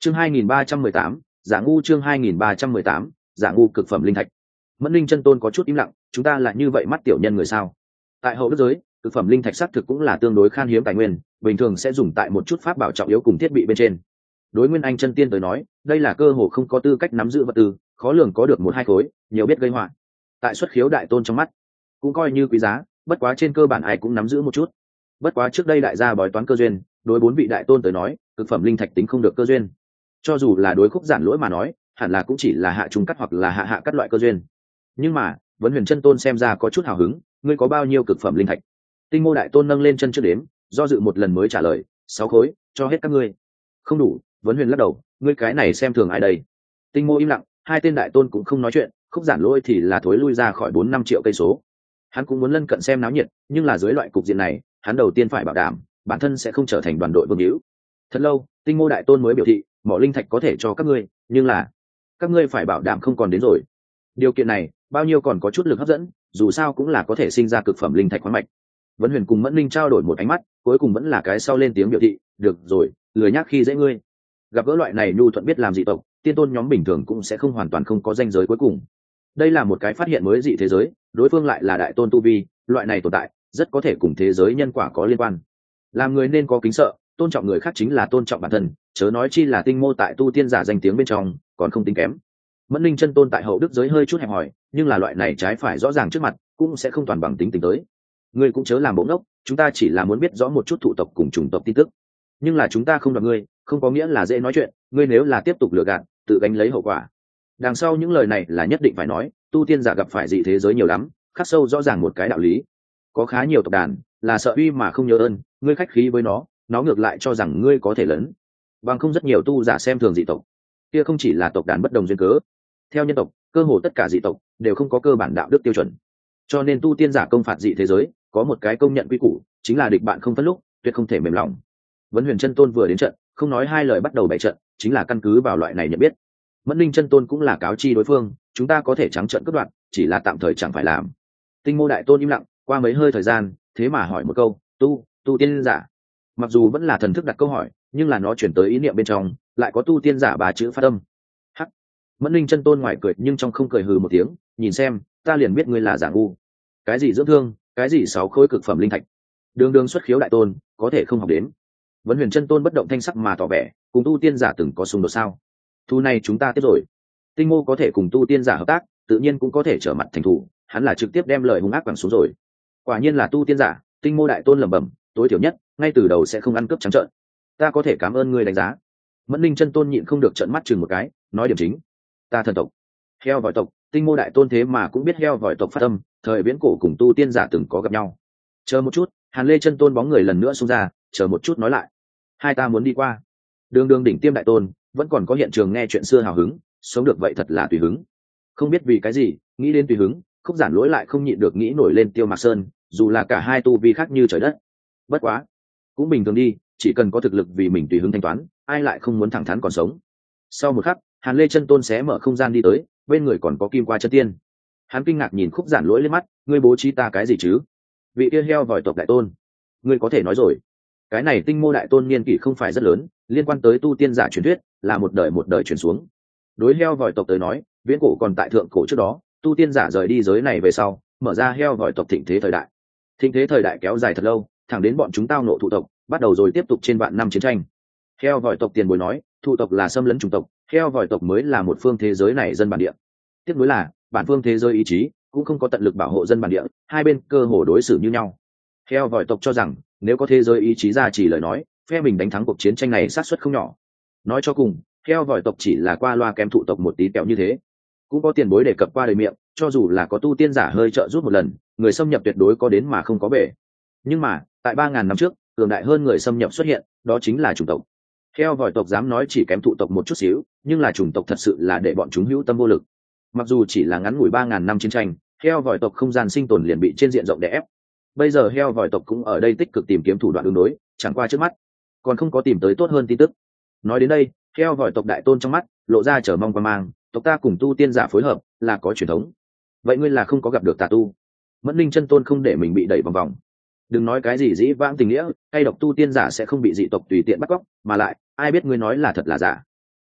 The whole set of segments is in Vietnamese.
Chương 2318, giả ngu chương 2318, giả ngu cực phẩm linh thạch. Mẫn Linh chân tôn có chút im lặng, chúng ta là như vậy mắt tiểu nhân người sao? Tại hậu đức giới, cực phẩm linh thạch xác thực cũng là tương đối khan hiếm tài nguyên, bình thường sẽ dùng tại một chút pháp bảo trọng yếu cùng thiết bị bên trên. Đối Nguyên Anh chân tiên tới nói, đây là cơ hội không có tư cách nắm giữ vật tư, khó lường có được một hai khối, nhiều biết gây họa. Tại xuất khiếu đại tôn trong mắt, cũng coi như quý giá, bất quá trên cơ bản ai cũng nắm giữ một chút. Bất quá trước đây đại gia bói toán cơ duyên, đối 4 vị đại tôn tới nói, cực phẩm linh thạch tính không được cơ duyên. Cho dù là đối khúc giản lỗi mà nói, hẳn là cũng chỉ là hạ trung cắt hoặc là hạ cắt loại cơ duyên. Nhưng mà, Vấn Huyền chân tôn xem ra có chút hào hứng, ngươi có bao nhiêu cực phẩm linh thạch? Tinh Mô đại tôn nâng lên chân trước đếm, do dự một lần mới trả lời, 6 khối, cho hết các ngươi. Không đủ, Vấn Huyền lắc đầu, ngươi cái này xem thường ai đây? Tinh Mô im lặng, hai tên đại tôn cũng không nói chuyện, khúc giản lỗi thì là thối lui ra khỏi 4-5 triệu cây số. Hắn cũng muốn lân cận xem náo nhiệt, nhưng là dưới loại cục diện này, hắn đầu tiên phải bảo đảm bản thân sẽ không trở thành đoàn đội vương hữu. Thật lâu, Tinh Mô đại tôn mới biểu thị, mỏ linh thạch có thể cho các ngươi, nhưng là các ngươi phải bảo đảm không còn đến rồi. Điều kiện này, bao nhiêu còn có chút lực hấp dẫn, dù sao cũng là có thể sinh ra cực phẩm linh thạch khoáng mạch. Vấn Huyền cùng Mẫn Linh trao đổi một ánh mắt, cuối cùng vẫn là cái sau lên tiếng biểu thị, được rồi, lười nhác khi dễ ngươi. Gặp gỡ loại này nhu thuận biết làm dị tộc, tiên tôn nhóm bình thường cũng sẽ không hoàn toàn không có ranh giới cuối cùng. Đây là một cái phát hiện mới dị thế giới, đối phương lại là đại tôn tu vi, loại này tồn tại rất có thể cùng thế giới nhân quả có liên quan. Làm người nên có kính sợ, tôn trọng người khác chính là tôn trọng bản thân, chớ nói chi là Tinh Mô tại tu tiên giả danh tiếng bên trong còn không tính kém. Mẫn Linh chân tôn tại hậu đức giới hơi chút hẹp hòi, nhưng là loại này trái phải rõ ràng trước mặt cũng sẽ không toàn bằng tính tình tới. Ngươi cũng chớ làm bộ ngốc, chúng ta chỉ là muốn biết rõ một chút thụ tộc cùng chủng tộc tin tức, nhưng là chúng ta không đoạt ngươi, không có nghĩa là dễ nói chuyện, ngươi nếu là tiếp tục lừa gạt, tự gánh lấy hậu quả. Đằng sau những lời này là nhất định phải nói, tu tiên giả gặp phải dị thế giới nhiều lắm, khắc sâu rõ ràng một cái đạo lý. Có khá nhiều tộc đàn là sợ uy mà không nhớ ơn, ngươi khách khí với nó ngược lại cho rằng ngươi có thể lớn. Bằng không rất nhiều tu giả xem thường dị tộc, kia không chỉ là tộc đàn bất đồng duyên cớ. Theo nhân tộc, cơ hồ tất cả dị tộc đều không có cơ bản đạo đức tiêu chuẩn, cho nên tu tiên giả công phạt dị thế giới có một cái công nhận quy củ, chính là địch bạn không phân lúc, tuyệt không thể mềm lòng. Vấn Huyền chân tôn vừa đến trận, không nói hai lời bắt đầu bày trận, chính là căn cứ vào loại này nhận biết. Mẫn Linh chân tôn cũng là cáo chi đối phương, chúng ta có thể trắng trợn cướp đoạt, chỉ là tạm thời chẳng phải làm. Tinh Mô đại tôn im lặng, qua mấy hơi thời gian, thế mà hỏi một câu, tu tiên giả. Mặc dù vẫn là thần thức đặt câu hỏi, nhưng là nó chuyển tới ý niệm bên trong, lại có tu tiên giả bà chữ phát âm. Hắc. Mẫn Linh chân tôn ngoài cười nhưng trong không cười hừ một tiếng, nhìn xem, ta liền biết ngươi là giả ngu. Cái gì dưỡng thương, cái gì 6 khối cực phẩm linh thạch, đường đường xuất khiếu đại tôn, có thể không học đến. Vấn Huyền chân tôn bất động thanh sắc mà tỏ vẻ, cùng tu tiên giả từng có xung đột sao? Thu này chúng ta tiếp rồi. Tinh Mô có thể cùng tu tiên giả hợp tác, tự nhiên cũng có thể trở mặt thành thủ, hắn là trực tiếp đem lời hung ác quẳng xuống rồi. Quả nhiên là tu tiên giả, Tinh Mô đại tôn lẩm bẩm, tối thiểu nhất ngay từ đầu sẽ không ăn cướp trắng trợn. Ta có thể cảm ơn ngươi đánh giá. Mẫn Linh chân tôn nhịn không được trợn mắt chừng một cái, nói điểm chính. Ta thần tộc, heo vòi tộc, Tinh Mô đại tôn thế mà cũng biết heo vòi tộc phát âm, thời viễn cổ cùng tu tiên giả từng có gặp nhau. Chờ một chút, Hàn Lê chân tôn bóng người lần nữa xông ra, chờ một chút nói lại. Hai ta muốn đi qua. Đường đường đỉnh tiêm đại tôn, vẫn còn có hiện trường nghe chuyện xưa hào hứng, sống được vậy thật là tùy hứng. Không biết vì cái gì, nghĩ đến tùy hứng, Khúc Giản Lỗi lại không nhịn được nghĩ nổi lên Tiêu Mạc Sơn, dù là cả hai tu vi khác như trời đất. Bất quá, cũng bình thường đi, chỉ cần có thực lực vì mình tùy hứng thanh toán, ai lại không muốn thẳng thắn còn sống. Sau một khắc, Hàn Lê chân tôn xé mở không gian đi tới, bên người còn có Kim Qua chân tiên. Hắn kinh ngạc nhìn Khúc Giản Lỗi lên mắt, ngươi bố trí ta cái gì chứ? Vị kia heo vòi tộc đại tôn, ngươi có thể nói rồi. Cái này Tinh Mô đại tôn niên kỷ không phải rất lớn, liên quan tới tu tiên giả truyền thuyết, là một đời truyền xuống. Đối heo vòi tộc tới nói, viễn cổ còn tại thượng cổ trước đó, tu tiên giả rời đi giới này về sau, mở ra heo vòi tộc thịnh thế thời đại. Thịnh thế thời đại kéo dài thật lâu, thẳng đến bọn chúng tao nộ thụ tộc, bắt đầu rồi tiếp tục trên vạn năm chiến tranh. Heo vòi tộc tiền bối nói, thụ tộc là xâm lấn chủng tộc, heo vòi tộc mới là một phương thế giới này dân bản địa. Tiếp nối là, bản phương thế giới ý chí cũng không có tận lực bảo hộ dân bản địa, hai bên cơ hồ đối xử như nhau. Heo vòi tộc cho rằng, nếu có thế giới ý chí ra chỉ lời nói, phe mình đánh thắng cuộc chiến tranh này xác suất không nhỏ. Nói cho cùng, heo vòi tộc chỉ là qua loa kém thụ tộc một tí kẹo như thế. Cũng có tiền bối đề cập qua đời miệng, cho dù là có tu tiên giả hơi trợ giúp một lần, người xâm nhập tuyệt đối có đến mà không có bể. Nhưng mà, tại 3000 năm trước, cường đại hơn người xâm nhập xuất hiện, đó chính là chủng tộc. Heo vòi tộc dám nói chỉ kém thụ tộc một chút xíu, nhưng là chủng tộc thật sự là để bọn chúng hữu tâm vô lực. Mặc dù chỉ là ngắn ngủi 3000 năm chiến tranh, heo vòi tộc không gian sinh tồn liền bị trên diện rộng đè ép. Bây giờ heo vòi tộc cũng ở đây tích cực tìm kiếm thủ đoạn ứng đối, chẳng qua trước mắt còn không có tìm tới tốt hơn tin tức. Nói đến đây, heo vòi tộc đại tôn trong mắt lộ ra chờ mong quan mang, tộc ta cùng tu tiên giả phối hợp là có truyền thống. Vậy ngươi là không có gặp được tà tu? Mẫn Linh chân tôn không để mình bị đẩy vòng vòng. Đừng nói cái gì dĩ vãng tình nghĩa, hay độc tu tiên giả sẽ không bị dị tộc tùy tiện bắt cóc, mà lại ai biết ngươi nói là thật là giả.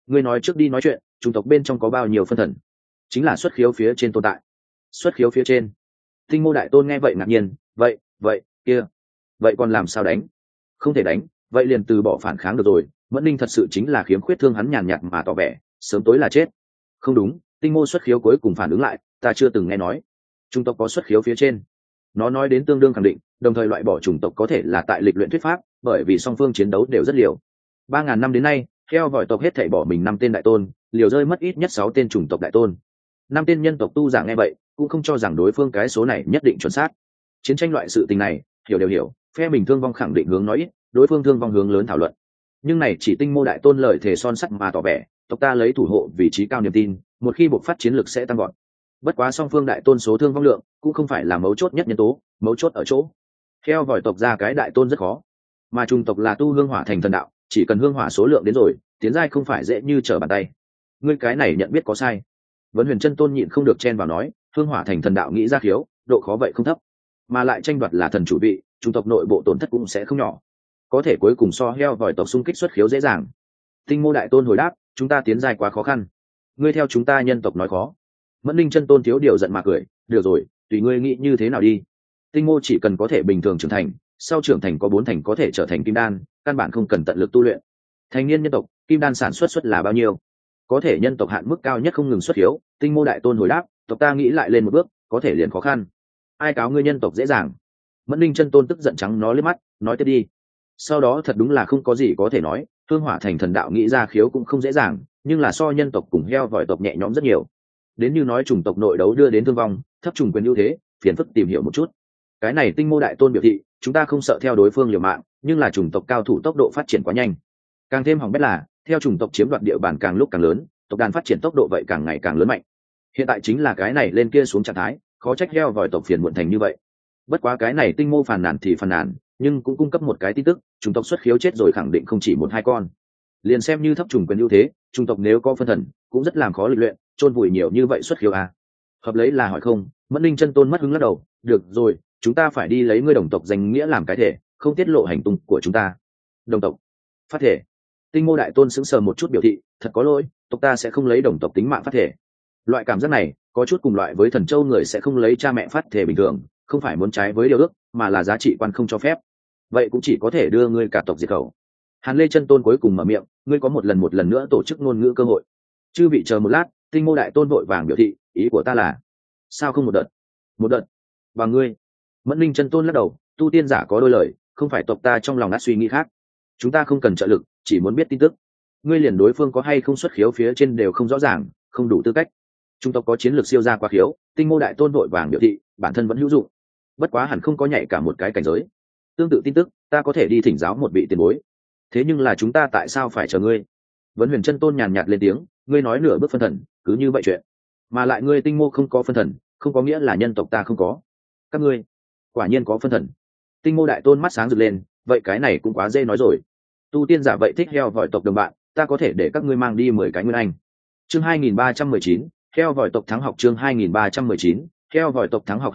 ngươi nói trước đi nói chuyện, chủng tộc bên trong có bao nhiêu phân thần? Chính là xuất khiếu phía trên tồn tại. Xuất khiếu phía trên? Tinh Mô Đại Tôn nghe vậy ngạc nhiên, vậy kia, vậy còn làm sao đánh? Không thể đánh, vậy liền từ bỏ phản kháng được rồi. Mẫn Linh thật sự chính là khiếm khuyết, thương hắn nhàn nhạt mà tỏ vẻ, sớm tối là chết. Không đúng, Tinh Mô xuất khiếu cuối cùng phản ứng lại, ta chưa từng nghe nói chủng tộc có xuất khiếu phía trên. Nó nói đến tương đương khẳng định, đồng thời loại bỏ chủng tộc có thể là tại lịch luyện thuyết pháp, bởi vì song phương chiến đấu đều rất liều. 3.000 năm đến nay, heo vòi tộc hết thảy bỏ mình 5 tên đại tôn, liều rơi mất ít nhất 6 tên chủng tộc đại tôn. 5 tên nhân tộc tu giả nghe vậy, cũng không cho rằng đối phương cái số này nhất định chuẩn xác. Chiến tranh loại sự tình này, hiểu đều hiểu, phe mình thương vong khẳng định hướng nói ít, đối phương thương vong hướng lớn thảo luận. Nhưng này chỉ Tinh Mô Đại Tôn lời thề son sắt mà tỏ vẻ, tộc ta lấy thủ hộ vị trí cao niềm tin, một khi buộc phát chiến lực sẽ tăng gọn. Bất quá song phương đại tôn số thương vong lượng cũng không phải là mấu chốt nhất nhân tố, mấu chốt ở chỗ heo vòi tộc ra cái đại tôn rất khó, mà trùng tộc là tu hương hỏa thành thần đạo, chỉ cần hương hỏa số lượng đến rồi, tiến giai không phải dễ như trở bàn tay. Ngươi cái này nhận biết có sai. Vấn Huyền Chân Tôn nhịn không được chen vào nói, hương hỏa thành thần đạo nghĩ ra khiếu, độ khó vậy không thấp, mà lại tranh đoạt là thần chủ vị, trùng tộc nội bộ tổn thất cũng sẽ không nhỏ, có thể cuối cùng so heo vòi tộc xung kích xuất khiếu dễ dàng. Tinh Mô Đại Tôn hồi đáp, chúng ta tiến giai quá khó khăn. Ngươi theo chúng ta nhân tộc nói khó. Mẫn Linh Chân Tôn thiếu điều giận mà cười, được rồi, tùy ngươi nghĩ như thế nào đi. Tinh Mô chỉ cần có thể bình thường trưởng thành, sau trưởng thành có 4 thành có thể trở thành kim đan, căn bản không cần tận lực tu luyện. Thành niên nhân tộc, kim đan sản xuất là bao nhiêu? Có thể nhân tộc hạn mức cao nhất không ngừng xuất hiếu. Tinh Mô Đại Tôn hồi đáp, tộc ta nghĩ lại lên một bước, có thể liền khó khăn. Ai cáo ngươi nhân tộc dễ dàng? Mẫn Linh Chân Tôn tức giận trắng nó liếc mắt, nói tiếp đi. Sau đó thật đúng là không có gì có thể nói, hương hỏa thành thần đạo nghĩ ra khiếu cũng không dễ dàng, nhưng là so nhân tộc cùng heo vòi tộc nhẹ nhõm rất nhiều. Đến như nói chủng tộc nội đấu đưa đến thương vong, thấp trùng quyền ưu thế, phiền phức tìm hiểu một chút. Cái này Tinh Mô Đại Tôn biểu thị, chúng ta không sợ theo đối phương liều mạng, nhưng là chủng tộc cao thủ tốc độ phát triển quá nhanh. Càng thêm hỏng bét là, theo chủng tộc chiếm đoạt địa bàn càng lúc càng lớn, tộc đàn phát triển tốc độ vậy càng ngày càng lớn mạnh. Hiện tại chính là cái này lên kia xuống trạng thái, khó trách heo vòi tộc phiền muộn thành như vậy. Bất quá cái này Tinh Mô phàn nàn thì phàn nàn, nhưng cũng cung cấp một cái tin tức, chủng tộc xuất khiếu chết rồi khẳng định không chỉ 1-2 con. Liền xem như thấp trùng quyền ưu thế, chủng tộc nếu có phân thần, cũng rất làm khó lịch luyện, chôn vùi nhiều như vậy xuất khiếu à? Hợp lấy là hỏi không? Mẫn Linh Chân Tôn mất hứng lắc đầu, được rồi, chúng ta phải đi lấy ngươi đồng tộc danh nghĩa làm cái thể, không tiết lộ hành tung của chúng ta. Đồng tộc phát thể? Tinh Mô Đại Tôn sững sờ một chút biểu thị, thật có lỗi, tộc ta sẽ không lấy đồng tộc tính mạng phát thể. Loại cảm giác này có chút cùng loại với Thần Châu người sẽ không lấy cha mẹ phát thể bình thường, không phải muốn trái với điều ước, mà là giá trị quan không cho phép. Vậy cũng chỉ có thể đưa ngươi cả tộc diệt khẩu. Hàn Lê Chân Tôn cuối cùng mở miệng, ngươi có một lần nữa tổ chức ngôn ngữ cơ hội. Chư vị chờ một lát. Tinh Mô Đại Tôn vội vàng biểu thị, ý của ta là sao không một đợt và ngươi. Mẫn Linh Chân Tôn lắc đầu, tu tiên giả có đôi lời, không phải tộc ta trong lòng đã suy nghĩ khác, chúng ta không cần trợ lực, chỉ muốn biết tin tức. Ngươi liền đối phương có hay không xuất khiếu phía trên đều không rõ ràng, không đủ tư cách. Trung tộc có chiến lược siêu gia quá khiếu. Tinh Mô Đại Tôn vội vàng biểu thị, bản thân vẫn hữu dụng, bất quá hẳn không có nhảy cả một cái cảnh giới. Tương tự tin tức, ta có thể đi thỉnh giáo một vị tiền bối. Thế nhưng là chúng ta tại sao phải chờ ngươi? Vấn Huyền Chân Tôn nhàn nhạt lên tiếng, ngươi nói nửa bước phân thần, cứ như vậy chuyện, mà lại ngươi Tinh Mô không có phân thần, không có nghĩa là nhân tộc ta không có. Các ngươi quả nhiên có phân thần. Tinh Mô Đại Tôn mắt sáng rực lên, vậy cái này cũng quá dễ nói rồi. Tu tiên giả vậy thích heo vòi tộc đồng bạn, ta có thể để các ngươi mang đi 10 cái nguyên anh. Chương 2319, heo vòi tộc thắng học. Chương 2319, heo vòi tộc thắng học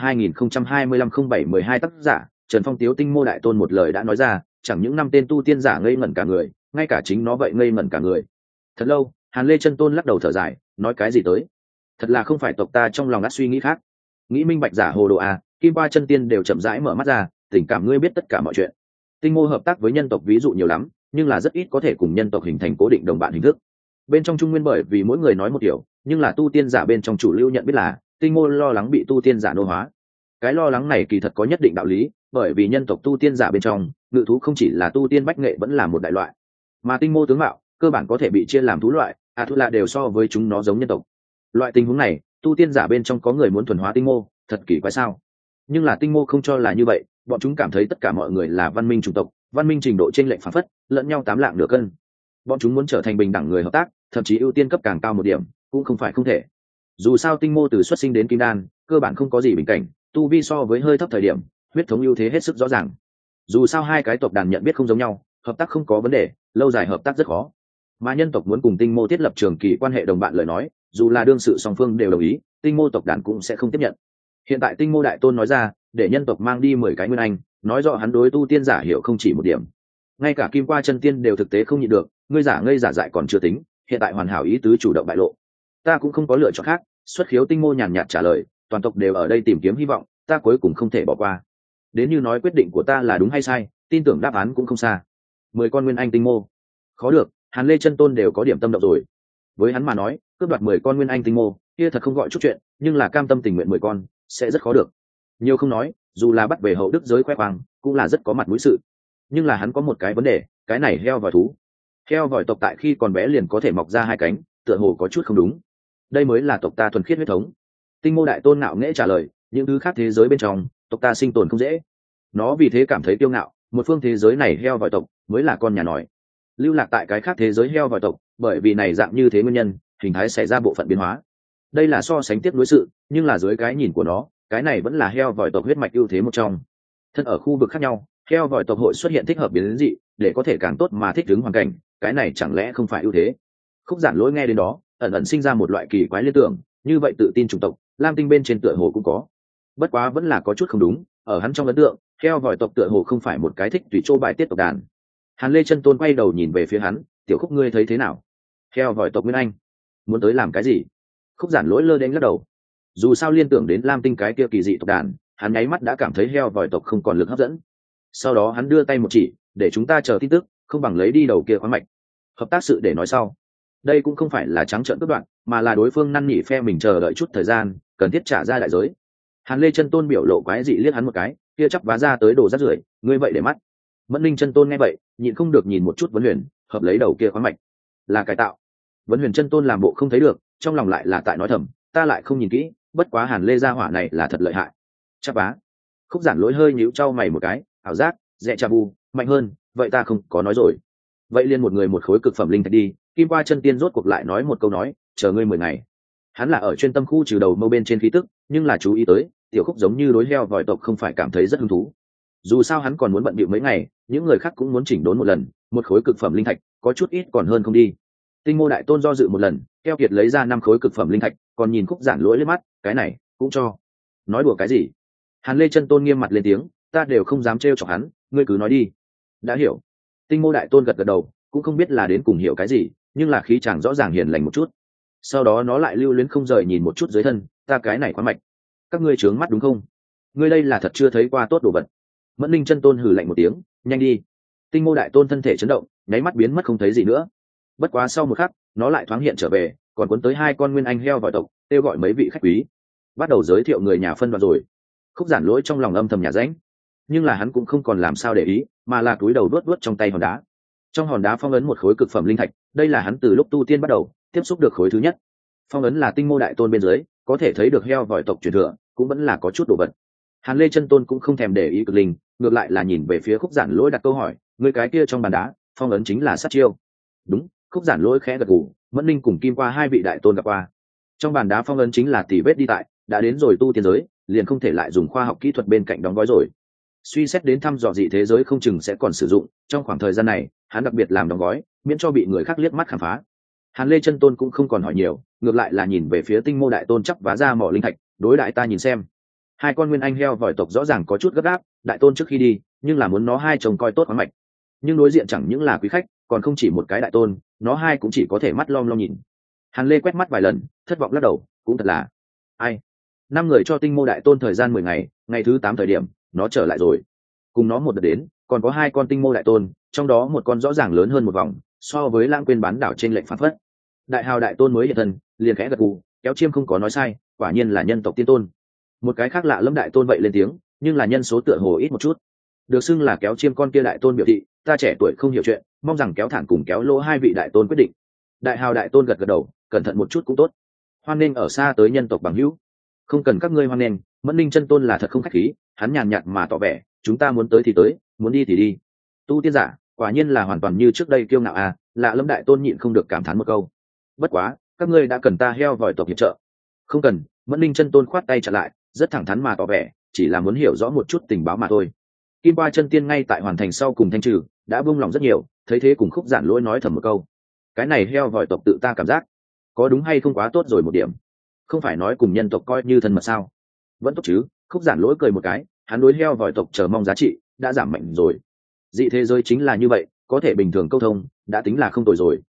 2025-07-12. Tác giả Trần Phong. Tiếu Tinh Mô Đại Tôn một lời đã nói ra, chẳng những 5 tên tu tiên giả ngây ngẩn cả người, ngay cả chính nó vậy ngây ngẩn cả người. Thật lâu, Hàn Lê Chân Tôn lắc đầu thở dài, nói cái gì tới? Thật là không phải tộc ta trong lòng đã suy nghĩ khác. Nghĩ minh bạch giả hồ đồ à? Kim Qua Chân Tiên đều chậm rãi mở mắt ra, tình cảm ngươi biết tất cả mọi chuyện. Tinh Mô hợp tác với nhân tộc ví dụ nhiều lắm, nhưng là rất ít có thể cùng nhân tộc hình thành cố định đồng bạn hình thức. Bên trong Trung Nguyên bởi vì mỗi người nói một kiểu, nhưng là tu tiên giả bên trong chủ lưu nhận biết là Tinh Mô lo lắng bị tu tiên giả nô hóa. Cái lo lắng này kỳ thật có nhất định đạo lý, bởi vì nhân tộc tu tiên giả bên trong, ngự thú không chỉ là tu tiên bách nghệ vẫn là một đại loại, mà Tinh Mô tướng mạo cơ bản có thể bị chia làm thú loại, thú là đều so với chúng nó giống nhân tộc. Loại tình huống này, tu tiên giả bên trong có người muốn thuần hóa Tinh Mô, thật kỳ quái sao? Nhưng là Tinh Mô không cho là như vậy, bọn chúng cảm thấy tất cả mọi người là văn minh chủng tộc, văn minh trình độ chênh lệch phản phất, lẫn nhau 8 lạng nửa cân. Bọn chúng muốn trở thành bình đẳng người hợp tác, thậm chí ưu tiên cấp càng cao một điểm, cũng không phải không thể. Dù sao Tinh Mô từ xuất sinh đến kim đan, cơ bản không có gì bình cảnh, tu vi so với hơi thấp thời điểm, huyết thống ưu thế hết sức rõ ràng. Dù sao hai cái tộc đàn nhận biết không giống nhau, hợp tác không có vấn đề, lâu dài hợp tác rất khó. Mà nhân tộc muốn cùng Tinh Mô thiết lập trường kỳ quan hệ đồng bạn lời nói, dù là đương sự song phương đều đồng ý, Tinh Mô tộc đàn cũng sẽ không tiếp nhận. Hiện tại Tinh Mô Đại Tôn nói ra, để nhân tộc mang đi 10 cái nguyên anh, nói rõ hắn đối tu tiên giả hiểu không chỉ một điểm. Ngay cả Kim Qua Chân Tiên đều thực tế không nhịn được, ngươi giả ngây giả dại còn chưa tính, hiện tại hoàn hảo ý tứ chủ động bại lộ. Ta cũng không có lựa chọn khác. Xuất khiếu tinh mô nhàn nhạt trả lời, toàn tộc đều ở đây tìm kiếm hy vọng, ta cuối cùng không thể bỏ qua. Đến như nói quyết định của ta là đúng hay sai, tin tưởng đáp án cũng không xa. 10 con nguyên anh tinh mô, khó được. Hàn Lê chân tôn đều có điểm tâm động rồi. Với hắn mà nói, cướp đoạt 10 con nguyên anh tinh mô kia thật không gọi chút chuyện, nhưng là cam tâm tình nguyện 10 con sẽ rất khó được. Nhiều không nói, dù là bắt về hậu đức giới khoe khoang cũng là rất có mặt mũi sự. Nhưng là hắn có một cái vấn đề, cái này heo vòi thú, heo vòi tộc tại khi còn bé liền có thể mọc ra 2 cánh, tựa hồ có chút không đúng. Đây mới là tộc ta thuần khiết huyết thống. Tinh mô đại tôn ngạo nghễ trả lời, những thứ khác thế giới bên trong tộc ta sinh tồn không dễ. Nó vì thế cảm thấy kiêu ngạo, một phương thế giới này heo vòi tộc mới là con nhà nói. Lưu lạc tại cái khác thế giới heo vòi tộc, bởi vì này dạng như thế nguyên nhân, hình thái xảy ra bộ phận biến hóa. Đây là so sánh tiếp đối sự, nhưng là dưới cái nhìn của nó, cái này vẫn là heo vòi tộc huyết mạch ưu thế một trong. Thân ở khu vực khác nhau, heo vòi tộc hội xuất hiện thích hợp biến dị, để có thể càng tốt mà thích ứng hoàn cảnh, cái này chẳng lẽ không phải ưu thế? Khúc Giản Lỗi nghe đến đó, ẩn ẩn sinh ra một loại kỳ quái liên tưởng, như vậy tự tin chủng tộc, Lam Tinh bên trên tựa hồ cũng có. Bất quá vẫn là có chút không đúng, ở hắn trong ấn tượng, heo vòi tộc tựa hồ không phải một cái thích tùy chỗ bài tiết tộc đàn. Hàn Lê chân tôn quay đầu nhìn về phía hắn, "Tiểu Khúc ngươi thấy thế nào? Heo vòi tộc Nguyên Anh, muốn tới làm cái gì?" Khúc Giản Lỗi lơ đến lắc đầu. Dù sao liên tưởng đến Lam Tinh cái kia kỳ dị tộc đàn, hắn nháy mắt đã cảm thấy heo vòi tộc không còn lực hấp dẫn. Sau đó hắn đưa tay một chỉ, "Để chúng ta chờ tin tức, không bằng lấy đi đầu kia khoáng mạch. Hợp tác sự để nói sau." Đây cũng không phải là trắng trợn cướp đoạt, mà là đối phương năn nỉ phe mình chờ đợi chút thời gian, cần thiết trả ra đại giới. Hàn Lê chân tôn biểu lộ quái dị liếc hắn một cái, kia chắp vá ra tới đồ rác rưởi, ngươi vậy để mắt. Mẫn Linh chân tôn nghe vậy, nhịn không được nhìn một chút Vấn Huyền, hợp lấy đầu kia khoáng mạch, là cải tạo. Vấn Huyền chân tôn làm bộ không thấy được, trong lòng lại là tại nói thầm, ta lại không nhìn kỹ, bất quá Hàn Lê gia hỏa này là thật lợi hại. Chắp vá. Khúc Giản Lỗi hơi nhíu chau mày một cái, ảo giác, dẹ cha bu, mạnh hơn, vậy ta không có nói rồi. Vậy liên một người một khối cực phẩm linh thạch đi. Kim Qua chân tiên rốt cuộc lại nói một câu nói, chờ ngươi 10 ngày. Hắn là ở chuyên tâm khu trừ đầu mâu bên trên khí tức, nhưng là chú ý tới, Tiểu Khúc giống như đối heo vòi tộc không phải cảm thấy rất hứng thú. Dù sao hắn còn muốn bận bịu mấy ngày, những người khác cũng muốn chỉnh đốn một lần, một khối cực phẩm linh thạch, có chút ít còn hơn không đi. Tinh Mô đại tôn do dự một lần, keo kiệt lấy ra 5 khối cực phẩm linh thạch, còn nhìn Khúc Giản Lỗi liếc mắt, cái này cũng cho. Nói đùa cái gì? Hàn Lê chân tôn nghiêm mặt lên tiếng, ta đều không dám trêu chọc hắn, ngươi cứ nói đi. Đã hiểu. Tinh Mô đại tôn gật gật đầu, cũng không biết là đến cùng hiểu cái gì, nhưng là khí chàng rõ ràng hiền lành một chút. Sau đó nó lại lưu luyến không rời nhìn một chút dưới thân, ta cái này quá mạch, các ngươi trướng mắt đúng không? Ngươi đây là thật chưa thấy qua tốt đồ vật. Mẫn Linh chân tôn hừ lạnh một tiếng, nhanh đi. Tinh Mô đại tôn thân thể chấn động, nháy mắt biến mất không thấy gì nữa. Bất quá sau một khắc, nó lại thoáng hiện trở về, còn cuốn tới 2 con nguyên anh heo vòi tộc, kêu gọi mấy vị khách quý, bắt đầu giới thiệu người nhà phân đoạn rồi. Khúc Giản Lỗi trong lòng âm thầm nhà rãnh, nhưng là hắn cũng không còn làm sao để ý, mà là cúi đầu đuốt đuốt trong tay hòn đá. Trong hòn đá phong ấn một khối cực phẩm linh thạch, đây là hắn từ lúc tu tiên bắt đầu tiếp xúc được khối thứ nhất. Phong ấn là Tinh Mô đại tôn bên dưới, có thể thấy được heo vòi tộc truyền thừa, cũng vẫn là có chút đồ vật. Hàn Lê chân tôn cũng không thèm để ý cực linh, ngược lại là nhìn về phía Khúc Giản Lỗi đặt câu hỏi, người cái kia trong bàn đá, phong ấn chính là sát chiêu. Đúng. Khúc Giản Lỗi khẽ gật gù, Mẫn Linh cùng Kim Qua 2 vị đại tôn gặp qua. Trong bàn đá phong ấn chính là tỷ vết đi tại, đã đến rồi tu tiên giới, liền không thể lại dùng khoa học kỹ thuật bên cạnh đóng gói rồi. Suy xét đến thăm dò dị thế giới không chừng sẽ còn sử dụng, trong khoảng thời gian này, hắn đặc biệt làm đóng gói, miễn cho bị người khác liếc mắt khám phá. Hàn Lê chân tôn cũng không còn hỏi nhiều, ngược lại là nhìn về phía Tinh Mô đại tôn chắp vá ra mỏ linh thạch, đối đại ta nhìn xem. 2 con nguyên anh heo vòi tộc rõ ràng có chút gấp gáp, đại tôn trước khi đi, nhưng là muốn nó 2 chồng coi tốt khoáng mạch. Nhưng đối diện chẳng những là quý khách, còn không chỉ một cái đại tôn, nó 2 cũng chỉ có thể mắt lom lom nhìn. Hàn Lê quét mắt vài lần, thất vọng lắc đầu, cũng thật là ai. 5 người cho Tinh Mô đại tôn thời gian 10 ngày, ngày thứ 8 thời điểm, nó trở lại rồi. Cùng nó một đợt đến, còn có 2 con Tinh Mô đại tôn, trong đó một con rõ ràng lớn hơn một vòng, so với Lãng Quên bán đảo trên lệnh phản phất. Đại Hào đại tôn mới hiện thân, liền khẽ gật gù, Kéo Chiêm không có nói sai, quả nhiên là nhân tộc tiên tôn. Một cái khác lạ lẫm đại tôn vậy lên tiếng, nhưng là nhân số tựa hồ ít một chút. Được xưng là Kéo Chiêm con kia đại tôn biểu thị, ta trẻ tuổi không hiểu chuyện, mong rằng Kéo Thản cùng Kéo Lỗ 2 vị đại tôn quyết định. Đại Hào đại tôn gật gật đầu, cẩn thận một chút cũng tốt. Hoan nghênh ở xa tới nhân tộc bằng hữu. Không cần các ngươi hoan nghênh, Mẫn Linh chân tôn là thật không khách khí, hắn nhàn nhạt mà tỏ vẻ, chúng ta muốn tới thì tới, muốn đi thì đi. Tu tiên giả, quả nhiên là hoàn toàn như trước đây kiêu ngạo à, lạ lẫm đại tôn nhịn không được cảm thán một câu. Bất quá, các ngươi đã cần ta heo vòi tộc hiệp trợ. Không cần. Mẫn Linh chân tôn khoát tay chặn lại, rất thẳng thắn mà tỏ vẻ, chỉ là muốn hiểu rõ một chút tình báo mà thôi. Kim Qua chân tiên ngay tại hoàn thành sau cùng thanh trừ, đã buông lòng rất nhiều, thấy thế cùng Khúc Giản Lỗi nói thầm một câu, cái này heo vòi tộc tự ta cảm giác có đúng hay không quá tốt rồi một điểm, không phải nói cùng nhân tộc coi như thân mật sao? Vẫn tốt chứ. Khúc Giản Lỗi cười một cái, hắn đối heo vòi tộc chờ mong giá trị đã giảm mạnh rồi. Dị thế giới chính là như vậy, có thể bình thường câu thông đã tính là không tồi rồi,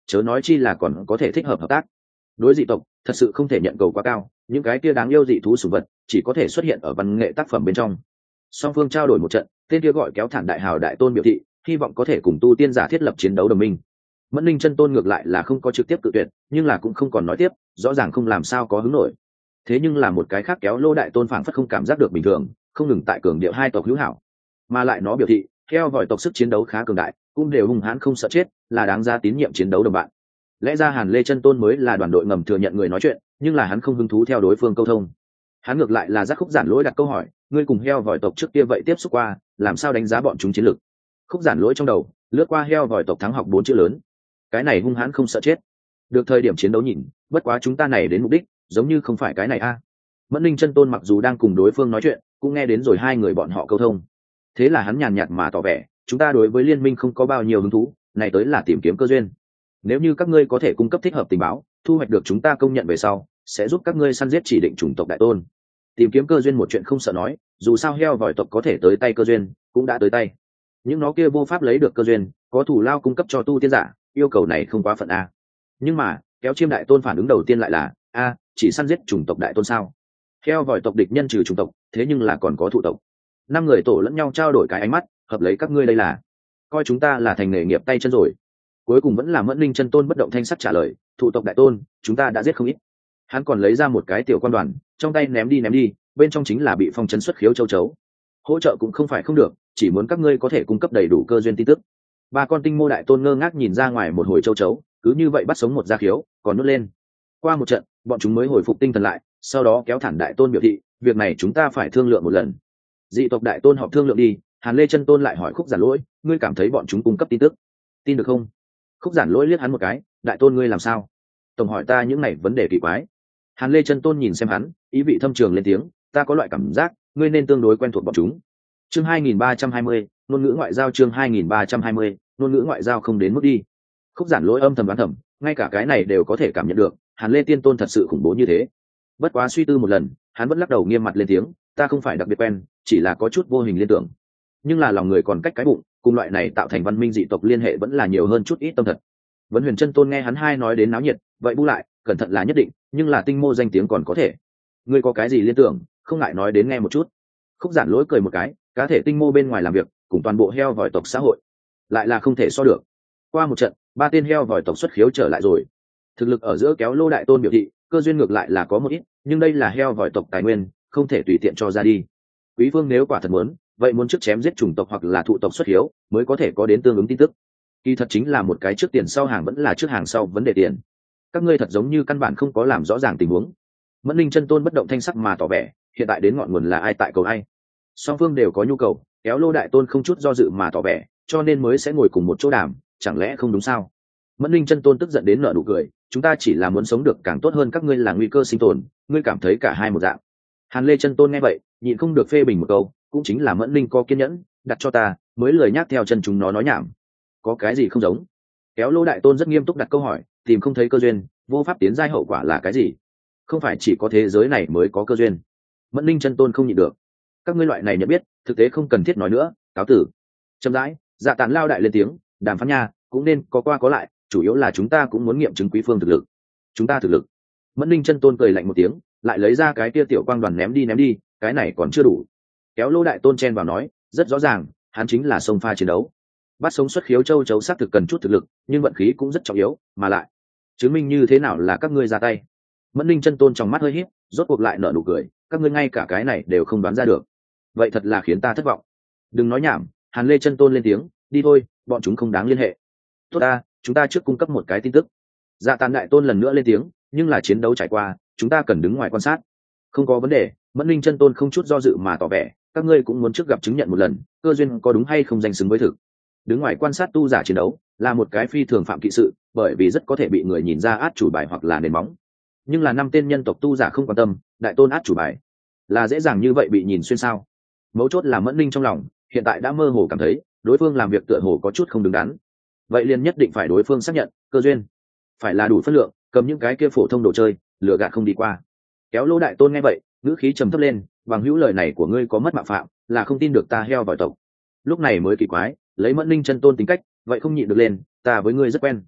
chớ nói chi là còn có thể thích hợp hợp tác. Đối dị tộc thật sự không thể nhận cầu quá cao, những cái kia đáng yêu dị thú sủng vật chỉ có thể xuất hiện ở văn nghệ tác phẩm bên trong. Song phương trao đổi một trận, tên kia gọi kéo thản đại hào đại tôn biểu thị hy vọng có thể cùng tu tiên giả thiết lập chiến đấu đồng minh. Mẫn Linh chân tôn ngược lại là không có trực tiếp cự tuyệt, nhưng là cũng không còn nói tiếp, rõ ràng không làm sao có hứng nổi. Thế nhưng là một cái khác kéo lô đại tôn phảng phất không cảm giác được bình thường, không ngừng tại cường điệu hai tộc hữu hảo, mà lại nó biểu thị theo vòi tộc sức chiến đấu khá cường đại, cũng đều hung hãn không sợ chết, là đáng ra tín nhiệm chiến đấu đồng bạn. Lẽ ra Hàn Lê chân tôn mới là đoàn đội ngầm thừa nhận người nói chuyện, nhưng là hắn không hứng thú theo đối phương câu thông. Hắn ngược lại là giác Khúc Giản Lỗi đặt câu hỏi, ngươi cùng heo vòi tộc trước kia vậy tiếp xúc qua, làm sao đánh giá bọn chúng chiến lược? Khúc Giản Lỗi trong đầu lướt qua heo vòi tộc thắng học 4 chữ lớn. Cái này hung hãn không sợ chết. Được thời điểm chiến đấu nhìn, bất quá chúng ta này đến mục đích, giống như không phải cái này a. Mẫn Linh chân tôn mặc dù đang cùng đối phương nói chuyện, cũng nghe đến rồi hai người bọn họ câu thông. Thế là hắn nhàn nhạt mà tỏ vẻ, chúng ta đối với liên minh không có bao nhiêu hứng thú, này tới là tìm kiếm cơ duyên. Nếu như các ngươi có thể cung cấp thích hợp tình báo, thu hoạch được chúng ta công nhận về sau, sẽ giúp các ngươi săn giết chỉ định chủng tộc đại tôn. Tìm kiếm cơ duyên một chuyện không sợ nói, dù sao heo vòi tộc có thể tới tay cơ duyên, cũng đã tới tay. Những nó kia vô pháp lấy được cơ duyên, có thủ lao cung cấp cho tu tiên giả, yêu cầu này không quá phận a. Nhưng mà kéo chiêm đại tôn phản ứng đầu tiên lại là a, chỉ săn giết chủng tộc đại tôn sao? Heo vòi tộc địch nhân trừ chủng tộc, thế nhưng là còn có thụ tộc. 5 người tổ lẫn nhau trao đổi cái ánh mắt, hợp lấy các ngươi đây là coi chúng ta là thành nghề nghiệp tay chân rồi. Cuối cùng vẫn là Mẫn Linh chân tôn bất động thanh sắc trả lời, thụ tộc đại tôn, chúng ta đã giết không ít. Hắn còn lấy ra một cái tiểu quan đoàn, trong tay ném đi, bên trong chính là bị phong trấn xuất khiếu châu chấu. Hỗ trợ cũng không phải không được, chỉ muốn các ngươi có thể cung cấp đầy đủ cơ duyên tin tức. 3 con tinh mô đại tôn ngơ ngác nhìn ra ngoài một hồi châu chấu, cứ như vậy bắt sống một gia khiếu, còn nuốt lên. Qua một trận, bọn chúng mới hồi phục tinh thần lại, sau đó kéo thẳng đại tôn biểu thị, việc này chúng ta phải thương lượng một lần. Dị tộc đại tôn họp thương lượng đi. Hàn Lê chân tôn lại hỏi Khúc Giản Lỗi, ngươi cảm thấy bọn chúng cung cấp tin tức, tin được không? Khúc Giản Lỗi liếc hắn một cái, đại tôn ngươi làm sao? Tổng hỏi ta những này vấn đề kỳ quái. Hàn Lê chân tôn nhìn xem hắn, ý vị thâm trường lên tiếng, ta có loại cảm giác, ngươi nên tương đối quen thuộc bọn chúng. Chương 2320, ngôn ngữ ngoại giao chương 2320, ngôn ngữ ngoại giao không đến mức đi. Khúc Giản Lỗi âm thầm đoán thầm, ngay cả cái này đều có thể cảm nhận được, Hàn Lê tiên tôn thật sự khủng bố như thế. Bất quá suy tư một lần, hắn vẫn lắc đầu nghiêm mặt lên tiếng, ta không phải đặc biệt quen, chỉ là có chút vô hình liên tưởng. Nhưng là lòng người còn cách cái bụng, cùng loại này tạo thành văn minh dị tộc liên hệ vẫn là nhiều hơn chút ít tâm thật. Vấn Huyền chân tôn nghe hắn hai nói đến náo nhiệt, vậy bu lại, cẩn thận là nhất định, nhưng là tinh mô danh tiếng còn có thể. Ngươi có cái gì liên tưởng, không ngại nói đến nghe một chút. Khúc Giản Lỗi cười một cái, cá thể tinh mô bên ngoài làm việc, cùng toàn bộ heo vòi tộc xã hội, lại là không thể so được. Qua một trận, 3 tên heo vòi tộc xuất khiếu trở lại rồi. Thực lực ở giữa kéo lô đại tôn biểu thị, cơ duyên ngược lại là có một ít, nhưng đây là heo vòi tộc tài nguyên, không thể tùy tiện cho ra đi. Quý vương nếu quả thật muốn, vậy muốn trước chém giết chủng tộc hoặc là thụ tộc xuất hiếu mới có thể có đến tương ứng tin tức. Kỳ thật chính là một cái trước tiền sau hàng vẫn là trước hàng sau vấn đề tiền. Các ngươi thật giống như căn bản không có làm rõ ràng tình huống. Mẫn Linh chân tôn bất động thanh sắc mà tỏ vẻ, hiện tại đến ngọn nguồn là ai tại cầu ai. Song phương đều có nhu cầu, kéo lô đại tôn không chút do dự mà tỏ vẻ, cho nên mới sẽ ngồi cùng một chỗ đàm, chẳng lẽ không đúng sao? Mẫn Linh chân tôn tức giận đến nở nụ cười, chúng ta chỉ là muốn sống được càng tốt hơn, các ngươi là nguy cơ sinh tồn, ngươi cảm thấy cả hai một dạng. Hàn Lê chân tôn nghe vậy, nhịn không được phê bình một câu, cũng chính là Mẫn Linh có kiên nhẫn, đặt cho ta, mới lười nhác theo chân chúng nó nói nhảm. Có cái gì không giống? Kéo lô đại tôn rất nghiêm túc đặt câu hỏi, tìm không thấy cơ duyên, vô pháp tiến giai hậu quả là cái gì? Không phải chỉ có thế giới này mới có cơ duyên. Mẫn Linh chân tôn không nhịn được. Các ngươi loại này nhận biết, thực tế không cần thiết nói nữa, cáo tử. Chậm rãi, Dạ Tản lao đại lên tiếng, đàm phán nha, cũng nên có qua có lại, chủ yếu là chúng ta cũng muốn nghiệm chứng quý phương thực lực. Chúng ta thực lực. Mẫn Linh chân tôn cười lạnh một tiếng, lại lấy ra cái kia tiểu quang đoàn ném đi, cái này còn chưa đủ. Kéo lô đại tôn chen vào nói, rất rõ ràng, hắn chính là sông pha chiến đấu. Bắt sống xuất khiếu châu chấu xác thực cần chút thực lực, nhưng vận khí cũng rất trọng yếu, mà lại chứng minh như thế nào là các ngươi ra tay. Mẫn Linh chân tôn trong mắt hơi híp, rốt cuộc lại nở nụ cười, các ngươi ngay cả cái này đều không đoán ra được, vậy thật là khiến ta thất vọng. Đừng nói nhảm. Hàn Lê chân tôn lên tiếng, đi thôi, bọn chúng không đáng liên hệ. Tốt ta, chúng ta trước cung cấp một cái tin tức. Dạ Tản đại tôn lần nữa lên tiếng, nhưng là chiến đấu trải qua, chúng ta cần đứng ngoài quan sát. Không có vấn đề. Mẫn Linh chân tôn không chút do dự mà tỏ vẻ, các ngươi cũng muốn trước gặp chứng nhận một lần, cơ duyên có đúng hay không danh xứng với thực. Đứng ngoài quan sát tu giả chiến đấu là một cái phi thường phạm kỵ sự, bởi vì rất có thể bị người nhìn ra át chủ bài hoặc là nền móng. Nhưng là 5 tên nhân tộc tu giả không quan tâm, đại tôn át chủ bài là dễ dàng như vậy bị nhìn xuyên sao? Mấu chốt là Mẫn Linh trong lòng hiện tại đã mơ hồ cảm thấy đối phương làm việc tựa hồ có chút không đứng đắn. Vậy liền nhất định phải đối phương xác nhận cơ duyên phải là đủ phân lượng, cầm những cái kia phổ thông đồ chơi lừa gạt không đi qua. Kéo lô đại tôn nghe vậy, ngữ khí trầm thấp lên, bằng hữu lời này của ngươi có mất mạo phạm, là không tin được ta heo vòi tộc. Lúc này mới kỳ quái, lấy Mẫn Linh chân tôn tính cách, vậy không nhịn được lên, ta với ngươi rất quen.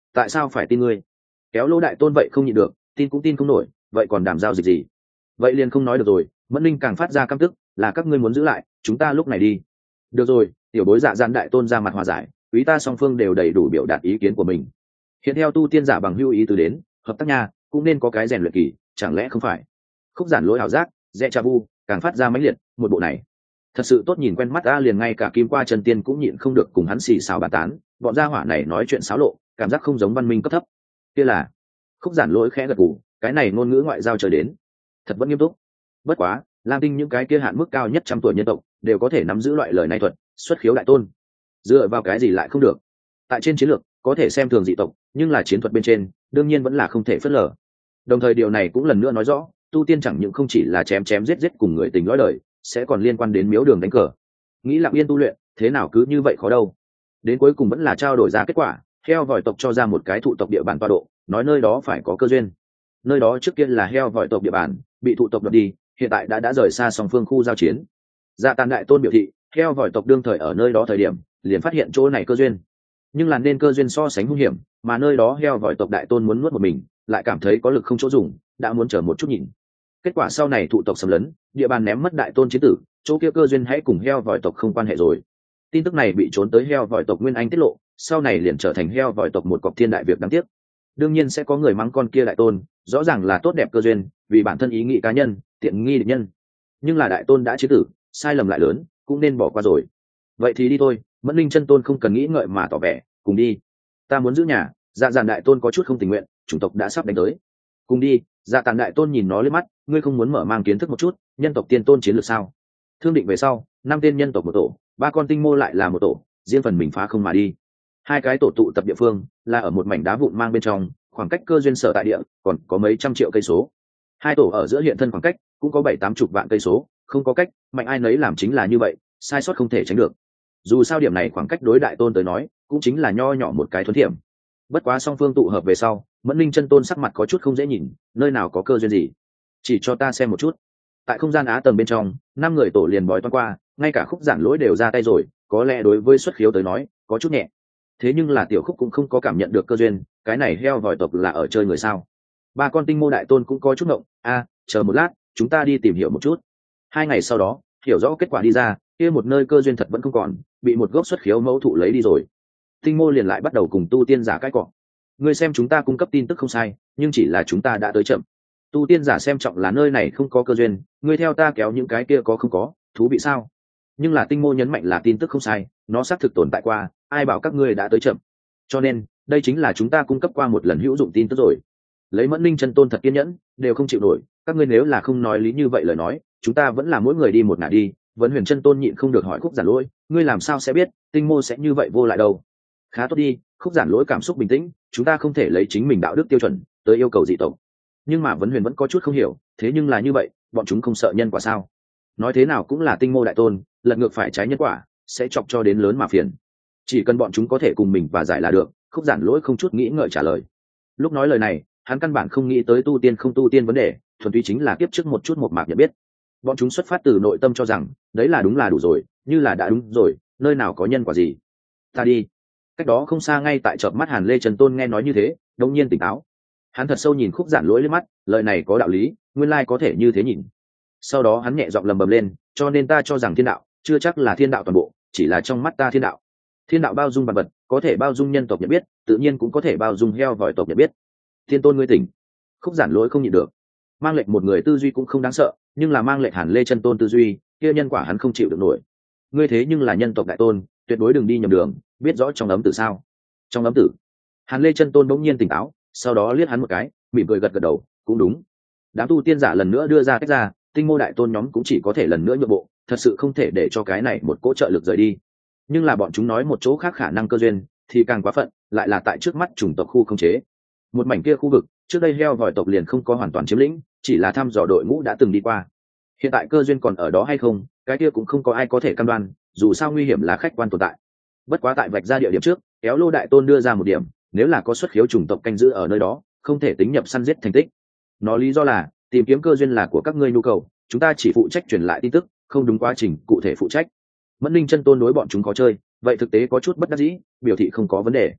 tại sao phải tin ngươi? Kéo Lỗ đại tôn vậy không nhịn được, tin cũng tin không nổi, vậy còn đàm giao dịch gì? Vậy liền không nói được rồi. Mẫn Linh càng phát ra căm tức, là các ngươi muốn giữ lại, chúng ta lúc này đi. Được rồi, tiểu bối Dạ Dạn đại tôn ra mặt hòa giải, quý ta song phương đều đầy đủ biểu đạt ý kiến của mình. Hiện theo tu tiên giả bằng hữu ý từ đến, hợp tác nha, cũng nên có cái rèn luyện kỳ, chẳng lẽ không phải? Khúc Giản Lỗi ảo giác, Rẽ Cha Vu, càng phát ra mãnh liệt, một bộ này thật sự tốt nhìn quen mắt a, liền ngay cả Kim Qua Chân Tiên cũng nhịn không được cùng hắn xì xào bàn tán, bọn gia hỏa này nói chuyện xáo lộ, cảm giác không giống văn minh cấp thấp. Kia là Khúc Giản Lỗi khẽ gật gù, cái này ngôn ngữ ngoại giao trời đến, thật vẫn nghiêm túc. Bất quá, Lam Tinh những cái kia hạn mức cao nhất trăm tuổi nhân tộc đều có thể nắm giữ loại lời này thuật, xuất khiếu đại tôn. Dựa vào cái gì lại không được? Tại trên chiến lược, có thể xem thường dị tộc, nhưng là chiến thuật bên trên, đương nhiên vẫn là không thể phớt lờ. Đồng thời điều này cũng lần nữa nói rõ, tu tiên chẳng những không chỉ là chém chém giết giết cùng người tình lõi đời, sẽ còn liên quan đến miếu đường đánh cờ. Nghĩ lặng yên tu luyện, thế nào cứ như vậy khó đâu. Đến cuối cùng vẫn là trao đổi ra kết quả, heo vòi tộc cho ra một cái thụ tộc địa bàn tọa độ, nói nơi đó phải có cơ duyên. Nơi đó trước kia là heo vòi tộc địa bàn, bị thụ tộc đoạt đi, hiện tại đã rời xa song phương khu giao chiến. Dạ Tàn đại tôn biểu thị, heo vòi tộc đương thời ở nơi đó thời điểm, liền phát hiện chỗ này cơ duyên. Nhưng là nên cơ duyên so sánh hung hiểm, mà nơi đó heo vòi tộc đại tôn muốn nuốt một mình, lại cảm thấy có lực không chỗ dùng, đã muốn chờ một chút nhìn. Kết quả sau này thụ tộc xâm lấn, địa bàn ném mất đại tôn chiến tử, chỗ kia cơ duyên hãy cùng heo vòi tộc không quan hệ rồi. Tin tức này bị trốn tới heo vòi tộc Nguyên Anh tiết lộ, sau này liền trở thành heo vòi tộc một cọc thiên đại việc đáng tiếc. Đương nhiên sẽ có người mắng con kia đại tôn, rõ ràng là tốt đẹp cơ duyên, vì bản thân ý nghĩ cá nhân, tiện nghi địch nhân. Nhưng là đại tôn đã chế tử, sai lầm lại lớn, cũng nên bỏ qua rồi. Vậy thì đi thôi, Mẫn Linh chân tôn không cần nghĩ ngợi mà tỏ vẻ, cùng đi. Ta muốn giữ nhà. Dạ Dàn đại tôn có chút không tình nguyện, chủng tộc đã sắp đánh tới. Cùng đi. Dạ Tàn đại tôn nhìn nó lên mắt, ngươi không muốn mở mang kiến thức một chút, nhân tộc tiên tôn chiến lược sao? Thương định về sau, 5 tên nhân tộc một tổ, 3 con tinh mô lại là một tổ, riêng phần mình phá không mà đi. 2 cái tổ tụ tập địa phương là ở một mảnh đá vụn mang bên trong, khoảng cách cơ duyên sở tại địa còn có mấy trăm triệu cây số. 2 tổ ở giữa hiện thân khoảng cách cũng có 7-80 vạn cây số, không có cách, mạnh ai nấy làm chính là như vậy, sai sót không thể tránh được. Dù sao điểm này khoảng cách đối đại tôn tới nói, cũng chính là nho nhỏ một cái thuần thiểm. Bất quá song phương tụ hợp về sau, Mẫn Linh chân tôn sắc mặt có chút không dễ nhìn, nơi nào có cơ duyên gì? Chỉ cho ta xem một chút. Tại không gian á tầng bên trong, 5 người tổ liền bói toán qua, ngay cả Khúc Giản Lỗi đều ra tay rồi, có lẽ đối với xuất khiếu tới nói, có chút nhẹ. Thế nhưng là tiểu Khúc cũng không có cảm nhận được cơ duyên, cái này heo vòi tộc là ở chơi người sao? 3 con tinh mô đại tôn cũng có chút ngộng, chờ một lát, chúng ta đi tìm hiểu một chút. 2 ngày sau đó, hiểu rõ kết quả đi ra, kia một nơi cơ duyên thật vẫn không còn, bị một gốc xuất khiếu mẫu thụ lấy đi rồi. Tinh mô liền lại bắt đầu cùng tu tiên giả cãi cọ. Ngươi xem chúng ta cung cấp tin tức không sai, nhưng chỉ là chúng ta đã tới chậm. Tu tiên giả xem trọng là nơi này không có cơ duyên, ngươi theo ta kéo những cái kia có không có, thú vị sao? Nhưng là tinh mô nhấn mạnh là tin tức không sai, nó xác thực tồn tại qua, ai bảo các ngươi đã tới chậm. Cho nên, đây chính là chúng ta cung cấp qua một lần hữu dụng tin tức rồi. Lấy Mẫn Linh chân tôn thật kiên nhẫn, đều không chịu nổi, các ngươi nếu là không nói lý như vậy lời nói, chúng ta vẫn là mỗi người đi một ngả đi. Vấn Huyền chân tôn nhịn không được hỏi Khúc Giản Lỗi, ngươi làm sao sẽ biết tinh mô sẽ như vậy vô lại đâu? Khá tốt đi. Khúc Giản Lỗi cảm xúc bình tĩnh, chúng ta không thể lấy chính mình đạo đức tiêu chuẩn tới yêu cầu dị tộc. Nhưng mà Vấn Huyền vẫn có chút không hiểu, thế nhưng là như vậy, bọn chúng không sợ nhân quả sao? Nói thế nào cũng là tinh mô đại tôn, lật ngược phải trái nhân quả, sẽ chọc cho đến lớn mà phiền. Chỉ cần bọn chúng có thể cùng mình và giải là được. Khúc Giản Lỗi không chút nghĩ ngợi trả lời. Lúc nói lời này, hắn căn bản không nghĩ tới tu tiên không tu tiên vấn đề, thuần túy chính là kiếp trước một chút một mạc nhận biết. Bọn chúng xuất phát từ nội tâm cho rằng đấy là đúng là đủ rồi, như là đã đúng rồi, nơi nào có nhân quả gì. Ta đi. Cách đó không xa ngay tại chợp mắt Hàn Lê Trần Tôn nghe nói như thế, đột nhiên tỉnh táo. Hắn thật sâu nhìn Khúc Giản Lỗi lên mắt, lời này có đạo lý, nguyên lai có thể như thế nhìn. Sau đó hắn nhẹ giọng lầm bầm lên, cho nên ta cho rằng thiên đạo chưa chắc là thiên đạo toàn bộ, chỉ là trong mắt ta thiên đạo. Thiên đạo bao dung vạn vật, có thể bao dung nhân tộc nhận biết, tự nhiên cũng có thể bao dung heo vòi tộc nhận biết. Thiên Tôn ngươi tỉnh. Khúc Giản Lỗi không nhịn được. Mang lệnh một người tư duy cũng không đáng sợ, nhưng là mang lệnh Hàn Lê Chân Tôn tư duy, kia nhân quả hắn không chịu được nổi. Ngươi thế nhưng là nhân tộc đại tôn, tuyệt đối đừng đi nhầm đường, biết rõ trong ấm tử sao? Trong ấm tử. Hàn Lê Chân Tôn bỗng nhiên tỉnh táo, sau đó liếc hắn một cái, mỉm cười gật gật đầu, cũng đúng. Đám tu tiên giả lần nữa đưa ra tách ra, tinh mô đại tôn nhóm cũng chỉ có thể lần nữa nhượng bộ, thật sự không thể để cho cái này một cỗ trợ lực rời đi. Nhưng là bọn chúng nói một chỗ khác khả năng cơ duyên, thì càng quá phận, lại là tại trước mắt chủng tộc khu không chế. Một mảnh kia khu vực, trước đây heo vòi tộc liền không có hoàn toàn chiếm lĩnh, chỉ là thăm dò đội ngũ đã từng đi qua. Hiện tại cơ duyên còn ở đó hay không, cái kia cũng không có ai có thể cam đoan, dù sao nguy hiểm là khách quan tồn tại. Bất quá tại vạch ra địa điểm trước, kéo Lô đại tôn đưa ra một điểm, nếu là có xuất khiếu chủng tộc canh giữ ở nơi đó, không thể tính nhập săn giết thành tích. Nó lý do là tìm kiếm cơ duyên là của các ngươi nhu cầu, chúng ta chỉ phụ trách truyền lại tin tức, không đúng quá trình cụ thể phụ trách. Mẫn Linh chân tôn đối bọn chúng có chơi, vậy thực tế có chút bất đắc dĩ, biểu thị không có vấn đề.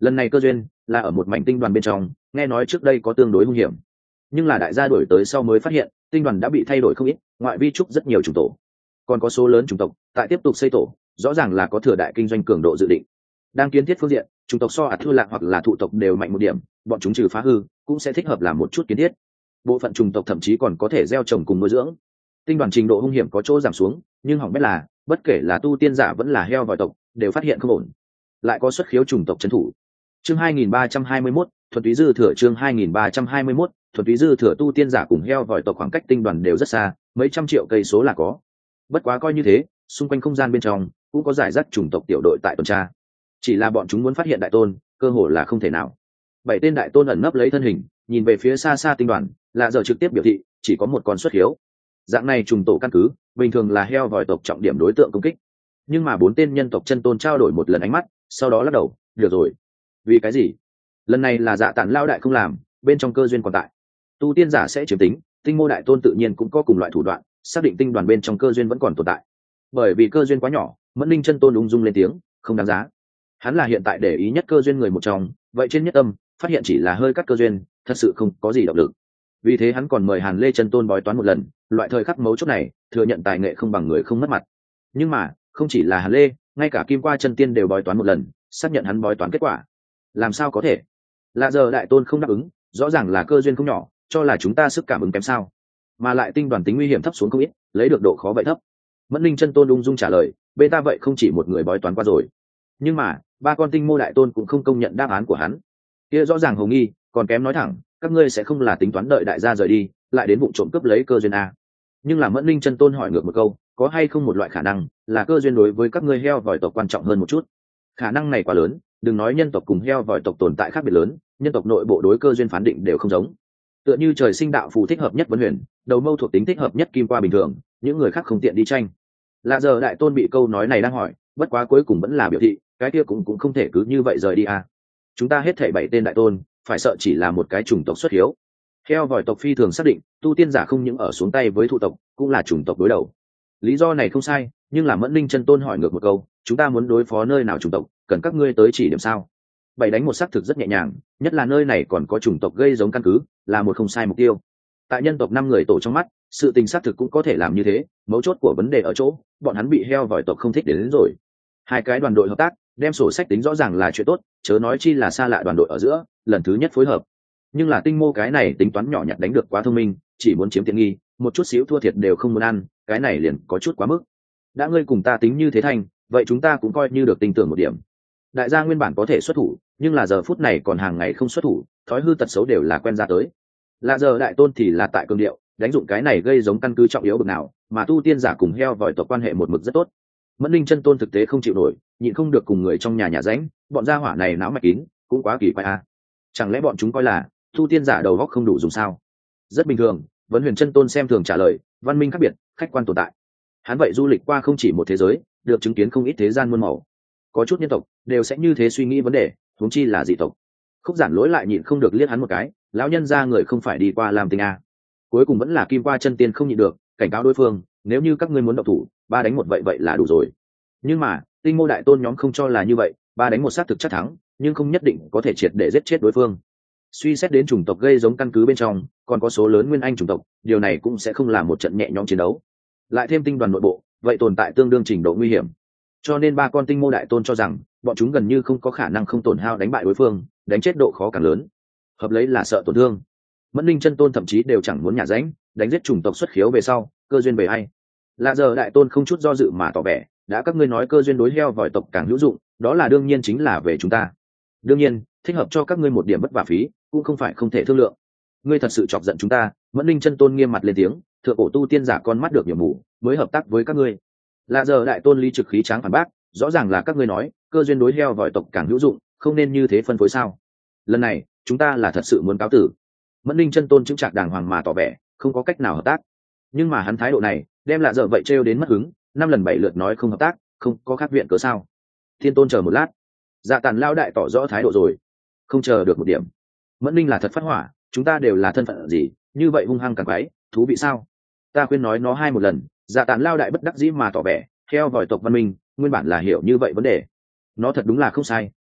Lần này cơ duyên là ở một mảnh tinh đoàn bên trong, nghe nói trước đây có tương đối hung hiểm, nhưng là đại gia đổi tới sau mới phát hiện tinh đoàn đã bị thay đổi không ít, ngoại vi trúc rất nhiều chủng tổ, còn có số lớn chủng tộc tại tiếp tục xây tổ, rõ ràng là có thừa đại kinh doanh cường độ dự định. Đang kiến thiết phương diện, chủng tộc so thua lạc hoặc là thụ tộc đều mạnh một điểm, bọn chúng trừ phá hư cũng sẽ thích hợp làm một chút kiến thiết. Bộ phận chủng tộc thậm chí còn có thể gieo trồng cùng nuôi dưỡng. Tinh đoàn trình độ hung hiểm có chỗ giảm xuống, nhưng hỏng bét là bất kể là tu tiên giả vẫn là heo vòi tộc đều phát hiện không ổn, lại có xuất khiếu chủng tộc trấn thủ. Chương 2321, thuần túy dư thừa. Chương 2321, thuần túy dư thừa. Tu tiên giả cùng heo vòi tộc khoảng cách tinh đoàn đều rất xa, mấy trăm triệu cây số là có. Bất quá coi như thế, xung quanh không gian bên trong cũng có giải rác chủng tộc tiểu đội tại tuần tra, chỉ là bọn chúng muốn phát hiện đại tôn cơ hội là không thể nào. 7 tên đại tôn ẩn nấp lấy thân hình, nhìn về phía xa xa tinh đoàn, là giờ trực tiếp biểu thị chỉ có một con xuất hiếu. Dạng này trùng tổ căn cứ bình thường là heo vòi tộc trọng điểm đối tượng công kích, nhưng mà 4 tên nhân tộc chân tôn trao đổi một lần ánh mắt, sau đó lắc đầu, được rồi. Vì cái gì? Lần này là Dạ Tản lao đại không làm, bên trong cơ duyên còn tại. Tu tiên giả sẽ chiếm tính, tinh mô đại tôn tự nhiên cũng có cùng loại thủ đoạn, xác định tinh đoàn bên trong cơ duyên vẫn còn tồn tại. Bởi vì cơ duyên quá nhỏ, Mẫn Linh chân tôn ung dung lên tiếng, không đáng giá. Hắn là hiện tại để ý nhất cơ duyên người một trong, vậy trên nhất âm phát hiện chỉ là hơi cắt cơ duyên, thật sự không có gì động lực. Vì thế hắn còn mời Hàn Lê chân tôn bói toán một lần, loại thời khắc mấu chốt này thừa nhận tài nghệ không bằng người không mất mặt. Nhưng mà không chỉ là Hàn Lê, ngay cả Kim Qua chân tiên đều bói toán một lần, xác nhận hắn bói toán kết quả. Làm sao có thể? Lạ giờ đại tôn không đáp ứng, rõ ràng là cơ duyên không nhỏ, cho là chúng ta sức cảm ứng kém sao? Mà lại tinh đoàn tính nguy hiểm thấp xuống không ít, lấy được độ khó vậy thấp. Mẫn Linh chân tôn ung dung trả lời, bên ta vậy không chỉ một người bói toán qua rồi. Nhưng mà 3 con tinh mô đại tôn cũng không công nhận đáp án của hắn. Kia rõ ràng hồ nghi, còn kém nói thẳng, các ngươi sẽ không là tính toán đợi đại gia rời đi, lại đến vụ trộm cướp lấy cơ duyên a? Nhưng là Mẫn Linh chân tôn hỏi ngược một câu, có hay không một loại khả năng là cơ duyên đối với các ngươi heo vòi tộc quan trọng hơn một chút? Khả năng này quá lớn, đừng nói nhân tộc cùng heo vòi tộc tồn tại khác biệt lớn, nhân tộc nội bộ đối cơ duyên phán định đều không giống. Tựa như trời sinh đạo phù thích hợp nhất vấn huyền, đầu mâu thuộc tính thích hợp nhất kim qua bình thường, những người khác không tiện đi tranh. Lạ giờ đại tôn bị câu nói này đang hỏi, bất quá cuối cùng vẫn là biểu thị, cái kia cũng không thể cứ như vậy rời đi à. Chúng ta hết thảy 7 tên đại tôn, phải sợ chỉ là một cái chủng tộc xuất hiếu. Heo vòi tộc phi thường xác định, tu tiên giả không những ở xuống tay với thụ tộc, cũng là chủng tộc đối đầu. Lý do này không sai, nhưng là Mẫn Linh chân tôn hỏi ngược một câu, chúng ta muốn đối phó nơi nào chủng tộc, cần các ngươi tới chỉ điểm sao? 7 đánh một xác thực rất nhẹ nhàng, nhất là nơi này còn có chủng tộc gây giống căn cứ, là một không sai mục tiêu. Tại nhân tộc 5 người tổ trong mắt, sự tình xác thực cũng có thể làm như thế, mấu chốt của vấn đề ở chỗ, bọn hắn bị heo vòi tộc không thích đến rồi. 2 cái đoàn đội hợp tác, đem sổ sách tính rõ ràng là chuyện tốt, chớ nói chi là xa lạ đoàn đội ở giữa, lần thứ nhất phối hợp. Nhưng là tinh mô cái này tính toán nhỏ nhặt đánh được quá thông minh, chỉ muốn chiếm tiện nghi, một chút xíu thua thiệt đều không muốn ăn, cái này liền có chút quá mức. Đã ngươi cùng ta tính như thế thành, vậy chúng ta cũng coi như được tin tưởng một điểm. Đại gia nguyên bản có thể xuất thủ, nhưng là giờ phút này còn hàng ngày không xuất thủ, thói hư tật xấu đều là quen ra tới. Lạ giờ đại tôn thì là tại cường điệu, đánh dụng cái này gây giống căn cứ trọng yếu bực nào, mà tu tiên giả cùng heo vòi tộc quan hệ một mực rất tốt. Mẫn Linh chân tôn thực tế không chịu nổi, nhịn không được cùng người trong nhà ránh, bọn gia hỏa này não mạch kín, cũng quá kỳ quái a. Chẳng lẽ bọn chúng coi là tu tiên giả đầu óc không đủ dùng sao? Rất bình thường, Vấn Huyền chân tôn xem thường trả lời, văn minh khác biệt, khách quan tồn tại. Hắn vậy du lịch qua không chỉ một thế giới, được chứng kiến không ít thế gian muôn màu. Có chút nhân tộc đều sẽ như thế suy nghĩ vấn đề, huống chi là dị tộc. Khúc Giản Lỗi lại nhịn không được liếc hắn một cái, lão nhân gia người không phải đi qua làm tình a. Cuối cùng vẫn là Kim Qua chân tiên không nhịn được, cảnh cáo đối phương, nếu như các ngươi muốn động thủ, 3 đánh 1 vậy là đủ rồi. Nhưng mà tinh mô đại tôn nhóm không cho là như vậy, 3 đánh 1 xác thực chắc thắng, nhưng không nhất định có thể triệt để giết chết đối phương. Suy xét đến chủng tộc gây giống căn cứ bên trong còn có số lớn nguyên anh chủng tộc, điều này cũng sẽ không là một trận nhẹ nhõm chiến đấu. Lại thêm tinh đoàn nội bộ, vậy tồn tại tương đương trình độ nguy hiểm. Cho nên 3 con tinh mô đại tôn cho rằng bọn chúng gần như không có khả năng không tổn hao đánh bại đối phương, đánh chết độ khó càng lớn. Hợp lấy là sợ tổn thương. Mẫn Linh chân tôn thậm chí đều chẳng muốn nhả ránh, đánh giết chủng tộc xuất khiếu về sau, cơ duyên về ai. Lạ giờ đại tôn không chút do dự mà tỏ vẻ, đã các ngươi nói cơ duyên đối heo vòi tộc càng hữu dụng, đó là đương nhiên chính là về chúng ta. Đương nhiên, thích hợp cho các ngươi một điểm bất vả phí, cũng không phải không thể thương lượng. Ngươi thật sự chọc giận chúng ta. Mẫn Linh chân tôn nghiêm mặt lên tiếng, thượng cổ tu tiên giả con mắt được nhiệm mù, mới hợp tác với các ngươi. Lạ giờ đại tôn lý trực khí tráng phản bác, rõ ràng là các ngươi nói cơ duyên đối heo vòi tộc càng hữu dụng, không nên như thế phân phối sao? Lần này chúng ta là thật sự muốn cáo tử. Mẫn Linh chân tôn chứng trạc đàng hoàng mà tỏ vẻ không có cách nào hợp tác, nhưng mà hắn thái độ này đem Lạ giờ vậy trêu đến mất hứng, 5 lần 7 lượt nói không hợp tác, không có khác viện cớ sao? Thiên tôn chờ một lát. Dạ Tản lao đại tỏ rõ thái độ rồi. Không chờ được một điểm. Mẫn Linh là thật phát hỏa, chúng ta đều là thân phận gì, như vậy hung hăng càng quái, thú vị sao? Ta khuyên nói nó 2 một lần. Dạ Tản lao đại bất đắc dĩ mà tỏ vẻ, theo vòi tộc văn minh, nguyên bản là hiểu như vậy vấn đề. Nó thật đúng là không sai,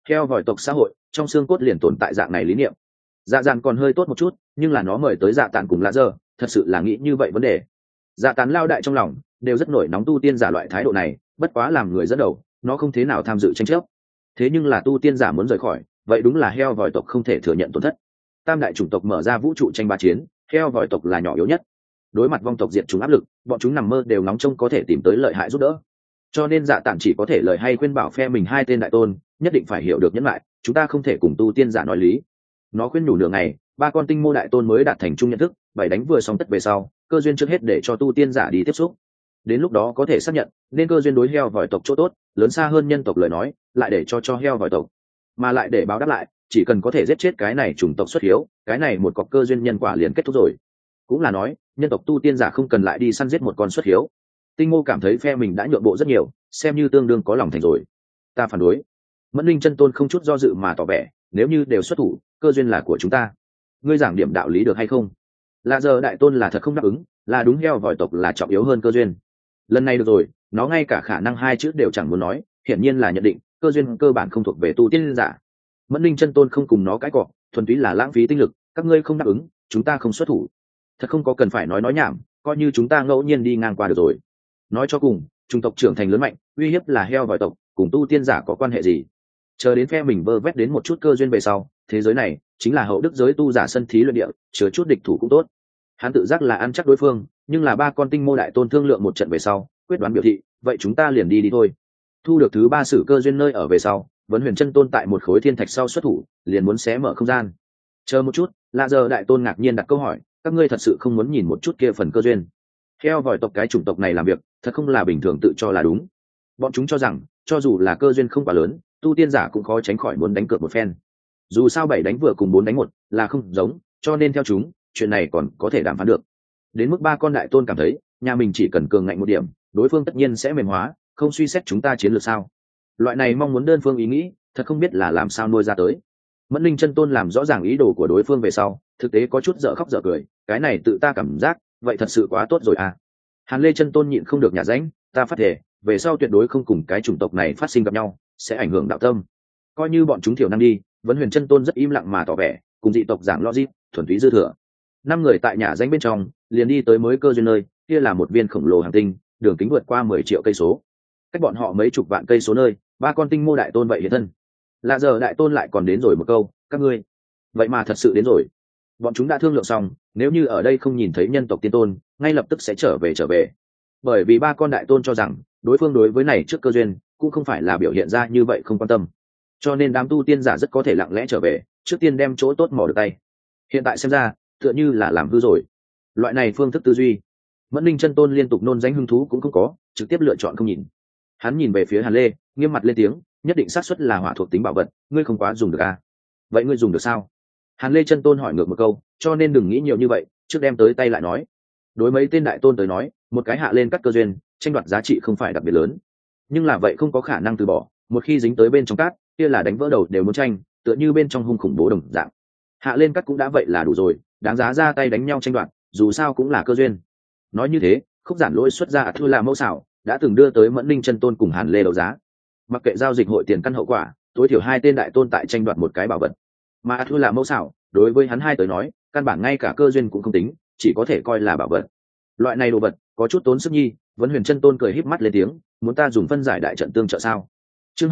Theo vòi tộc xã hội trong xương cốt liền tồn tại dạng này lý niệm. Dạ dàn còn hơi tốt một chút, nhưng là nó mời tới dạ tàn cùng lạ giờ thật sự là nghĩ như vậy vấn đề. Dạ tàn lao đại trong lòng đều rất nổi nóng tu tiên giả loại thái độ này, bất quá làm người dẫn đầu nó không thế nào tham dự tranh chấp. Thế nhưng là tu tiên giả muốn rời khỏi, vậy đúng là heo vòi tộc không thể thừa nhận tổn thất. Tam đại chủng tộc mở ra vũ trụ tranh ba chiến, heo vòi tộc là nhỏ yếu nhất. Đối mặt vong tộc diệt chúng áp lực, bọn chúng nằm mơ đều nóng trông có thể tìm tới lợi hại giúp đỡ. Cho nên dạ tản chỉ có thể lời hay khuyên bảo phe mình hai tên đại tôn nhất định phải hiểu được nhẫn lại, chúng ta không thể cùng tu tiên giả nói lý. Nó khuyên nhủ nửa ngày, ba con tinh mô đại tôn mới đạt thành chung nhận thức, bảy đánh vừa xong tất về sau, cơ duyên trước hết để cho tu tiên giả đi tiếp xúc. Đến lúc đó có thể xác nhận nên cơ duyên đối heo vòi tộc chỗ tốt lớn xa hơn nhân tộc lời nói, lại để cho heo vòi tộc, mà lại để báo đáp lại, chỉ cần có thể giết chết cái này chủng tộc xuất hiếu, cái này một cọc cơ duyên nhân quả liền kết thúc rồi. Cũng là nói nhân tộc tu tiên giả không cần lại đi săn giết một con xuất hiếu. Tinh mô cảm thấy phe mình đã nhượng bộ rất nhiều, xem như tương đương có lòng thành rồi. Ta phản đối. Mẫn linh chân tôn không chút do dự mà tỏ vẻ, nếu như đều xuất thủ, cơ duyên là của chúng ta, ngươi giảng điểm đạo lý được hay không? Là giờ đại tôn là thật không đáp ứng, là đúng heo vòi tộc là trọng yếu hơn cơ duyên. Lần này được rồi, nó ngay cả khả năng hai chữ đều chẳng muốn nói, hiển nhiên là nhận định cơ duyên cơ bản không thuộc về tu tiên giả. Mẫn linh chân tôn không cùng nó cãi cọ, thuần túy là lãng phí tinh lực, các ngươi không đáp ứng, chúng ta không xuất thủ. Thật không có cần phải nói nhảm, coi như chúng ta ngẫu nhiên đi ngang qua được rồi. Nói cho cùng, chủng tộc trưởng thành lớn mạnh, uy hiếp là heo vòi tộc, cùng tu tiên giả có quan hệ gì? Chờ đến phe mình vơ vét đến một chút cơ duyên về sau, thế giới này chính là hậu đức giới tu giả sân thí luyện địa, chứa chút địch thủ cũng tốt. Hắn tự giác là ăn chắc đối phương, nhưng là ba con tinh mô đại tôn thương lượng một trận về sau, quyết đoán biểu thị, vậy chúng ta liền đi thôi. Thu được thứ ba sử cơ duyên nơi ở về sau, Vấn Huyền chân tôn tại một khối thiên thạch sau xuất thủ, liền muốn xé mở không gian. Chờ một chút, lạ giờ đại tôn ngạc nhiên đặt câu hỏi, các ngươi thật sự không muốn nhìn một chút kia phần cơ duyên? Theo vòi tộc cái chủng tộc này làm việc, thật không là bình thường tự cho là đúng. Bọn chúng cho rằng, cho dù là cơ duyên không quá lớn, tu tiên giả cũng khó tránh khỏi muốn đánh cược một phen. Dù sao 7 đánh vừa cùng 4 đánh 1 là không giống, cho nên theo chúng, chuyện này còn có thể đàm phán được. Đến mức ba con đại tôn cảm thấy, nhà mình chỉ cần cường ngạnh một điểm, đối phương tất nhiên sẽ mềm hóa, không suy xét chúng ta chiến lược sao? Loại này mong muốn đơn phương ý nghĩ, thật không biết là làm sao nuôi ra tới. Mẫn linh chân tôn làm rõ ràng ý đồ của đối phương về sau, thực tế có chút dở khóc dở cười, cái này tự ta cảm giác, vậy thật sự quá tốt rồi à. Hàn Lê chân tôn nhịn không được nhả ránh, ta phát thể, về sau tuyệt đối không cùng cái chủng tộc này phát sinh gặp nhau, sẽ ảnh hưởng đạo tâm. Coi như bọn chúng thiểu năng đi, Vấn Huyền chân tôn rất im lặng mà tỏ vẻ, cùng dị tộc giảng logic, thuần túy dư thừa. 5 người tại nhà danh bên trong, liền đi tới mới cơ duyên nơi, kia là một viên khổng lồ hành tinh, đường kính vượt qua 10 triệu cây số. Cách bọn họ mấy chục vạn cây số nơi, ba con tinh mô đại tôn vậy hiện thân. Lạ giờ đại tôn lại còn đến rồi một câu, các ngươi, vậy mà thật sự đến rồi. Bọn chúng đã thương lượng xong, nếu như ở đây không nhìn thấy nhân tộc tiên tôn, ngay lập tức sẽ trở về. Bởi vì ba con đại tôn cho rằng, đối phương đối với này trước cơ duyên, cũng không phải là biểu hiện ra như vậy không quan tâm. Cho nên đám tu tiên giả rất có thể lặng lẽ trở về, trước tiên đem chỗ tốt mò được tay. Hiện tại xem ra, tựa như là làm hư rồi. Loại này phương thức tư duy, Mẫn linh chân tôn liên tục nôn danh hứng thú cũng không có, trực tiếp lựa chọn không nhìn. Hắn nhìn về phía Hàn Lê, nghiêm mặt lên tiếng, nhất định xác suất là hỏa thuộc tính bảo vật, ngươi không quá dùng được à? Vậy ngươi dùng được sao? Hàn Lê chân tôn hỏi ngược một câu, cho nên đừng nghĩ nhiều như vậy, trước đem tới tay lại nói. Đối mấy tên đại tôn tới nói, một cái hạ lên cắt cơ duyên, tranh đoạt giá trị không phải đặc biệt lớn, nhưng là vậy không có khả năng từ bỏ, một khi dính tới bên trong cát, kia là đánh vỡ đầu đều muốn tranh, tựa như bên trong hung khủng bố đồng dạng. Hạ lên cắt cũng đã vậy là đủ rồi, đáng giá ra tay đánh nhau tranh đoạt, dù sao cũng là cơ duyên. Nói như thế, Khúc Giản Lỗi xuất ra Thua là mẫu xảo, đã từng đưa tới Mẫn linh chân tôn cùng Hàn Lê đấu giá. Mặc kệ giao dịch hội tiền căn hậu quả, tối thiểu hai tên đại tôn tại tranh đoạt một cái bảo vật. Mà Thua là mẫu xảo, đối với hắn hai tới nói, căn bản ngay cả cơ duyên cũng không tính, chỉ có thể coi là bảo vật. Loại này đồ vật có chút tốn sức nhi. Vấn Huyền chân tôn cười híp mắt lên tiếng, muốn ta dùng phân giải đại trận tương trợ sao? Chương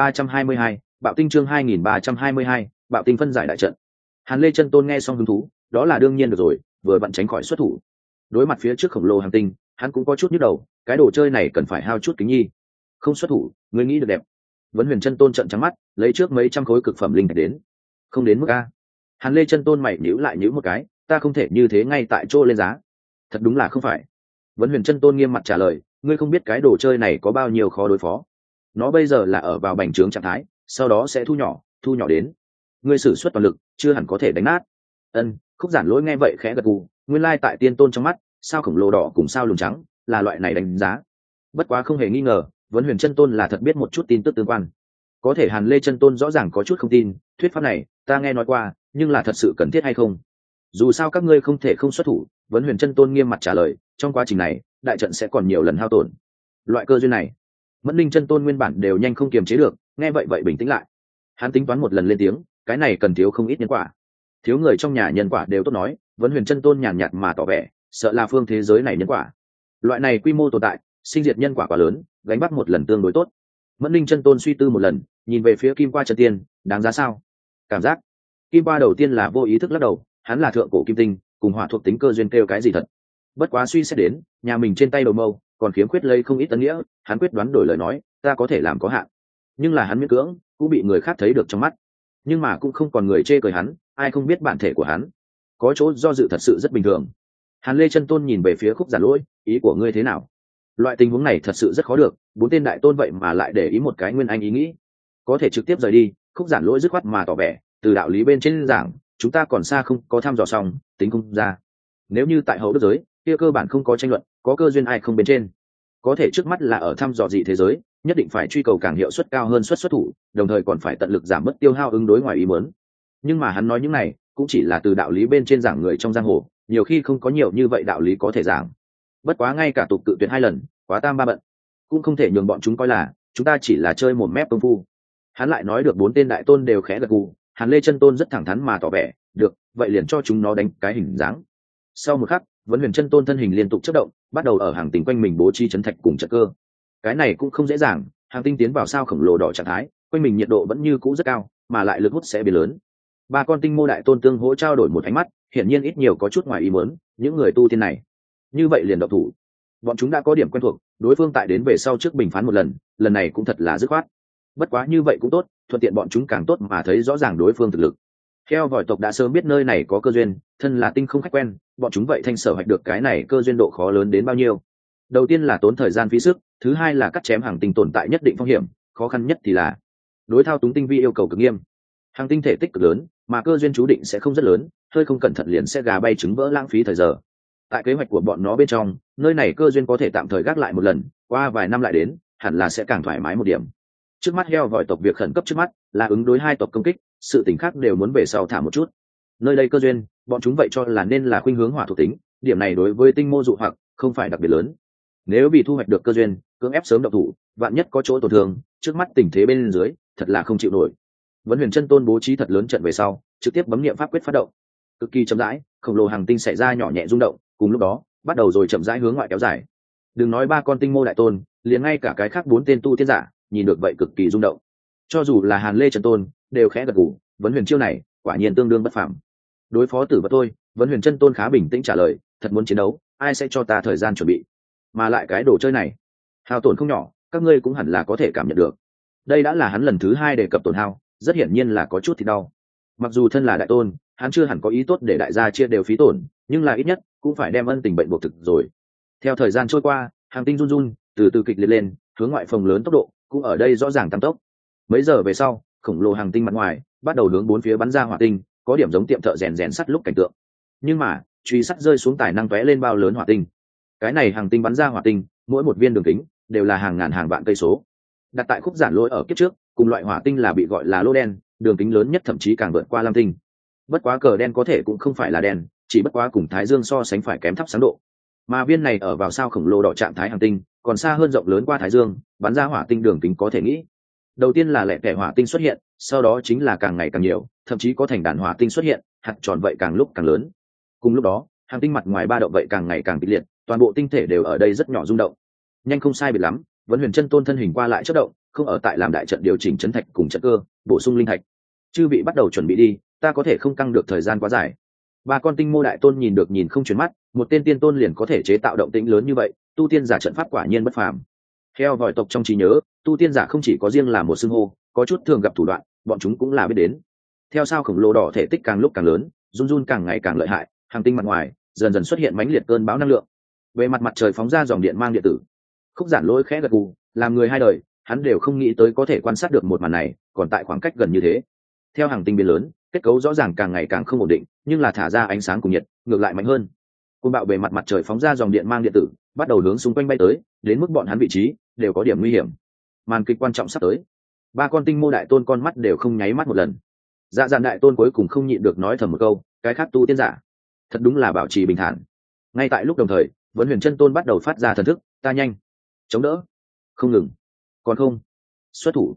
2322, Bạo tinh chương 2322, Bạo tinh phân giải đại trận. Hàn Lê chân tôn nghe xong hứng thú, đó là đương nhiên được rồi, vừa vặn tránh khỏi xuất thủ. Đối mặt phía trước khổng lồ hành tinh, hắn cũng có chút nhức đầu, cái đồ chơi này cần phải hao chút kính nhi. Không xuất thủ, ngươi nghĩ được đẹp. Vấn Huyền chân tôn trợn trắng mắt, lấy trước mấy trăm khối cực phẩm linh thạch đến. Không đến mức a. Hàn Lê chân tôn mày nhíu lại nhíu một cái, ta không thể như thế ngay tại chỗ lên giá. Thật đúng là không phải. Vấn Huyền chân tôn nghiêm mặt trả lời, ngươi không biết cái đồ chơi này có bao nhiêu khó đối phó. Nó bây giờ là ở vào bành trướng trạng thái, sau đó sẽ thu nhỏ đến. Ngươi sử xuất toàn lực, chưa hẳn có thể đánh nát. Khúc Giản Lỗi nghe vậy khẽ gật gù, nguyên lai tại tiên tôn trong mắt, sao khổng lồ đỏ cùng sao lùn trắng, là loại này đánh giá. Bất quá không hề nghi ngờ, Vấn Huyền chân tôn là thật biết một chút tin tức tương quan. Có thể Hàn Lê chân tôn rõ ràng có chút không tin, thuyết pháp này, ta nghe nói qua, nhưng là thật sự cần thiết hay không? Dù sao các ngươi không thể không xuất thủ, Vấn Huyền chân tôn nghiêm mặt trả lời, trong quá trình này, đại trận sẽ còn nhiều lần hao tổn. Loại cơ duyên này, Mẫn linh chân tôn nguyên bản đều nhanh không kiềm chế được, nghe vậy bình tĩnh lại. Hắn tính toán một lần lên tiếng, cái này cần thiếu không ít nhân quả. Thiếu người trong nhà nhân quả đều tốt nói, Vấn Huyền Chân Tôn nhàn nhạt mà tỏ vẻ sợ là phương thế giới này nhân quả, loại này quy mô tồn tại, sinh diệt nhân quả quá lớn, gánh bắt một lần tương đối tốt. Mẫn Linh Chân Tôn suy tư một lần, nhìn về phía Kim Qua chân tiên, đáng giá sao? Cảm giác Kim Qua đầu tiên là vô ý thức lắc đầu, hắn là thượng cổ kim tinh, cùng hỏa thuộc tính cơ duyên kêu cái gì thật. Bất quá suy xét đến nhà mình trên tay đầu mâu còn khiếm khuyết lấy không ít tân nghĩa, hắn quyết đoán đổi lời nói, ta có thể làm có hạn. Nhưng là hắn miễn cưỡng cũng bị người khác thấy được trong mắt, nhưng mà cũng không còn người chê cười hắn, ai không biết bản thể của hắn, có chỗ do dự thật sự rất bình thường. Hàn Lê Chân Tôn nhìn về phía Khúc Giản Lỗi, ý của ngươi thế nào? Loại tình huống này thật sự rất khó được, bốn tên đại tôn vậy mà lại để ý một cái nguyên anh ý nghĩ, có thể trực tiếp rời đi. Khúc Giản Lỗi dứt khoát mà tỏ vẻ, từ đạo lý bên trên giảng, chúng ta còn xa không có thăm dò xong, tính không ra. Nếu như tại hậu đức giới, kia cơ bản không có tranh luận, có cơ duyên ai không bên trên. Có thể trước mắt là ở thăm dò dị thế giới, nhất định phải truy cầu càng hiệu suất cao hơn xuất thủ, đồng thời còn phải tận lực giảm bớt tiêu hao ứng đối ngoài ý muốn. Nhưng mà hắn nói những này, cũng chỉ là từ đạo lý bên trên giảng người trong giang hồ, nhiều khi không có nhiều như vậy đạo lý có thể giảng. Bất quá ngay cả tục tự tuyệt 2 lần, quá tam ba bận, cũng không thể nhường bọn chúng coi là chúng ta chỉ là chơi một mép công phu. Hắn lại nói được 4 tên đại tôn đều khẽ gật gù, Hàn Lê Chân Tôn rất thẳng thắn mà tỏ vẻ, được, vậy liền cho chúng nó đánh cái hình dáng. Sau một khắc, Vấn Huyền Chân Tôn thân hình liên tục chớp động, bắt đầu ở hàng tinh quanh mình bố trí chấn thạch cùng trận cơ. Cái này cũng không dễ dàng, hàng tinh tiến vào sao khổng lồ đỏ trạng thái, quanh mình nhiệt độ vẫn như cũ rất cao, mà lại lực hút sẽ biến lớn. 3 con tinh mô đại tôn tương hỗ trao đổi một ánh mắt, hiển nhiên ít nhiều có chút ngoài ý muốn, những người tu tiên này, như vậy liền động thủ. Bọn chúng đã có điểm quen thuộc, đối phương tại đến về sau trước bình phán một lần, lần này cũng thật là dứt khoát. Bất quá như vậy cũng tốt, thuận tiện bọn chúng càng tốt mà thấy rõ ràng đối phương thực lực. Heo vòi tộc đã sớm biết nơi này có cơ duyên, thân là tinh không khách quen, bọn chúng vậy thanh sở hoạch được cái này cơ duyên độ khó lớn đến bao nhiêu. Đầu tiên là tốn thời gian phí sức, thứ hai là cắt chém hàng tinh tồn tại nhất định phong hiểm, khó khăn nhất thì là đối thao túng tinh vi yêu cầu cực nghiêm. Hàng tinh thể tích cực lớn, mà cơ duyên chú định sẽ không rất lớn, hơi không cẩn thận liền sẽ gà bay trứng vỡ, lãng phí thời giờ. Tại kế hoạch của bọn nó bên trong, nơi này cơ duyên có thể tạm thời gác lại một lần, qua vài năm lại đến, hẳn là sẽ càng thoải mái một điểm. Trước mắt heo vòi tộc việc khẩn cấp trước mắt là ứng đối 2 tộc công kích, sự tình khác đều muốn về sau thả một chút. Nơi đây cơ duyên, bọn chúng vậy cho là nên là khuynh hướng hỏa thuộc tính, điểm này đối với tinh mô dụ hoặc không phải đặc biệt lớn. Nếu vì thu hoạch được cơ duyên, cưỡng ép sớm động thủ, vạn nhất có chỗ tổn thương, trước mắt tình thế bên dưới, thật là không chịu nổi. Vấn Huyền Chân Tôn bố trí thật lớn trận về sau, trực tiếp bấm niệm pháp quyết phát động. Cực kỳ chậm rãi, khổng lồ hàng tinh xảy ra nhỏ nhẹ rung động, cùng lúc đó, bắt đầu rồi chậm rãi hướng ngoại kéo dài. Đừng nói 3 con tinh mô đại tôn, liền ngay cả cái khác 4 tên tu tiên giả, nhìn được vậy cực kỳ rung động. Cho dù là Hàn Lê Chân Tôn, đều khẽ gật gù, Vấn Huyền chiêu này, quả nhiên tương đương bất phàm. Đối phó tử vật tôi, Vấn Huyền Chân Tôn khá bình tĩnh trả lời, thật muốn chiến đấu, ai sẽ cho ta thời gian chuẩn bị? Mà lại cái đồ chơi này, hao tổn không nhỏ, các ngươi cũng hẳn là có thể cảm nhận được. Đây đã là hắn lần thứ 2 đề cập tổn hao, rất hiển nhiên là có chút thì đau. Mặc dù thân là đại tôn, hắn chưa hẳn có ý tốt để đại gia chia đều phí tổn, nhưng là ít nhất cũng phải đem ân tình bệnh buộc thực rồi. Theo thời gian trôi qua, hàng tinh run run, từ từ kịch liệt lên, hướng ngoại phồng lớn tốc độ, cũng ở đây rõ ràng tăng tốc. Mấy giờ về sau, khổng lồ hàng tinh mặt ngoài bắt đầu hướng 4 phía bắn ra hỏa tinh, có điểm giống tiệm thợ rèn rèn sắt lúc cảnh tượng. Nhưng mà, truy sắt rơi xuống tài năng tóe lên bao lớn hỏa tinh. Cái này hàng tinh bắn ra hỏa tinh, mỗi một viên đường kính đều là hàng ngàn hàng vạn cây số. Đặt tại Khúc Giản Lỗi ở kiếp trước, cùng loại hỏa tinh là bị gọi là lô đen, đường kính lớn nhất thậm chí càng vượt qua lam tinh. Bất quá cờ đen có thể cũng không phải là đen, chỉ bất quá cùng thái dương so sánh phải kém thấp sáng độ. Mà viên này ở vào sao khổng lồ đỏ trạng thái hành tinh, còn xa hơn rộng lớn qua thái dương, bắn ra hỏa tinh đường kính có thể nghĩ. Đầu tiên là lẻ tẻ hỏa tinh xuất hiện, sau đó chính là càng ngày càng nhiều, thậm chí có thành đàn hỏa tinh xuất hiện, hạt tròn vậy càng lúc càng lớn. Cùng lúc đó, hành tinh mặt ngoài ba động vậy càng ngày càng kịch liệt, toàn bộ tinh thể đều ở đây rất nhỏ rung động. Nhanh không sai biệt lắm, Vấn Huyền Chân Tôn thân hình qua lại chớp động, không ở tại làm đại trận điều chỉnh chấn thạch cùng trận cơ, bổ sung linh thạch. Chư vị bắt đầu chuẩn bị đi, ta có thể không căng được thời gian quá dài. 3 con tinh mô đại tôn nhìn được nhìn không chuyển mắt, một tên tiên tôn liền có thể chế tạo động tĩnh lớn như vậy, tu tiên giả trận pháp quả nhiên bất phàm. Theo vòi tộc trong trí nhớ, tu tiên giả không chỉ có riêng là một xưng hô, có chút thường gặp thủ đoạn, bọn chúng cũng là biết đến. Theo sao khổng lồ đỏ thể tích càng lúc càng lớn, run run càng ngày càng lợi hại, hành tinh mặt ngoài dần dần xuất hiện mãnh liệt cơn bão năng lượng. Về mặt mặt trời phóng ra dòng điện mang điện tử. Khúc Giản Lỗi khẽ gật gù, làm người hai đời, hắn đều không nghĩ tới có thể quan sát được một màn này, còn tại khoảng cách gần như thế. Theo hành tinh biến lớn, kết cấu rõ ràng càng ngày càng không ổn định, nhưng là thả ra ánh sáng cùng nhiệt, ngược lại mạnh hơn. Cơn bão bề mặt mặt trời phóng ra dòng điện mang điện tử, bắt đầu hướng xung quanh bay tới, đến mức bọn hắn vị trí đều có điểm nguy hiểm. Màn kịch quan trọng sắp tới. 3 con tinh mô đại tôn con mắt đều không nháy mắt một lần. Dạ Dạn đại tôn cuối cùng không nhịn được nói thầm một câu, cái khác tu tiên giả, thật đúng là bảo trì bình thản. Ngay tại lúc đồng thời, Vấn Huyền Chân Tôn bắt đầu phát ra thần thức, ta nhanh, chống đỡ, không ngừng, còn không, xuất thủ.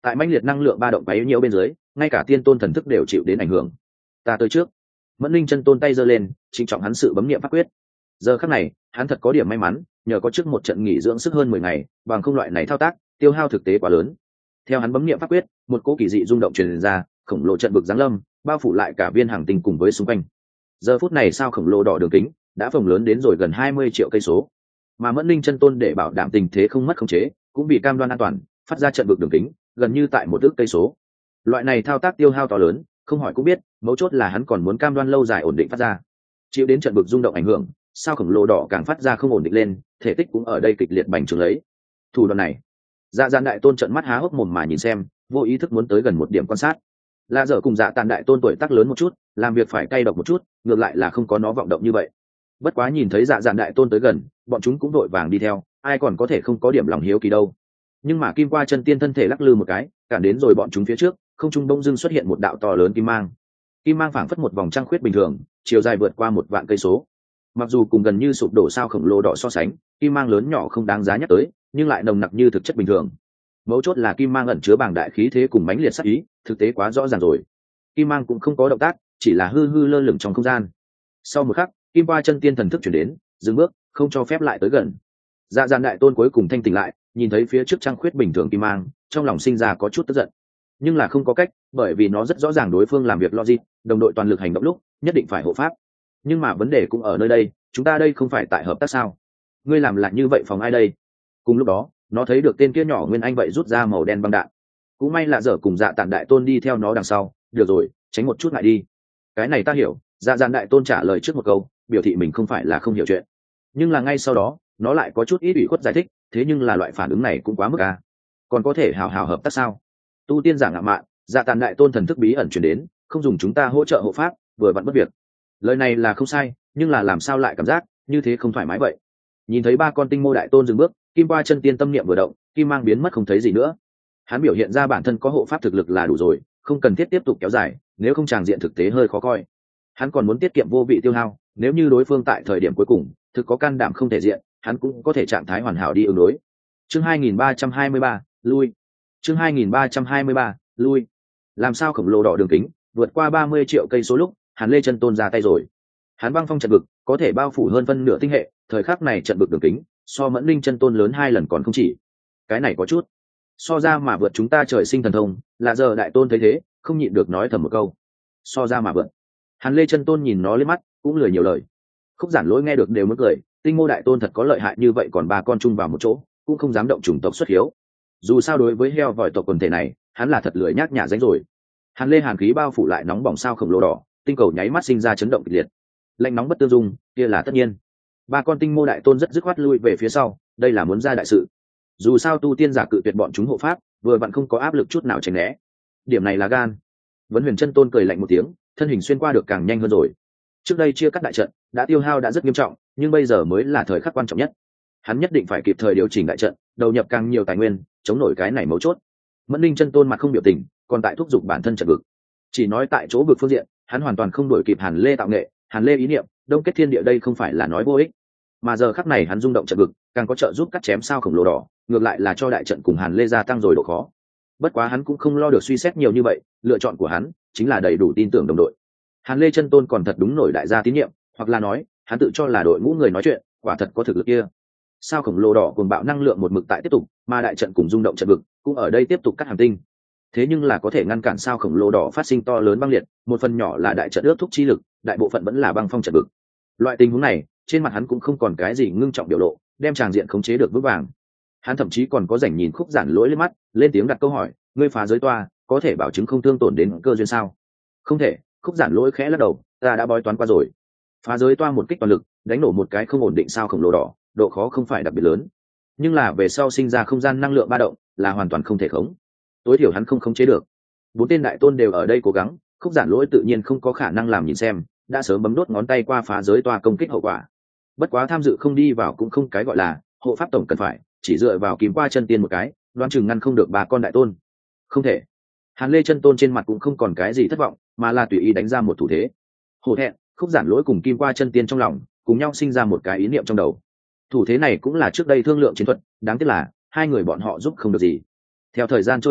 tại mãnh liệt năng lượng ba động bấy nhiêu bên dưới, ngay cả tiên tôn thần thức đều chịu đến ảnh hưởng. Ta tới trước. Mẫn linh chân tôn tay giơ lên, trịnh trọng hắn sự bấm niệm pháp quyết. Giờ khắc này hắn thật có điểm may mắn, nhờ có trước một trận nghỉ dưỡng sức hơn 10 ngày, bằng không loại này thao tác tiêu hao thực tế quá lớn. Theo hắn bấm niệm pháp quyết, một cỗ kỳ dị rung động truyền ra, khổng lồ trận vực giáng lâm, bao phủ lại cả viên hành tinh cùng với xung quanh. Giờ phút này sao khổng lồ đỏ đường kính đã phồng lớn đến rồi gần 20 triệu cây số, mà Mẫn linh chân tôn để bảo đảm tình thế không mất khống chế, cũng bị cam đoan an toàn, phát ra trận vực đường kính gần như tại một ước cây số. Loại này thao tác tiêu hao to lớn, không hỏi cũng biết, mấu chốt là hắn còn muốn cam đoan lâu dài ổn định phát ra. Chịu đến trận vực rung động ảnh hưởng, sao khổng lồ đỏ càng phát ra không ổn định lên, thể tích cũng ở đây kịch liệt bành trướng lấy. Thủ đoạn này, Dạ Dạn đại tôn trợn mắt há hốc mồm mà nhìn xem, vô ý thức muốn tới gần một điểm quan sát. Lạ dở cùng Dạ Tàn đại tôn tuổi tác lớn một chút, làm việc phải cay độc một chút, ngược lại là không có nó vọng động như vậy. Bất quá nhìn thấy Dạ Dạn đại tôn tới gần, bọn chúng cũng đội vàng đi theo, ai còn có thể không có điểm lòng hiếu kỳ đâu. Nhưng mà kim qua chân tiên thân thể lắc lư một cái, cản đến rồi bọn chúng phía trước, không trung đông dưng xuất hiện một đạo to lớn kim mang. Kim mang phảng phất một vòng trăng khuyết bình thường, chiều dài vượt qua 1 vạn cây số. Mặc dù cùng gần như sụp đổ sao khổng lồ đỏ so sánh, kim mang lớn nhỏ không đáng giá nhắc tới, nhưng lại nồng nặc như thực chất bình thường. Mấu chốt là kim mang ẩn chứa bàng đại khí thế cùng mãnh liệt sát ý, thực tế quá rõ ràng rồi. Kim mang cũng không có động tác, chỉ là hư hư lơ lửng trong không gian. Sau một khắc, kim qua chân tiên thần thức chuyển đến, dừng bước, không cho phép lại tới gần. Dạ Dạn đại tôn cuối cùng thanh tỉnh lại, nhìn thấy phía trước trăng khuyết bình thường kim mang, trong lòng sinh ra có chút tức giận, nhưng là không có cách, bởi vì nó rất rõ ràng đối phương làm việc logic, đồng đội toàn lực hành động lúc nhất định phải hộ pháp. Nhưng mà vấn đề cũng ở nơi đây, chúng ta đây không phải tại hợp tác sao? Ngươi làm lại như vậy phòng ai đây? Cùng lúc đó, nó thấy được tên kia nhỏ Nguyên Anh vậy rút ra màu đen băng đạn. Cũng may là dở cùng Dạ Tản đại tôn đi theo nó đằng sau, được rồi, tránh một chút lại đi. Cái này ta hiểu. Dạ Dạn đại tôn trả lời trước một câu, biểu thị mình không phải là không hiểu chuyện. Nhưng là ngay sau đó, nó lại có chút ít ủy khuất giải thích, thế nhưng là loại phản ứng này cũng quá mức à? Còn có thể hào hào hợp tác sao? Tu tiên giả ngạo mạn, Dạ Tản đại tôn thần thức bí ẩn truyền đến, không dùng chúng ta hỗ trợ hộ pháp, vừa vặn bất việc. Lời này là không sai, nhưng là làm sao lại cảm giác như thế không thoải mái vậy? Nhìn thấy ba con tinh mô đại tôn dừng bước, kim qua chân tiên tâm niệm vừa động, kim mang biến mất không thấy gì nữa. Hắn biểu hiện ra bản thân có hộ pháp thực lực là đủ rồi, không cần thiết tiếp tục kéo dài, nếu không tràng diện thực tế hơi khó coi. Hắn còn muốn tiết kiệm vô vị tiêu hao, nếu như đối phương tại thời điểm cuối cùng thực có can đảm không thể diện, hắn cũng có thể trạng thái hoàn hảo đi ứng đối. Chương 2323, lui. Chương 2323, lui. Làm sao khổng lồ đỏ đường kính vượt qua 30 triệu cây số lúc, Hàn Lê chân tôn ra tay rồi. Hắn băng phong trận vực có thể bao phủ hơn phân nửa tinh hệ, thời khắc này trận vực đường kính so Mẫn Linh chân tôn lớn 2 lần còn không chỉ. Cái này có chút so ra mà vượt chúng ta trời sinh thần thông. Là giờ đại tôn thấy thế, không nhịn được nói thầm một câu. So ra mà vượt. Hàn Lê chân tôn nhìn nó lên mắt, cũng lười nhiều lời. Khúc Giản Lỗi nghe được đều muốn cười, tinh mô đại tôn thật có lợi hại như vậy, còn ba con chung vào một chỗ, cũng không dám động chủng tộc xuất hiếu. Dù sao đối với heo vòi tộc quần thể này, hắn là thật lười nhác nhã dánh rồi. Hàn Lê hàn khí bao phủ lại nóng bỏng sao khổng lồ đỏ, tinh cầu nháy mắt sinh ra chấn động kịch liệt. Lạnh nóng bất tương dung, kia là tất nhiên. Ba con tinh mô đại tôn rất dứt khoát lui về phía sau, đây là muốn ra đại sự. Dù sao tu tiên giả cự tuyệt bọn chúng hộ pháp, vừa vặn không có áp lực chút nào tránh né. Điểm này là gan. Vấn Huyền chân tôn cười lạnh một tiếng, thân hình xuyên qua được càng nhanh hơn rồi. Trước đây chia cắt đại trận đã tiêu hao đã rất nghiêm trọng, nhưng bây giờ mới là thời khắc quan trọng nhất. Hắn nhất định phải kịp thời điều chỉnh đại trận, đầu nhập càng nhiều tài nguyên, chống nổi cái này mấu chốt. Mẫn Linh chân tôn mặt không biểu tình, còn tại thúc giục bản thân trận vực. Chỉ nói tại chỗ vực phương diện, hắn hoàn toàn không đổi kịp Hàn Lê tạo nghệ, Hàn Lê ý niệm, đông kết thiên địa đây không phải là nói vô ích. Mà giờ khắc này hắn rung động trận vực, càng có trợ giúp cắt chém sao khổng lồ đỏ, ngược lại là cho đại trận cùng Hàn Lê gia tăng rồi độ khó. Bất quá hắn cũng không lo được suy xét nhiều như vậy, lựa chọn của hắn chính là đầy đủ tin tưởng đồng đội. Hàn Lê chân tôn còn thật đúng nổi đại gia tín nhiệm, hoặc là nói, hắn tự cho là đội ngũ người nói chuyện, quả thật có thực lực kia. Sao khổng lồ đỏ cuồng bạo năng lượng một mực tại tiếp tục, mà đại trận cùng rung động trận vực cũng ở đây tiếp tục cắt hành tinh. Thế nhưng là có thể ngăn cản sao khổng lồ đỏ phát sinh to lớn băng liệt, một phần nhỏ là đại trận ước thúc chi lực, đại bộ phận vẫn là băng phong trận vực. Loại tình huống này, trên mặt hắn cũng không còn cái gì ngưng trọng biểu lộ, đem tràng diện khống chế được vững vàng. Hắn thậm chí còn có rảnh nhìn Khúc Giản Lỗi lên mắt, lên tiếng đặt câu hỏi, ngươi phá giới toa, có thể bảo chứng không thương tổn đến cơ duyên sao? Không thể. Khúc Giản Lỗi khẽ lắc đầu, ta đã bói toán qua rồi. Phá giới toa một kích toàn lực, đánh nổ một cái không ổn định sao khổng lồ đỏ, độ khó không phải đặc biệt lớn, nhưng là về sau sinh ra không gian năng lượng ba động là hoàn toàn không thể khống. Tối thiểu hắn không khống chế được. 4 tên đại tôn đều ở đây cố gắng, Khúc Giản Lỗi tự nhiên không có khả năng làm nhìn xem, đã sớm bấm đốt ngón tay qua phá giới toa công kích hậu quả. Bất quá tham dự không đi vào cũng không cái gọi là hộ pháp tổng cần phải, chỉ dựa vào kiếm qua chân tiên một cái, đoán chừng ngăn không được ba con đại tôn. Không thể. Hàn Lê chân tôn trên mặt cũng không còn cái gì thất vọng, mà là tùy ý đánh ra một thủ thế. Hổ thẹn, Khúc Giản Lỗi cùng kim qua chân tiên trong lòng cùng nhau sinh ra một cái ý niệm trong đầu. Thủ thế này cũng là trước đây thương lượng chiến thuật, đáng tiếc là hai người bọn họ giúp không được gì. Theo thời gian trôi qua,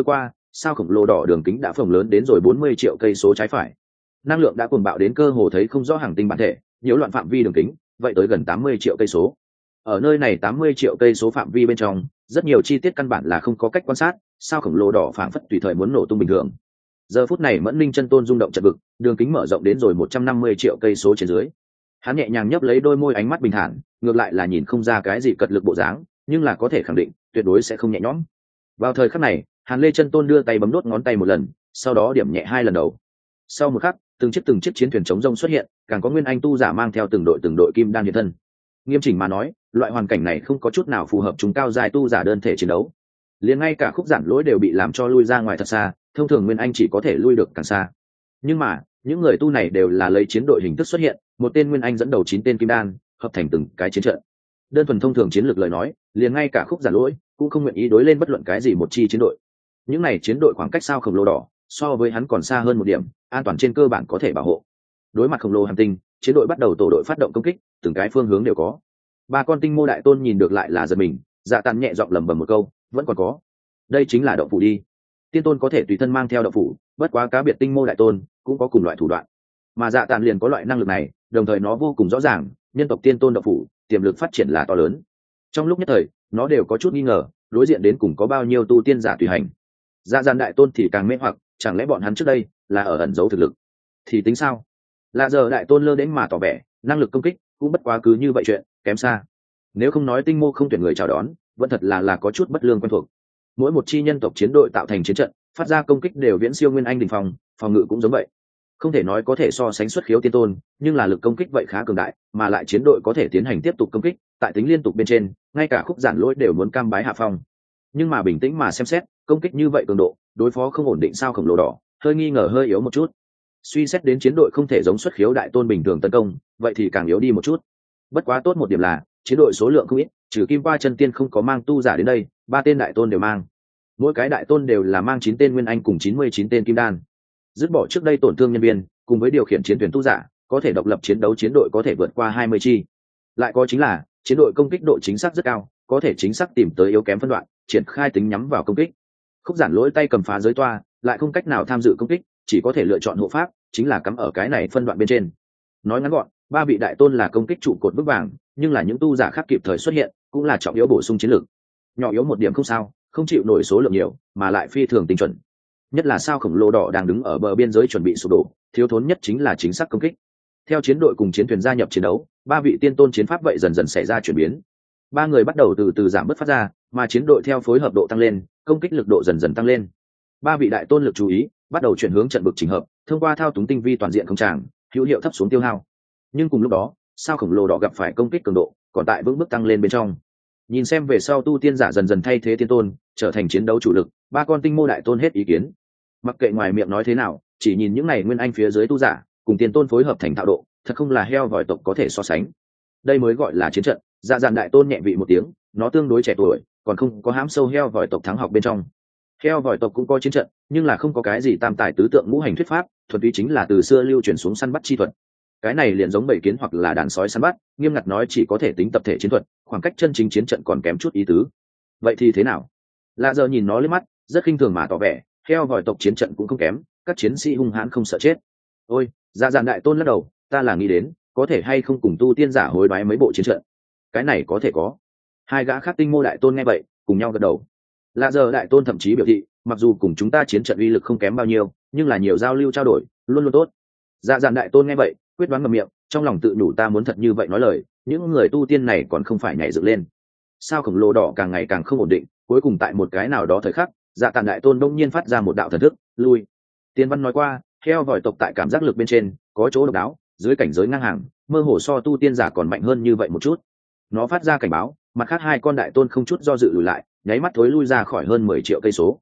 sao khổng lồ đỏ đường kính đã phồng lớn đến rồi 40 triệu cây số trái phải. Năng lượng đã cuồng bạo đến cơ hồ thấy không rõ hành tinh bản thể, nhiễu loạn phạm vi đường kính, vậy tới gần 80 triệu cây số. Ở nơi này 80 triệu cây số phạm vi bên trong, rất nhiều chi tiết căn bản là không có cách quan sát, sao khổng lồ đỏ phảng phất tùy thời muốn nổ tung bình thường. Giờ phút này Mẫn Linh chân tôn rung động chật vực, đường kính mở rộng đến rồi 150 triệu cây số trên dưới. Hắn nhẹ nhàng nhấp lấy đôi môi, ánh mắt bình thản, ngược lại là nhìn không ra cái gì cật lực bộ dáng, nhưng là có thể khẳng định, tuyệt đối sẽ không nhẹ nhõm. Vào thời khắc này, Hàn Lê chân tôn đưa tay bấm đốt ngón tay một lần, sau đó điểm nhẹ 2 lần đầu. Sau một khắc, từng chiếc chiến thuyền chống rông xuất hiện, càng có nguyên anh tu giả mang theo từng đội kim đan hiện thân. Nghiêm chỉnh mà nói, loại hoàn cảnh này không có chút nào phù hợp chúng cao dài tu giả đơn thể chiến đấu. Liền ngay cả khúc giản lỗi đều bị làm cho lui ra ngoài thật xa, thông thường nguyên anh chỉ có thể lui được càng xa. Nhưng mà những người tu này đều là lấy chiến đội hình thức xuất hiện, một tên nguyên anh dẫn đầu 9 tên kim đan, hợp thành từng cái chiến trận. Đơn thuần thông thường chiến lược lời nói, liền ngay cả khúc giản lỗi cũng không nguyện ý đối lên bất luận cái gì một chi chiến đội. Những này chiến đội khoảng cách sao khổng lồ đỏ, so với hắn còn xa hơn một điểm, an toàn trên cơ bản có thể bảo hộ. Đối mặt khổng lồ hành tinh, chiến đội bắt đầu tổ đội phát động công kích, từng cái phương hướng đều có. Ba con tinh mô đại tôn nhìn được lại là giật mình, Dạ Tàn nhẹ giọng lẩm bẩm một câu, vẫn còn có. Đây chính là động phủ đi. Tiên tôn có thể tùy thân mang theo động phủ, bất quá cá biệt tinh mô đại tôn cũng có cùng loại thủ đoạn. Mà Dạ Tàn liền có loại năng lực này, đồng thời nó vô cùng rõ ràng, nhân tộc tiên tôn động phủ, tiềm lực phát triển là to lớn. Trong lúc nhất thời, nó đều có chút nghi ngờ, đối diện đến cùng có bao nhiêu tu tiên giả tùy hành. Dạ Dàn đại tôn thì càng mê hoặc, chẳng lẽ bọn hắn trước đây là ở ẩn giấu thực lực? Thì tính sao? Lạ giờ đại tôn lơ đến mà tỏ vẻ, năng lực công kích cũng bất quá cứ như vậy chuyện, kém xa. Nếu không nói tinh mô không tuyển người chào đón, vẫn thật là có chút bất lương quen thuộc. Mỗi một chi nhân tộc chiến đội tạo thành chiến trận, phát ra công kích đều viễn siêu nguyên anh đỉnh phòng, phòng ngự cũng giống vậy. Không thể nói có thể so sánh xuất khiếu tiên tôn, nhưng là lực công kích vậy khá cường đại, mà lại chiến đội có thể tiến hành tiếp tục công kích, tại tính liên tục bên trên, ngay cả khúc giản lỗi đều muốn cam bái hạ phong. Nhưng mà bình tĩnh mà xem xét, công kích như vậy cường độ, đối phó không ổn định sao khổng lồ đỏ, hơi nghi ngờ hơi yếu một chút. Suy xét đến chiến đội không thể giống xuất khiếu đại tôn bình thường tấn công, vậy thì càng yếu đi một chút. Bất quá tốt một điểm là, chiến đội số lượng không ít, trừ Kim Qua chân tiên không có mang tu giả đến đây, 3 tên đại tôn đều mang. Mỗi cái đại tôn đều là mang 9 tên nguyên anh cùng 99 tên kim đan. Dứt bỏ trước đây tổn thương nhân viên, cùng với điều khiển chiến thuyền tu giả, có thể độc lập chiến đấu chiến đội có thể vượt qua 20 chi. Lại có chính là, chiến đội công kích độ chính xác rất cao, có thể chính xác tìm tới yếu kém phân đoạn, triển khai tính nhắm vào công kích. Khúc giản lỗi tay cầm phá giới toa, lại không cách nào tham dự công kích, chỉ có thể lựa chọn hộ pháp, chính là cắm ở cái này phân đoạn bên trên. Nói ngắn gọn, 3 vị đại tôn là công kích trụ cột vững vàng, nhưng là những tu giả khác kịp thời xuất hiện, cũng là trọng yếu bổ sung chiến lược. Nhỏ yếu một điểm không sao, không chịu nổi số lượng nhiều, mà lại phi thường tinh chuẩn. Nhất là sao khổng lồ đỏ đang đứng ở bờ biên giới chuẩn bị sụp đổ, thiếu thốn nhất chính là chính xác công kích. Theo chiến đội cùng chiến thuyền gia nhập chiến đấu, 3 vị tiên tôn chiến pháp vậy dần dần xảy ra chuyển biến. 3 người bắt đầu từ từ giảm bớt phát ra, mà chiến đội theo phối hợp độ tăng lên, công kích lực độ dần dần tăng lên. 3 vị đại tôn lực chú ý bắt đầu chuyển hướng trận vực chỉnh hợp, thông qua thao túng tinh vi toàn diện không tràng, hữu hiệu thấp xuống tiêu hao. Nhưng cùng lúc đó, sao khổng lồ đỏ gặp phải công kích cường độ, còn tại vững bước tăng lên bên trong. Nhìn xem về sau tu tiên giả dần dần thay thế tiên tôn, trở thành chiến đấu chủ lực, 3 con tinh mô đại tôn hết ý kiến. Mặc kệ ngoài miệng nói thế nào, chỉ nhìn những này nguyên anh phía dưới tu giả, cùng tiên tôn phối hợp thành thạo độ, thật không là heo vòi tộc có thể so sánh. Đây mới gọi là chiến trận. Dạ Dàn đại tôn nhẹ vị một tiếng, nó tương đối trẻ tuổi, còn không có hãm sâu heo vòi tộc thắng học bên trong. Heo vòi tộc cũng có chiến trận, nhưng là không có cái gì tam tài tứ tượng ngũ hành thuyết pháp, thuần túy chính là từ xưa lưu truyền xuống săn bắt chi thuật. Cái này liền giống bầy kiến hoặc là đàn sói săn bắt, nghiêm ngặt nói chỉ có thể tính tập thể chiến thuật, khoảng cách chân chính chiến trận còn kém chút ý tứ. Vậy thì thế nào? Lạ giờ nhìn nó lên mắt, rất khinh thường mà tỏ vẻ, heo vòi tộc chiến trận cũng không kém, các chiến sĩ hung hãn không sợ chết. Ôi, Dạ Dàn đại tôn lắc đầu, ta là nghĩ đến, có thể hay không cùng tu tiên giả hối đoái mấy bộ chiến trận. Cái này có thể có. 2 gã khác tinh mô đại tôn nghe vậy, cùng nhau gật đầu. Lạ giờ đại tôn thậm chí biểu thị, mặc dù cùng chúng ta chiến trận uy lực không kém bao nhiêu, nhưng là nhiều giao lưu trao đổi, luôn luôn tốt. Dạ Dàn đại tôn nghe vậy, quyết đoán ngậm miệng, trong lòng tự nhủ ta muốn thật như vậy nói lời, những người tu tiên này còn không phải nhảy dựng lên. Sao khổng lồ đỏ càng ngày càng không ổn định, cuối cùng tại một cái nào đó thời khắc, Dạ Tàn đại tôn đông nhiên phát ra một đạo thần thức, lui. Tiên văn nói qua, heo vòi tộc tại cảm giác lực bên trên có chỗ độc đáo, dưới cảnh giới ngang hàng, mơ hồ so tu tiên giả còn mạnh hơn như vậy một chút. Nó phát ra cảnh báo, mặt khác 2 con đại tôn không chút do dự lùi lại, nháy mắt thối lui ra khỏi hơn 10 triệu cây số.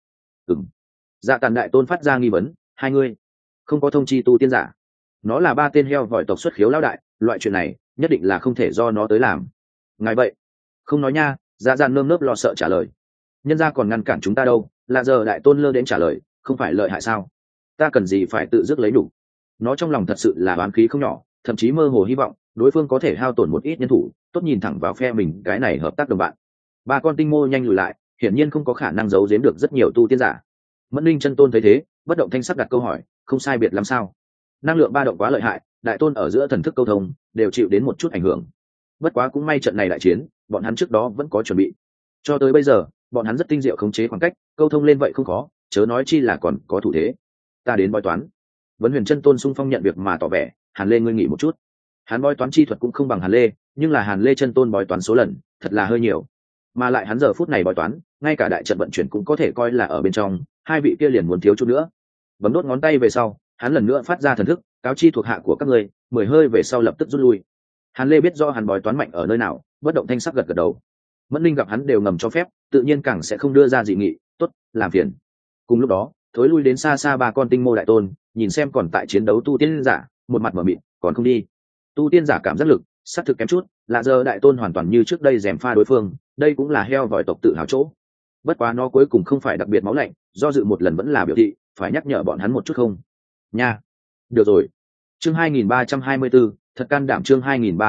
Dạ Tàn đại tôn phát ra nghi vấn, 2 người không có thông chi tu tiên giả. Nó là 3 tên heo vòi tộc xuất khiếu lão đại, loại chuyện này nhất định là không thể do nó tới làm. Ngài vậy không nói nha. Dạ Dàn nơm nớp lo sợ trả lời, nhân gia còn ngăn cản chúng ta đâu. Là giờ đại tôn lơ đến trả lời, không phải lợi hại sao, ta cần gì phải tự dứt lấy đủ. Nó trong lòng thật sự là oán khí không nhỏ, thậm chí mơ hồ hy vọng đối phương có thể hao tổn một ít nhân thủ, tốt nhìn thẳng vào phe mình cái này hợp tác đồng bạn. 3 con tinh mô nhanh lùi lại, hiển nhiên không có khả năng giấu giếm được rất nhiều tu tiên giả. Mẫn Linh chân tôn thấy thế, bất động thanh sắc đặt câu hỏi, không sai biệt làm sao? Năng lượng ba động quá lợi hại, đại tôn ở giữa thần thức câu thông đều chịu đến một chút ảnh hưởng. Bất quá cũng may trận này đại chiến, bọn hắn trước đó vẫn có chuẩn bị. Cho tới bây giờ, bọn hắn rất tinh diệu khống chế khoảng cách, câu thông lên vậy không khó, chớ nói chi là còn có thủ thế. Ta đến bói toán. Vấn Huyền chân tôn xung phong nhận việc mà tỏ vẻ, Hàn Lê ngươi nghỉ một chút. Hắn bói toán chi thuật cũng không bằng Hàn Lê, nhưng là Hàn Lê chân tôn bói toán số lần, thật là hơi nhiều. Mà lại hắn giờ phút này bói toán, ngay cả đại trận vận chuyển cũng có thể coi là ở bên trong, hai vị kia liền muốn thiếu chút nữa. Bấm đốt ngón tay về sau, hắn lần nữa phát ra thần thức, cáo chi thuộc hạ của các ngươi, 10 hơi về sau lập tức rút lui. Hàn Lê biết do hắn bói toán mạnh ở nơi nào, bất động thanh sắc gật gật đầu. Mẫn Linh gặp hắn đều ngầm cho phép, tự nhiên càng sẽ không đưa ra dị nghị, tốt, làm phiền. Cùng lúc đó, thối lui đến xa xa ba con tinh mô đại tôn, nhìn xem còn tại chiến đấu tu tiên giả, một mặt mở mịt, còn không đi. Tu tiên giả cảm giác lực, sát thực kém chút, lạ giờ đại tôn hoàn toàn như trước đây gièm pha đối phương, đây cũng là heo vòi tộc tự hào chỗ. Bất quá nó cuối cùng không phải đặc biệt máu lạnh, do dự một lần vẫn là biểu thị, phải nhắc nhở bọn hắn một chút không. Nha. Được rồi. Chương 2324, thật can đảm chương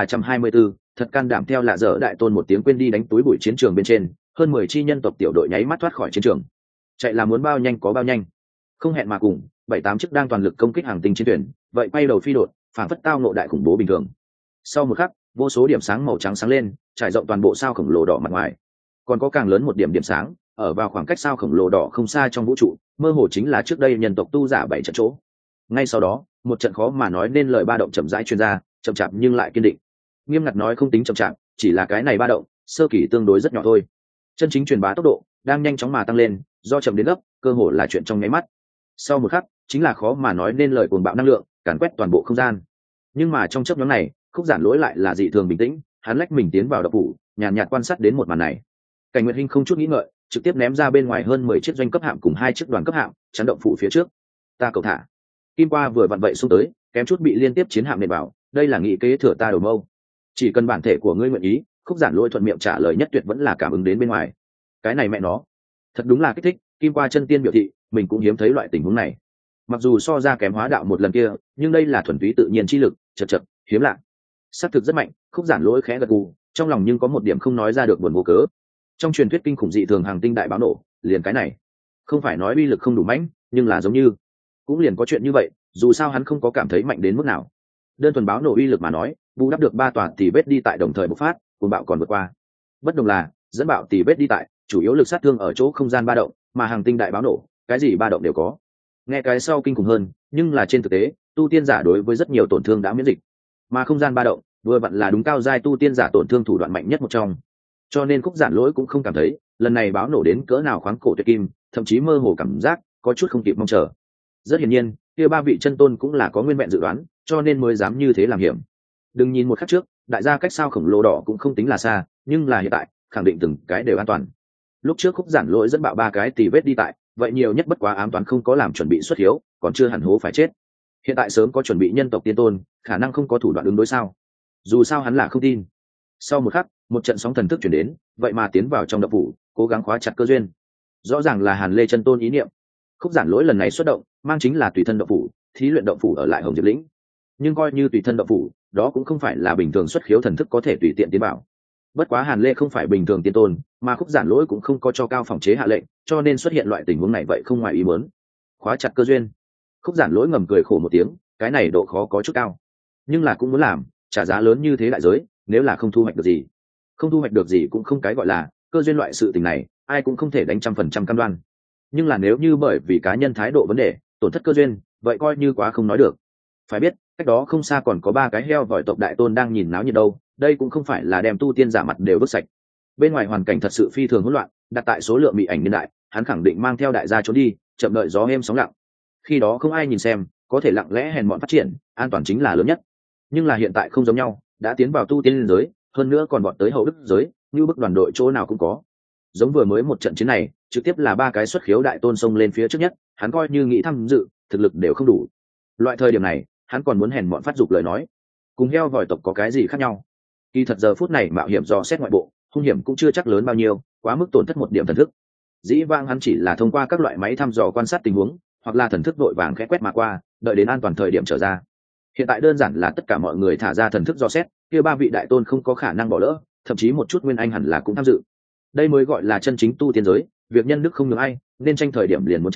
2324, thật can đảm theo lạ dở đại tôn một tiếng quên đi đánh túi bụi chiến trường bên trên, hơn 10 chi nhân tộc tiểu đội nháy mắt thoát khỏi chiến trường. Chạy là muốn bao nhanh có bao nhanh. Không hẹn mà cùng, 7-8 chiếc đang toàn lực công kích hàng tinh chiến thuyền, vậy quay đầu phi đột, phản phất tao ngộ đại khủng bố bình thường. Sau một khắc, vô số điểm sáng màu trắng sáng lên, trải rộng toàn bộ sao khổng lồ đỏ mặt ngoài. Còn có càng lớn một điểm điểm sáng, ở vào khoảng cách sao khổng lồ đỏ không xa trong vũ trụ, mơ hồ chính là trước đây nhân tộc tu giả 7 trận chỗ. Ngay sau đó, một trận khó mà nói nên lời ba động chậm rãi truyền ra, chậm chạp nhưng lại kiên định. Nghiêm ngặt nói không tính chậm chạp, chỉ là cái này ba động, sơ kỳ tương đối rất nhỏ thôi. Chân chính truyền bá tốc độ đang nhanh chóng mà tăng lên, do chậm đến gấp, cơ hồ là chuyện trong nháy mắt. Sau một khắc, chính là khó mà nói nên lời cuồng bạo năng lượng, càn quét toàn bộ không gian. Nhưng mà trong chớp nhoáng này, Khúc Giản Lỗi lại là dị thường bình tĩnh, hắn lách mình tiến vào đập phủ, nhàn nhạt quan sát đến một màn này. Cảnh Nguyệt Hinh không chút nghĩ ngợi, trực tiếp ném ra bên ngoài hơn 10 chiếc doanh cấp hạm cùng 2 chiếc đoàn cấp hạm, chắn động phủ phía trước. Ta cầu thả. Kim Qua vừa vặn vậy xung tới, kém chút bị liên tiếp chiến hạm nện vào, đây là nghị kế thừa ta đầu mâu. Chỉ cần bản thể của ngươi nguyện ý, Khúc Giản Lỗi thuận miệng trả lời nhất tuyệt vẫn là cảm ứng đến bên ngoài. Cái này mẹ nó, thật đúng là kích thích, Kim Qua chân tiên biểu thị, mình cũng hiếm thấy loại tình huống này. Mặc dù so ra kém hóa đạo một lần kia, nhưng đây là thuần túy tự nhiên chi lực, chật, hiếm lạ. Sát thực rất mạnh, Khúc Giản Lỗi khẽ gật gù, trong lòng nhưng có một điểm không nói ra được buồn vô cớ. Trong truyền thuyết kinh khủng dị thường hàng tinh đại báo nổ, liền cái này, không phải nói uy lực không đủ mạnh, nhưng là giống như cũng liền có chuyện như vậy, dù sao hắn không có cảm thấy mạnh đến mức nào. Đơn thuần báo nổ uy lực mà nói, bù đắp được 3 tòa tỷ vết đi tại đồng thời bộc phát, cuồng bạo còn vượt qua. Bất đồng là, dẫn bạo tỷ vết đi tại, chủ yếu lực sát thương ở chỗ không gian ba động, mà hàng tinh đại báo nổ, cái gì ba động đều có. Nghe cái sau kinh khủng hơn, nhưng là trên thực tế, tu tiên giả đối với rất nhiều tổn thương đã miễn dịch, mà không gian ba động vừa vặn là đúng cao giai tu tiên giả tổn thương thủ đoạn mạnh nhất một trong. Cho nên Khúc Giản Lỗi cũng không cảm thấy lần này báo nổ đến cỡ nào khoáng cổ tuyệt kim, thậm chí mơ hồ cảm giác có chút không kịp mong chờ. Rất hiển nhiên, kia ba vị chân tôn cũng là có nguyên vẹn dự đoán, cho nên mới dám như thế làm hiểm. Đừng nhìn một khắc trước, đại gia cách sao khổng lồ đỏ cũng không tính là xa, nhưng là hiện tại, khẳng định từng cái đều an toàn. Lúc trước Khúc Giản Lỗi dẫn bạo 3 cái tỉ vết đi tại, vậy nhiều nhất bất quá ám toán không có làm chuẩn bị xuất hiếu, còn chưa hẳn hố phải chết. Hiện tại sớm có chuẩn bị nhân tộc tiên tôn, khả năng không có thủ đoạn ứng đối sao? Dù sao hắn là không tin. Sau một khắc, một trận sóng thần thức chuyển đến, vậy mà tiến vào trong động phủ, cố gắng khóa chặt cơ duyên. Rõ ràng là Hàn Lê chân tôn ý niệm. Khúc Giản Lỗi lần này xuất động, mang chính là tùy thân động phủ, thí luyện động phủ ở lại Hồng Diệp lĩnh. Nhưng coi như tùy thân động phủ, đó cũng không phải là bình thường xuất khiếu thần thức có thể tùy tiện tiến vào. Bất quá Hàn Lê không phải bình thường tiên tôn, mà Khúc Giản Lỗi cũng không có cho cao phòng chế hạ lệnh, cho nên xuất hiện loại tình huống này vậy không ngoài ý muốn. Khóa chặt cơ duyên. Khúc Giản Lỗi ngầm cười khổ một tiếng, cái này độ khó có chút cao, nhưng là cũng muốn làm, trả giá lớn như thế đại giới, nếu là không thu hoạch được gì, không thu hoạch được gì cũng không cái gọi là cơ duyên loại sự tình này, ai cũng không thể đánh 100% cam đoan. Nhưng là nếu như bởi vì cá nhân thái độ vấn đề tổn thất cơ duyên, vậy coi như quá không nói được. Phải biết, cách đó không xa còn có 3 cái heo vòi tộc đại tôn đang nhìn náo nhiệt đâu, đây cũng không phải là đem tu tiên giả mặt đều vứt sạch. Bên ngoài hoàn cảnh thật sự phi thường hỗn loạn, đặt tại số lượng bị ảnh niên đại, hắn khẳng định mang theo đại gia trốn đi, chậm đợi gió êm sóng lặng. Khi đó không ai nhìn xem, có thể lặng lẽ hèn mọn phát triển, an toàn chính là lớn nhất. Nhưng là hiện tại không giống nhau, đã tiến vào tu tiên giới, hơn nữa còn bọn tới hậu đức giới, như bức đoàn đội chỗ nào cũng có. Giống vừa mới một trận chiến này, trực tiếp là 3 cái xuất khiếu đại tôn xông lên phía trước nhất, hắn coi như nghĩ tham dự, thực lực đều không đủ. Loại thời điểm này, hắn còn muốn hèn mọn phát dục lời nói, cùng heo vòi tộc có cái gì khác nhau? Kỳ thật giờ phút này mạo hiểm dò xét ngoại bộ, hung hiểm cũng chưa chắc lớn bao nhiêu, quá mức tổn thất một điểm thần thức. Dĩ vãng hắn chỉ là thông qua các loại máy thăm dò quan sát tình huống, hoặc là thần thức vội vàng khẽ quét mà qua, đợi đến an toàn thời điểm trở ra. Hiện tại đơn giản là tất cả mọi người thả ra thần thức dò xét, kia 3 vị đại tôn không có khả năng bỏ lỡ, thậm chí một chút nguyên anh hẳn là cũng tham dự. Đây mới gọi là chân chính tu tiên giới, việc nhân đức không nhường ai, nên tranh thời điểm liền muốn tranh,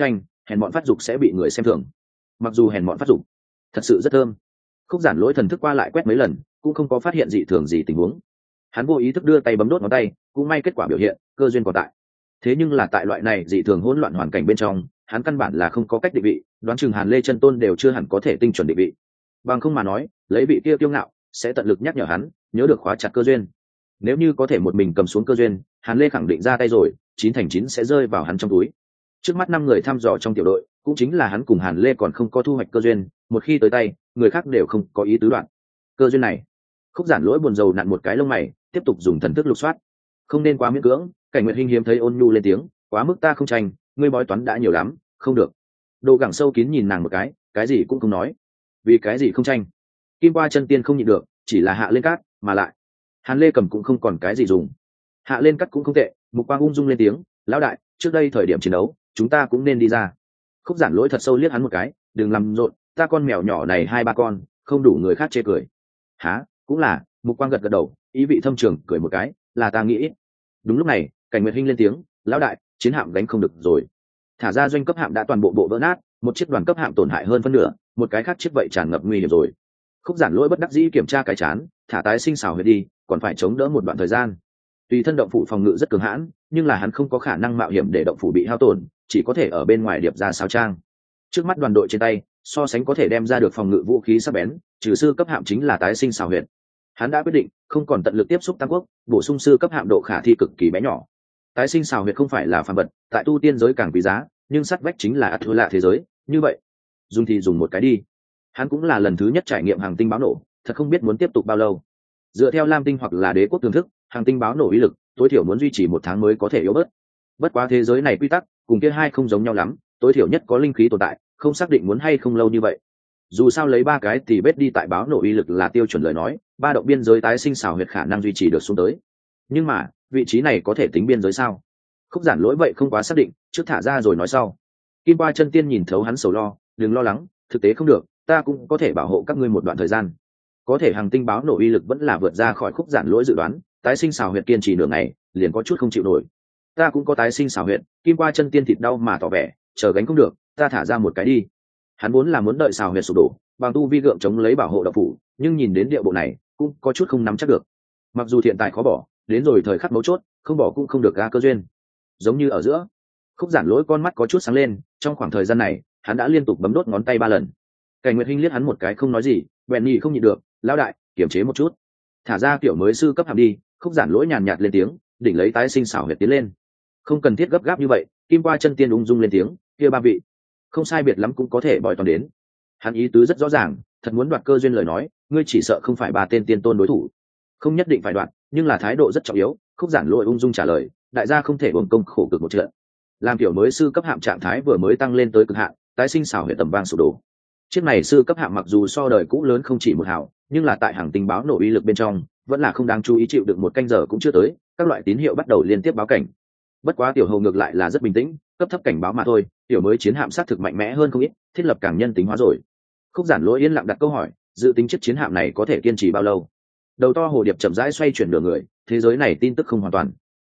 hèn mọn phát dục sẽ bị người xem thường. Mặc dù hèn mọn phát dục thật sự rất thơm. Khúc Giản Lỗi thần thức qua lại quét mấy lần cũng không có phát hiện dị thường gì tình huống. Hắn vô ý thức đưa tay bấm đốt ngón tay, cũng may kết quả biểu hiện cơ duyên còn tại. Thế nhưng là tại loại này dị thường hỗn loạn hoàn cảnh bên trong, hắn căn bản là không có cách định vị, đoán chừng Hàn Lê chân tôn đều chưa hẳn có thể tinh chuẩn định vị. Bằng không mà nói, lấy vị kia kiêu ngạo sẽ tận lực nhắc nhở hắn nhớ được khóa chặt cơ duyên. Nếu như có thể một mình cầm xuống cơ duyên, Hàn Lê khẳng định ra tay rồi, 9/9 sẽ rơi vào hắn trong túi. Trước mắt 5 người thăm dò trong tiểu đội, cũng chính là hắn cùng Hàn Lê còn không có thu hoạch cơ duyên, một khi tới tay, người khác đều không có ý tứ đoạn. Cơ duyên này, Khúc Giản Lỗi buồn rầu nặn một cái lông mày, tiếp tục dùng thần thức lục soát. Không nên quá miễn cưỡng, Cảnh Nguyệt Hinh hiếm thấy ôn nhu lên tiếng, quá mức ta không tranh, ngươi bói toán đã nhiều lắm, không được. Đồ Gẳng sâu kín nhìn nàng một cái gì cũng không nói. Vì cái gì không tranh? Kim Qua Chân Tiên không nhịn được, chỉ là hạ lên cát, mà lại Hàn Lê cầm cũng không còn cái gì dùng. Hạ lên cát cũng không tệ, Mục Quang ung dung lên tiếng, lão đại, trước đây thời điểm chiến đấu, chúng ta cũng nên đi ra. Khúc Giản Lỗi thật sâu liếc hắn một cái, đừng làm rộn, ta con mèo nhỏ này 2-3 con, không đủ người khác chê cười. Hả? Cũng là. Mục Quang gật gật đầu, ý vị thâm trường cười một cái, là ta nghĩ. Đúng lúc này, Cảnh Nguyệt Hinh lên tiếng, lão đại, chiến hạm gánh không được rồi. Thả ra doanh cấp hạm đã toàn bộ vỡ nát, một chiếc đoàn cấp hạm tổn hại hơn phân nửa, một cái khác chiếc vậy tràn ngập nguy hiểm rồi. Khúc Giản Lỗi bất đắc dĩ kiểm tra cái chán, thả tái sinh xảo huyệt đi, còn phải chống đỡ một đoạn thời gian. Tùy thân động phủ phòng ngự rất cường hãn, nhưng là hắn không có khả năng mạo hiểm để động phủ bị hao tổn, chỉ có thể ở bên ngoài điệp ra sao trang. Trước mắt đoàn đội trên tay, so sánh có thể đem ra được phòng ngự vũ khí sắc bén, trừ sư cấp hạm chính là tái sinh xảo huyệt. Hắn đã quyết định không còn tận lực tiếp xúc Tam Quốc, bổ sung sư cấp hạm độ khả thi cực kỳ bé nhỏ. Tái sinh xảo huyệt không phải là phàm vật, tại tu tiên giới càng quý giá, nhưng sắt vách chính là ắt thua lạ thế giới, như vậy, dùng thì dùng một cái đi. Hắn cũng là lần thứ nhất trải nghiệm hàng tinh báo nổ, thật không biết muốn tiếp tục bao lâu. Dựa theo Lam Tinh hoặc là Đế quốc tương thức, hàng tinh báo nổ uy lực tối thiểu muốn duy trì 1 tháng mới có thể yếu bớt. Bất quá thế giới này quy tắc cùng kia hai không giống nhau lắm, tối thiểu nhất có linh khí tồn tại, không xác định muốn hay không lâu như vậy. Dù sao lấy 3 cái thì bết đi tại báo nổ uy lực là tiêu chuẩn lời nói, 3 động biên giới tái sinh xảo huyệt khả năng duy trì được xuống tới. Nhưng mà vị trí này có thể tính biên giới sao? Khúc Giản Lỗi vậy không quá xác định, trước thả ra rồi nói sau. Kim Qua Chân Tiên nhìn thấu hắn sầu lo, đừng lo lắng, thực tế không được, ta cũng có thể bảo hộ các ngươi một đoạn thời gian. Có thể hàng tinh báo nổ uy lực vẫn là vượt ra khỏi Khúc Giản Lỗi dự đoán, tái sinh xảo huyệt kiên trì nửa ngày, liền có chút không chịu nổi. Ta cũng có tái sinh xảo huyệt, Kim Qua Chân Tiên thịt đau mà tỏ vẻ, chờ gánh không được, ta thả ra một cái đi. Hắn vốn là muốn đợi xảo huyệt sụp đổ, bằng tu vi gượng chống lấy bảo hộ động phủ, nhưng nhìn đến địa bộ này, cũng có chút không nắm chắc được. Mặc dù hiện tại khó bỏ, đến rồi thời khắc mấu chốt, không bỏ cũng không được ga cơ duyên. Giống như ở giữa, Khúc Giản Lỗi con mắt có chút sáng lên, trong khoảng thời gian này, hắn đã liên tục bấm đốt ngón tay 3 lần. Cảnh Nguyệt Hinh liếc hắn một cái không nói gì, bèn nhị không nhịn được, lão đại, kiềm chế một chút. Thả ra kiểu mới sư cấp hàm đi. Khúc Giản Lỗi nhàn nhạt lên tiếng, đỉnh lấy tái sinh xảo huyệt tiến lên. Không cần thiết gấp gáp như vậy, Kim Qua Chân Tiên ung dung lên tiếng, kia 3 vị, không sai biệt lắm cũng có thể bòi toàn đến. Hắn ý tứ rất rõ ràng, thật muốn đoạt cơ duyên lời nói, ngươi chỉ sợ không phải 3 tên tiên tôn đối thủ. Không nhất định phải đoạt, nhưng là thái độ rất trọng yếu. Khúc Giản Lỗi ung dung trả lời, đại gia không thể uổng công khổ cực một trận. Làm kiểu mới sư cấp hạm trạng thái vừa mới tăng lên tới cực hạn, tái sinh xảo huyệt tầm vang sụp đổ. Chiếc này sư cấp hạm mặc dù so đời cũ lớn không chỉ một hào, nhưng là tại hàng tinh báo nổ uy lực bên trong, vẫn là không đáng chú ý, chịu được 1 canh giờ cũng chưa tới, các loại tín hiệu bắt đầu liên tiếp báo cảnh. Bất quá tiểu hầu ngược lại là rất bình tĩnh, cấp thấp cảnh báo mà thôi, tiểu mới chiến hạm sát thực mạnh mẽ hơn không ít, thiết lập càng nhân tính hóa rồi. Khúc Giản Lỗi yên lặng đặt câu hỏi, dự tính chiếc chiến hạm này có thể kiên trì bao lâu? Đầu to hồ điệp chậm rãi xoay chuyển nửa người, thế giới này tin tức không hoàn toàn.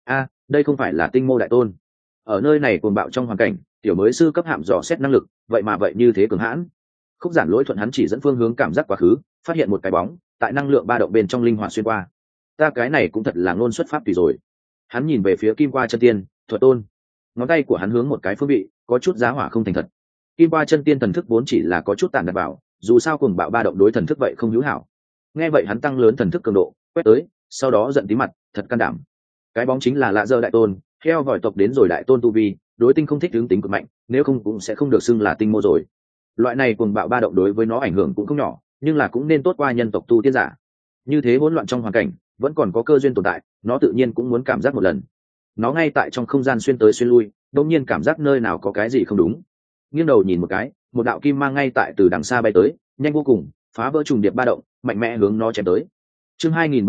Đây không phải là Tinh Mô đại tôn. Ở nơi này cuồng bạo trong hoàn cảnh, tiểu mới sư cấp hạm dò xét năng lực, vậy mà vậy như thế cường hãn. Khúc Giản Lỗi thuận hắn chỉ dẫn phương hướng cảm giác quá khứ, phát hiện một cái bóng tại năng lượng ba động bên trong linh hoạt xuyên qua. Ta cái này cũng thật là ngôn xuất pháp tùy rồi. Hắn nhìn về phía Kim Qua Chân Tiên, thuật tôn. Ngón tay của hắn hướng một cái phương vị, có chút giá hỏa không thành thật. Kim Qua Chân Tiên thần thức vốn chỉ là có chút tàn đặt vào, dù sao cuồng bạo ba động đối thần thức vậy không hữu hảo. Nghe vậy hắn tăng lớn thần thức cường độ, quét tới, sau đó giận tí mặt, thật can đảm. Cái bóng chính là Lạ Giơ đại tôn, theo vòi tộc đến rồi đại tôn tu vi, đối tinh không thích hướng tính cực mạnh, nếu không cũng sẽ không được xưng là tinh mô rồi. Loại này cuồng bạo ba động đối với nó ảnh hưởng cũng không nhỏ, nhưng là cũng nên tốt qua nhân tộc tu tiên giả. Như thế hỗn loạn trong hoàn cảnh, vẫn còn có cơ duyên tồn tại, nó tự nhiên cũng muốn cảm giác một lần. Nó ngay tại trong không gian xuyên tới xuyên lui, đột nhiên cảm giác nơi nào có cái gì không đúng. Nghiêng đầu nhìn một cái, một đạo kim mang ngay tại từ đằng xa bay tới, nhanh vô cùng, phá vỡ trùng điệp ba động, mạnh mẽ hướng nó chém tới. Chương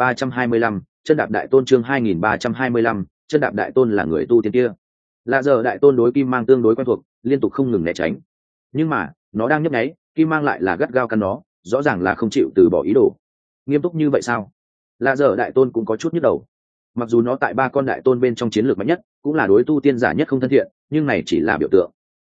2325, chân đạp đại tôn. Chương 2325, chân đạp đại tôn là người tu tiên kia. Lạ Giờ đại tôn đối kim mang tương đối quen thuộc, liên tục không ngừng né tránh. Nhưng mà, nó đang nhấp nháy, kim mang lại là gắt gao cắn nó, rõ ràng là không chịu từ bỏ ý đồ. Nghiêm túc như vậy sao? Lạ Giờ đại tôn cũng có chút nhức đầu. Mặc dù nó tại 3 con đại tôn bên trong chiến lược mạnh nhất, cũng là đối tu tiên giả nhất không thân thiện, nhưng này chỉ là biểu tượng.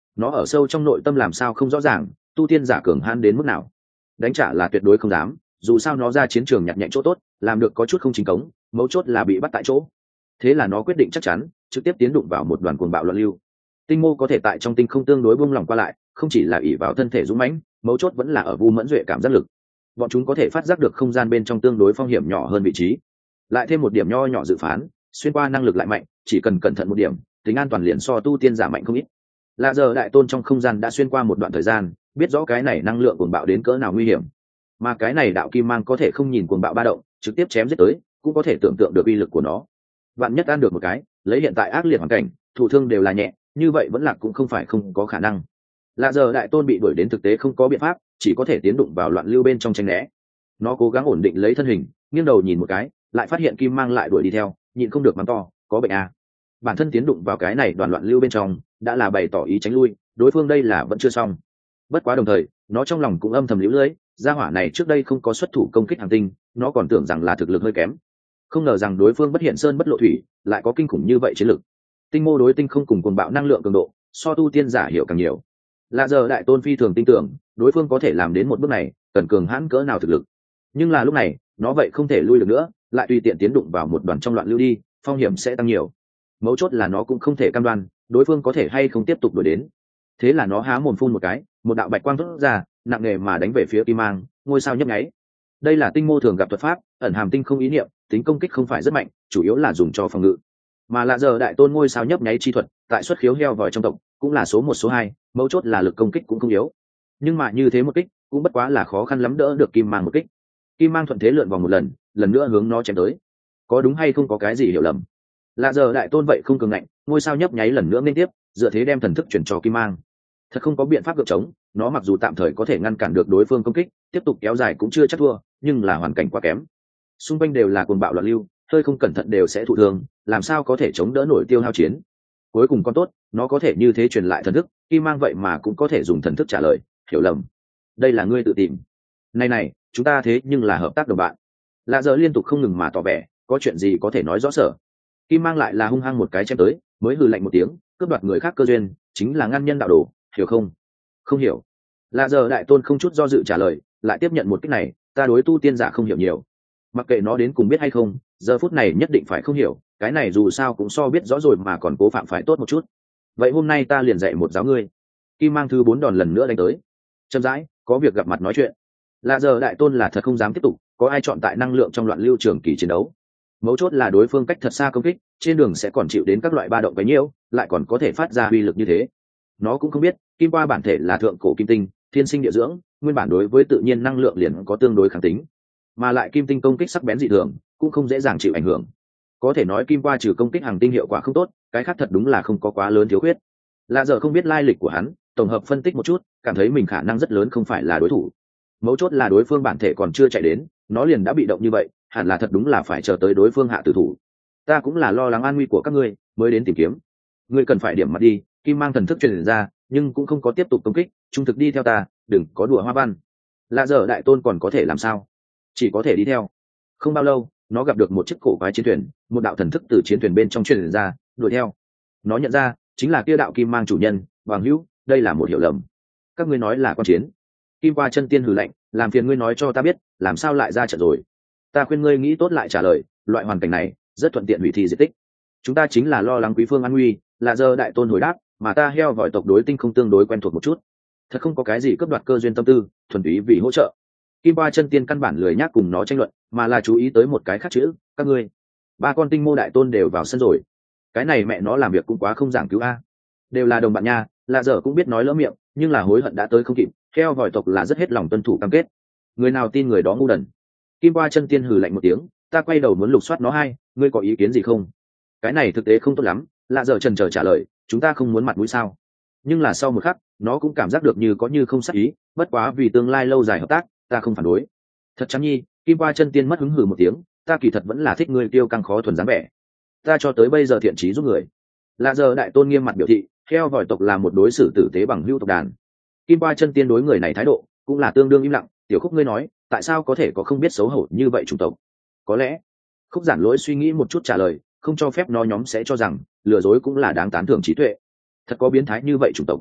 nó ở sâu trong nội tâm làm sao không rõ ràng, tu tiên giả cường hãn đến mức nào. Đánh trả là tuyệt đối không dám, dù sao nó ra chiến trường nhặt nhạnh chỗ tốt, làm được có chút không chính cống, mấu chốt là bị bắt tại chỗ. Thế là nó quyết định chắc chắn trực tiếp tiến đụng vào một đoàn cuồng bạo loạn lưu. Tinh mô có thể tại trong tinh không tương đối buông lỏng qua lại, không chỉ là ỷ vào thân thể dũng mãnh, mấu chốt vẫn là ở vu mẫn duệ cảm giác lực. Bọn chúng có thể phát giác được không gian bên trong tương đối phong hiểm nhỏ hơn vị trí, lại thêm một điểm nho nhỏ dự phán, xuyên qua năng lực lại mạnh, chỉ cần cẩn thận một điểm, tính an toàn liền so tu tiên giả mạnh không ít. Lạ giờ đại tôn trong không gian đã xuyên qua một đoạn thời gian, biết rõ cái này năng lượng cuồng bạo đến cỡ nào nguy hiểm, mà cái này đạo kim mang có thể không nhìn cuồng bạo ba động, trực tiếp chém giết tới, cũng có thể tưởng tượng được uy lực của nó. Vạn nhất ăn được một cái, lấy hiện tại ác liệt hoàn cảnh, thụ thương đều là nhẹ, như vậy vẫn là cũng không phải không có khả năng. Lạ giờ đại tôn bị đuổi đến thực tế không có biện pháp, chỉ có thể tiến đụng vào loạn lưu bên trong tranh né. Nó cố gắng ổn định lấy thân hình, nghiêng đầu nhìn một cái, lại phát hiện kim mang lại đuổi đi theo, nhịn không được mắng to, có bệnh à. Bản thân tiến đụng vào cái này đoàn loạn lưu bên trong, đã là bày tỏ ý tránh lui, đối phương đây là vẫn chưa xong. Bất quá đồng thời, nó trong lòng cũng âm thầm liễu lưỡi, gia hỏa này trước đây không có xuất thủ công kích hành tinh, nó còn tưởng rằng là thực lực hơi kém. Không ngờ rằng đối phương bất hiện sơn bất lộ thủy, lại có kinh khủng như vậy chiến lực. Tinh mô đối tinh không cùng cuồng bạo năng lượng cường độ, so tu tiên giả hiểu càng nhiều. Lạ giờ đại tôn phi thường tin tưởng, đối phương có thể làm đến một bước này, cần cường hãn cỡ nào thực lực. Nhưng là lúc này, nó vậy không thể lui được nữa, lại tùy tiện tiến đụng vào một đoàn trong loạn lưu đi, phong hiểm sẽ tăng nhiều. Mấu chốt là nó cũng không thể cam đoan, đối phương có thể hay không tiếp tục đuổi đến. Thế là nó há mồm phun một cái, một đạo bạch quang thốt ra, nặng nề mà đánh về phía kim mang, ngôi sao nhấp nháy. Đây là tinh mô thường gặp thuật pháp, ẩn hàm tinh không ý niệm, tính công kích không phải rất mạnh, chủ yếu là dùng cho phòng ngự. Mà lạ giờ đại tôn ngôi sao nhấp nháy chi thuật, tại xuất khiếu heo vòi trong tộc, cũng là số một số hai, mấu chốt là lực công kích cũng không yếu. Nhưng mà như thế một kích, cũng bất quá là khó khăn lắm đỡ được kim mang một kích. Kim mang thuận thế lượn vòng một lần nữa hướng nó chém tới. Có đúng hay không có cái gì hiểu lầm? Lạ giờ đại tôn vậy không cường ngạnh, ngôi sao nhấp nháy lần nữa liên tiếp, dựa thế đem thần thức chuyển cho kim mang. Thật không có biện pháp gượng chống, nó mặc dù tạm thời có thể ngăn cản được đối phương công kích, tiếp tục kéo dài cũng chưa chắc thua, nhưng là hoàn cảnh quá kém. Xung quanh đều là cuồng bạo loạn lưu, hơi không cẩn thận đều sẽ thụ thương, làm sao có thể chống đỡ nổi tiêu hao chiến. Cuối cùng con tốt, nó có thể như thế truyền lại thần thức, kim mang vậy mà cũng có thể dùng thần thức trả lời, hiểu lầm. Đây là ngươi tự tìm. Này, chúng ta thế nhưng là hợp tác đồng bạn. Lạ giờ liên tục không ngừng mà tỏ vẻ, có chuyện gì có thể nói rõ sở. Kim mang lại là hung hăng một cái chém tới, mới hừ lạnh một tiếng, cướp đoạt người khác cơ duyên, chính là ngăn nhân đạo đồ, hiểu không? Không hiểu. Lạ giờ đại tôn không chút do dự trả lời, lại tiếp nhận một kích này, ta đối tu tiên giả không hiểu nhiều. Mặc kệ nó đến cùng biết hay không, giờ phút này nhất định phải không hiểu, cái này dù sao cũng so biết rõ rồi mà còn cố phạm phải tốt một chút. Vậy hôm nay ta liền dạy một giáo ngươi. Kim mang thứ 4 đòn lần nữa đánh tới. Chậm rãi, có việc gặp mặt nói chuyện. Lạ giờ đại tôn là thật không dám tiếp tục, có ai chọn tại năng lượng trong loạn lưu trường kỳ chiến đấu. Mấu chốt là đối phương cách thật xa công kích, trên đường sẽ còn chịu đến các loại ba động bấy nhiêu, lại còn có thể phát ra uy lực như thế. Nó cũng không biết, kim qua bản thể là thượng cổ kim tinh, thiên sinh địa dưỡng, nguyên bản đối với tự nhiên năng lượng liền có tương đối kháng tính, mà lại kim tinh công kích sắc bén dị thường, cũng không dễ dàng chịu ảnh hưởng. Có thể nói kim qua trừ công kích hàng tinh hiệu quả không tốt, cái khác thật đúng là không có quá lớn thiếu khuyết. Lạ giờ không biết lai lịch của hắn, tổng hợp phân tích một chút, cảm thấy mình khả năng rất lớn không phải là đối thủ. Mấu chốt là đối phương bản thể còn chưa chạy đến, nó liền đã bị động như vậy, hẳn là thật đúng là phải chờ tới đối phương hạ tử thủ. Ta cũng là lo lắng an nguy của các ngươi mới đến tìm kiếm. Ngươi cần phải điểm mặt đi. Kim mang thần thức truyền ra, nhưng cũng không có tiếp tục công kích, trung thực đi theo ta, đừng có đùa hoa văn. Lạ giờ đại tôn còn có thể làm sao? Chỉ có thể đi theo. Không bao lâu, nó gặp được một chiếc cổ quái chiến thuyền, một đạo thần thức từ chiến thuyền bên trong truyền ra, đuổi theo. Nó nhận ra, chính là kia đạo kim mang chủ nhân, Hoàng Hữu, đây là một hiểu lầm. Các ngươi nói là con chiến. Kim qua chân tiên hừ lạnh, làm phiền ngươi nói cho ta biết, làm sao lại ra trận rồi. Ta khuyên ngươi nghĩ tốt lại trả lời, loại hoàn cảnh này rất thuận tiện hủy thi di tích. Chúng ta chính là lo lắng quý phương an nguy. Là giờ đại tôn hồi đáp, mà ta heo vòi tộc đối tinh không tương đối quen thuộc một chút, thật không có cái gì cướp đoạt cơ duyên tâm tư, thuần túy vì hỗ trợ. Kim qua chân tiên căn bản lười nhác cùng nó tranh luận, mà là chú ý tới một cái khác chữ, các ngươi. Ba con tinh mô đại tôn đều vào sân rồi. Cái này mẹ nó làm việc cũng quá không giảng cứu a. Đều là đồng bạn nha, là giờ cũng biết nói lỡ miệng, nhưng là hối hận đã tới không kịp, heo vòi tộc là rất hết lòng tuân thủ cam kết. Người nào tin người đó ngu đần. Kim qua chân tiên hừ lạnh một tiếng, ta quay đầu muốn lục soát nó hai, ngươi có ý kiến gì không? Cái này thực tế không tốt lắm, là giờ chần chờ trả lời, chúng ta không muốn mặt mũi sao? Nhưng là sau một khắc, nó cũng cảm giác được như có như không sắc ý, bất quá vì tương lai lâu dài hợp tác, ta không phản đối. Thật chắn nhi, kim qua chân tiên mất hứng hừ một tiếng, ta kỳ thật vẫn là thích ngươi tiêu căng khó thuần dáng vẻ. Ta cho tới bây giờ thiện trí giúp người. Là giờ đại tôn nghiêm mặt biểu thị, heo vòi tộc là một đối xử tử tế bằng hữu tộc đàn. Kim qua chân tiên đối người này thái độ cũng là tương đương im lặng. Tiểu Khúc ngươi nói, tại sao có thể có không biết xấu hổ như vậy chủng tộc? Có lẽ Khúc giản lỗi suy nghĩ một chút trả lời, không cho phép nó nhóm sẽ cho rằng lừa dối cũng là đáng tán thưởng trí tuệ. Thật có biến thái như vậy chủng tộc.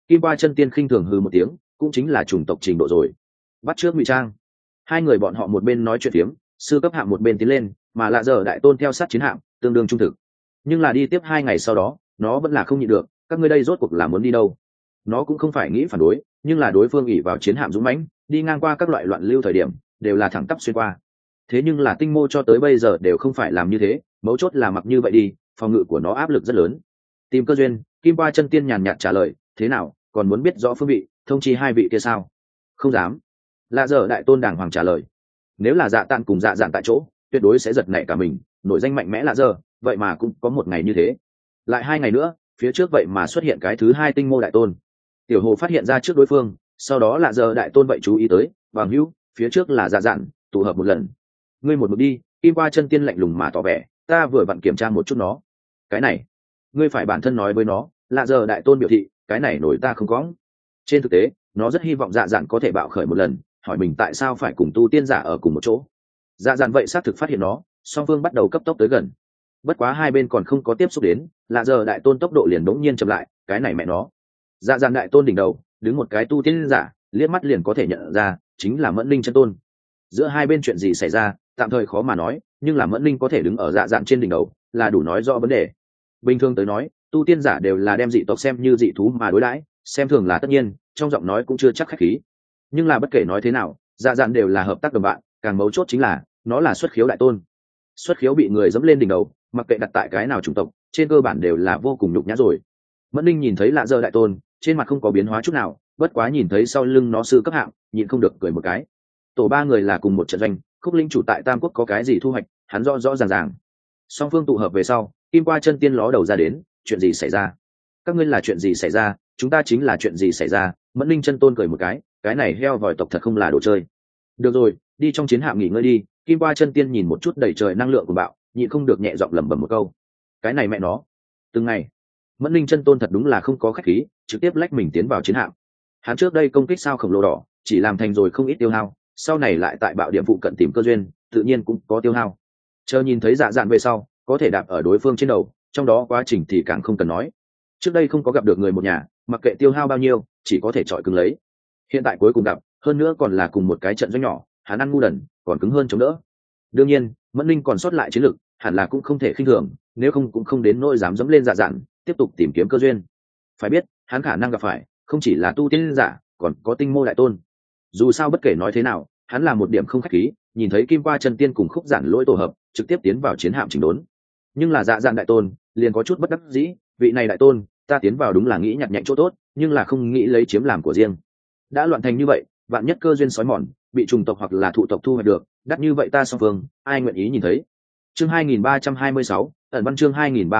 Kim Qua Chân Tiên khinh thường hừ một tiếng, cũng chính là chủng tộc trình độ rồi. Bắt trước ngụy trang. Hai người bọn họ một bên nói chuyện phiếm, sư cấp hạng một bên tiến lên, mà lạ giờ đại tôn theo sát chiến hạm, tương đương trung thực. Nhưng là đi tiếp 2 ngày sau đó, nó vẫn là không nhịn được, các ngươi đây rốt cuộc là muốn đi đâu? Nó cũng không phải nghĩ phản đối, nhưng là đối phương ỷ vào chiến hạm dũng mãnh, đi ngang qua các loại loạn lưu thời điểm, đều là thẳng tắp xuyên qua. Thế nhưng là tinh mô cho tới bây giờ đều không phải làm như thế, mấu chốt là mặc như vậy đi, phòng ngự của nó áp lực rất lớn. Tìm cơ duyên, Kim Qua Chân Tiên nhàn nhạt trả lời, thế nào, còn muốn biết rõ phương vị, thông chi hai vị kia sao? Không dám. Lạ giờ đại tôn đàng hoàng trả lời. Nếu là Dạ Tạn cùng Dạ Dạn tại chỗ, tuyệt đối sẽ giật nảy cả mình, nổi danh mạnh mẽ Lạ giờ, vậy mà cũng có một ngày như thế. Lại 2 ngày nữa, phía trước vậy mà xuất hiện cái thứ hai tinh mô đại tôn. Tiểu Hồ phát hiện ra trước đối phương, sau đó Lạ giờ đại tôn vậy chú ý tới, bằng hữu, phía trước là Dạ Dạn, tụ hợp một lần. Ngươi một mực đi. Kim Qua Chân Tiên lạnh lùng mà tỏ vẻ, ta vừa vặn kiểm tra một chút nó. Cái này, ngươi phải bản thân nói với nó. Lạ giờ đại tôn biểu thị, cái này nổi ta không có. Trên thực tế, nó rất hy vọng Dạ Dạn có thể bạo khởi một lần, hỏi mình tại sao phải cùng tu tiên giả ở cùng một chỗ. Dạ Dạn vậy xác thực phát hiện nó, song phương bắt đầu cấp tốc tới gần. Bất quá hai bên còn không có tiếp xúc đến, Lạ giờ đại tôn tốc độ liền đống nhiên chậm lại, cái này mẹ nó. Dạ Dạn đại tôn đỉnh đầu đứng một cái tu tiên giả, liếc mắt liền có thể nhận ra, chính là Mẫn Linh chân tôn. Giữa hai bên chuyện gì xảy ra, tạm thời khó mà nói, nhưng là Mẫn Linh có thể đứng ở Dạ Dạn trên đỉnh đầu, là đủ nói rõ vấn đề. Bình thường tới nói, tu tiên giả đều là đem dị tộc xem như dị thú mà đối đãi, xem thường là tất nhiên, trong giọng nói cũng chưa chắc khách khí. Nhưng là bất kể nói thế nào, Dạ Dạn đều là hợp tác đồng bạn, càng mấu chốt chính là nó là xuất khiếu đại tôn. Xuất khiếu bị người dẫm lên đỉnh đầu, mặc kệ đặt tại cái nào chủng tộc, trên cơ bản đều là vô cùng nhục nhã rồi. Mẫn Linh nhìn thấy Lạ giờ đại tôn, trên mặt không có biến hóa chút nào, bất quá nhìn thấy sau lưng nó sư cấp hạng, nhịn không được cười một cái. Tổ ba người là cùng một trận doanh, Khúc Linh chủ tại Tam Quốc có cái gì thu hoạch, hắn rõ rõ ràng ràng. Song phương tụ hợp về sau, Kim Qua Chân Tiên ló đầu ra đến, chuyện gì xảy ra? Các ngươi là chuyện gì xảy ra? Chúng ta chính là chuyện gì xảy ra? Mẫn Linh chân tôn cười một cái này heo vòi tộc thật không là đồ chơi. Được rồi, đi trong chiến hạm nghỉ ngơi đi. Kim Qua Chân Tiên nhìn một chút đầy trời năng lượng của bạo, nhịn không được nhẹ giọng lẩm bẩm một câu. Cái này mẹ nó. Từng ngày, Mẫn Linh chân tôn thật đúng là không có khách khí, trực tiếp lách mình tiến vào chiến hạm. Hắn trước đây công kích sao khổng lồ đỏ, chỉ làm thành rồi không ít tiêu hao, sau này lại tại bạo điểm phụ cận tìm cơ duyên, tự nhiên cũng có tiêu hao. Chờ nhìn thấy Dạ Dạn về sau, có thể đạp ở đối phương trên đầu, trong đó quá trình thì càng không cần nói. Trước đây không có gặp được người một nhà, mặc kệ tiêu hao bao nhiêu, chỉ có thể chọi cứng lấy. Hiện tại cuối cùng gặp, hơn nữa còn là cùng một cái trận doanh nhỏ, hắn ăn ngu đần, còn cứng hơn chống đỡ. Đương nhiên, Mẫn Linh còn sót lại chiến lực, hẳn là cũng không thể khinh thường, nếu không cũng không đến nỗi dám dẫm lên Dạ Dạn, tiếp tục tìm kiếm cơ duyên. Phải biết, hắn khả năng gặp phải, không chỉ là tu tiên giả, còn có tinh mô đại tôn. Dù sao bất kể nói thế nào, hắn là một điểm không khách khí, nhìn thấy Kim Qua Chân Tiên cùng Khúc Giản Lỗi tổ hợp, trực tiếp tiến vào chiến hạm chỉnh đốn. Nhưng là Dạ Dạn đại tôn, liền có chút bất đắc dĩ, vị này đại tôn, ta tiến vào đúng là nghĩ nhặt nhạnh chỗ tốt, nhưng là không nghĩ lấy chiếm làm của riêng. Đã loạn thành như vậy, vạn nhất cơ duyên sói mòn, bị trùng tộc hoặc là thụ tộc thu hoạch được, đắt như vậy ta song phương, ai nguyện ý nhìn thấy. Chương 2326, ẩn văn chương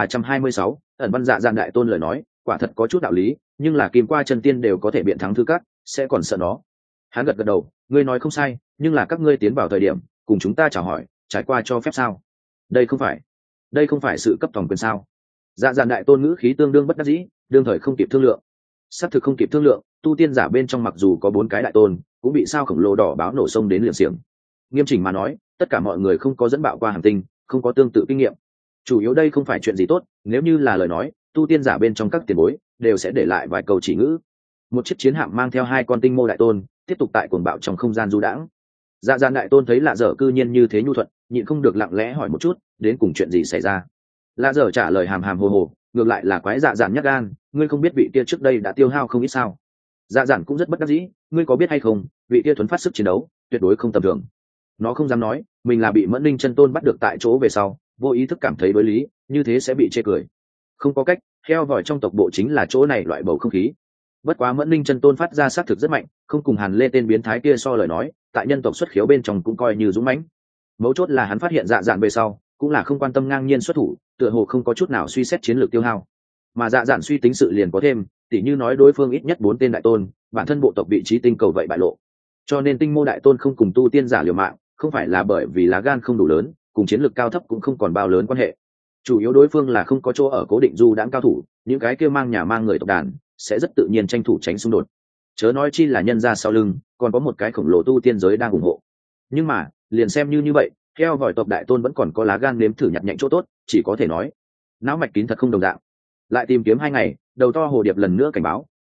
2326, ẩn văn. Dạ Dạn đại tôn lời nói, quả thật có chút đạo lý, nhưng là Kim Qua Chân Tiên đều có thể biện thắng thư các, sẽ còn sợ nó. Hắn gật gật đầu, ngươi nói không sai, nhưng là các ngươi tiến vào thời điểm, cùng chúng ta chào hỏi, trải qua cho phép sao? Đây không phải sự cấp toàn quyền sao? Dạ Dạn đại tôn ngữ khí tương đương bất đắc dĩ, đương thời không kịp thương lượng. Xác thực không kịp thương lượng, tu tiên giả bên trong mặc dù có 4 cái đại tôn, cũng bị sao khổng lồ đỏ báo nổ sông đến liệng xiềng. Nghiêm chỉnh mà nói, tất cả mọi người không có dẫn bạo qua hành tinh, không có tương tự kinh nghiệm. Chủ yếu đây không phải chuyện gì tốt, nếu như là lời nói, tu tiên giả bên trong các tiền bối đều sẽ để lại vài câu chỉ ngữ. Một chiếc chiến hạm mang theo 2 con tinh mô đại tôn, tiếp tục tại cuồng bạo trong không gian du đãng. Dạ Dạn đại tôn thấy Lạ dở cư nhiên như thế nhu thuận, nhịn không được lặng lẽ hỏi một chút, đến cùng chuyện gì xảy ra. Lạ dở trả lời hàm hàm hồ hồ, ngược lại là quái Dạ Dạn nhắc gan, ngươi không biết vị kia trước đây đã tiêu hao không ít sao? Dạ Dạn cũng rất bất đắc dĩ, ngươi có biết hay không, vị kia thuần phát sức chiến đấu, tuyệt đối không tầm thường. Nó không dám nói, mình là bị Mẫn Linh chân tôn bắt được tại chỗ về sau, vô ý thức cảm thấy đối lý, như thế sẽ bị chê cười. Không có cách, heo vòi trong tộc bộ chính là chỗ này loại bầu không khí. Bất quá Mẫn Linh chân tôn phát ra sát thực rất mạnh, không cùng Hàn Lê tên biến thái kia so lời nói, tại nhân tộc xuất khiếu bên trong cũng coi như dũng mãnh. Mấu chốt là hắn phát hiện Dạ Dạn về sau, cũng là không quan tâm ngang nhiên xuất thủ, tựa hồ không có chút nào suy xét chiến lược tiêu hao. Mà Dạ Dạn suy tính sự liền có thêm, tỉ như nói đối phương ít nhất 4 tên đại tôn, bản thân bộ tộc vị trí tinh cầu vậy bại lộ. Cho nên tinh mô đại tôn không cùng tu tiên giả liều mạng, không phải là bởi vì lá gan không đủ lớn, cùng chiến lược cao thấp cũng không còn bao lớn quan hệ. Chủ yếu đối phương là không có chỗ ở cố định du đãng cao thủ, những cái kia mang nhà mang người tộc đàn sẽ rất tự nhiên tranh thủ tránh xung đột. Chớ nói chi là nhân ra sau lưng còn có một cái khổng lồ tu tiên giới đang ủng hộ. Nhưng mà liền xem như vậy, heo vòi tộc đại tôn vẫn còn có lá gan nếm thử nhặt nhạnh chỗ tốt, chỉ có thể nói não mạch kín thật không đồng dạng. Lại tìm kiếm 2 ngày, đầu to hồ điệp lần nữa cảnh báo,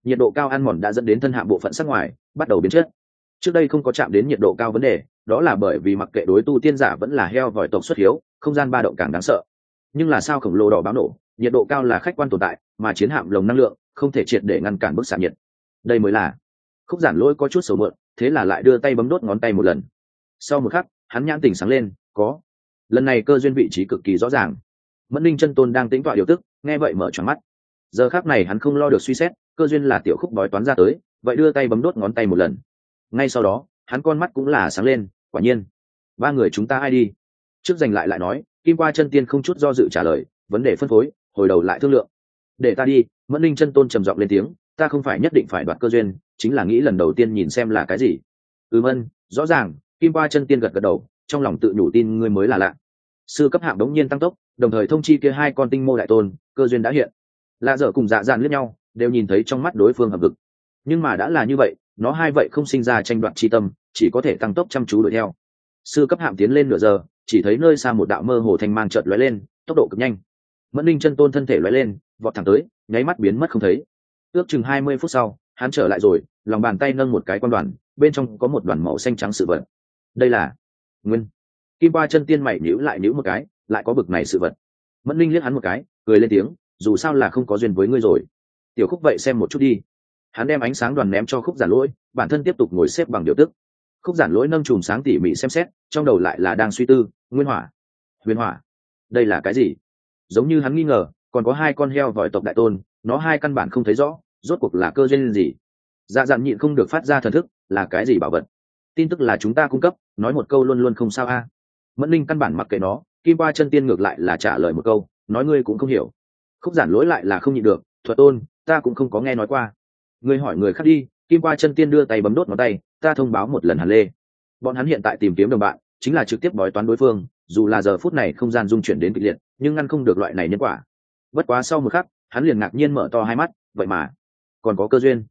nhiệt độ cao ăn mòn đã dẫn đến thân hạm bộ phận sắc ngoài bắt đầu biến chất. Trước đây không có chạm đến nhiệt độ cao vấn đề, đó là bởi vì mặc kệ đối tu tiên giả vẫn là heo vòi tộc xuất hiếu, không gian ba động càng đáng sợ. Nhưng là sao khổng lồ đỏ báo nổ, nhiệt độ cao là khách quan tồn tại, mà chiến hạm lồng năng lượng không thể triệt để ngăn cản bức xạ nhiệt. Đây mới là. Khúc Giản Lỗi có chút sầu muộn, thế là lại đưa tay bấm đốt ngón tay một lần. Sau một khắc, hắn nhãn tỉnh sáng lên, có. Lần này cơ duyên vị trí cực kỳ rõ ràng. Mẫn Linh chân tôn đang tĩnh tọa điều tức, nghe vậy mở tròn mắt. Giờ khắc này hắn không lo được suy xét, cơ duyên là tiểu Khúc bói toán ra tới, vậy đưa tay bấm đốt ngón tay một lần. Ngay sau đó, hắn con mắt cũng là sáng lên, quả nhiên. Ba người chúng ta ai đi? Trước giành lại nói, Kim Qua chân tiên không chút do dự trả lời, vấn đề phân phối, hồi đầu lại thương lượng. Để ta đi. Mẫn Linh chân tôn trầm giọng lên tiếng, ta không phải nhất định phải đoạt cơ duyên, chính là nghĩ lần đầu tiên nhìn xem là cái gì. Ân, rõ ràng. Kim Qua chân tiên gật gật đầu, trong lòng tự nhủ tin ngươi mới là lạ. Sư cấp hạng đống nhiên tăng tốc, đồng thời thông chi kia hai con tinh mô đại tôn, cơ duyên đã hiện. Lạ dở cùng Dạ Dạn liếc nhau, đều nhìn thấy trong mắt đối phương hợp vực. Nhưng mà đã là như vậy, nó hai vậy không sinh ra tranh đoạt chi tâm, chỉ có thể tăng tốc chăm chú đuổi theo. Sư cấp hạm tiến lên nửa giờ, chỉ thấy nơi xa một đạo mơ hồ thanh mang chợt lóe lên, tốc độ cực nhanh. Mẫn Linh chân tôn thân thể lóe lên, vọt thẳng tới, nháy mắt biến mất không thấy. Ước chừng 20 phút sau, hắn trở lại rồi, lòng bàn tay nâng một cái quan đoàn, bên trong có một đoàn màu xanh trắng sự vật. Đây là Nguyên. Kim Qua chân tiên mày nhíu một cái, lại có bực này sự vật. Mẫn Linh liếc hắn một cái, cười lên tiếng, dù sao là không có duyên với ngươi rồi. Tiểu Khúc vậy xem một chút đi. Hắn đem ánh sáng đoàn ném cho Khúc Giản Lỗi, bản thân tiếp tục ngồi xếp bằng điều tức. Khúc Giản Lỗi nâng chùm sáng tỉ mỉ xem xét, trong đầu lại là đang suy tư, nguyên hỏa, huyền hỏa, đây là cái gì? Giống như hắn nghi ngờ, còn có hai con heo vòi tộc đại tôn, nó hai căn bản không thấy rõ, rốt cuộc là cơ duyên gì? Dạ Dạn nhịn không được phát ra thần thức, là cái gì bảo vật? Tin tức là chúng ta cung cấp, nói một câu luôn luôn không sao a. Mẫn Linh căn bản mặc kệ nó, Kim Qua chân tiên ngược lại là trả lời một câu, nói ngươi cũng không hiểu. Khúc Giản Lỗi lại là không nhịn được, thuật tôn, ta cũng không có nghe nói qua. Ngươi hỏi người khác đi. Kim Qua chân tiên đưa tay bấm đốt ngón tay, ta thông báo một lần Hàn Lê. Bọn hắn hiện tại tìm kiếm đồng bạn, chính là trực tiếp bói toán đối phương, dù là giờ phút này không gian dung chuyển đến kịch liệt, nhưng ngăn không được loại này nhân quả. Bất quá sau một khắc, hắn liền ngạc nhiên mở to hai mắt, vậy mà còn có cơ duyên.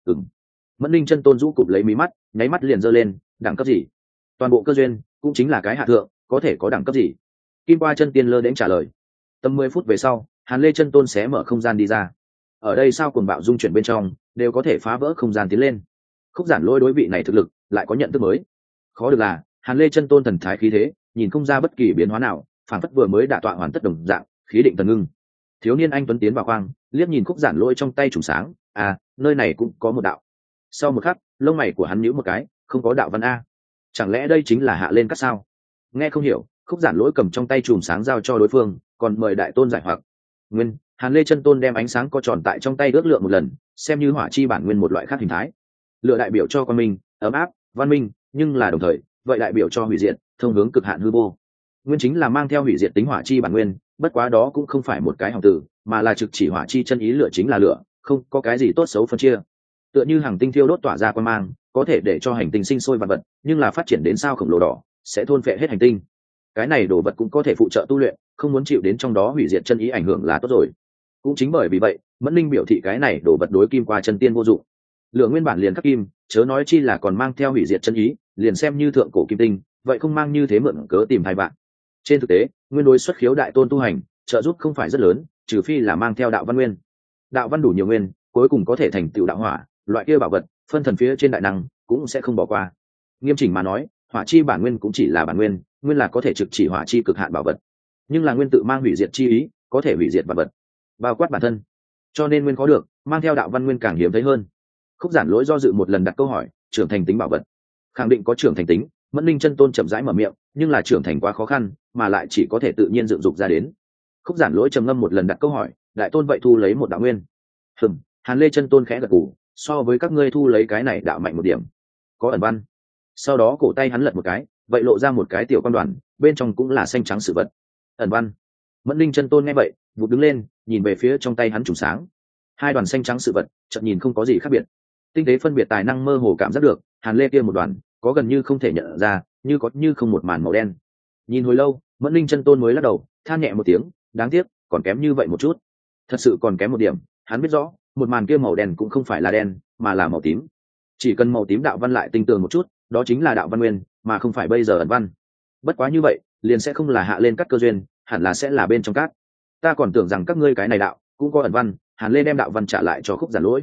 Mẫn Linh chân tôn rũ cụp lấy mí mắt, nháy mắt liền giơ lên, đẳng cấp gì? Toàn bộ cơ duyên, cũng chính là cái hạ thượng, có thể có đẳng cấp gì? Kim Qua chân tiên lơ đễnh trả lời. Tầm 10 phút về sau, Hàn Lê chân tôn xé mở không gian đi ra. Ở đây sao cuồng bạo dung chuyển bên trong, đều có thể phá vỡ không gian tiến lên. Khúc Giản Lỗi đối vị này thực lực lại có nhận thức mới. Khó được là, Hàn Lê chân tôn thần thái khí thế, nhìn không ra bất kỳ biến hóa nào, phản phất vừa mới đả tọa hoàn tất đồng dạng, khí định thần ngưng. Thiếu niên anh tuấn tiến vào khoang, liếc nhìn Khúc Giản Lỗi trong tay trùng sáng, nơi này cũng có một đạo. Sau một khắc, lông mày của hắn nhíu một cái, không có đạo văn a. Chẳng lẽ đây chính là hạ lên cắt sao? Nghe không hiểu, Khúc Giản Lỗi cầm trong tay chùm sáng giao cho đối phương, còn mời đại tôn giải hoặc. Nguyên, Hàn Lê chân tôn đem ánh sáng co tròn tại trong tay ước lượng một lần, xem như hỏa chi bản nguyên một loại khác hình thái. Lựa đại biểu cho quang minh, ấm áp, văn minh, nhưng là đồng thời, vậy đại biểu cho hủy diệt, thông hướng cực hạn hư vô. Nguyên chính là mang theo hủy diệt tính hỏa chi bản nguyên, bất quá đó cũng không phải một cái hỏng từ, mà là trực chỉ hỏa chi chân ý lửa chính là lửa, không có cái gì tốt xấu phân chia. Tựa như hàng tinh thiêu đốt tỏa ra quang mang, có thể để cho hành tinh sinh sôi vạn vật, nhưng là phát triển đến sao khổng lồ đỏ, sẽ thôn phệ hết hành tinh. Cái này đồ vật cũng có thể phụ trợ tu luyện, không muốn chịu đến trong đó hủy diệt chân ý ảnh hưởng là tốt rồi. Cũng chính bởi vì vậy, Mẫn Linh biểu thị cái này đồ vật đối Kim Qua chân tiên vô dụng. Lửa nguyên bản liền khắc kim, chớ nói chi là còn mang theo hủy diệt chân ý, liền xem như thượng cổ kim tinh, vậy không mang như thế mượn cớ tìm hai bạn. Trên thực tế, nguyên đối xuất khiếu đại tôn tu hành, trợ giúp không phải rất lớn, trừ phi là mang theo đạo văn nguyên. Đạo văn đủ nhiều nguyên, cuối cùng có thể thành tựu đạo hỏa, loại kia bảo vật, phân thần phía trên đại năng cũng sẽ không bỏ qua. Nghiêm chỉnh mà nói, hỏa chi bản nguyên cũng chỉ là bản nguyên, nguyên là có thể trực chỉ hỏa chi cực hạn bảo vật. Nhưng là nguyên tự mang hủy diệt chi ý, có thể hủy diệt vật vật, bao quát bản thân. Cho nên nguyên có được, mang theo đạo văn nguyên càng hiếm thấy hơn. Khúc Giản Lỗi do dự một lần đặt câu hỏi, trưởng thành tính bảo vật, khẳng định có trưởng thành tính. Mẫn Linh chân tôn chậm rãi mở miệng, nhưng là trưởng thành quá khó khăn, mà lại chỉ có thể tự nhiên dựng dục ra đến. Khúc Giản Lỗi trầm ngâm một lần đặt câu hỏi, đại tôn vậy thu lấy một đạo nguyên. Hàn Lê chân tôn khẽ gật gù, so với các ngươi thu lấy cái này đạo mạnh một điểm, có ẩn văn. Sau đó cổ tay hắn lật một cái, vậy lộ ra một cái tiểu quan đoàn, bên trong cũng là xanh trắng sự vật. Ẩn văn. Mẫn Linh chân tôn nghe vậy, vụt đứng lên, nhìn về phía trong tay hắn trùng sáng. Hai đoàn xanh trắng sự vật, chợt nhìn không có gì khác biệt. Tinh tế phân biệt tài năng mơ hồ cảm giác được, Hàn Lê kia một đoàn, có gần như không thể nhận ra, như có như không một màn màu đen. Nhìn hồi lâu, Mẫn Linh chân tôn mới lắc đầu, than nhẹ một tiếng, đáng tiếc, còn kém như vậy một chút. Thật sự còn kém một điểm, hắn biết rõ, một màn kia màu đen cũng không phải là đen, mà là màu tím. Chỉ cần màu tím đạo văn lại tinh tường một chút, đó chính là đạo văn nguyên, mà không phải bây giờ ẩn văn. Bất quá như vậy, liền sẽ không là hạ lên các cơ duyên, hẳn là sẽ là bên trong các. Ta còn tưởng rằng các ngươi cái này đạo cũng có ẩn văn. Hàn Lê đem đạo văn trả lại cho Khúc Giản Lỗi.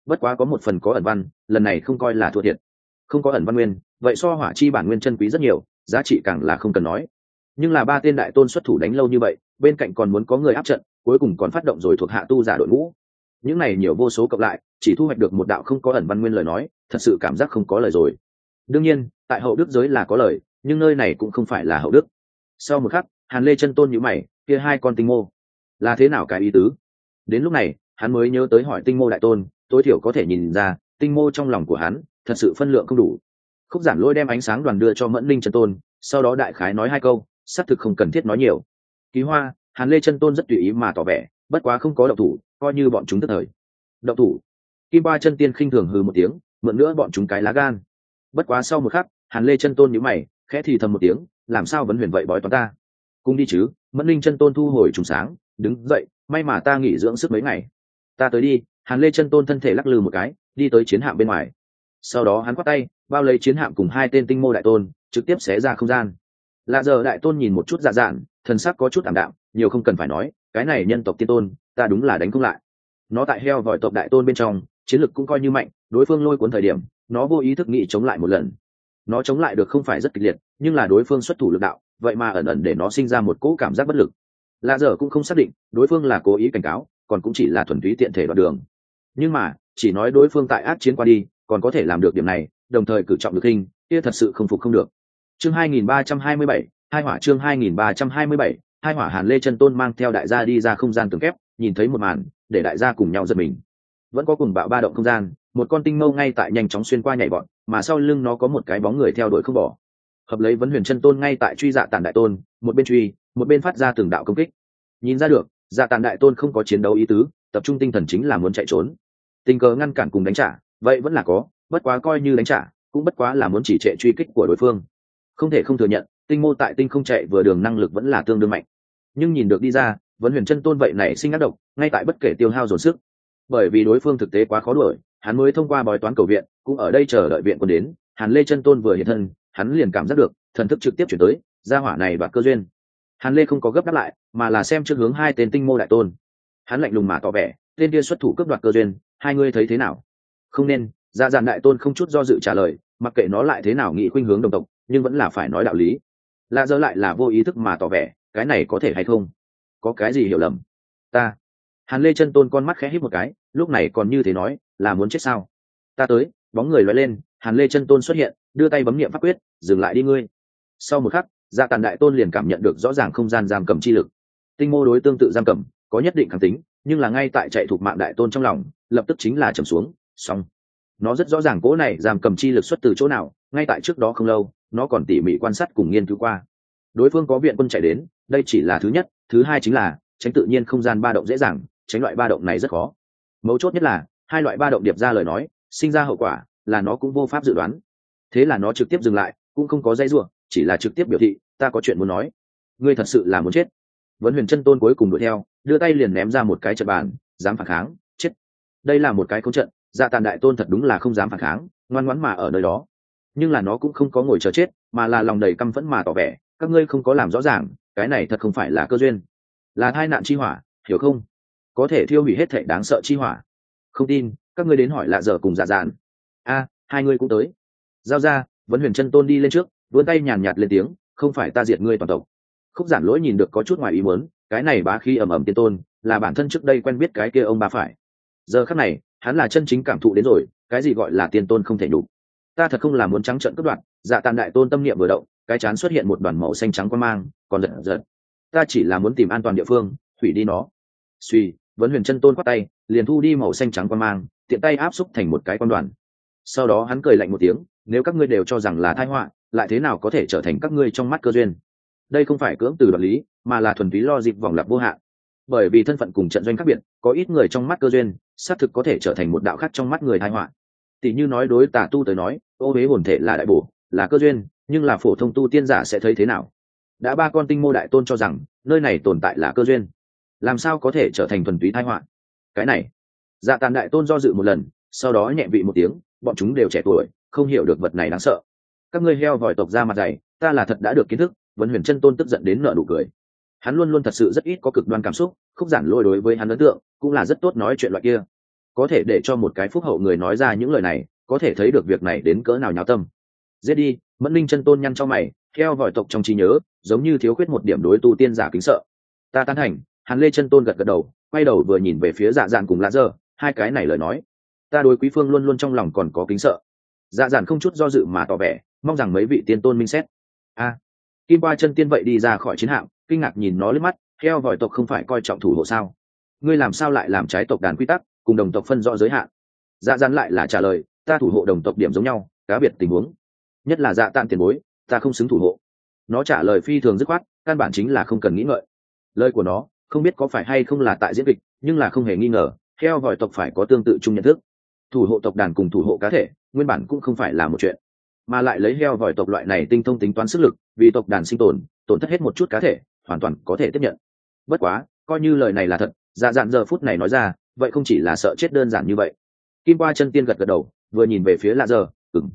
bất quá có một phần có ẩn văn, lần này không coi là thua thiệt. Không có ẩn văn nguyên, vậy so hỏa chi bản nguyên chân quý rất nhiều, giá trị càng là không cần nói. Nhưng là ba tên đại tôn xuất thủ đánh lâu như vậy, bên cạnh còn muốn có người áp trận, cuối cùng còn phát động rồi thuộc hạ tu giả đội ngũ. Những này nhiều vô số cộng lại, chỉ thu hoạch được một đạo không có ẩn văn nguyên lời nói, thật sự cảm giác không có lời rồi. Đương nhiên, tại hậu đức giới là có lời, nhưng nơi này cũng không phải là hậu đức. Sau một khắc, Hàn Lê chân tôn nhíu mày, kia hai con tinh mô là thế nào cái ý tứ? Đến lúc này, hắn mới nhớ tới hỏi tinh mô đại tôn, tối thiểu có thể nhìn ra, tinh mô trong lòng của hắn thật sự phân lượng không đủ. Khúc Giản Lôi đem ánh sáng đoàn đưa cho Mẫn Linh chân tôn, sau đó đại khái nói hai câu, xác thực không cần thiết nói nhiều. Ký Hoa, Hàn Lê chân tôn rất tùy ý mà tỏ vẻ, bất quá không có động thủ, coi như bọn chúng tức thời. Động thủ? Kim Ba chân tiên khinh thường hừ một tiếng, mượn nữa bọn chúng cái lá gan. Bất quá sau một khắc, Hàn Lê chân tôn nhíu mày, khẽ thì thầm một tiếng, làm sao vẫn huyền vậy bói toán ta? Cùng đi chứ? Mẫn Linh chân tôn thu hồi trùng sáng, đứng dậy, may mà ta nghỉ dưỡng sức mấy ngày. Ta tới đi. Hàn Lê chân tôn thân thể lắc lư một cái, đi tới chiến hạm bên ngoài. Sau đó hắn quát tay, bao lấy chiến hạm cùng hai tên tinh mô đại tôn, trực tiếp xé ra không gian. Lạ giờ đại tôn nhìn một chút dạ dạn, thần sắc có chút ảm đạm, nhiều không cần phải nói, cái này nhân tộc tiên tôn, ta đúng là đánh không lại. Nó tại heo vòi tộc đại tôn bên trong, chiến lực cũng coi như mạnh, đối phương lôi cuốn thời điểm, nó vô ý thức nghĩ chống lại một lần. Nó chống lại được không phải rất kịch liệt, nhưng là đối phương xuất thủ lực đạo, vậy mà ẩn ẩn để nó sinh ra một cỗ cảm giác bất lực. Lạ giờ cũng không xác định, đối phương là cố ý cảnh cáo, còn cũng chỉ là thuần túy tiện thể đoạn đường. Nhưng mà, chỉ nói đối phương tại ác chiến qua đi, còn có thể làm được điểm này, đồng thời cử trọng được hình, kia thật sự không phục không được. Chương 2327, hai hỏa chương 2327, hai hỏa Hàn Lê chân tôn mang theo đại gia đi ra không gian tường kép, nhìn thấy một màn, để đại gia cùng nhau giật mình. Vẫn có cùng bạo ba động không gian, một con tinh mâu ngay tại nhanh chóng xuyên qua nhảy vọt, mà sau lưng nó có một cái bóng người theo đuổi không bỏ. Hợp lấy vấn huyền chân tôn ngay tại truy dạ tản đại tôn, một bên truy, một bên phát ra từng đạo công kích. Nhìn ra được, dạ tản đại tôn không có chiến đấu ý tứ, tập trung tinh thần chính là muốn chạy trốn. Tình cờ ngăn cản cùng đánh trả, vậy vẫn là có, bất quá coi như đánh trả, cũng bất quá là muốn chỉ trệ truy kích của đối phương. Không thể không thừa nhận, tinh mô tại tinh không chạy vừa đường năng lực vẫn là tương đương mạnh. Nhưng nhìn được đi ra, vấn huyền chân tôn vậy này sinh ác độc, ngay tại bất kể tiêu hao dồn sức. Bởi vì đối phương thực tế quá khó đuổi, hắn mới thông qua bói toán cầu viện, cũng ở đây chờ đợi viện quân đến. Hàn Lê chân tôn vừa hiện thân, hắn liền cảm giác được thần thức trực tiếp chuyển tới, gia hỏa này và cơ duyên. Hàn Lê không có gấp đáp lại, mà là xem trước hướng hai tên tinh mô đại tôn. Hắn lạnh lùng mà tỏ vẻ, tên kia xuất thủ cướp đoạt cơ duyên, hai ngươi thấy thế nào? Không nên. Dạ dàn đại tôn không chút do dự trả lời, mặc kệ nó lại thế nào nghị khuynh hướng đồng tộc, nhưng vẫn là phải nói đạo lý. Lạ dơ lại là vô ý thức mà tỏ vẻ, cái này có thể hay không? Có cái gì hiểu lầm? Ta. Hàn Lê chân tôn con mắt khẽ híp một cái, lúc này còn như thế nói, là muốn chết sao? Ta tới. Bóng người lóe lên, Hàn Lê chân tôn xuất hiện, đưa tay bấm niệm pháp quyết, dừng lại đi ngươi. Sau một khắc, dạ tàn đại tôn liền cảm nhận được rõ ràng không gian giam cầm chi lực. Tinh mô đối tương tự giam cầm, có nhất định kháng tính, nhưng là ngay tại chạy thuộc mạng đại tôn trong lòng, lập tức chính là trầm xuống. Xong. Nó rất rõ ràng cỗ này giam cầm chi lực xuất từ chỗ nào, ngay tại trước đó không lâu, nó còn tỉ mỉ quan sát cùng nghiên cứu qua. Đối phương có viện quân chạy đến, đây chỉ là thứ nhất, thứ hai chính là tránh tự nhiên không gian ba động dễ dàng, tránh loại ba động này rất khó. Mấu chốt nhất là hai loại ba động điệp ra lời nói, sinh ra hậu quả là nó cũng vô pháp dự đoán. Thế là nó trực tiếp dừng lại, cũng không có dây rủa, chỉ là trực tiếp biểu thị, ta có chuyện muốn nói. Ngươi thật sự là muốn chết. Vấn huyền chân tôn cuối cùng đuổi theo, đưa tay liền ném ra một cái trận bàn, dám phản kháng, chết. Đây là một cái khống trận, dạ tàn đại tôn thật đúng là không dám phản kháng, ngoan ngoãn mà ở nơi đó. Nhưng là nó cũng không có ngồi chờ chết, mà là lòng đầy căm phẫn mà tỏ vẻ, các ngươi không có làm rõ ràng, cái này thật không phải là cơ duyên, là tai nạn chi hỏa, hiểu không? Có thể thiêu hủy hết thảy đáng sợ chi hỏa. Không tin, các ngươi đến hỏi lạ dở cùng dạ dàn. A, hai ngươi cũng tới. Giao ra. Vấn huyền chân tôn đi lên trước, vươn tay nhàn nhạt lên tiếng, không phải ta diệt ngươi toàn tộc. Khúc Giản Lỗi nhìn được có chút ngoài ý muốn, cái này bá khí ầm ầm tiên tôn, là bản thân trước đây quen biết cái kia ông bà phải. Giờ khắc này, hắn là chân chính cảm thụ đến rồi, cái gì gọi là tiên tôn không thể nhục. Ta thật không là muốn trắng trợn cướp đoạt. Dạ tàn đại tôn tâm niệm vừa động, cái chán xuất hiện một đoàn màu xanh trắng quang mang, còn giật giật. Ta chỉ là muốn tìm an toàn địa phương, hủy đi nó. Suy, Vấn huyền chân tôn quát tay, liền thu đi màu xanh trắng quang mang, tiện tay áp xúc thành một cái quan đoàn. Sau đó hắn cười lạnh một tiếng, nếu các ngươi đều cho rằng là tai họa, lại thế nào có thể trở thành các ngươi trong mắt cơ duyên? Đây không phải cưỡng từ đoạt lý, mà là thuần túy lo dịp vòng lặp vô hạn. Bởi vì thân phận cùng trận doanh khác biệt, có ít người trong mắt cơ duyên, xác thực có thể trở thành một đạo khác trong mắt người tai họa. Tỷ như nói đối tà tu tới nói, ô huế hồn thể là đại bổ, là cơ duyên, nhưng là phổ thông tu tiên giả sẽ thấy thế nào? Đã ba con tinh mô đại tôn cho rằng nơi này tồn tại là cơ duyên, làm sao có thể trở thành thuần túy tai họa? Cái này, dạ tàn đại tôn do dự một lần, sau đó nhẹ vị một tiếng, bọn chúng đều trẻ tuổi, không hiểu được vật này đáng sợ. Các ngươi heo vòi tộc ra mặt dày, ta là thật đã được kiến thức. Vấn huyền chân tôn tức giận đến nở nụ cười. Hắn luôn luôn thật sự rất ít có cực đoan cảm xúc, Khúc Giản Lôi đối với hắn ấn tượng cũng là rất tốt nói chuyện loại kia. có thể để cho một cái phúc hậu người nói ra những lời này, có thể thấy được việc này đến cỡ nào nháo tâm. Giết đi. Mẫn Linh chân tôn nhăn cho mày, theo vòi tộc trong trí nhớ giống như thiếu khuyết một điểm đối tu tiên giả kính sợ. Ta tán thành. Hàn Lê chân tôn gật gật đầu, quay đầu vừa nhìn về phía Dạ Dạn cùng Lạ Dơ, hai cái này lời nói, ta đối Quý Phương luôn luôn trong lòng còn có kính sợ. Dạ Dạn không chút do dự mà tỏ vẻ mong rằng mấy vị tiên tôn minh xét. Kim Qua chân tiên vậy đi ra khỏi chiến hạm, kinh ngạc nhìn nó liếc mắt, theo vòi tộc không phải coi trọng thủ hộ sao? Ngươi làm sao lại làm trái tộc đàn quy tắc, cùng đồng tộc phân rõ giới hạn? Dạ Dạn lại là trả lời, ta thủ hộ đồng tộc điểm giống nhau, cá biệt tình huống, nhất là Dạ Tạn tiền bối, ta không xứng thủ hộ. Nó trả lời phi thường dứt khoát, căn bản chính là không cần nghĩ ngợi. Lời của nó không biết có phải hay không là tại diễn kịch, nhưng là không hề nghi ngờ theo vòi tộc phải có tương tự chung nhận thức. Thủ hộ tộc đàn cùng thủ hộ cá thể nguyên bản cũng không phải là một chuyện, mà lại lấy heo vòi tộc loại này tinh thông tính toán sức lực vì tộc đàn sinh tổn thất hết một chút cá thể, hoàn toàn có thể tiếp nhận. Bất quá coi như lời này là thật, Dạ Dạn giờ phút này nói ra vậy không chỉ là sợ chết đơn giản như vậy. Kim Qua chân tiên gật gật đầu, vừa nhìn về phía Lạ Giờ,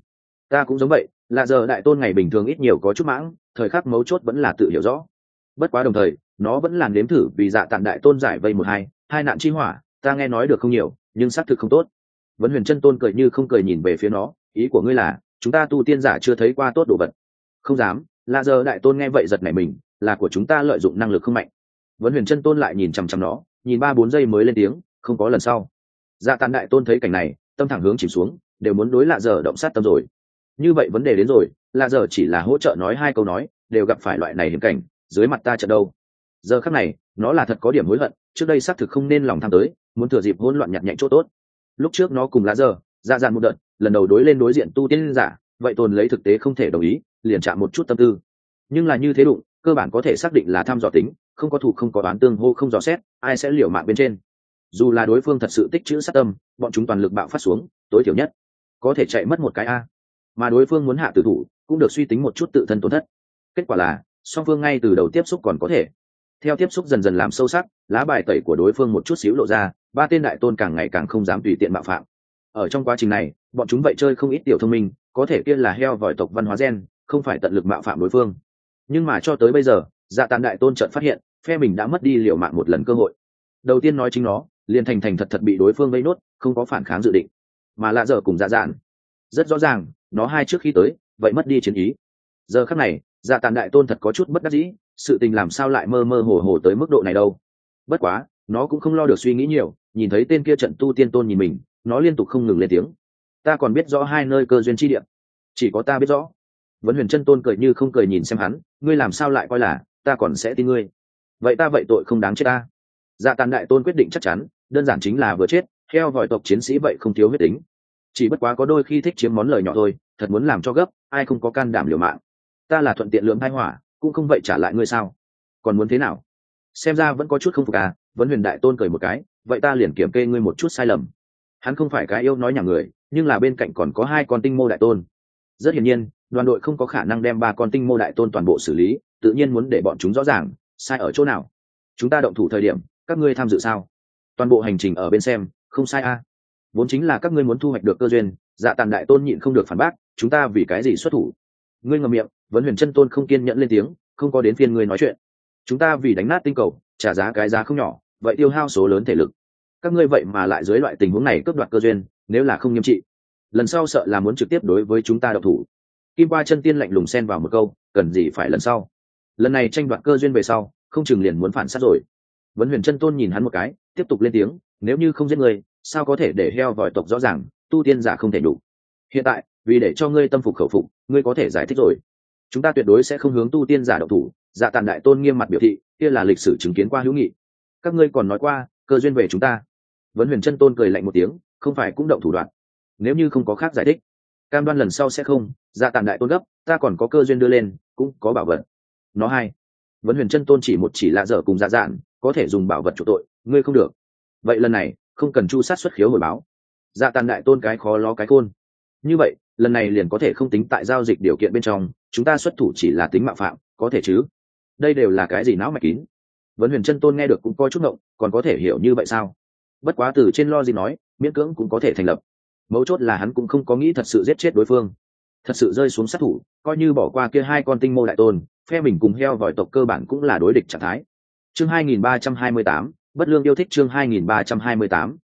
ta cũng giống vậy. Lạ Giờ đại tôn ngày bình thường ít nhiều có chút mãng, thời khắc mấu chốt vẫn là tự hiểu rõ. Bất quá đồng thời nó vẫn làm nếm thử vì Dạ Tạn đại tôn giải vây một hai nạn chi hỏa, ta nghe nói được không nhiều, nhưng xác thực không tốt. Vấn Huyền chân tôn cười như không cười nhìn về phía nó, ý của ngươi là chúng ta tu tiên giả chưa thấy qua tốt đồ vật? Không dám. Lạ Giờ đại tôn nghe vậy giật nảy mình, là của chúng ta lợi dụng năng lực không mạnh. Vấn Huyền chân tôn lại nhìn chằm chằm nó, nhìn 3-4 giây mới lên tiếng, không có lần sau. Dạ Tạn đại tôn thấy cảnh này, tâm thẳng hướng chìm xuống, đều muốn đối Lạ Giờ động sát tâm rồi. Như vậy vấn đề đến rồi, Lạ Giờ chỉ là hỗ trợ nói 2 câu nói, đều gặp phải loại này hiểm cảnh, dưới mặt ta trận đâu. Giờ khắc này nó là thật có điểm hối hận, trước đây xác thực không nên lòng tham tới, muốn thừa dịp hỗn loạn nhặt nhạnh chỗ tốt. Lúc trước nó cùng Lạ Giờ Dạ Dạn một đợt, lần đầu đối diện tu tiên giả, vậy tồn lấy thực tế không thể đồng ý, liền chạm một chút tâm tư. Nhưng là như thế đụng, cơ bản có thể xác định là tham dò tính, không có thủ không có đoán tương hô không dò xét, ai sẽ liều mạng bên trên. Dù là đối phương thật sự tích trữ sát tâm, bọn chúng toàn lực bạo phát xuống, tối thiểu nhất có thể chạy mất một cái a. Mà đối phương muốn hạ tử thủ, cũng được suy tính một chút tự thân tổn thất. Kết quả là song phương ngay từ đầu tiếp xúc còn có thể, theo tiếp xúc dần dần làm sâu sắc, lá bài tẩy của đối phương một chút xíu lộ ra, 3 tên đại tôn càng ngày càng không dám tùy tiện mạo phạm. Ở trong quá trình này bọn chúng vậy chơi không ít tiểu thông minh, có thể kia là heo vòi tộc văn hóa gen, không phải tận lực mạo phạm đối phương. Nhưng mà cho tới bây giờ Dạ Tạn đại tôn chợt phát hiện phe mình đã mất đi liều mạng một lần cơ hội. Đầu tiên nói chính nó liền thành thật bị đối phương vây nốt, không có phản kháng dự định. Mà Lạ Giờ cùng Dạ Dạn rất rõ ràng nó hai trước khi tới vậy mất đi chiến ý. Giờ khắc này Dạ Tạn đại tôn thật có chút bất đắc dĩ, sự tình làm sao lại mơ mơ hồ hồ tới mức độ này đâu. Bất quá nó cũng không lo được suy nghĩ nhiều, nhìn thấy tên kia trận tu tiên tôn nhìn mình, nó liên tục không ngừng lên tiếng, ta còn biết rõ 2 nơi cơ duyên chi địa, chỉ có ta biết rõ. Vấn Huyền chân tôn cười như không cười nhìn xem hắn, ngươi làm sao lại coi là ta còn sẽ tin ngươi? Vậy ta vậy tội không đáng chết ta. Dạ Tạn đại tôn quyết định chắc chắn, đơn giản chính là vừa chết, heo vòi tộc chiến sĩ vậy không thiếu huyết tính, chỉ bất quá có đôi khi thích chiếm món lời nhỏ thôi, thật muốn làm cho gấp, ai không có can đảm liều mạng. Ta là thuận tiện lượng tai hỏa, cũng không vậy trả lại ngươi sao? Còn muốn thế nào? Xem ra vẫn có chút không phục à. Vấn Huyền đại tôn cười một cái, vậy ta liền kiểm kê ngươi một chút sai lầm. Hắn không phải cái yêu nói nhảm người, nhưng là bên cạnh còn có 2 con tinh mô đại tôn. Rất hiển nhiên đoàn đội không có khả năng đem 3 con tinh mô đại tôn toàn bộ xử lý, tự nhiên muốn để bọn chúng rõ ràng sai ở chỗ nào. Chúng ta động thủ thời điểm các ngươi tham dự sao? Toàn bộ hành trình ở bên xem, không sai a. Vốn chính là các ngươi muốn thu hoạch được cơ duyên. Dạ Tạn đại tôn nhịn không được phản bác, chúng ta vì cái gì xuất thủ? Ngươi ngậm miệng. Vấn Huyền chân tôn không kiên nhẫn lên tiếng, không có đến phiên ngươi nói chuyện. Chúng ta vì đánh nát tinh cầu, trả giá cái giá không nhỏ, vậy tiêu hao số lớn thể lực. Các ngươi vậy mà lại dưới loại tình huống này cướp đoạt cơ duyên, nếu là không nghiêm trị, lần sau sợ là muốn trực tiếp đối với chúng ta động thủ. Kim Qua chân tiên lạnh lùng xen vào một câu, cần gì phải lần sau? Lần này tranh đoạt cơ duyên về sau, không chừng liền muốn phản sát rồi. Vấn Huyền chân tôn nhìn hắn một cái, tiếp tục lên tiếng, nếu như không giết ngươi, sao có thể để heo vòi tộc rõ ràng tu tiên giả không thể đủ. Hiện tại vì để cho ngươi tâm phục khẩu phục, ngươi có thể giải thích rồi. Chúng ta tuyệt đối sẽ không hướng tu tiên giả động thủ. Dạ Tạn đại tôn nghiêm mặt biểu thị, kia là lịch sử chứng kiến qua hữu nghị. Các ngươi còn nói qua cơ duyên về chúng ta. Vấn Huyền chân tôn cười lạnh một tiếng, không phải cũng động thủ đoạn? Nếu như không có khác giải thích, cam đoan lần sau sẽ không. Dạ Tạn đại tôn gấp, ta còn có cơ duyên đưa lên, cũng có bảo vật. Nó hay. Vấn Huyền chân tôn chỉ Lạ Dở cùng Dạ Dạn có thể dùng bảo vật chủ tội, ngươi không được. Vậy lần này không cần chu sát xuất khiếu hồi báo. Dạ Tạn đại tôn cái khó lo cái khôn. Như vậy lần này liền có thể không tính tại giao dịch điều kiện bên trong, chúng ta xuất thủ chỉ là tính mạo phạm, có thể chứ? Đây đều là cái gì não mạch kín? Vấn Huyền chân tôn nghe được cũng coi chút ngộng, còn có thể hiểu như vậy sao? Bất quá từ trên lo gì nói, miễn cưỡng cũng có thể thành lập. Mấu chốt là hắn cũng không có nghĩ thật sự giết chết đối phương, thật sự rơi xuống sát thủ, coi như bỏ qua kia 2 con tinh mô đại tôn, phe mình cùng heo vòi tộc cơ bản cũng là đối địch trạng thái. Chương 2328, bất lương yêu thích. Chương 2328,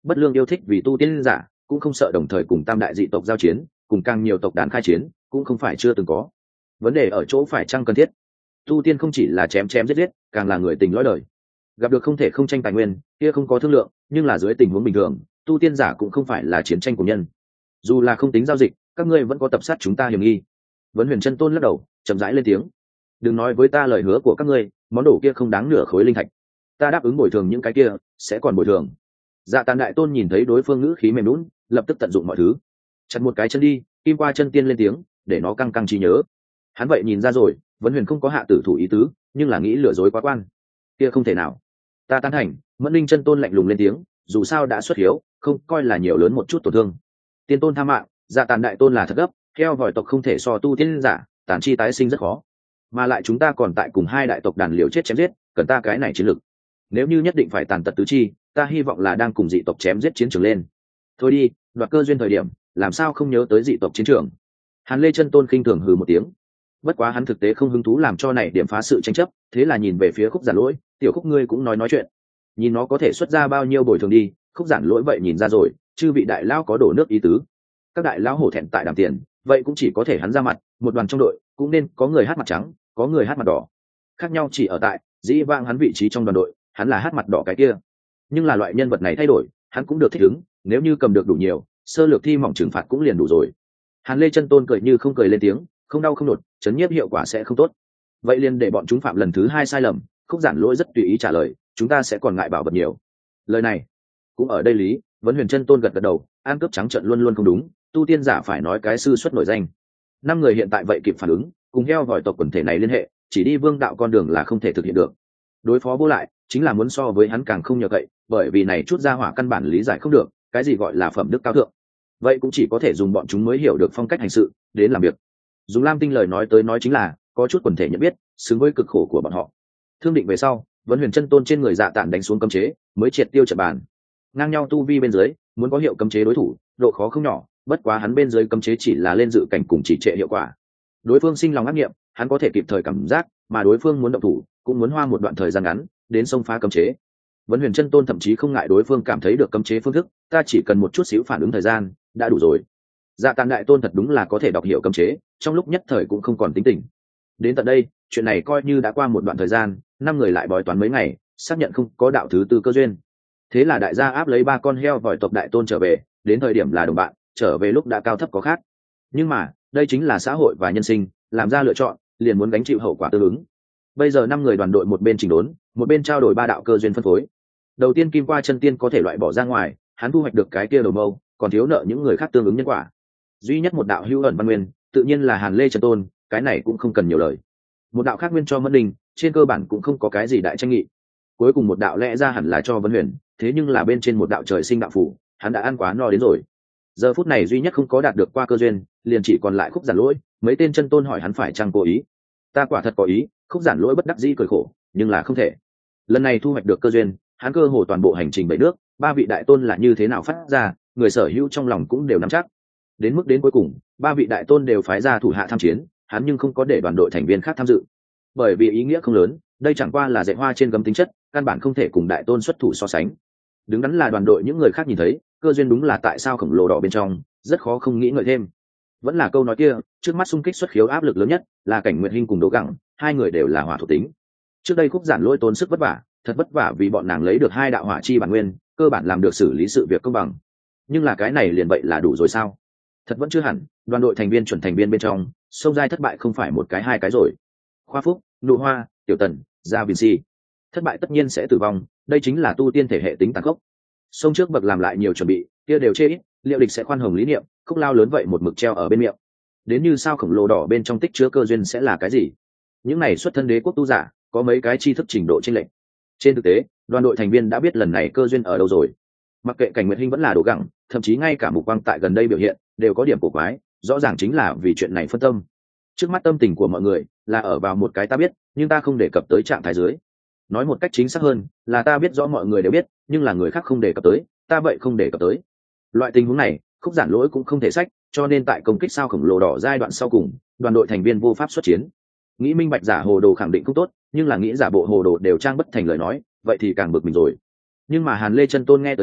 bất lương yêu thích vì tu tiên giả, cũng không sợ đồng thời cùng tam đại dị tộc giao chiến, cùng càng nhiều tộc đàn khai chiến, cũng không phải chưa từng có. Vấn đề ở chỗ phải chăng cần thiết. Tu tiên không chỉ là chém chém giết giết, càng là người tình lõi đời. Gặp được không thể không tranh tài nguyên, kia không có thương lượng, nhưng là dưới tình huống bình thường, tu tiên giả cũng không phải là chiến tranh của nhân. Dù là không tính giao dịch, các ngươi vẫn có tập sát chúng ta hiểm nghi. Vấn Huyền Chân Tôn lắc đầu, chậm rãi lên tiếng. Đừng nói với ta lời hứa của các ngươi, món đồ kia không đáng nửa khối linh thạch. Ta đáp ứng bồi thường những cái kia, sẽ còn bồi thường. Dạ Tàn Đại Tôn nhìn thấy đối phương ngữ khí mềm nhũn, lập tức tận dụng mọi thứ. Chặt một cái chân đi, Kim Qua Chân Tiên lên tiếng, để nó căng căng trí nhớ. Hắn vậy nhìn ra rồi, Vấn Huyền không có hạ tử thủ ý tứ, nhưng là nghĩ lừa dối quá quan. Kia không thể nào. Ta tán thành. Mẫn Linh Chân Tôn lạnh lùng lên tiếng, dù sao đã xuất hiếu, không coi là nhiều lớn một chút tổn thương. Tiên Tôn tha mạng, Dạ Tàn Đại Tôn là thật gấp, theo vòi tộc không thể so tu tiên giả, tàn chi tái sinh rất khó. Mà lại chúng ta còn tại cùng hai đại tộc đàn liều chết chém giết, cần ta cái này chiến lực. Nếu như nhất định phải tàn tật tứ chi, ta hy vọng là đang cùng dị tộc chém giết chiến trường lên. Thôi đi, đoạt cơ duyên thời điểm, làm sao không nhớ tới dị tộc chiến trường. Hàn Lê Chân Tôn khinh thường hừ một tiếng. Bất quá hắn thực tế không hứng thú làm cho này điểm phá sự tranh chấp, thế là nhìn về phía Khúc Giản Lỗi, tiểu Khúc ngươi cũng nói chuyện. Nhìn nó có thể xuất ra bao nhiêu bồi thường đi. Khúc Giản Lỗi vậy nhìn ra rồi, chư vị đại lão có đổ nước ý tứ. Các đại lão hổ thẹn tại đàm tiền, vậy cũng chỉ có thể hắn ra mặt, một đoàn trong đội cũng nên có người hát mặt trắng, có người hát mặt đỏ. Khác nhau chỉ ở tại, dĩ vãng hắn vị trí trong đoàn đội, hắn là hát mặt đỏ cái kia. Nhưng là loại nhân vật này thay đổi, hắn cũng được thích ứng, nếu như cầm được đủ nhiều, sơ lược thi mỏng trừng phạt cũng liền đủ rồi. Hàn Lê Chân Tôn cười như không cười lên tiếng, không đau không nột, chấn nhiếp hiệu quả sẽ không tốt. Vậy liền để bọn chúng phạm lần thứ hai sai lầm. Khúc Giản Lỗi rất tùy ý trả lời, chúng ta sẽ còn ngại bảo vật nhiều. Lời này cũng ở đây lý. Vấn Huyền Chân Tôn gật gật đầu, ăn cướp trắng trợn luôn luôn không đúng, tu tiên giả phải nói cái sư xuất nổi danh. 5 người hiện tại vậy kịp phản ứng, cùng heo vòi tộc quần thể này liên hệ, chỉ đi vương đạo con đường là không thể thực hiện được. Đối phó vô lại, chính là muốn so với hắn càng không nhờ cậy, bởi vì này chút ra hỏa căn bản lý giải không được, cái gì gọi là phẩm đức cao thượng. Vậy cũng chỉ có thể dùng bọn chúng mới hiểu được phong cách hành sự, đến làm việc. Dùng Lam Tinh lời nói tới nói chính là, có chút quần thể nhận biết, xứng với cực khổ của bọn họ. Thương định về sau, Vấn Huyền Chân Tôn trên người Dạ Tản đánh xuống cấm chế, mới triệt tiêu trận bàn. Ngang nhau tu vi bên dưới, muốn có hiệu cấm chế đối thủ, độ khó không nhỏ, bất quá hắn bên dưới cấm chế chỉ là lên dự cảnh cùng chỉ trệ hiệu quả. Đối phương sinh lòng ác nghiệm, hắn có thể kịp thời cảm giác, mà đối phương muốn động thủ, cũng muốn hoa một đoạn thời gian ngắn, đến xông phá cấm chế. Vấn Huyền Chân Tôn thậm chí không ngại đối phương cảm thấy được cấm chế phương thức, ta chỉ cần một chút xíu phản ứng thời gian, đã đủ rồi. Dạ Tản Đại Tôn thật đúng là có thể đọc hiểu cấm chế, trong lúc nhất thời cũng không còn tính tình. Đến tận đây, chuyện này coi như đã qua một đoạn thời gian, 5 người lại bói toán mấy ngày, xác nhận không có đạo thứ tư cơ duyên. Thế là đại gia áp lấy 3 con heo vòi tộc đại tôn trở về, đến thời điểm là đồng bạn, trở về lúc đã cao thấp có khác. Nhưng mà, đây chính là xã hội và nhân sinh, làm ra lựa chọn, liền muốn gánh chịu hậu quả tương ứng. Bây giờ 5 người đoàn đội một bên chỉnh đốn, một bên trao đổi 3 đạo cơ duyên phân phối. Đầu tiên Kim Qua Chân Tiên có thể loại bỏ ra ngoài, hắn thu hoạch được cái kia đầu mâu, còn thiếu nợ những người khác tương ứng nhân quả. Duy nhất một đạo hữu ẩn văn nguyên, tự nhiên là Hàn Lê Chân Tôn, cái này cũng không cần nhiều lời. Một đạo khác nguyên cho Mẫn Đình, trên cơ bản cũng không có cái gì đại tranh nghị. Cuối cùng một đạo lẽ ra hẳn là cho Vân Huyền, thế nhưng là bên trên một đạo trời sinh đạo phủ, hắn đã ăn quá no đến rồi. Giờ phút này duy nhất không có đạt được qua cơ duyên, liền chỉ còn lại Khúc Giản Lỗi. Mấy tên chân tôn hỏi hắn phải chăng cố ý. Ta quả thật có ý. Khúc Giản Lỗi bất đắc dĩ cười khổ, nhưng là không thể. Lần này thu hoạch được cơ duyên, hắn cơ hồ toàn bộ hành trình bảy nước, 3 vị đại tôn là như thế nào phát ra, người sở hữu trong lòng cũng đều nắm chắc. Đến mức đến cuối cùng, 3 vị đại tôn đều phái ra thủ hạ tham chiến, hắn nhưng không có để đoàn đội thành viên khác tham dự, bởi vì ý nghĩa không lớn, đây chẳng qua là dạy hoa trên gấm tính chất, căn bản không thể cùng đại tôn xuất thủ so sánh. Đứng đắn là đoàn đội những người khác nhìn thấy, cơ duyên đúng là tại sao khổng lồ đỏ bên trong, rất khó không nghĩ ngợi thêm. Vẫn là câu nói kia, trước mắt xung kích xuất khiếu áp lực lớn nhất là Cảnh Nguyệt Hinh cùng Đỗ Gẳng, 2 người đều là hỏa thuộc tính. Trước đây Khúc Giản Lỗi tốn sức vất vả, thật vất vả vì bọn nàng lấy được 2 đạo hỏa chi bản nguyên, cơ bản làm được xử lý sự việc công bằng. Nhưng là cái này liền vậy là đủ rồi sao? Thật vẫn chưa hẳn, đoàn đội thành viên chuẩn thành viên bên trong, sông giai thất bại không phải một cái hai cái rồi. Khoa Phúc, Nụ Hoa, Tiểu Tần, Gia Vinci, thất bại tất nhiên sẽ tử vong, đây chính là tu tiên thể hệ tính tàn khốc. Sông trước bậc làm lại nhiều chuẩn bị, kia đều chê ít, liệu địch sẽ khoan hồng lý niệm, Khúc lao lớn vậy một mực treo ở bên miệng. Đến như sao khổng lồ đỏ bên trong tích chứa cơ duyên sẽ là cái gì? Những này xuất thân đế quốc tu giả, có mấy cái tri thức trình độ chênh lệch. Trên thực tế, đoàn đội thành viên đã biết lần này cơ duyên ở đâu rồi. Mặc kệ Cảnh Nguyệt Hinh vẫn là Đỗ Gẳng, thậm chí ngay cả Mục Quang tại gần đây biểu hiện đều có điểm cổ quái, rõ ràng chính là vì chuyện này phân tâm. Trước mắt tâm tình của mọi người là ở vào một cái ta biết, nhưng ta không đề cập tới trạng thái dưới. Nói một cách chính xác hơn, là ta biết rõ mọi người đều biết, nhưng là người khác không đề cập tới, ta vậy không đề cập tới. Loại tình huống này, Khúc Giản Lỗi cũng không thể sách, cho nên tại công kích sao khổng lồ đỏ giai đoạn sau cùng, đoàn đội thành viên vô pháp xuất chiến. Nghĩ minh bạch giả hồ đồ khẳng định cũng tốt, nhưng là nghĩ giả bộ hồ đồ đều trang bất thành lời nói, vậy thì càng bực mình rồi. Nhưng mà Hàn Lê Chân Tôn nghe tới hắn,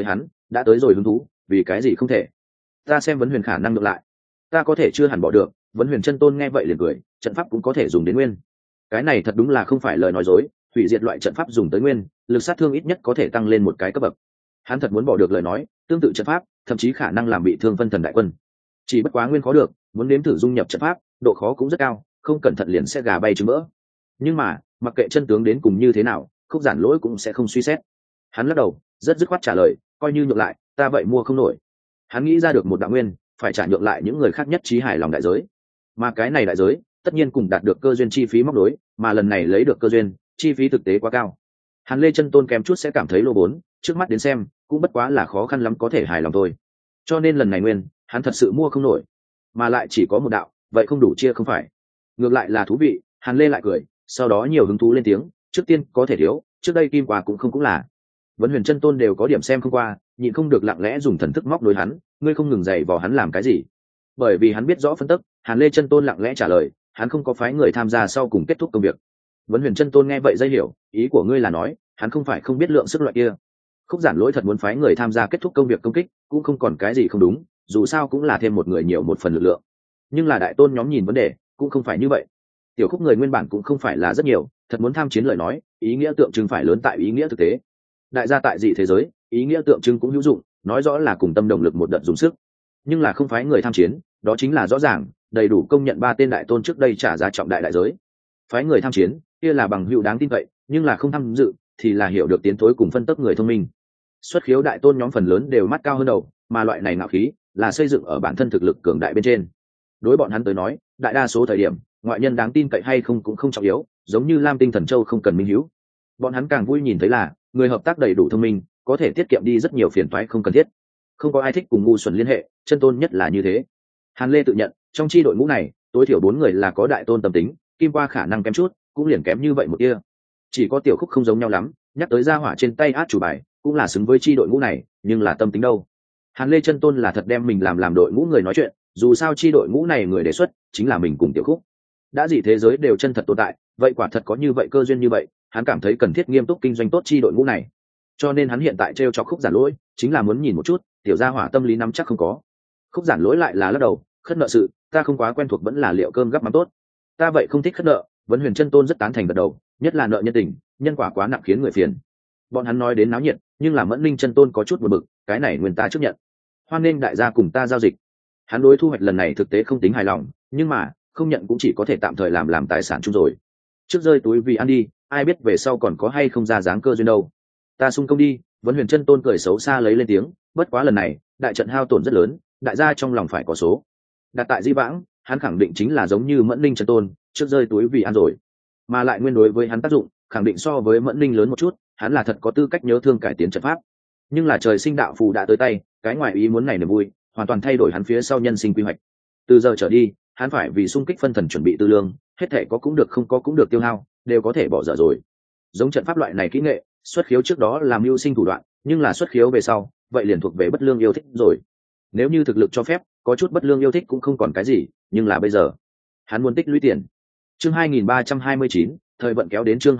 đã tới rồi hứng thú, vì cái gì không thể? Ta xem vấn huyền khả năng được lại, ta có thể chưa hẳn bỏ được. Vấn huyền chân tôn nghe vậy liền cười, trận pháp cũng có thể dùng đến nguyên. Cái này thật đúng là không phải lời nói dối, hủy diệt loại trận pháp dùng tới nguyên, lực sát thương ít nhất có thể tăng lên một cái cấp bậc. Hắn thật muốn bỏ được lời nói, tương tự trận pháp thậm chí khả năng làm bị thương phân thần đại quân. Chỉ bất quá nguyên khó được, muốn nếm thử dung nhập trận pháp độ khó cũng rất cao, không cẩn thận liền sẽ gà bay trứng mỡ. Nhưng mà mặc kệ chân tướng đến cùng như thế nào, Khúc Giản Lỗi cũng sẽ không suy xét. Hắn lắc đầu rất dứt khoát trả lời, coi như nhượng lại ta vậy mua không nổi. Hắn nghĩ ra được một đạo nguyên phải trả nhượng lại những người khác nhất trí hài lòng đại giới, mà cái này đại giới tất nhiên cùng đạt được cơ duyên chi phí móc đối, mà lần này lấy được cơ duyên chi phí thực tế quá cao. Hàn Lê chân tôn kém chút sẽ cảm thấy lô vốn, trước mắt đến xem cũng bất quá là khó khăn lắm có thể hài lòng thôi. Cho nên lần này nguyên hắn thật sự mua không nổi, mà lại chỉ có một đạo, vậy không đủ chia không phải. Ngược lại là thú vị. Hàn Lê lại cười, sau đó nhiều hứng thú lên tiếng, trước tiên có thể thiếu, trước đây kim qua cũng là. Vấn huyền chân tôn đều có điểm xem không qua, nhịn không được lặng lẽ dùng thần thức móc đối hắn, ngươi không ngừng dạy vào hắn làm cái gì? Bởi vì hắn biết rõ phân tức, Hàn Lê chân tôn lặng lẽ trả lời, hắn không có phái người tham gia sau cùng kết thúc công việc. Vấn huyền chân tôn nghe vậy dây hiểu, ý của ngươi là nói hắn không phải không biết lượng sức loại kia. Khúc Giản Lỗi thật muốn phái người tham gia kết thúc công việc công kích cũng không còn cái gì không đúng, dù sao cũng là thêm một người nhiều một phần lực lượng. Nhưng là đại tôn nhóm nhìn vấn đề cũng không phải như vậy. Tiểu Khúc người nguyên bản cũng không phải là rất nhiều, thật muốn tham chiến lời nói, ý nghĩa tượng trưng phải lớn tại ý nghĩa thực tế. Đại gia tại dị thế giới, ý nghĩa tượng trưng cũng hữu dụng, nói rõ là cùng tâm động lực một đợt dùng sức. Nhưng là không phái người tham chiến, đó chính là rõ ràng, đầy đủ công nhận ba tên đại tôn trước đây trả giá trọng đại đại giới. Phái người tham chiến, kia là bằng hữu đáng tin cậy, nhưng là không tham dự thì là hiểu được tiến thối cùng phân tích người thông minh. Xuất khiếu đại tôn nhóm phần lớn đều mắt cao hơn đầu, mà loại này ngạo khí là xây dựng ở bản thân thực lực cường đại bên trên. Đối bọn hắn tới nói, đại đa số thời điểm, ngoại nhân đáng tin cậy hay không cũng không trọng yếu, giống như Lam Tinh Thần Châu không cần minh hữu. Bọn hắn càng vui nhìn thấy là người hợp tác đầy đủ thông minh, có thể tiết kiệm đi rất nhiều phiền toái không cần thiết. Không có ai thích cùng ngu xuẩn liên hệ, chân tôn nhất là như thế. Hàn Lê tự nhận, trong chi đội ngũ này, tối thiểu 4 người là có đại tôn tâm tính, kim qua khả năng kém chút, cũng liền kém như vậy một tia. Chỉ có Tiểu Khúc không giống nhau lắm, nhắc tới gia hỏa trên tay át chủ bài, cũng là xứng với chi đội ngũ này, nhưng là tâm tính đâu. Hàn Lê chân tôn là thật đem mình làm đội ngũ người nói chuyện, dù sao chi đội ngũ này người đề xuất chính là mình cùng Tiểu Khúc. Đã dị thế giới đều chân thật tồn tại, vậy quả thật có như vậy cơ duyên như vậy, hắn cảm thấy cần thiết nghiêm túc kinh doanh tốt chi đội ngũ này. Cho nên hắn hiện tại trêu cho Khúc Giản Lỗi, chính là muốn nhìn một chút, tiểu gia hỏa tâm lý nắm chắc không có. Khúc Giản Lỗi lại là lắc đầu, khất nợ sự, ta không quá quen thuộc vẫn là liệu cơm gắp mắm tốt. Ta vậy không thích khất nợ, Vấn Huyền chân tôn rất tán thành gật đầu, nhất là nợ nhân tình, nhân quả quá nặng khiến người phiền. Bọn hắn nói đến náo nhiệt, nhưng là Mẫn Linh chân tôn có chút buồn bực, cái này nguyên ta chấp nhận. Hoan nên đại gia cùng ta giao dịch. Hắn đối thu hoạch lần này thực tế không tính hài lòng, nhưng mà không nhận cũng chỉ có thể tạm thời làm tài sản chung rồi. Trước rơi túi vì ăn đi, ai biết về sau còn có hay không ra dáng cơ duyên đâu. Ta xung công đi. Vấn Huyền chân tôn cười xấu xa lấy lên tiếng, bất quá lần này đại trận hao tổn rất lớn, đại gia trong lòng phải có số. Đặt tại Di Vãng, hắn khẳng định chính là giống như Mẫn Linh chân tôn, trước rơi túi vì ăn rồi, mà lại nguyên đối với hắn tác dụng khẳng định so với Mẫn Linh lớn một chút, hắn là thật có tư cách nhớ thương cải tiến trận pháp. Nhưng là trời sinh đạo phù đã tới tay, cái ngoài ý muốn này niềm vui hoàn toàn thay đổi hắn phía sau nhân sinh quy hoạch. Từ giờ trở đi, hắn phải vì xung kích phân thần chuẩn bị tư lương, hết thể có cũng được không có cũng được tiêu hao, đều có thể bỏ dở rồi. Giống trận pháp loại này kỹ nghệ, xuất khiếu trước đó làm mưu sinh thủ đoạn, nhưng là xuất khiếu về sau, vậy liền thuộc về bất lương yêu thích rồi. Nếu như thực lực cho phép, có chút bất lương yêu thích cũng không còn cái gì, nhưng là bây giờ, hắn muốn tích lũy tiền. Chương 2329, thời vận kéo đến chương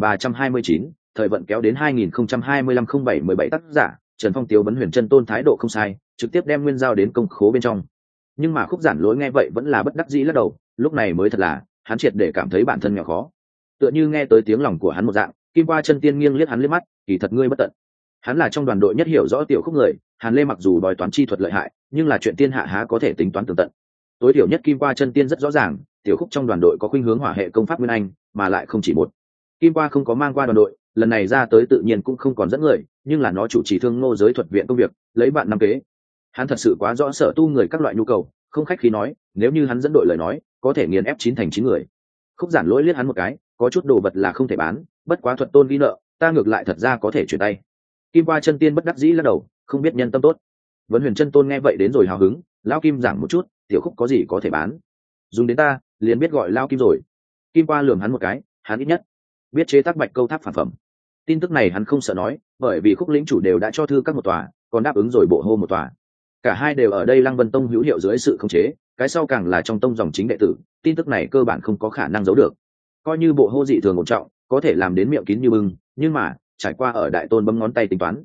2329, thời vận kéo đến 2025-07-17 tác giả, Trần Phong Tiếu Vấn Huyền chân tôn thái độ không sai, trực tiếp đem nguyên giao đến công khố bên trong. Nhưng mà Khúc Giản Lỗi nghe vậy vẫn là bất đắc dĩ lắc đầu, lúc này mới thật là, hắn triệt để cảm thấy bản thân nghèo khó. Tựa như nghe tới tiếng lòng của hắn một dạng, Kim Qua chân tiên nghiêng liếc hắn liếc mắt, kỳ thật ngươi bất tận. Hắn là trong đoàn đội nhất hiểu rõ Tiểu Khúc người, Hàn Lê mặc dù bói toán chi thuật lợi hại, nhưng là chuyện tiên hạ há có thể tính toán tường tận. Tối thiểu nhất Kim Qua chân tiên rất rõ ràng, Tiểu Khúc trong đoàn đội có khuynh hướng hỏa hệ công pháp nguyên anh, mà lại không chỉ một. Kim Qua không có mang qua đoàn đội, lần này ra tới tự nhiên cũng không còn dẫn người, nhưng là nó chủ trì Thương Ngô giới thuật viện công việc, lấy bạn năm kế. Hắn thật sự quá rõ sở tu người các loại nhu cầu, không khách khí nói, nếu như hắn dẫn đội lời nói, có thể nghiền ép 9 thành 9 người. Khúc Giản Lỗi liếc hắn một cái, có chút đồ vật là không thể bán, bất quá thuật tôn ghi nợ, ta ngược lại thật ra có thể chuyển tay. Kim Qua chân tiên bất đắc dĩ lắc đầu, không biết nhân tâm tốt. Vấn Huyền chân tôn nghe vậy đến rồi hào hứng, lão Kim giảng một chút, Tiểu Khúc có gì có thể bán, dùng đến ta liền biết gọi lão Kim rồi. Kim Qua lườm hắn một cái, hắn ít nhất biết chế tác bạch câu tháp phản phẩm. Tin tức này hắn không sợ nói, bởi vì Khúc lĩnh chủ đều đã cho thư các một tòa, còn đáp ứng rồi bộ hô một tòa. Cả hai đều ở đây Lăng Vân Tông hữu hiệu dưới sự khống chế, cái sau càng là trong tông dòng chính đệ tử, tin tức này cơ bản không có khả năng giấu được. Coi như bộ hô dị thường ổn trọng, có thể làm đến miệng kín như bưng, nhưng mà trải qua ở đại tôn bấm ngón tay tính toán,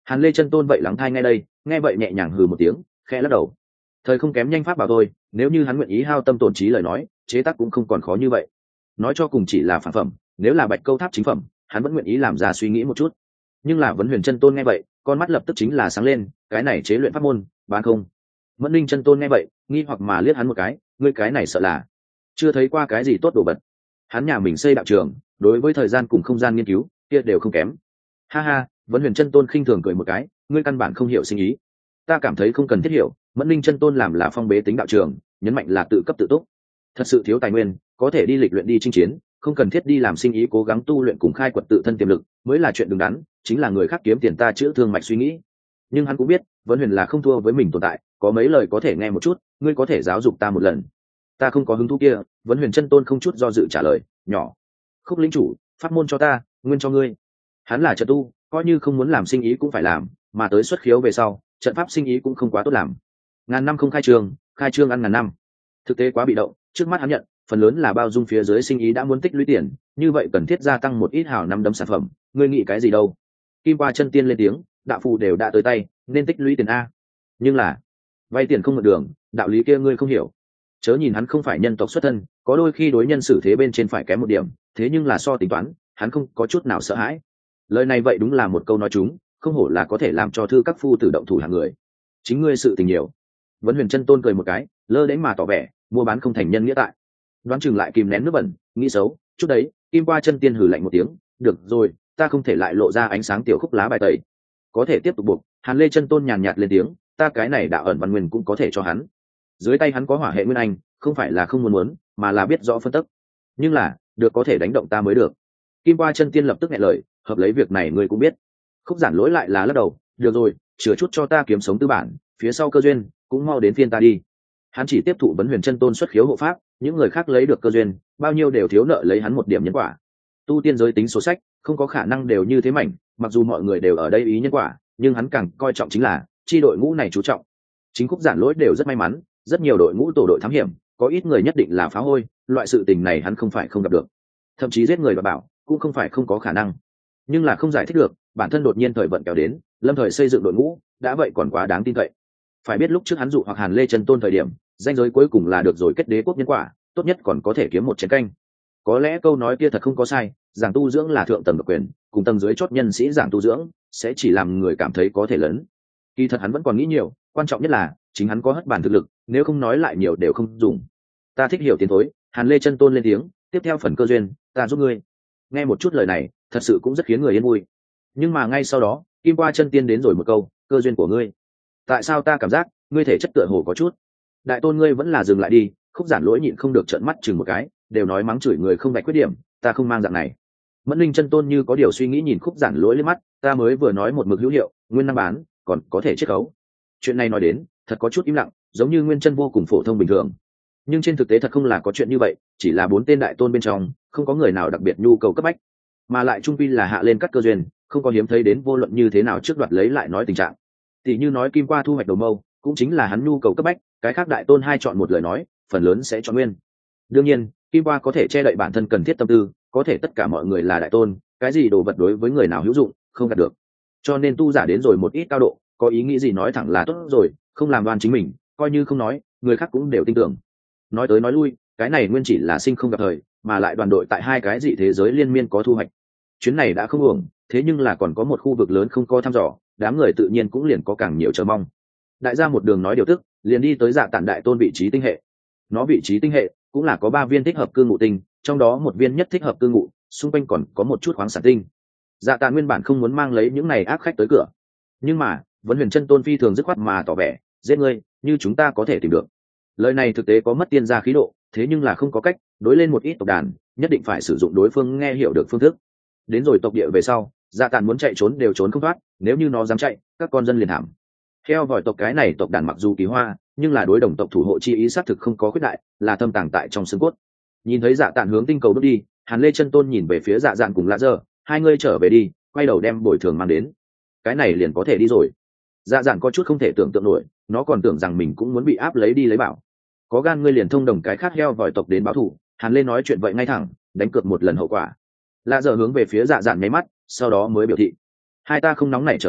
Hàn Lê chân tôn vậy lắng thai ngay đây, nghe vậy nhẹ nhàng hừ một tiếng, khẽ lắc đầu. Thời không kém nhanh pháp bảo thôi, nếu như hắn nguyện ý hao tâm tổn trí lời nói, chế tác cũng không còn khó như vậy. Nói cho cùng chỉ là phản phẩm, nếu là Bạch Câu Tháp chính phẩm, hắn vẫn nguyện ý làm ra suy nghĩ một chút. Nhưng là Vấn Huyền chân tôn nghe vậy, con mắt lập tức chính là sáng lên, cái này chế luyện pháp môn, bán không. Mẫn Linh chân tôn nghe vậy, nghi hoặc mà liếc hắn một cái, ngươi cái này sợ là chưa thấy qua cái gì tốt đồ vật. Hắn nhà mình xây đạo trường, đối với thời gian cùng không gian nghiên cứu, kia đều không kém. Ha ha, Vấn Huyền chân tôn khinh thường cười một cái, ngươi căn bản không hiểu sinh ý. Ta cảm thấy không cần thiết hiểu, Mẫn Linh chân tôn làm là phong bế tính đạo trường, nhấn mạnh là tự cấp tự túc. Thật sự thiếu tài nguyên, có thể đi lịch luyện đi chinh chiến, không cần thiết đi làm sinh ý cố gắng tu luyện cùng khai quật tự thân tiềm lực, mới là chuyện đứng đắn, chính là người khác kiếm tiền ta chữa thương mạch suy nghĩ. Nhưng hắn cũng biết, Vấn Huyền là không thua với mình tồn tại, có mấy lời có thể nghe một chút, ngươi có thể giáo dục ta một lần. Ta không có hứng thú kia, Vấn Huyền chân tôn không chút do dự trả lời, nhỏ. Khúc lĩnh chủ, pháp môn cho ta, nguyên cho ngươi. Hắn là trợ tu, coi như không muốn làm sinh ý cũng phải làm, mà tới xuất khiếu về sau, trận pháp sinh ý cũng không quá tốt làm. Ngàn năm không khai trương ăn ngàn năm. Thực tế quá bị động, trước mắt hắn nhận, phần lớn là bao dung phía dưới sinh ý đã muốn tích lũy tiền, như vậy cần thiết gia tăng một ít hào năm đấm sản phẩm, ngươi nghĩ cái gì đâu? Kim Qua chân tiên lên tiếng, đạo phù đều đã tới tay, nên tích lũy tiền a. Nhưng là, vay tiền không mượn đường, đạo lý kia ngươi không hiểu. Chớ nhìn hắn không phải nhân tộc xuất thân, có đôi khi đối nhân xử thế bên trên phải kém một điểm, thế nhưng là so tính toán, hắn không có chút nào sợ hãi. Lời này vậy đúng là một câu nói trúng, không hổ là có thể làm cho thư các phu tử động thủ hạng người. Chính ngươi sự tình nhiều. Vấn Huyền chân tôn cười một cái, lơ đến mà tỏ vẻ, mua bán không thành nhân nghĩa tại. Đoán chừng lại kìm nén nước bẩn, nghĩ xấu, chút đấy, Kim Qua chân tiên hừ lạnh một tiếng, được rồi, ta không thể lại lộ ra ánh sáng tiểu khúc lá bài tẩy. Có thể tiếp tục buộc, Hàn Lê chân tôn nhàn nhạt lên tiếng, ta cái này đạo ẩn văn nguyên cũng có thể cho hắn. Dưới tay hắn có hỏa hệ nguyên anh, không phải là không muốn, mà là biết rõ phân tích. Nhưng là, được có thể đánh động ta mới được. Kim Qua chân tiên lập tức nghe lời, hợp lấy việc này ngươi cũng biết. Khúc Giản lỗi lại là lắc đầu, được rồi, chừa chút cho ta kiếm sống tư bản, phía sau cơ duyên cũng mau đến phiên ta đi. Hắn chỉ tiếp thụ Vấn Huyền chân tôn xuất khiếu hộ pháp, những người khác lấy được cơ duyên, bao nhiêu đều thiếu nợ lấy hắn một điểm nhân quả. Tu tiên giới tính số sách, không có khả năng đều như thế mảnh, mặc dù mọi người đều ở đây ý nhân quả, nhưng hắn càng coi trọng chính là chi đội ngũ này chú trọng. Chính Khúc Giản lỗi đều rất may mắn, rất nhiều đội ngũ tổ đội thám hiểm, có ít người nhất định là phá hôi, loại sự tình này hắn không phải không gặp được. Thậm chí giết người và bảo, cũng không phải không có khả năng. Nhưng là không giải thích được, bản thân đột nhiên thời vận kéo đến, lâm thời xây dựng đội ngũ, đã vậy còn quá đáng tin cậy. Phải biết lúc trước hắn dụ hoặc Hàn Lê chân tôn thời điểm, danh giới cuối cùng là được rồi kết đế quốc nhân quả, tốt nhất còn có thể kiếm một chén canh. Có lẽ câu nói kia thật không có sai, giảng tu dưỡng là thượng tầng độc quyền, cùng tầng dưới chót nhân sĩ giảng tu dưỡng sẽ chỉ làm người cảm thấy có thể lớn. Kỳ thật hắn vẫn còn nghĩ nhiều, quan trọng nhất là chính hắn có hất bản thực lực, nếu không nói lại nhiều đều không dùng. Ta thích hiểu tiến thối, Hàn Lê chân tôn lên tiếng, tiếp theo phần cơ duyên, ta giúp ngươi. Nghe một chút lời này, thật sự cũng rất khiến người yên vui. Nhưng mà ngay sau đó, Kim Qua chân tiên đến rồi một câu, cơ duyên của ngươi. Tại sao ta cảm giác ngươi thể chất tựa hồ có chút? Đại tôn ngươi vẫn là dừng lại đi. Khúc Giản lỗi nhịn không được trợn mắt chừng một cái, đều nói mắng chửi người không bạch khuyết điểm, ta không mang dạng này. Mẫn Linh chân tôn như có điều suy nghĩ nhìn Khúc Giản lỗi lên mắt, ta mới vừa nói một mực hữu hiệu, nguyên năng bán, còn có thể chiết khấu. Chuyện này nói đến, thật có chút im lặng, giống như nguyên chân vô cùng phổ thông bình thường. Nhưng trên thực tế thật không là có chuyện như vậy, chỉ là 4 tên đại tôn bên trong, không có người nào đặc biệt nhu cầu cấp bách, mà lại trung quy là hạ lên cắt cơ duyên, không có hiếm thấy đến vô luận như thế nào trước đoạt lấy lại nói tình trạng. Tỷ như nói Kim Qua thu hoạch đầu mâu, cũng chính là hắn nhu cầu cấp bách, cái khác đại tôn hai chọn một lời nói, phần lớn sẽ chọn nguyên. Đương nhiên, Kim Qua có thể che đậy bản thân cần thiết tâm tư, có thể tất cả mọi người là đại tôn, cái gì đồ vật đối với người nào hữu dụng, không đạt được. Cho nên tu giả đến rồi một ít cao độ, có ý nghĩ gì nói thẳng là tốt rồi, không làm đoan chính mình, coi như không nói, người khác cũng đều tin tưởng. Nói tới nói lui, cái này nguyên chỉ là sinh không gặp thời, mà lại đoàn đội tại hai cái dị thế giới liên miên có thu hoạch. Chuyến này đã không uổng, thế nhưng là còn có một khu vực lớn không có thăm dò, đám người tự nhiên cũng liền có càng nhiều chờ mong. Đại gia một đường nói điều tức, liền đi tới Dạ Tản đại tôn vị trí tinh hệ. Nó vị trí tinh hệ cũng là có 3 viên thích hợp cư ngụ tinh, trong đó một viên nhất thích hợp cư ngụ, xung quanh còn có một chút khoáng sản tinh. Dạ Tản nguyên bản không muốn mang lấy những này ác khách tới cửa, nhưng mà Vấn Huyền chân tôn phi thường dứt khoát mà tỏ vẻ, giết ngươi, như chúng ta có thể tìm được. Lời này thực tế có mất tiên gia khí độ, thế nhưng là không có cách, đối lên một ít tộc đàn, nhất định phải sử dụng đối phương nghe hiểu được phương thức. Đến rồi tộc địa về sau, Dạ Tản muốn chạy trốn đều trốn không thoát, nếu như nó dám chạy, các con dân liền thảm. Theo vòi tộc cái này tộc đàn mặc dù kỳ hoa, nhưng là đối đồng tộc thủ hộ chi ý xác thực không có khuyết đại, là thâm tàng tại trong xương cốt. Nhìn thấy Dạ Tản hướng tinh cầu bước đi, Hàn Lê chân tôn nhìn về phía Dạ Dạn cùng Lạ Dơ, hai người trở về đi, quay đầu đem bồi thường mang đến. Cái này liền có thể đi rồi. Dạ Dạn có chút không thể tưởng tượng nổi, nó còn tưởng rằng mình cũng muốn bị áp lấy đi lấy bảo. Có gan ngươi liền thông đồng cái khác heo vòi tộc đến báo thù. Hàn Lê nói chuyện vậy ngay thẳng, đánh cược một lần hậu quả. Lạ Dơ hướng về phía Dạ Dạn nháy mắt, sau đó mới biểu thị, hai ta không nóng nảy trở về,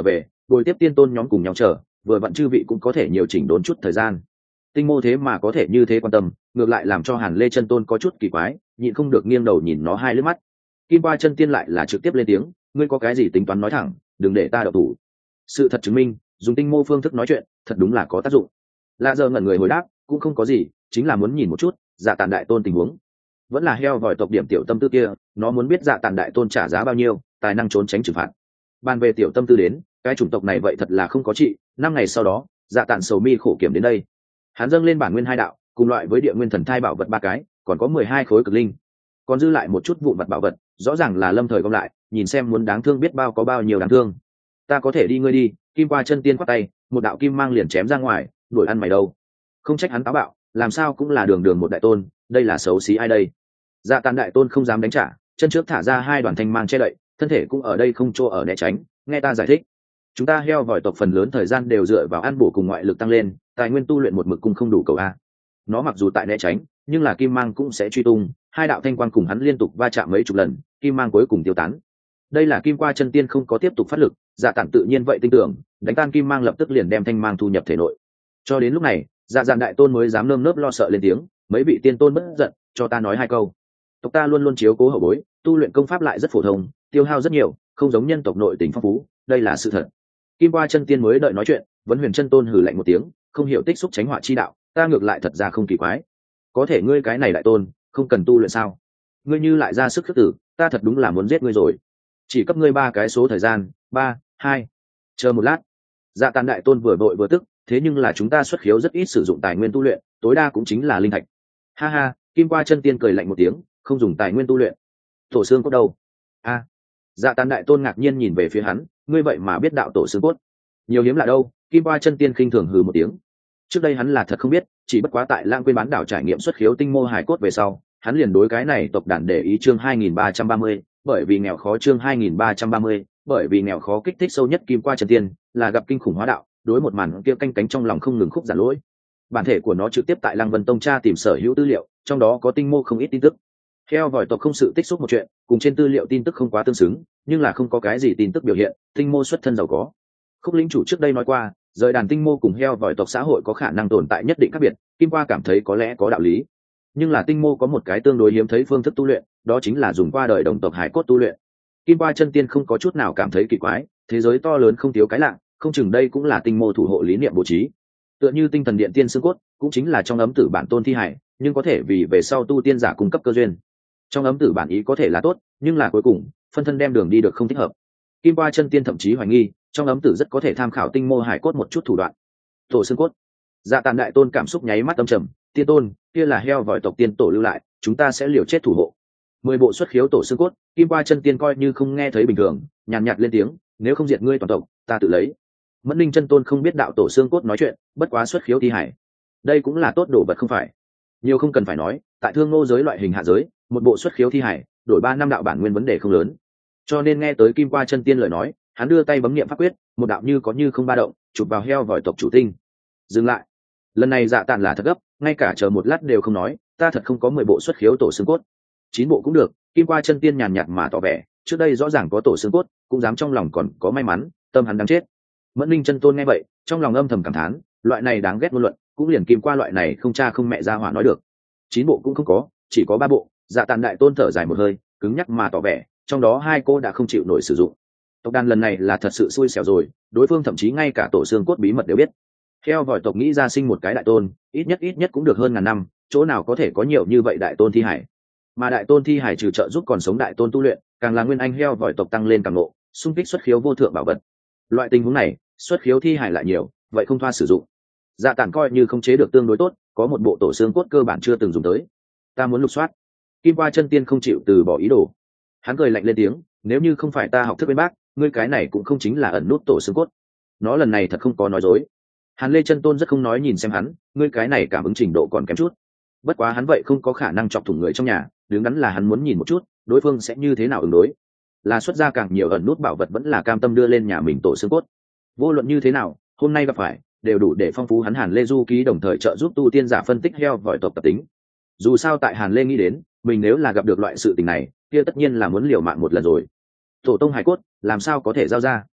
bồi tiếp tiên tôn nhóm cùng nhau chờ, vừa vặn chư vị cũng có thể nhiều chỉnh đốn chút thời gian. Tinh Mô thế mà có thể như thế quan tâm, ngược lại làm cho Hàn Lê chân tôn có chút kỳ quái, nhịn không được nghiêng đầu nhìn nó hai lướt mắt. Kim Qua chân tiên lại là trực tiếp lên tiếng, ngươi có cái gì tính toán nói thẳng, đừng để ta độc thủ. Sự thật chứng minh, dùng Tinh Mô phương thức nói chuyện thật đúng là có tác dụng. Lạ Giờ ngẩn người hồi đáp, cũng không có gì, chính là muốn nhìn một chút Dạ Tản đại tôn tình huống. Vẫn là heo vòi tộc điểm tiểu tâm tư kia, nó muốn biết Dạ Tản đại tôn trả giá bao nhiêu, tài năng trốn tránh trừng phạt. Bàn về tiểu tâm tư đến, cái chủng tộc này vậy thật là không có trị. 5 ngày sau đó, Dạ Tản sầu mi khổ kiểm đến đây. Hắn dâng lên bản nguyên 2 đạo, cùng loại với địa nguyên thần thai bảo vật 3 cái, còn có 12 khối cực linh, còn dư lại một chút vụn vặt bảo vật, rõ ràng là lâm thời gom lại, nhìn xem muốn đáng thương biết bao có bao nhiêu đáng thương. Ta có thể đi, ngươi đi. Kim Qua chân tiên quát tay, một đạo kim mang liền chém ra ngoài, đuổi ăn mày đâu. Không trách hắn táo bạo, làm sao cũng là đường đường một đại tôn, đây là xấu xí ai đây. Dạ Tản đại tôn không dám đánh trả, chân trước thả ra 2 đoàn thanh mang che đậy, thân thể cũng ở đây không chỗ ở né tránh. Nghe ta giải thích, chúng ta heo vòi tộc phần lớn thời gian đều dựa vào ăn bổ cùng ngoại lực tăng lên, tài nguyên tu luyện một mực cung không đủ cầu a. Nó mặc dù tại né tránh, nhưng là kim mang cũng sẽ truy tung, 2 đạo thanh quang cùng hắn liên tục va chạm mấy chục lần, kim mang cuối cùng tiêu tán. Đây là Kim Qua chân tiên không có tiếp tục phát lực, Dạ Tản tự nhiên vậy tin tưởng, đánh tan kim mang lập tức liền đem thanh mang thu nhập thể nội. Cho đến lúc này, Dạ Dạn đại tôn mới dám nơm nớp lo sợ lên tiếng, mấy vị tiên tôn bất giận, cho ta nói 2 câu. Tộc ta luôn luôn chiếu cố hậu bối, tu luyện công pháp lại rất phổ thông, tiêu hao rất nhiều, không giống nhân tộc nội tình phong phú, đây là sự thật. Kim Qua chân tiên mới đợi nói chuyện, Vấn Huyền chân tôn hừ lạnh một tiếng, không hiểu tích xúc tránh họa chi đạo, ta ngược lại thật ra không kỳ quái. Có thể ngươi cái này đại tôn, không cần tu luyện sao? Ngươi như lại ra sức khước tử, ta thật đúng là muốn giết ngươi rồi. Chỉ cấp ngươi 3 cái số thời gian, 3, 2. Chờ một lát. Dạ Tản đại tôn vừa vội vừa tức, thế nhưng là chúng ta xuất khiếu rất ít sử dụng tài nguyên tu luyện, tối đa cũng chính là linh thạch. Ha ha, Kim Qua chân tiên cười lạnh một tiếng, không dùng tài nguyên tu luyện. Tổ xương cốt đâu? A. Dạ Tản đại tôn ngạc nhiên nhìn về phía hắn, ngươi vậy mà biết đạo tổ xương cốt? Nhiều hiếm lạ đâu. Kim Qua chân tiên khinh thường hừ một tiếng. Trước đây hắn là thật không biết, chỉ bất quá tại Lãng Quên bán đảo trải nghiệm xuất khiếu tinh mô hải cốt về sau, hắn liền đối cái này tộc đàn để ý. Chương 2330, bởi vì nghèo khó. Chương 2330, bởi vì nghèo khó kích thích sâu nhất Kim Qua chân tiên là gặp kinh khủng hóa đạo, đối một màn kia canh cánh trong lòng không ngừng khúc giản lỗi. Bản thể của nó trực tiếp tại Lăng Vân Tông tra tìm sở hữu tư liệu, trong đó có tinh mô không ít tin tức. Heo vòi tộc không sự tích xúc một chuyện, cùng trên tư liệu tin tức không quá tương xứng, nhưng là không có cái gì tin tức biểu hiện tinh mô xuất thân giàu có. Khúc lĩnh chủ trước đây nói qua, rời đàn tinh mô cùng heo vòi tộc xã hội có khả năng tồn tại nhất định khác biệt, Kim Qua cảm thấy có lẽ có đạo lý. Nhưng là tinh mô có một cái tương đối hiếm thấy phương thức tu luyện, đó chính là dùng qua đời đồng tộc hải cốt tu luyện. Kim Qua chân tiên không có chút nào cảm thấy kỳ quái, thế giới to lớn không thiếu cái lạ, không chừng đây cũng là tinh mô thủ hộ lý niệm bố trí. Tựa như tinh thần điện tiên xương cốt, cũng chính là trong ấm tử bản tôn thi hải, nhưng có thể vì về sau tu tiên giả cung cấp cơ duyên. Trong ấm tử bản ý có thể là tốt, nhưng là cuối cùng phân thân đem đường đi được không thích hợp. Kim Qua chân tiên thậm chí hoài nghi, trong ấm tử rất có thể tham khảo tinh mô hải cốt một chút thủ đoạn. Tổ xương cốt. Dạ Tản đại tôn cảm xúc nháy mắt âm trầm, tiên tôn, kia là heo vòi tộc tiên tổ lưu lại, chúng ta sẽ liều chết thủ hộ. 10 bộ xuất khiếu tổ xương cốt, Kim Qua chân tiên coi như không nghe thấy bình thường, nhàn nhạt lên tiếng, nếu không diệt ngươi toàn tộc, ta tự lấy. Mẫn Linh chân tôn không biết đạo tổ xương cốt nói chuyện, bất quá xuất khiếu thi hải, đây cũng là tốt đồ vật không phải. Nhiều không cần phải nói, tại thương nô giới loại hình hạ giới, một bộ xuất khiếu thi hải, đổi 3 năm đạo bản nguyên vấn đề không lớn. Cho nên nghe tới Kim Qua chân tiên lời nói, hắn đưa tay bấm niệm pháp quyết, một đạo như có như không ba động, chụp vào heo vòi tộc chủ tinh. Dừng lại. Lần này Dạ Tản là thật gấp, ngay cả chờ một lát đều không nói, ta thật không có 10 bộ xuất khiếu tổ xương cốt. 9 bộ cũng được. Kim Qua chân tiên nhàn nhạt mà tỏ vẻ, trước đây rõ ràng có tổ xương cốt, cũng dám trong lòng còn có may mắn, tâm hắn đáng chết. Mẫn Linh chân tôn nghe vậy, trong lòng âm thầm cảm thán, loại này đáng ghét ngôn luận, cũng liền Kim Qua loại này không cha không mẹ ra hỏa nói được. 9 bộ cũng không có, chỉ có 3 bộ. Dạ Tản đại tôn thở dài một hơi, cứng nhắc mà tỏ vẻ, trong đó 2 cô đã không chịu nổi sử dụng. Tộc đàn lần này là thật sự xui xẻo rồi, đối phương thậm chí ngay cả tổ xương cốt bí mật đều biết. Heo vòi tộc nghĩ ra sinh một cái đại tôn, ít nhất cũng được hơn ngàn năm, chỗ nào có thể có nhiều như vậy đại tôn thi hải. Mà đại tôn thi hải trừ trợ giúp còn sống đại tôn tu luyện, càng là nguyên anh heo vòi tộc tăng lên càng ngộ, xung kích xuất khiếu vô thượng bảo vật. Loại tình huống này, xuất khiếu thi hải lại nhiều, vậy không thoa sử dụng. Dạ Tản coi như không chế được tương đối tốt, có một bộ tổ xương cốt cơ bản chưa từng dùng tới. Ta muốn lục soát. Kim Qua chân tiên không chịu từ bỏ ý đồ. Hắn cười lạnh lên tiếng, nếu như không phải ta học thức bên bác, ngươi cái này cũng không chính là ẩn nút tổ xương cốt. Nó lần này thật không có nói dối. Hàn Lê chân tôn rất không nói nhìn xem hắn, ngươi cái này cảm ứng trình độ còn kém chút. Bất quá hắn vậy không có khả năng chọc thủng người trong nhà, đứng đắn là hắn muốn nhìn một chút, đối phương sẽ như thế nào ứng đối. Là xuất ra càng nhiều ẩn nút bảo vật vẫn là cam tâm đưa lên nhà mình tổ xương cốt. Vô luận như thế nào, hôm nay gặp phải, đều đủ để phong phú hắn Hàn Lê du ký đồng thời trợ giúp tu tiên giả phân tích heo vòi tộc tập tính. Dù sao tại Hàn Lê nghĩ đến, mình nếu là gặp được loại sự tình này, kia tất nhiên là muốn liều mạng một lần rồi. Tổ tông hải cốt, làm sao có thể giao ra?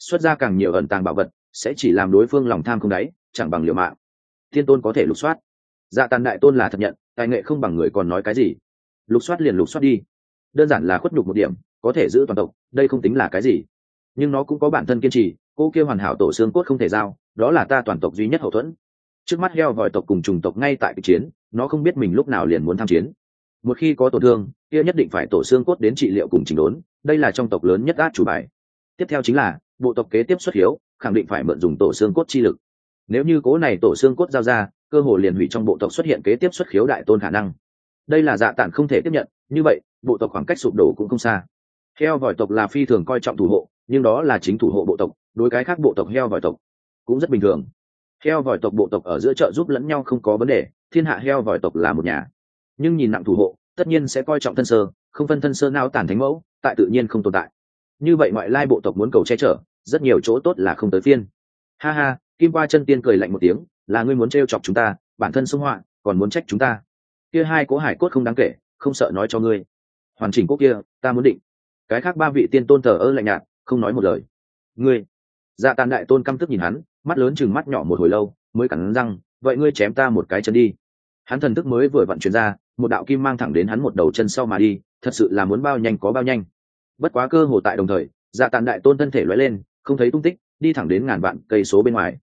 xuất ra càng nhiều ẩn tàng bảo vật sẽ chỉ làm đối phương lòng tham không đáy, chẳng bằng liều mạng. Thiên tôn có thể lục soát. Dạ Tàn đại tôn là thật nhận, tài nghệ không bằng người còn nói cái gì. Lục soát liền lục soát đi, đơn giản là khuất nhục một điểm, có thể giữ toàn tộc, đây không tính là cái gì. Nhưng nó cũng có bản thân kiên trì, cô kia hoàn hảo tổ xương cốt không thể giao, đó là ta toàn tộc duy nhất hậu thuẫn. Trước mắt heo vòi tộc cùng trùng tộc ngay tại cuộc chiến, nó không biết mình lúc nào liền muốn tham chiến. Một khi có tổn thương, kia nhất định phải tổ xương cốt đến trị liệu cùng chỉnh đốn, đây là trong tộc lớn nhất át chủ bài. Tiếp theo chính là bộ tộc kế tiếp xuất hiếu, khẳng định phải mượn dùng tổ xương cốt chi lực. Nếu như cố này tổ xương cốt giao ra, cơ hội liền hủy trong bộ tộc xuất hiện kế tiếp xuất khiếu đại tôn khả năng. Đây là Dạ Tản không thể tiếp nhận, như vậy bộ tộc khoảng cách sụp đổ cũng không xa. Heo vòi tộc là phi thường coi trọng thủ hộ, nhưng đó là chính thủ hộ bộ tộc, đối cái khác bộ tộc heo vòi tộc cũng rất bình thường. Heo vòi tộc bộ tộc ở giữa trợ giúp lẫn nhau không có vấn đề, thiên hạ heo vòi tộc là một nhà. Nhưng nhìn nặng thủ hộ, tất nhiên sẽ coi trọng thân sơ, không phân thân sơ nào tản thánh mẫu, tại tự nhiên không tồn tại. Như vậy ngoại lai bộ tộc muốn cầu che chở, rất nhiều chỗ tốt là không tới phiên. Ha ha, Kim Qua Chân Tiên cười lạnh một tiếng, là ngươi muốn trêu chọc chúng ta, bản thân xung họa, còn muốn trách chúng ta. Kia hai cố hải cốt không đáng kể, không sợ nói cho ngươi. Hoàn chỉnh cốt kia, ta muốn định. Cái khác ba vị tiên tôn thờ ơ lạnh nhạt, không nói một lời. Ngươi, Dạ Tàn đại tôn căm tức nhìn hắn, mắt lớn chừng mắt nhỏ một hồi lâu, mới cắn răng, vậy ngươi chém ta một cái chân đi. Hắn thần thức mới vừa vận chuyển ra, một đạo kim mang thẳng đến hắn một đầu chân sau mà đi, thật sự là muốn bao nhanh có bao nhanh. Bất quá cơ hồ tại đồng thời, Dạ Tàn đại tôn thân thể lóe lên, không thấy tung tích, đi thẳng đến ngàn vạn cây số bên ngoài.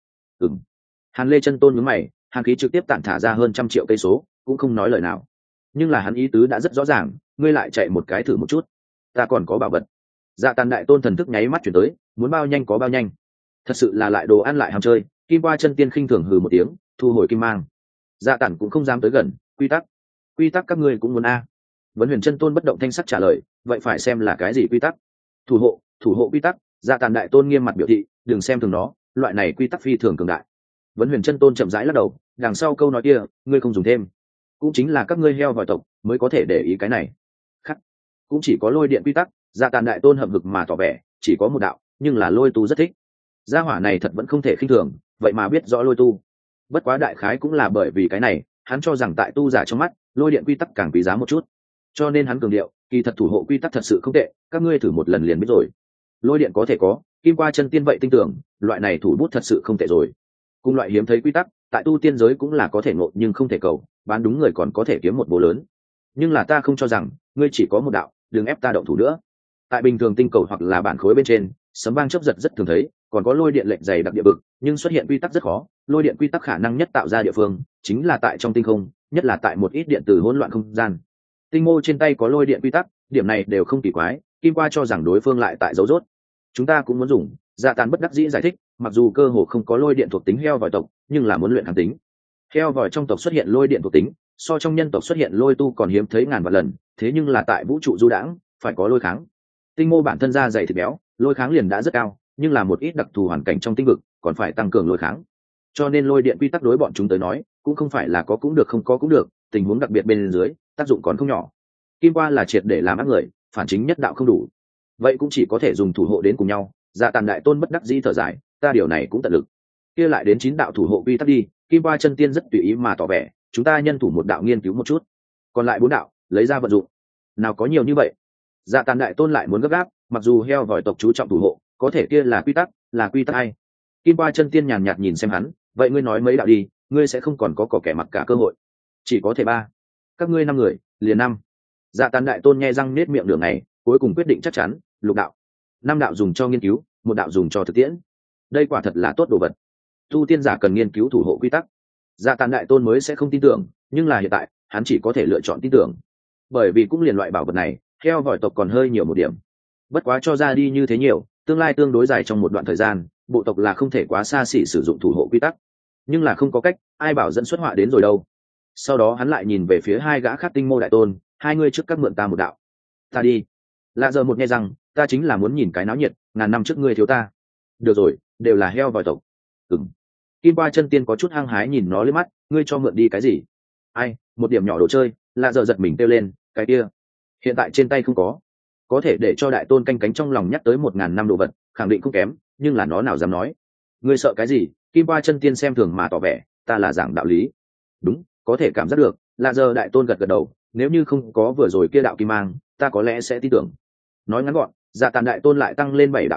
Hàn Lê chân tôn nhướng mày, hàn khí trực tiếp tản thả ra hơn 100 triệu cây số, cũng không nói lời nào. Nhưng là hắn ý tứ đã rất rõ ràng, ngươi lại chạy một cái thử một chút, ta còn có bảo vật. Dạ Tàn đại tôn thần thức nháy mắt chuyển tới, muốn bao nhanh có bao nhanh. Thật sự là lại đồ ăn lại ham chơi. Kim Qua Chân Tiên khinh thường hừ một tiếng, thu hồi kim mang. Dạ Tản cũng không dám tới gần. Quy tắc các ngươi cũng muốn a? Vấn Huyền chân tôn bất động thanh sắc trả lời, vậy phải xem là cái gì quy tắc. Thủ hộ quy tắc. Dạ Tản đại tôn nghiêm mặt biểu thị, đừng xem thường nó, loại này quy tắc phi thường cường đại. Vấn Huyền chân tôn chậm rãi lắc đầu, đằng sau câu nói kia, ngươi không dùng thêm, cũng chính là các ngươi heo vòi tộc mới có thể để ý cái này. Khắc, cũng chỉ có lôi điện quy tắc. Dạ Tản đại tôn hậm hực mà tỏ vẻ, chỉ có một đạo, nhưng là lôi tu rất thích. Gia hỏa này thật vẫn không thể khinh thường, vậy mà biết rõ lôi tu. Bất quá đại khái cũng là bởi vì cái này, hắn cho rằng tại tu giả trong mắt, lôi điện quy tắc càng quý giá một chút, cho nên hắn cường điệu, kỳ thật thủ hộ quy tắc thật sự không tệ, các ngươi thử một lần liền biết rồi. Lôi điện có thể có, Kim Qua Chân Tiên vậy tin tưởng, loại này thủ bút thật sự không tệ rồi. Cùng loại hiếm thấy quy tắc, tại tu tiên giới cũng là có thể ngộ nhưng không thể cầu, bán đúng người còn có thể kiếm một bố lớn. Nhưng là ta không cho rằng, ngươi chỉ có một đạo, đừng ép ta động thủ nữa. Tại bình thường tinh cầu hoặc là bản khối bên trên, sấm vang chớp giật rất thường thấy, còn có lôi điện lệnh dày đặc địa vực, nhưng xuất hiện quy tắc rất khó. Lôi điện quy tắc khả năng nhất tạo ra địa phương chính là tại trong tinh không, nhất là tại một ít điện từ hỗn loạn không gian. Tinh Mô trên tay có lôi điện quy tắc, điểm này đều không kỳ quái. Kim Qua cho rằng đối phương lại tại dấu rốt. Chúng ta cũng muốn dùng. Dạ Tàn bất đắc dĩ giải thích, mặc dù cơ hồ không có lôi điện thuộc tính heo vòi tộc, nhưng là muốn luyện kháng tính. Heo vòi trong tộc xuất hiện lôi điện thuộc tính, so trong nhân tộc xuất hiện lôi tu còn hiếm thấy ngàn vạn lần, thế nhưng là tại vũ trụ du đãng, phải có lôi kháng. Tinh Mô bản thân da dày thịt béo, lôi kháng liền đã rất cao, nhưng là một ít đặc thù hoàn cảnh trong tinh vực còn phải tăng cường lôi kháng, cho nên lôi điện quy tắc đối bọn chúng tới nói cũng không phải là có cũng được không có cũng được, tình huống đặc biệt bên dưới tác dụng còn không nhỏ. Kim Qua là triệt để làm ác người, phản chính nhất đạo không đủ, vậy cũng chỉ có thể dùng thủ hộ đến cùng nhau. Dạ Tàn đại tôn bất đắc dĩ thở dài, ta điều này cũng tận lực. Kia lại đến 9 đạo thủ hộ quy tắc đi. Kim Qua Chân Tiên rất tùy ý mà tỏ vẻ, chúng ta nhân thủ một đạo nghiên cứu một chút, còn lại 4 đạo lấy ra vận dụng. Nào có nhiều như vậy. Dạ Tàn đại tôn lại muốn gấp gáp, mặc dù heo vòi tộc chú trọng thủ hộ, có thể kia là quy tắc ai? Kim Qua Chân Tiên nhàn nhạt nhìn xem hắn, vậy ngươi nói mấy đạo đi, ngươi sẽ không còn có kẻ mặc cả cơ hội, chỉ có thể 3. Các ngươi 5 người, liền 5. Dạ Tàn đại tôn nhe răng nết miệng đường này, cuối cùng quyết định chắc chắn, lục đạo. 5 đạo dùng cho nghiên cứu, 1 đạo dùng cho thực tiễn. Đây quả thật là tốt đồ vật. Tu tiên giả cần nghiên cứu thủ hộ quy tắc. Dạ Tàn đại tôn mới sẽ không tin tưởng, nhưng là hiện tại, hắn chỉ có thể lựa chọn tin tưởng. Bởi vì cũng liền loại bảo vật này, heo vòi tộc còn hơi nhiều một điểm. Bất quá cho ra đi như thế nhiều, tương lai tương đối dài trong một đoạn thời gian, bộ tộc là không thể quá xa xỉ sử dụng thủ hộ quy tắc. Nhưng là không có cách, ai bảo dẫn xuất họa đến rồi đâu. Sau đó hắn lại nhìn về phía 2 gã khác Tinh Mô đại tôn, 2 người trước các mượn ta 1 đạo. Ta đi. Lạ giờ một nghe rằng, ta chính là muốn nhìn cái náo nhiệt, ngàn năm trước ngươi thiếu ta. Được rồi, đều là heo vòi tộc. Kim Qua Chân Tiên có chút hăng hái nhìn nó lên mắt, ngươi cho mượn đi cái gì? Ai, một điểm nhỏ đồ chơi. Lạ giờ giật mình kêu lên, cái kia hiện tại trên tay không có thể để cho đại tôn canh cánh trong lòng nhắc tới 1000 năm đồ vật, khẳng định không kém, nhưng là nó nào dám nói. Ngươi sợ cái gì? Kim Qua Chân Tiên xem thường mà tỏ vẻ, ta là giảng đạo lý. Đúng, có thể cảm giác được. Lạ giờ đại tôn gật gật đầu, nếu như không có vừa rồi kia đạo kim mang, ta có lẽ sẽ tin tưởng. Nói ngắn gọn, Dạ Tàn đại tôn lại tăng lên 7 đạo quy tắc,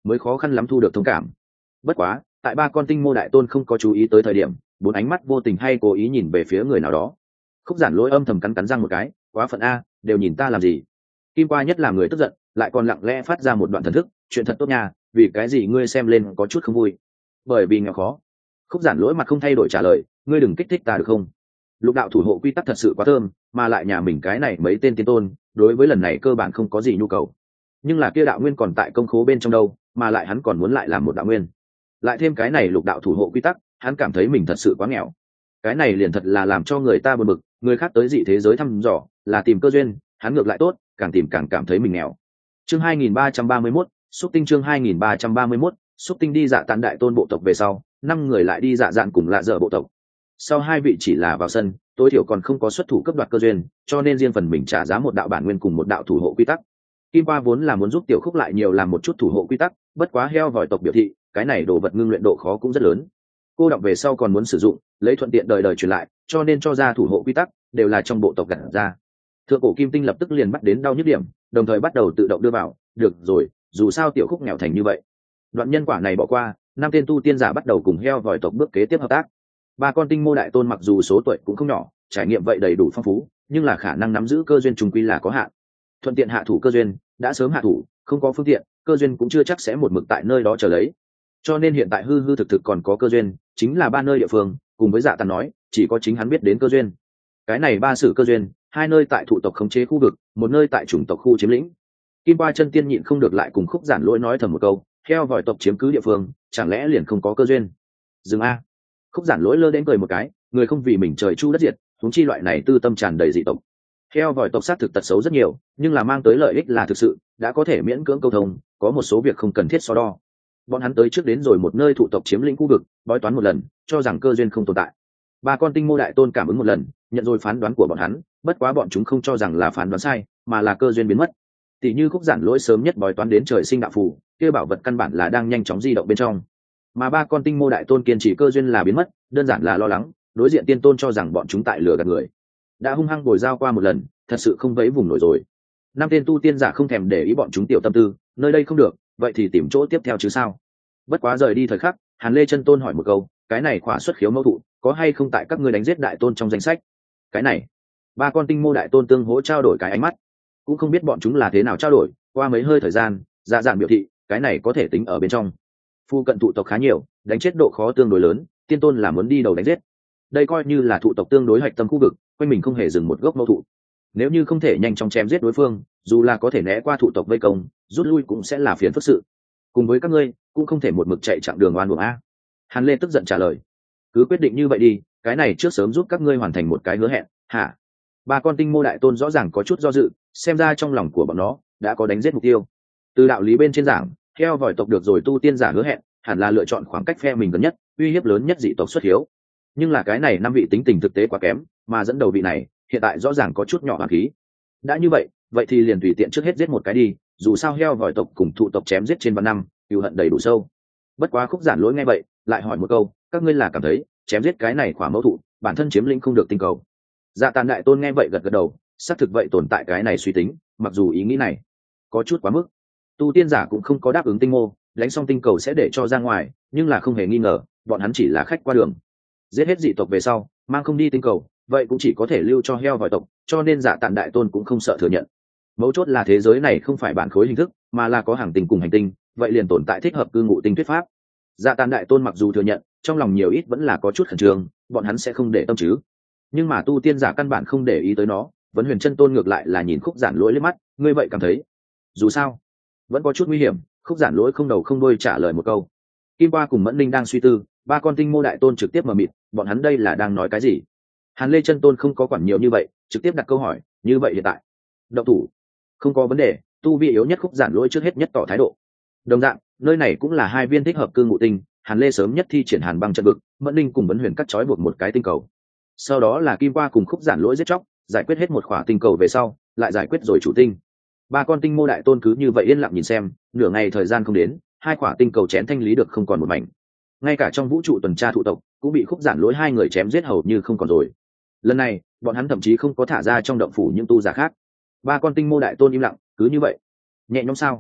mới khó khăn lắm thu được thông cảm. Bất quá tại ba con tinh mô đại tôn không có chú ý tới thời điểm, bốn ánh mắt vô tình hay cố ý nhìn về phía người nào đó. Khúc Giản Lỗi âm thầm cắn cắn răng một cái, quá phận a, đều nhìn ta làm gì? Kim Qua nhất là người tức giận, lại còn lặng lẽ phát ra một đoạn thần thức, chuyện thật tốt nha, vì cái gì ngươi xem lên có chút không vui? Bởi vì nghèo khó. Khúc Giản Lỗi mặt không thay đổi trả lời, ngươi đừng kích thích ta được không? Lục đạo thủ hộ quy tắc thật sự quá thơm, mà lại nhà mình cái này mấy tên tiên tôn, đối với lần này cơ bản không có gì nhu cầu. Nhưng là kia đạo nguyên còn tại công khố bên trong đâu, mà lại hắn còn muốn lại làm một đạo nguyên. Lại thêm cái này lục đạo thủ hộ quy tắc, hắn cảm thấy mình thật sự quá nghèo. Cái này liền thật là làm cho người ta buồn bực, người khác tới dị thế giới thăm dò, là tìm cơ duyên, hắn ngược lại tốt, càng tìm càng cảm thấy mình nghèo. Chương 2331, xúc tinh chương 2331, xúc tinh đi Dạ Tản đại tôn bộ tộc về sau, 5 người lại đi Dạ Dạn cùng Lạ Dở bộ tộc. Sau 2 vị chỉ là vào sân, tối thiểu còn không có xuất thủ cấp đoạt cơ duyên, cho nên riêng phần mình trả giá một đạo bản nguyên cùng một đạo thủ hộ quy tắc. Kim Qua vốn là muốn giúp Tiểu Khúc lại nhiều làm một chút thủ hộ quy tắc, bất quá heo vòi tộc biểu thị, cái này đồ vật ngưng luyện độ khó cũng rất lớn. Cô đọc về sau còn muốn sử dụng, lấy thuận tiện đời đời truyền lại, cho nên cho ra thủ hộ quy tắc đều là trong bộ tộc gặt ra. Thượng cổ kim tinh lập tức liền bắt đến đau nhức điểm, đồng thời bắt đầu tự động đưa vào, được rồi, dù sao Tiểu Khúc nghèo thành như vậy. Đoạn nhân quả này bỏ qua, 5 tên tu tiên giả bắt đầu cùng heo vòi tộc bước kế tiếp hợp tác. Ba con tinh mô đại tôn mặc dù số tuổi cũng không nhỏ, trải nghiệm vậy đầy đủ phong phú, nhưng là khả năng nắm giữ cơ duyên trùng quy là có hạn. Thuận tiện hạ thủ cơ duyên, đã sớm hạ thủ, không có phương tiện, cơ duyên cũng chưa chắc sẽ một mực tại nơi đó chờ lấy. Cho nên hiện tại hư hư thực thực còn có cơ duyên, chính là 3 nơi địa phương, cùng với Dạ Tản nói, chỉ có chính hắn biết đến cơ duyên. Cái này 3 sử cơ duyên, 2 nơi tại thụ tộc khống chế khu vực, 1 nơi tại chủng tộc khu chiếm lĩnh. Kim Qua chân tiên nhịn không được lại cùng Khúc Giản Lỗi nói thầm một câu, heo vòi tộc chiếm cứ địa phương, chẳng lẽ liền không có cơ duyên? Dừng a. Khúc Giản Lỗi lơ đến cười một cái, người không vì mình trời chu đất diệt, huống chi loại này tư tâm tràn đầy dị tộc. Heo vòi tộc sát thực tật xấu rất nhiều, nhưng là mang tới lợi ích là thực sự, đã có thể miễn cưỡng câu thông, có một số việc không cần thiết so đo. Bọn hắn tới trước đến rồi một nơi thụ tộc chiếm lĩnh khu vực, bói toán một lần, cho rằng cơ duyên không tồn tại. Ba con tinh mô đại tôn cảm ứng một lần, nhận rồi phán đoán của bọn hắn, bất quá bọn chúng không cho rằng là phán đoán sai, mà là cơ duyên biến mất. Tỷ như Khúc Giản Lỗi sớm nhất bói toán đến trời sinh đạo phù, kia bảo vật căn bản là đang nhanh chóng di động bên trong. Mà ba con tinh mô đại tôn kiên trì cơ duyên là biến mất, đơn giản là lo lắng, đối diện tiên tôn cho rằng bọn chúng tại lừa gạt người. Đã hung hăng bồi giao qua một lần, thật sự không vấy vùng nổi rồi. 5 tên tu tiên giả không thèm để ý bọn chúng tiểu tâm tư, nơi đây không được, vậy thì tìm chỗ tiếp theo chứ sao. Bất quá rời đi thời khắc, Hàn Lê Chân Tôn hỏi một câu, cái này khỏa xuất khiếu mâu thụ, có hay không tại các ngươi đánh giết đại tôn trong danh sách? Cái này, ba con tinh mô đại tôn tương hỗ trao đổi cái ánh mắt, cũng không biết bọn chúng là thế nào trao đổi. Qua mấy hơi thời gian, Dạ Dạn biểu thị, cái này có thể tính ở bên trong. Phu cận thụ tộc khá nhiều, đánh chết độ khó tương đối lớn, tiên tôn là muốn đi đầu đánh giết. Đây coi như là thụ tộc tương đối hạch tâm khu vực, quanh mình không hề dừng một gốc mâu thụ. Nếu như không thể nhanh chóng chém giết đối phương, dù là có thể né qua thụ tộc vây công, rút lui cũng sẽ là phiền phức sự. Cùng với các ngươi, cũng không thể một mực chạy chặng đường oan uổng a. Hàn Lê tức giận trả lời, cứ quyết định như vậy đi, cái này trước sớm giúp các ngươi hoàn thành một cái hứa hẹn. Hả? Ba con tinh mô đại tôn rõ ràng có chút do dự, xem ra trong lòng của bọn nó đã có đánh giết mục tiêu. Từ đạo lý bên trên giảng, theo vòi tộc được rồi tu tiên giả hứa hẹn, hẳn là lựa chọn khoảng cách phe mình gần nhất, uy hiếp lớn nhất dị tộc xuất hiếu. Nhưng là cái này 5 vị tính tình thực tế quá kém, mà dẫn đầu vị này hiện tại rõ ràng có chút nhỏ hoàn khí. Đã như vậy, vậy thì liền tùy tiện trước hết giết một cái đi, dù sao heo vòi tộc cùng thụ tộc chém giết trên vạn năm, cừu hận đầy đủ sâu. Bất quá Khúc Giản Lỗi nghe vậy, lại hỏi một câu, các ngươi là cảm thấy chém giết cái này khỏa mẫu thụ, bản thân chiếm lĩnh không được tinh cầu? Dạ Tản đại tôn nghe vậy gật gật đầu, xác thực vậy tồn tại cái này suy tính, mặc dù ý nghĩ này có chút quá mức. Tu tiên giả cũng không có đáp ứng tinh mô, đánh xong tinh cầu sẽ để cho ra ngoài, nhưng là không hề nghi ngờ, bọn hắn chỉ là khách qua đường. Giết hết dị tộc về sau, mang không đi tinh cầu, vậy cũng chỉ có thể lưu cho heo vòi tộc, cho nên Dạ Tản đại tôn cũng không sợ thừa nhận. Mấu chốt là thế giới này không phải bản khối hình thức, mà là có hàng tinh cùng hành tinh, vậy liền tồn tại thích hợp cư ngụ tinh thuyết pháp. Dạ Tản đại tôn mặc dù thừa nhận, trong lòng nhiều ít vẫn là có chút khẩn trương, bọn hắn sẽ không để tâm chứ. Nhưng mà tu tiên giả căn bản không để ý tới nó, Vấn Huyền Chân Tôn ngược lại là nhìn Khúc Giản Lỗi liếc mắt, ngươi vậy cảm thấy? Dù sao, vẫn có chút nguy hiểm. Khúc Giản Lỗi không đầu không đuôi trả lời một câu. Kim Qua cùng Mẫn Linh đang suy tư, ba con tinh mô đại tôn trực tiếp mờ mịt, bọn hắn đây là đang nói cái gì? Hàn Lê Chân Tôn không có quản nhiều như vậy, trực tiếp đặt câu hỏi, như vậy hiện tại, động thủ? Không có vấn đề, tu vi yếu nhất Khúc Giản Lỗi trước hết nhất tỏ thái độ. Đồng dạng, nơi này cũng là 2 viên thích hợp cư ngụ tinh, Hàn Lê sớm nhất thi triển Hàn Băng trận vực, Mẫn Linh cùng Vấn Huyền cắt chói buộc một cái tinh cầu. Sau đó là Kim Qua cùng Khúc Giản Lỗi giết chóc, giải quyết hết một khỏa tinh cầu về sau, lại giải quyết rồi chủ tinh. Ba con tinh mô đại tôn cứ như vậy yên lặng nhìn xem, nửa ngày thời gian không đến, 2 khỏa tinh cầu chén thanh lý được không còn một mảnh. Ngay cả trong vũ trụ tuần tra thụ tộc cũng bị Khúc Giản Lỗi 2 người chém giết hầu như không còn rồi. Lần này, bọn hắn thậm chí không có thả ra trong động phủ những tu giả khác. Ba con tinh mô đại tôn im lặng, cứ như vậy. Nhẹ nhõm sao?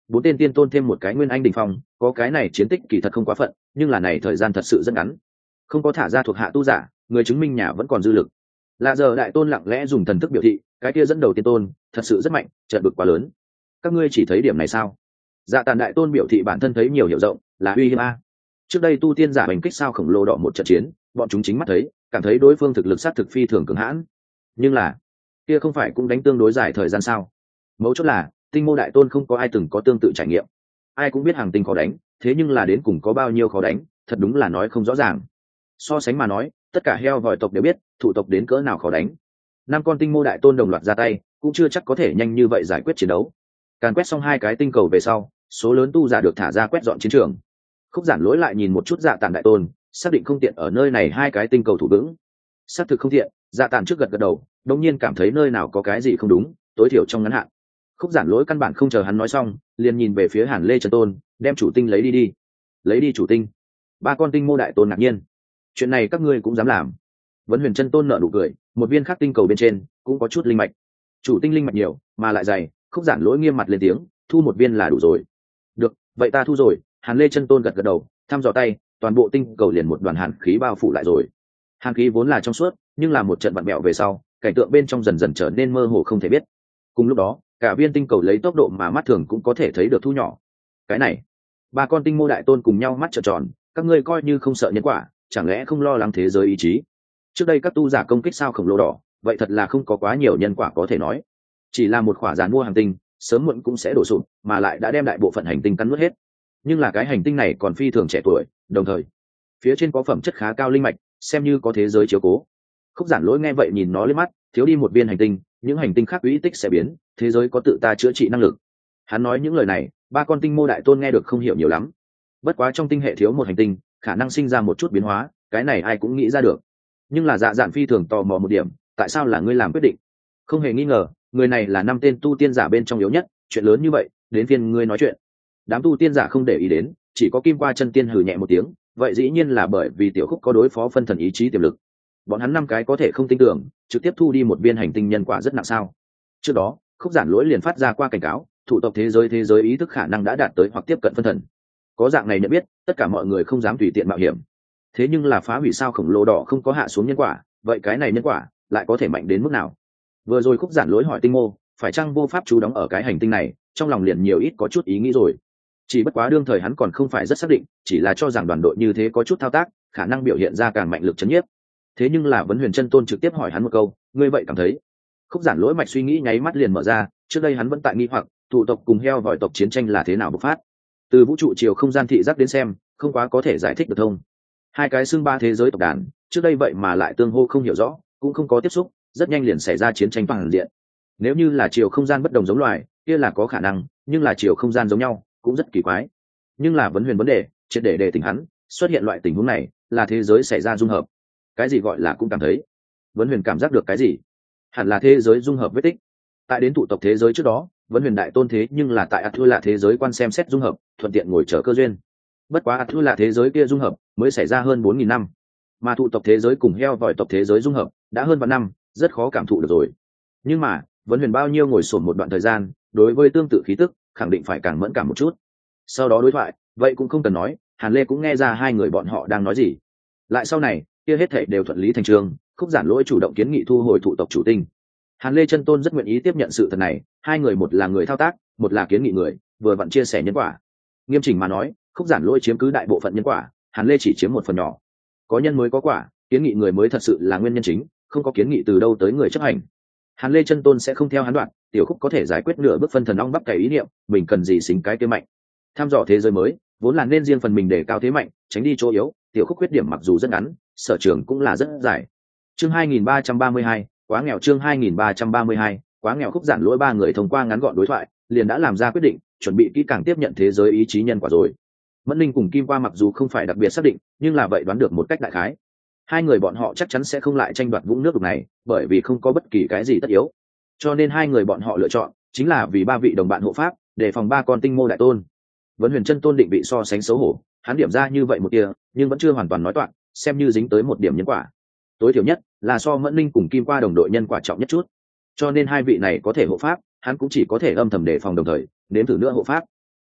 4 tên tiên tôn thêm một cái nguyên anh đỉnh phong, có cái này chiến tích kỳ thật không quá phận, nhưng là này thời gian thật sự rất ngắn, không có thả ra thuộc hạ tu giả, người chứng minh nhà vẫn còn dư lực. Lạ giờ đại tôn lặng lẽ dùng thần thức biểu thị, cái kia dẫn đầu tiên tôn thật sự rất mạnh, trận vực quá lớn. Các ngươi chỉ thấy điểm này sao? Dạ Tàn đại tôn biểu thị bản thân thấy nhiều hiểu rộng, là uy hiếp a. Trước đây tu tiên giả hành kích sao khổng lồ đỏ một trận chiến, bọn chúng chính mắt thấy, cảm thấy đối phương thực lực sát thực phi thường cường hãn. Nhưng là, kia không phải cũng đánh tương đối dài thời gian sao? Mấu chốt là, tinh mô đại tôn không có ai từng có tương tự trải nghiệm. Ai cũng biết hàng tinh khó đánh, thế nhưng là đến cùng có bao nhiêu khó đánh, thật đúng là nói không rõ ràng. So sánh mà nói, tất cả heo vòi tộc đều biết, thủ tộc đến cỡ nào khó đánh. 5 con tinh mô đại tôn đồng loạt ra tay, cũng chưa chắc có thể nhanh như vậy giải quyết chiến đấu. Càn quét xong 2 cái tinh cầu về sau, số lớn tu giả được thả ra quét dọn chiến trường. Khúc Giản Lỗi lại nhìn một chút Dạ Tản đại tôn, xác định không tiện ở nơi này 2 cái tinh cầu thủ vững. Xác thực không tiện, Dạ Tản trước gật gật đầu, đột nhiên cảm thấy nơi nào có cái gì không đúng, tối thiểu trong ngắn hạn. Khúc Giản Lỗi căn bản không chờ hắn nói xong, liền nhìn về phía Hàn Lê Chân Tôn, đem chủ tinh lấy đi đi. Lấy đi chủ tinh? 3 con tinh mô đại tôn ngạc nhiên. Chuyện này các ngươi cũng dám làm? Vấn Huyền Chân Tôn nở nụ cười, một viên khác tinh cầu bên trên cũng có chút linh mạch. Chủ tinh linh mạch nhiều, mà lại dày, Khúc Giản Lỗi nghiêm mặt lên tiếng, thu một viên là đủ rồi. Được, vậy ta thu rồi. Hàn Lê Chân Tôn gật gật đầu, thăm dò tay, toàn bộ tinh cầu liền một đoàn hàn khí bao phủ lại rồi. Hàn khí vốn là trong suốt, nhưng là một trận vặn bẹo về sau, cảnh tượng bên trong dần dần trở nên mơ hồ không thể biết. Cùng lúc đó, cả viên tinh cầu lấy tốc độ mà mắt thường cũng có thể thấy được thu nhỏ. Cái này, 3 con tinh mô đại tôn cùng nhau mắt trợn tròn, các ngươi coi như không sợ nhân quả, chẳng lẽ không lo lắng thế giới ý chí? Trước đây các tu giả công kích sao khổng lồ đỏ, vậy thật là không có quá nhiều nhân quả có thể nói. Chỉ là một khỏa giàn mua hành tinh, sớm muộn cũng sẽ đổ sụp, mà lại đã đem đại bộ phận hành tinh cắn nuốt hết. Nhưng là cái hành tinh này còn phi thường trẻ tuổi, đồng thời phía trên có phẩm chất khá cao linh mạch, xem như có thế giới chiếu cố. Khúc Giản Lỗi nghe vậy nhìn nó lên mắt, thiếu đi một viên hành tinh, những hành tinh khác uy tích sẽ biến, thế giới có tự ta chữa trị năng lực. Hắn nói những lời này, 3 con tinh mô đại tôn nghe được không hiểu nhiều lắm. Bất quá trong tinh hệ thiếu một hành tinh, khả năng sinh ra một chút biến hóa, cái này ai cũng nghĩ ra được. Nhưng là Dạ Dạn phi thường tò mò một điểm, tại sao là ngươi làm quyết định? Không hề nghi ngờ, người này là 5 tên tu tiên giả bên trong yếu nhất, chuyện lớn như vậy, đến phiên ngươi nói chuyện. Đám tu tiên giả không để ý đến, chỉ có Kim Qua Chân Tiên hừ nhẹ một tiếng, vậy dĩ nhiên là bởi vì Tiểu Khúc có đối phó phân thần ý chí tiềm lực. Bọn hắn 5 cái có thể không tin tưởng, trực tiếp thu đi một viên hành tinh nhân quả rất nặng sao? Trước đó, Khúc Giản Lỗi liền phát ra qua cảnh cáo, thủ tộc thế giới ý thức khả năng đã đạt tới hoặc tiếp cận phân thần. Có dạng này nhận biết, tất cả mọi người không dám tùy tiện mạo hiểm. Thế nhưng là phá hủy sao khổng lồ đỏ không có hạ xuống nhân quả, vậy cái này nhân quả lại có thể mạnh đến mức nào? Vừa rồi Khúc Giản Lỗi hỏi Tinh Mô, phải chăng vô pháp trú đóng ở cái hành tinh này, trong lòng liền nhiều ít có chút ý nghĩ rồi. Chỉ bất quá đương thời hắn còn không phải rất xác định, chỉ là cho rằng đoàn đội như thế có chút thao tác, khả năng biểu hiện ra càng mạnh lực chấn nhiếp. Thế nhưng là Vấn Huyền Chân Tôn trực tiếp hỏi hắn một câu, ngươi vậy cảm thấy? Khúc Giản Lỗi mạch suy nghĩ nháy mắt liền mở ra, trước đây hắn vẫn tại nghi hoặc, thủ tộc cùng heo vòi tộc chiến tranh là thế nào bộc phát. Từ vũ trụ chiều không gian thị giác đến xem, không quá có thể giải thích được thông. 2 cái xưng 3 thế giới tộc đàn, trước đây vậy mà lại tương hô không hiểu rõ, cũng không có tiếp xúc, rất nhanh liền xảy ra chiến tranh toàn diện. Nếu như là chiều không gian bất đồng giống loài, kia là có khả năng, nhưng là chiều không gian giống nhau, cũng rất kỳ quái. Nhưng là vấn huyền vấn đề, triệt để đề tỉnh hắn, xuất hiện loại tình huống này, là thế giới xảy ra dung hợp. Cái gì gọi là cũng cảm thấy? Vấn huyền cảm giác được cái gì? Hẳn là thế giới dung hợp vết tích. Tại đến tụ tộc thế giới trước đó, Vấn Huyền đại tôn thế nhưng là tại Athula thế giới quan xem xét dung hợp, thuận tiện ngồi chờ cơ duyên. Bất quá Athula thế giới kia dung hợp mới xảy ra hơn 4000 năm, mà tụ tộc thế giới cùng heo vòi tộc thế giới dung hợp đã hơn vạn năm, rất khó cảm thụ được rồi. Nhưng mà, Vấn Huyền bao nhiêu ngồi xổm một đoạn thời gian, đối với tương tự khí tức, khẳng định phải càng mẫn cảm một chút. Sau đó đối thoại, vậy cũng không cần nói, Hàn Lê cũng nghe ra hai người bọn họ đang nói gì. Lại sau này, kia hết thảy đều thuận lý thành chương, Khúc Giản Lỗi chủ động kiến nghị thu hồi tụ tộc chủ tinh. Hàn Lê Chân Tôn rất nguyện ý tiếp nhận sự thật này, hai người một là người thao tác, một là kiến nghị người, vừa vặn chia sẻ nhân quả. Nghiêm chỉnh mà nói, Khúc Giản Lỗi chiếm cứ đại bộ phận nhân quả, Hàn Lê chỉ chiếm một phần nhỏ. Có nhân mới có quả, kiến nghị người mới thật sự là nguyên nhân chính, không có kiến nghị từ đâu tới người chấp hành. Hàn Lê Chân Tôn sẽ không theo hắn đoạn, Tiểu Khúc có thể giải quyết nửa bước phân thần ong bắp cày ý niệm, mình cần gì xính cái kia mạnh. Tham dò thế giới mới, vốn là nên riêng phần mình để cao thế mạnh, tránh đi chỗ yếu, Tiểu Khúc khuyết điểm mặc dù rất ngắn, sở trường cũng là rất dài. Chương 2332, quá nghèo. Chương 2332, quá nghèo. Khúc Giản Lỗi ba người thông qua ngắn gọn đối thoại, liền đã làm ra quyết định, chuẩn bị kỹ càng tiếp nhận thế giới ý chí nhân quả rồi. Mẫn Linh cùng Kim Qua mặc dù không phải đặc biệt xác định, nhưng là vậy đoán được một cách đại khái. Hai người bọn họ chắc chắn sẽ không lại tranh đoạt vũng nước đục này, bởi vì không có bất kỳ cái gì tất yếu. Cho nên hai người bọn họ lựa chọn chính là vì ba vị đồng bạn hộ pháp, để phòng ba con tinh mô đại tôn. Vấn Huyền Chân Tôn định bị so sánh xấu hổ, hắn điểm ra như vậy một tia, nhưng vẫn chưa hoàn toàn nói toạc, xem như dính tới một điểm nhân quả. Tối thiểu nhất là so Mẫn Linh cùng Kim Qua đồng đội nhân quả trọng nhất chút. Cho nên hai vị này có thể hộ pháp, hắn cũng chỉ có thể âm thầm đề phòng đồng thời, nếm thử nữa hộ pháp.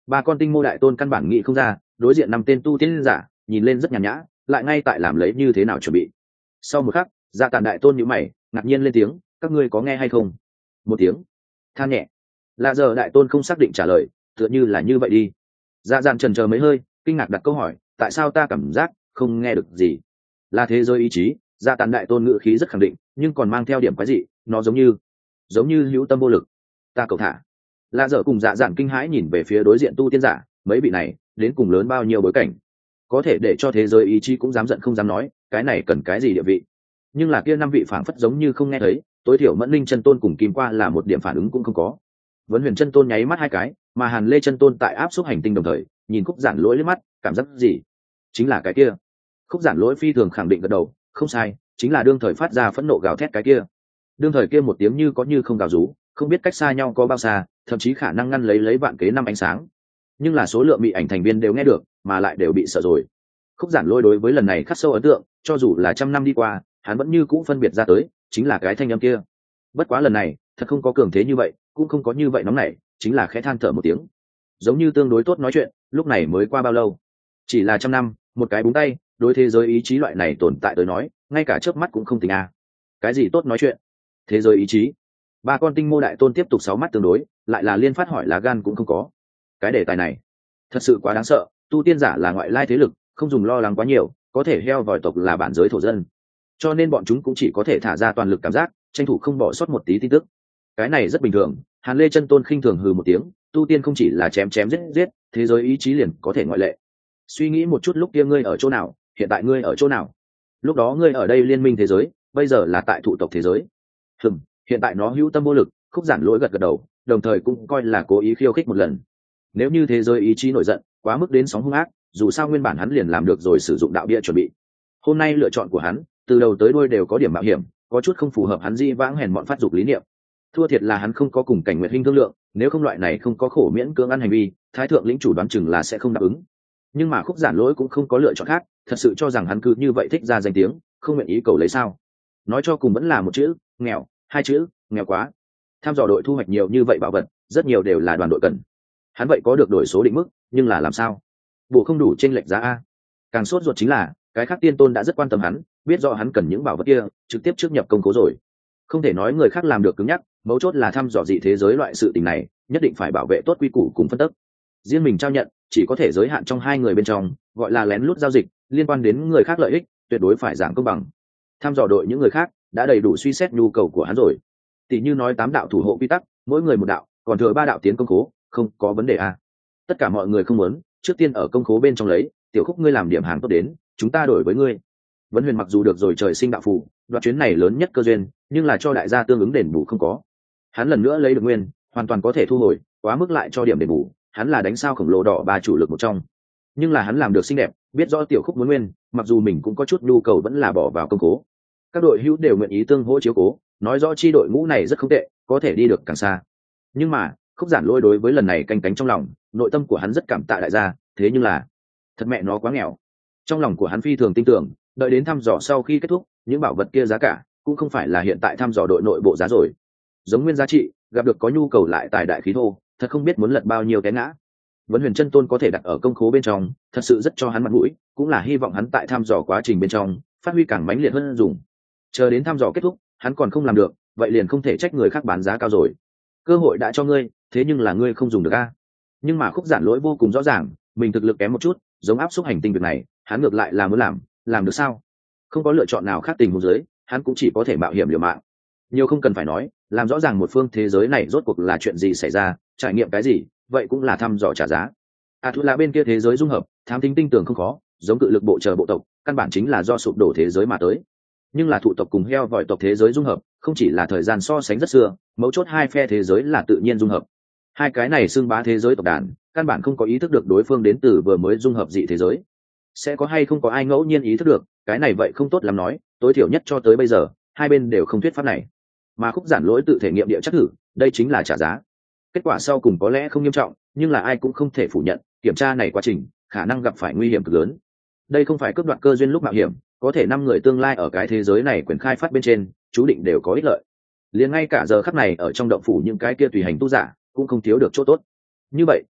Ba con tinh mô đại tôn căn bản nghĩ không ra, đối diện 5 tên tu tiên giả nhìn lên rất nhàn nhã, lại ngay tại làm lấy như thế nào chuẩn bị. Sau một khắc, Dạ Tản đại tôn nhíu mày, ngạc nhiên lên tiếng, các ngươi có nghe hay không? Một tiếng than nhẹ. Lạ giờ đại tôn không xác định trả lời, tựa như là như vậy đi. Dạ Dạn chần chờ mấy hơi, kinh ngạc đặt câu hỏi, tại sao ta cảm giác không nghe được gì? Là thế giới ý chí. Dạ Tản đại tôn ngữ khí rất khẳng định, nhưng còn mang theo điểm quái dị, nó giống như hữu tâm vô lực. Ta cầu thả. Lạ dở cùng Dạ Dạn kinh hãi nhìn về phía đối diện tu tiên giả, mấy vị này đến cùng lớn bao nhiêu bối cảnh, có thể để cho thế giới ý chí cũng dám giận không dám nói, cái này cần cái gì địa vị? Nhưng là kia 5 vị phảng phất giống như không nghe thấy, tối thiểu Mẫn Linh chân tôn cùng Kim Qua là một điểm phản ứng cũng không có. Vấn Huyền chân tôn nháy mắt 2 cái, mà Hàn Lê chân tôn tại áp xúc hành tinh đồng thời nhìn Khúc Giản Lỗi liếc mắt, cảm giác gì? Chính là cái kia. Khúc Giản Lỗi phi thường khẳng định gật đầu, không sai, chính là đương thời phát ra phẫn nộ gào thét cái kia. Đương thời kia một tiếng như có như không gào rú, không biết cách xa nhau có bao xa, thậm chí khả năng ngăn lấy vạn kế năm ánh sáng. Nhưng là số lượng bị ảnh thành viên đều nghe được, mà lại đều bị sợ rồi. Khúc Giản Lỗi đối với lần này khắc sâu ấn tượng, cho dù là 100 năm đi qua, hắn vẫn như cũ phân biệt ra tới, chính là cái thanh âm kia. Bất quá lần này, thật không có cường thế như vậy, cũng không có như vậy nóng nảy, chính là khẽ than thở một tiếng. Giống như tương đối tốt nói chuyện, lúc này mới qua bao lâu? Chỉ là 100 năm, một cái búng tay, đối thế giới ý chí loại này tồn tại tới nói, ngay cả chớp mắt cũng không tính a. Cái gì tốt nói chuyện? Thế giới ý chí? Ba con tinh mô đại tôn tiếp tục 6 mắt tương đối, lại là liên phát hỏi lá gan cũng không có. Cái đề tài này, thật sự quá đáng sợ, tu tiên giả là ngoại lai thế lực, không dùng lo lắng quá nhiều, có thể heo vòi tộc là bản giới thổ dân, cho nên bọn chúng cũng chỉ có thể thả ra toàn lực cảm giác, tranh thủ không bỏ sót một tí tin tức. Cái này rất bình thường. Hàn Lê chân tôn khinh thường hừ một tiếng, tu tiên không chỉ là chém chém giết giết, thế giới ý chí liền có thể ngoại lệ. Suy nghĩ một chút, lúc kia ngươi ở chỗ nào, hiện tại ngươi ở chỗ nào? Lúc đó ngươi ở đây liên minh thế giới, bây giờ là tại thụ tộc thế giới. Hiện tại nó hữu tâm vô lực. Khúc Giản Lỗi gật gật đầu, đồng thời cũng coi là cố ý khiêu khích một lần. Nếu như thế giới ý chí nổi giận, quá mức đến sóng hung ác, dù sao nguyên bản hắn liền làm được rồi sử dụng đạo bia chuẩn bị. Hôm nay lựa chọn của hắn, từ đầu tới đuôi đều có điểm mạo hiểm, có chút không phù hợp hắn di vãng hèn mọn phát dục lý niệm. Thua thiệt là hắn không có cùng Cảnh Nguyệt Hinh thương lượng, nếu không loại này không có khổ miễn cưỡng ăn hành vi, Thái thượng lĩnh chủ đoán chừng là sẽ không đáp ứng. Nhưng mà Khúc Giản Lỗi cũng không có lựa chọn khác, thật sự cho rằng hắn cứ như vậy thích ra danh tiếng, không nguyện ý cầu lấy sao? Nói cho cùng vẫn là một chữ, nghèo, 2 chữ, nghèo quá. Tham dò đội thu hoạch nhiều như vậy bảo vật, rất nhiều đều là đoàn đội cần. Hắn vậy có được đổi số định mức, nhưng là làm sao? Bộ không đủ chênh lệch giá a. Càng sốt ruột chính là, cái khác tiên tôn đã rất quan tâm hắn, biết rõ hắn cần những bảo vật kia, trực tiếp trước nhập công cố rồi. Không thể nói người khác làm được cứng nhắc, mấu chốt là thăm dò dị thế giới loại sự tình này, nhất định phải bảo vệ tốt quy củ cùng phân tốc. Riêng mình trao nhận, chỉ có thể giới hạn trong 2 người bên trong, gọi là lén lút giao dịch, liên quan đến người khác lợi ích, tuyệt đối phải giảng công bằng. Thăm dò đội những người khác đã đầy đủ suy xét nhu cầu của hắn rồi. Tỷ như nói 8 đạo thủ hộ quy tắc, mỗi người một đạo, còn thừa 3 đạo tiến công cố, không có vấn đề a. Tất cả mọi người không muốn, trước tiên ở công khố bên trong lấy, Tiểu Khúc ngươi làm điểm hàng tốt đến, chúng ta đổi với ngươi. Vấn Huyền mặc dù được rồi trời sinh đạo phù, đoạt chuyến này lớn nhất cơ duyên, nhưng là cho đại gia tương ứng đền bù không có. Hắn lần nữa lấy được nguyên, hoàn toàn có thể thu hồi, quá mức lại cho điểm đền bù, hắn là đánh sao khổng lồ đỏ 3 chủ lực một trong. Nhưng là hắn làm được xinh đẹp, biết rõ Tiểu Khúc muốn nguyên, mặc dù mình cũng có chút nhu cầu vẫn là bỏ vào công cố. Các đội hữu đều nguyện ý tương hỗ chiếu cố, nói rõ chi đội ngũ này rất không tệ, có thể đi được càng xa. Nhưng mà Khúc Giản Lỗi đối với lần này canh cánh trong lòng, nội tâm của hắn rất cảm tạ đại gia, thế nhưng là thật mẹ nó quá nghèo. Trong lòng của hắn phi thường tin tưởng, đợi đến thăm dò sau khi kết thúc, những bảo vật kia giá cả cũng không phải là hiện tại thăm dò đội nội bộ giá rồi. Giống nguyên giá trị, gặp được có nhu cầu lại tài đại khí thô, thật không biết muốn lật bao nhiêu cái ngã. Vấn Huyền chân tôn có thể đặt ở công khố bên trong, thật sự rất cho hắn mặt mũi, cũng là hy vọng hắn tại thăm dò quá trình bên trong, phát huy càng mãnh liệt hơn dùng. Chờ đến thăm dò kết thúc, hắn còn không làm được, vậy liền không thể trách người khác bán giá cao rồi. Cơ hội đã cho ngươi, thế nhưng là ngươi không dùng được a. Nhưng mà Khúc Giản Lỗi vô cùng rõ ràng, mình thực lực kém một chút, giống áp xúc hành tinh việc này, hắn ngược lại là muốn làm được sao? Không có lựa chọn nào khác tình huống dưới, hắn cũng chỉ có thể mạo hiểm liều mạng. Nhiều không cần phải nói, làm rõ ràng một phương thế giới này rốt cuộc là chuyện gì xảy ra, trải nghiệm cái gì, vậy cũng là thăm dò trả giá. Thu là bên kia thế giới dung hợp, thám thính tinh tường không khó, giống cự lực bộ chờ bộ tộc, căn bản chính là do sụp đổ thế giới mà tới. Nhưng là thụ tộc cùng heo vòi tộc thế giới dung hợp, không chỉ là thời gian so sánh rất xưa, mấu chốt 2 phe thế giới là tự nhiên dung hợp. 2 cái này xưng bá thế giới tộc đàn, căn bản không có ý thức được đối phương đến từ vừa mới dung hợp dị thế giới. Sẽ có hay không có ai ngẫu nhiên ý thức được, cái này vậy không tốt lắm nói, tối thiểu nhất cho tới bây giờ, 2 bên đều không thuyết pháp này. Mà Khúc Giản Lỗi tự thể nghiệm địa chất thử, đây chính là trả giá. Kết quả sau cùng có lẽ không nghiêm trọng, nhưng là ai cũng không thể phủ nhận, kiểm tra này quá trình, khả năng gặp phải nguy hiểm cực lớn. Đây không phải cướp đoạt cơ duyên lúc mạo hiểm, có thể 5 người tương lai ở cái thế giới này quyền khai phát bên trên, chú định đều có ích lợi. Liền ngay cả giờ khắc này ở trong động phủ những cái kia tùy hành tu giả, cũng không thiếu được chỗ tốt. Như vậy,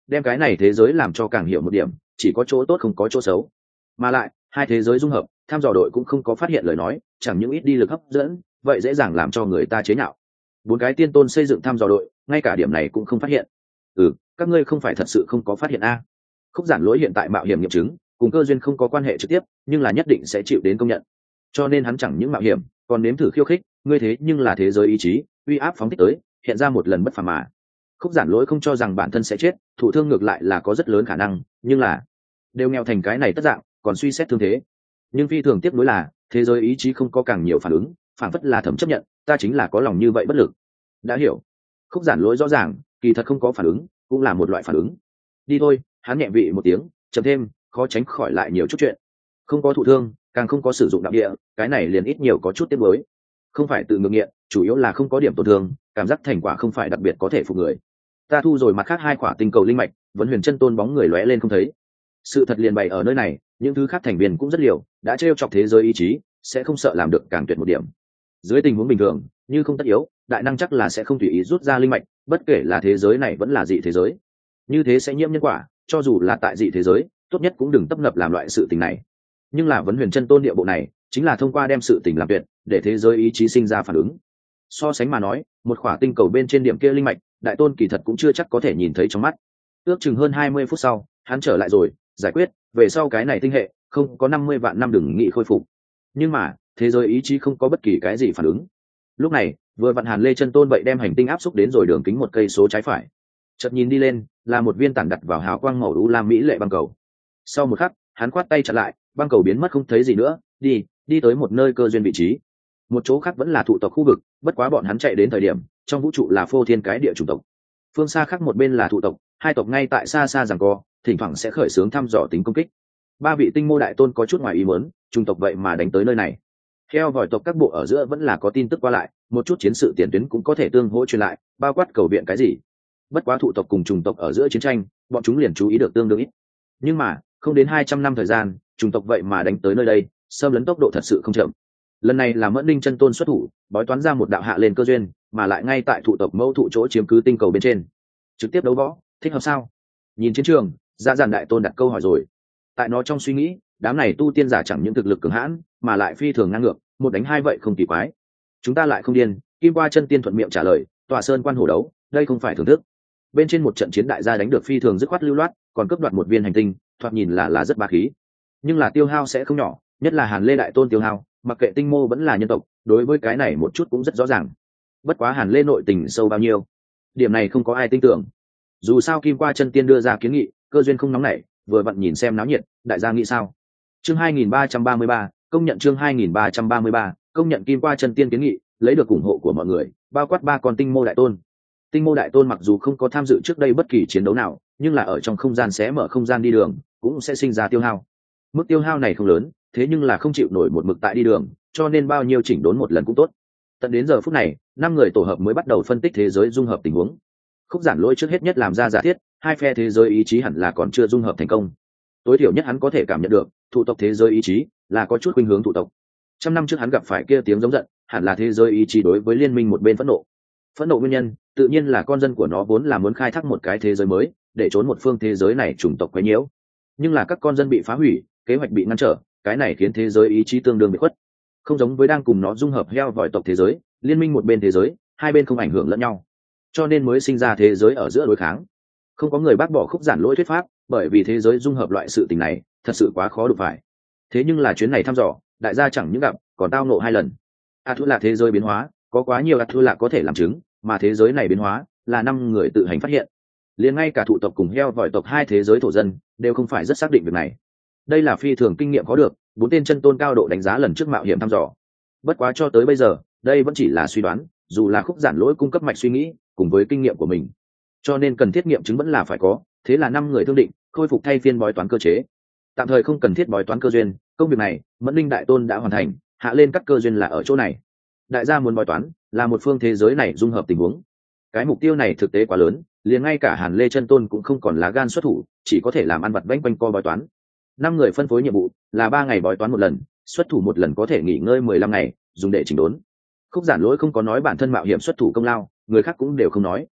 đem cái này thế giới làm cho càng hiểu một điểm, chỉ có chỗ tốt không có chỗ xấu. Mà lại hai thế giới dung hợp, thăm dò đội cũng không có phát hiện lời nói, chẳng những ít đi lực hấp dẫn, vậy dễ dàng làm cho người ta chế nhạo. 4 cái tiên tôn xây dựng thăm dò đội, ngay cả điểm này cũng không phát hiện. Các ngươi không phải thật sự không có phát hiện a? Khúc Giản Lỗi hiện tại mạo hiểm nghiệm chứng, cùng cơ duyên không có quan hệ trực tiếp, nhưng là nhất định sẽ chịu đến công nhận. Cho nên hắn chẳng những mạo hiểm, còn nếm thử khiêu khích, ngươi thế nhưng là thế giới ý chí, uy áp phóng thích tới, hiện ra một lần bất phàm mà. Khúc Giản Lỗi không cho rằng bản thân sẽ chết, thụ thương ngược lại là có rất lớn khả năng, nhưng là đều nghèo thành cái này tất dạng, còn suy xét thương thế. Nhưng phi thường tiếc nuối là, thế giới ý chí không có càng nhiều phản ứng, phản phất là thầm chấp nhận, ta chính là có lòng như vậy bất lực. Đã hiểu. Khúc Giản Lỗi rõ ràng, kỳ thật không có phản ứng, cũng là một loại phản ứng. Đi thôi, hắn nhẹ vị một tiếng, chậm thêm, khó tránh khỏi lại nhiều chút chuyện. Không có thụ thương, càng không có sử dụng đạo địa, cái này liền ít nhiều có chút tiếc nuối. Không phải tự ngược nghiện, chủ yếu là không có điểm tổn thương, cảm giác thành quả không phải đặc biệt có thể phục người. Ta thu rồi mặt khác 2 quả tinh cầu linh mạch, vẫn Huyền Chân Tôn bóng người lóe lên không thấy. Sự thật liền bày ở nơi này, những thứ khác thành viên cũng rất liều, đã trêu chọc thế giới ý chí, sẽ không sợ làm được càng tuyệt một điểm. Dưới tình huống bình thường, như không tất yếu, đại năng chắc là sẽ không tùy ý rút ra linh mạch, bất kể là thế giới này vẫn là dị thế giới. Như thế sẽ nhiễm nhân quả, cho dù là tại dị thế giới, tốt nhất cũng đừng tấp nập làm loại sự tình này. Nhưng là vấn Huyền Chân Tôn địa bộ này, chính là thông qua đem sự tình làm tuyệt, để thế giới ý chí sinh ra phản ứng. So sánh mà nói, một khỏa tinh cầu bên trên điểm kia linh mạch, đại tôn kỳ thật cũng chưa chắc có thể nhìn thấy trong mắt. Ước chừng hơn 20 phút sau, hắn trở lại rồi, giải quyết, về sau cái này tinh hệ, không có 50 vạn năm đừng nghĩ khôi phục. Nhưng mà, thế giới ý chí không có bất kỳ cái gì phản ứng. Lúc này, vừa vặn Hàn Lê Chân Tôn vậy đem hành tinh áp xúc đến rồi đường kính 1 cây số trái phải. Chợt nhìn đi lên, là một viên tản đặt vào hào quang màu u lam mỹ lệ băng cầu. Sau một khắc, hắn quát tay chặn lại, băng cầu biến mất không thấy gì nữa, đi tới một nơi cơ duyên vị trí. Một chỗ khác vẫn là thụ tộc khu vực, bất quá bọn hắn chạy đến thời điểm, trong vũ trụ là phô thiên cái địa chủng tộc. Phương xa khác một bên là thụ tộc, hai tộc ngay tại xa xa giằng co, thỉnh thoảng sẽ khởi xướng thăm dò tính công kích. 3 vị tinh mô đại tôn có chút ngoài ý muốn, chủng tộc vậy mà đánh tới nơi này. Theo vòi tộc các bộ ở giữa vẫn là có tin tức qua lại, một chút chiến sự tiền tuyến cũng có thể tương hỗ truyền lại, bao quát cầu viện cái gì. Bất quá thụ tộc cùng chủng tộc ở giữa chiến tranh, bọn chúng liền chú ý được tương đương ít. Nhưng mà, không đến 200 năm thời gian, chủng tộc vậy mà đánh tới nơi đây, xâm lấn tốc độ thật sự không chậm. Lần này là Mẫn Linh Chân Tôn xuất thủ, bói toán ra một đạo hạ lên cơ duyên, mà lại ngay tại thụ tộc mẫu thụ chỗ chiếm cứ tinh cầu bên trên. Trực tiếp đấu võ, thích hợp sao? Nhìn chiến trường, Dạ Dàn đại tôn đặt câu hỏi rồi. Tại nó trong suy nghĩ, đám này tu tiên giả chẳng những thực lực cường hãn, mà lại phi thường ngang ngược, một đánh hai vậy không kỳ quái. Chúng ta lại không điên, Kim Qua Chân Tiên thuận miệng trả lời, Tòa Sơn quan hổ đấu, đây không phải thưởng thức. Bên trên một trận chiến đại gia đánh được phi thường dứt khoát lưu loát, còn cướp đoạt một viên hành tinh, thoạt nhìn là rất bá khí. Nhưng là tiêu hao sẽ không nhỏ, nhất là Hàn Lê đại tôn tiêu hao, mặc kệ tinh mô vẫn là nhân tộc, đối với cái này một chút cũng rất rõ ràng. Bất quá Hàn Lê nội tình sâu bao nhiêu, điểm này không có ai tin tưởng. Dù sao Kim Qua Chân Tiên đưa ra kiến nghị, cơ duyên không nóng nảy, vừa vặn nhìn xem náo nhiệt, đại gia nghĩ sao? Chương 2333, công nhận chương 2333, công nhận Kim Qua Chân Tiên kiến nghị, lấy được ủng hộ của mọi người, bao quát 3 con tinh mô đại tôn. Tinh mô đại tôn mặc dù không có tham dự trước đây bất kỳ chiến đấu nào, nhưng là ở trong không gian xé mở không gian đi đường, cũng sẽ sinh ra tiêu hao. Mức tiêu hao này không lớn, thế nhưng là không chịu nổi một mực tại đi đường, cho nên bao nhiêu chỉnh đốn một lần cũng tốt. Tận đến giờ phút này, 5 người tổ hợp mới bắt đầu phân tích thế giới dung hợp tình huống. Khúc Giản Lỗi trước hết nhất làm ra giả thiết, hai phe thế giới ý chí hẳn là còn chưa dung hợp thành công. Tối thiểu nhất hắn có thể cảm nhận được, thụ tộc thế giới ý chí là có chút khuynh hướng thụ tộc. Trăm năm trước hắn gặp phải kia tiếng giống giận, hẳn là thế giới ý chí đối với liên minh một bên phẫn nộ. Phẫn nộ nguyên nhân, tự nhiên là con dân của nó vốn là muốn khai thác một cái thế giới mới, để trốn một phương thế giới này chủng tộc quấy nhiễu. Nhưng là các con dân bị phá hủy, kế hoạch bị ngăn trở, cái này khiến thế giới ý chí tương đương bị khuất. Không giống với đang cùng nó dung hợp heo vòi tộc thế giới, liên minh một bên thế giới, hai bên không ảnh hưởng lẫn nhau, cho nên mới sinh ra thế giới ở giữa đối kháng. Không có người bác bỏ Khúc Giản Lỗi thuyết pháp, bởi vì thế giới dung hợp loại sự tình này thật sự quá khó đụng phải. Thế nhưng là chuyến này thăm dò, đại gia chẳng những gặp, còn tao nộ 2 lần. Thu là thế giới biến hóa, có quá nhiều Thu là có thể làm chứng, mà thế giới này biến hóa là 5 người tự hành phát hiện. Liền ngay cả thụ tộc cùng heo vòi tộc 2 thế giới thổ dân đều không phải rất xác định việc này. Đây là phi thường kinh nghiệm có được, 4 tên chân tôn cao độ đánh giá lần trước mạo hiểm thăm dò. Bất quá cho tới bây giờ, đây vẫn chỉ là suy đoán, dù là Khúc Giản Lỗi cung cấp mạch suy nghĩ cùng với kinh nghiệm của mình, cho nên cần thiết nghiệm chứng vẫn là phải có. Thế là 5 người thương định khôi phục thay phiên bói toán cơ chế, tạm thời không cần thiết bói toán cơ duyên. Công việc này Mẫn Linh đại tôn đã hoàn thành, hạ lên các cơ duyên là ở chỗ này. Đại gia muốn bói toán là một phương thế giới này dung hợp tình huống. Cái mục tiêu này thực tế quá lớn, liền ngay cả Hàn Lê chân tôn cũng không còn lá gan xuất thủ, chỉ có thể làm ăn vặt vãnh quanh co bói toán. 5 người phân phối nhiệm vụ là 3 ngày bói toán một lần, xuất thủ một lần có thể nghỉ ngơi 15 ngày, dùng để chỉnh đốn. Khúc Giản Lỗi không có nói bản thân mạo hiểm xuất thủ công lao, người khác cũng đều không nói.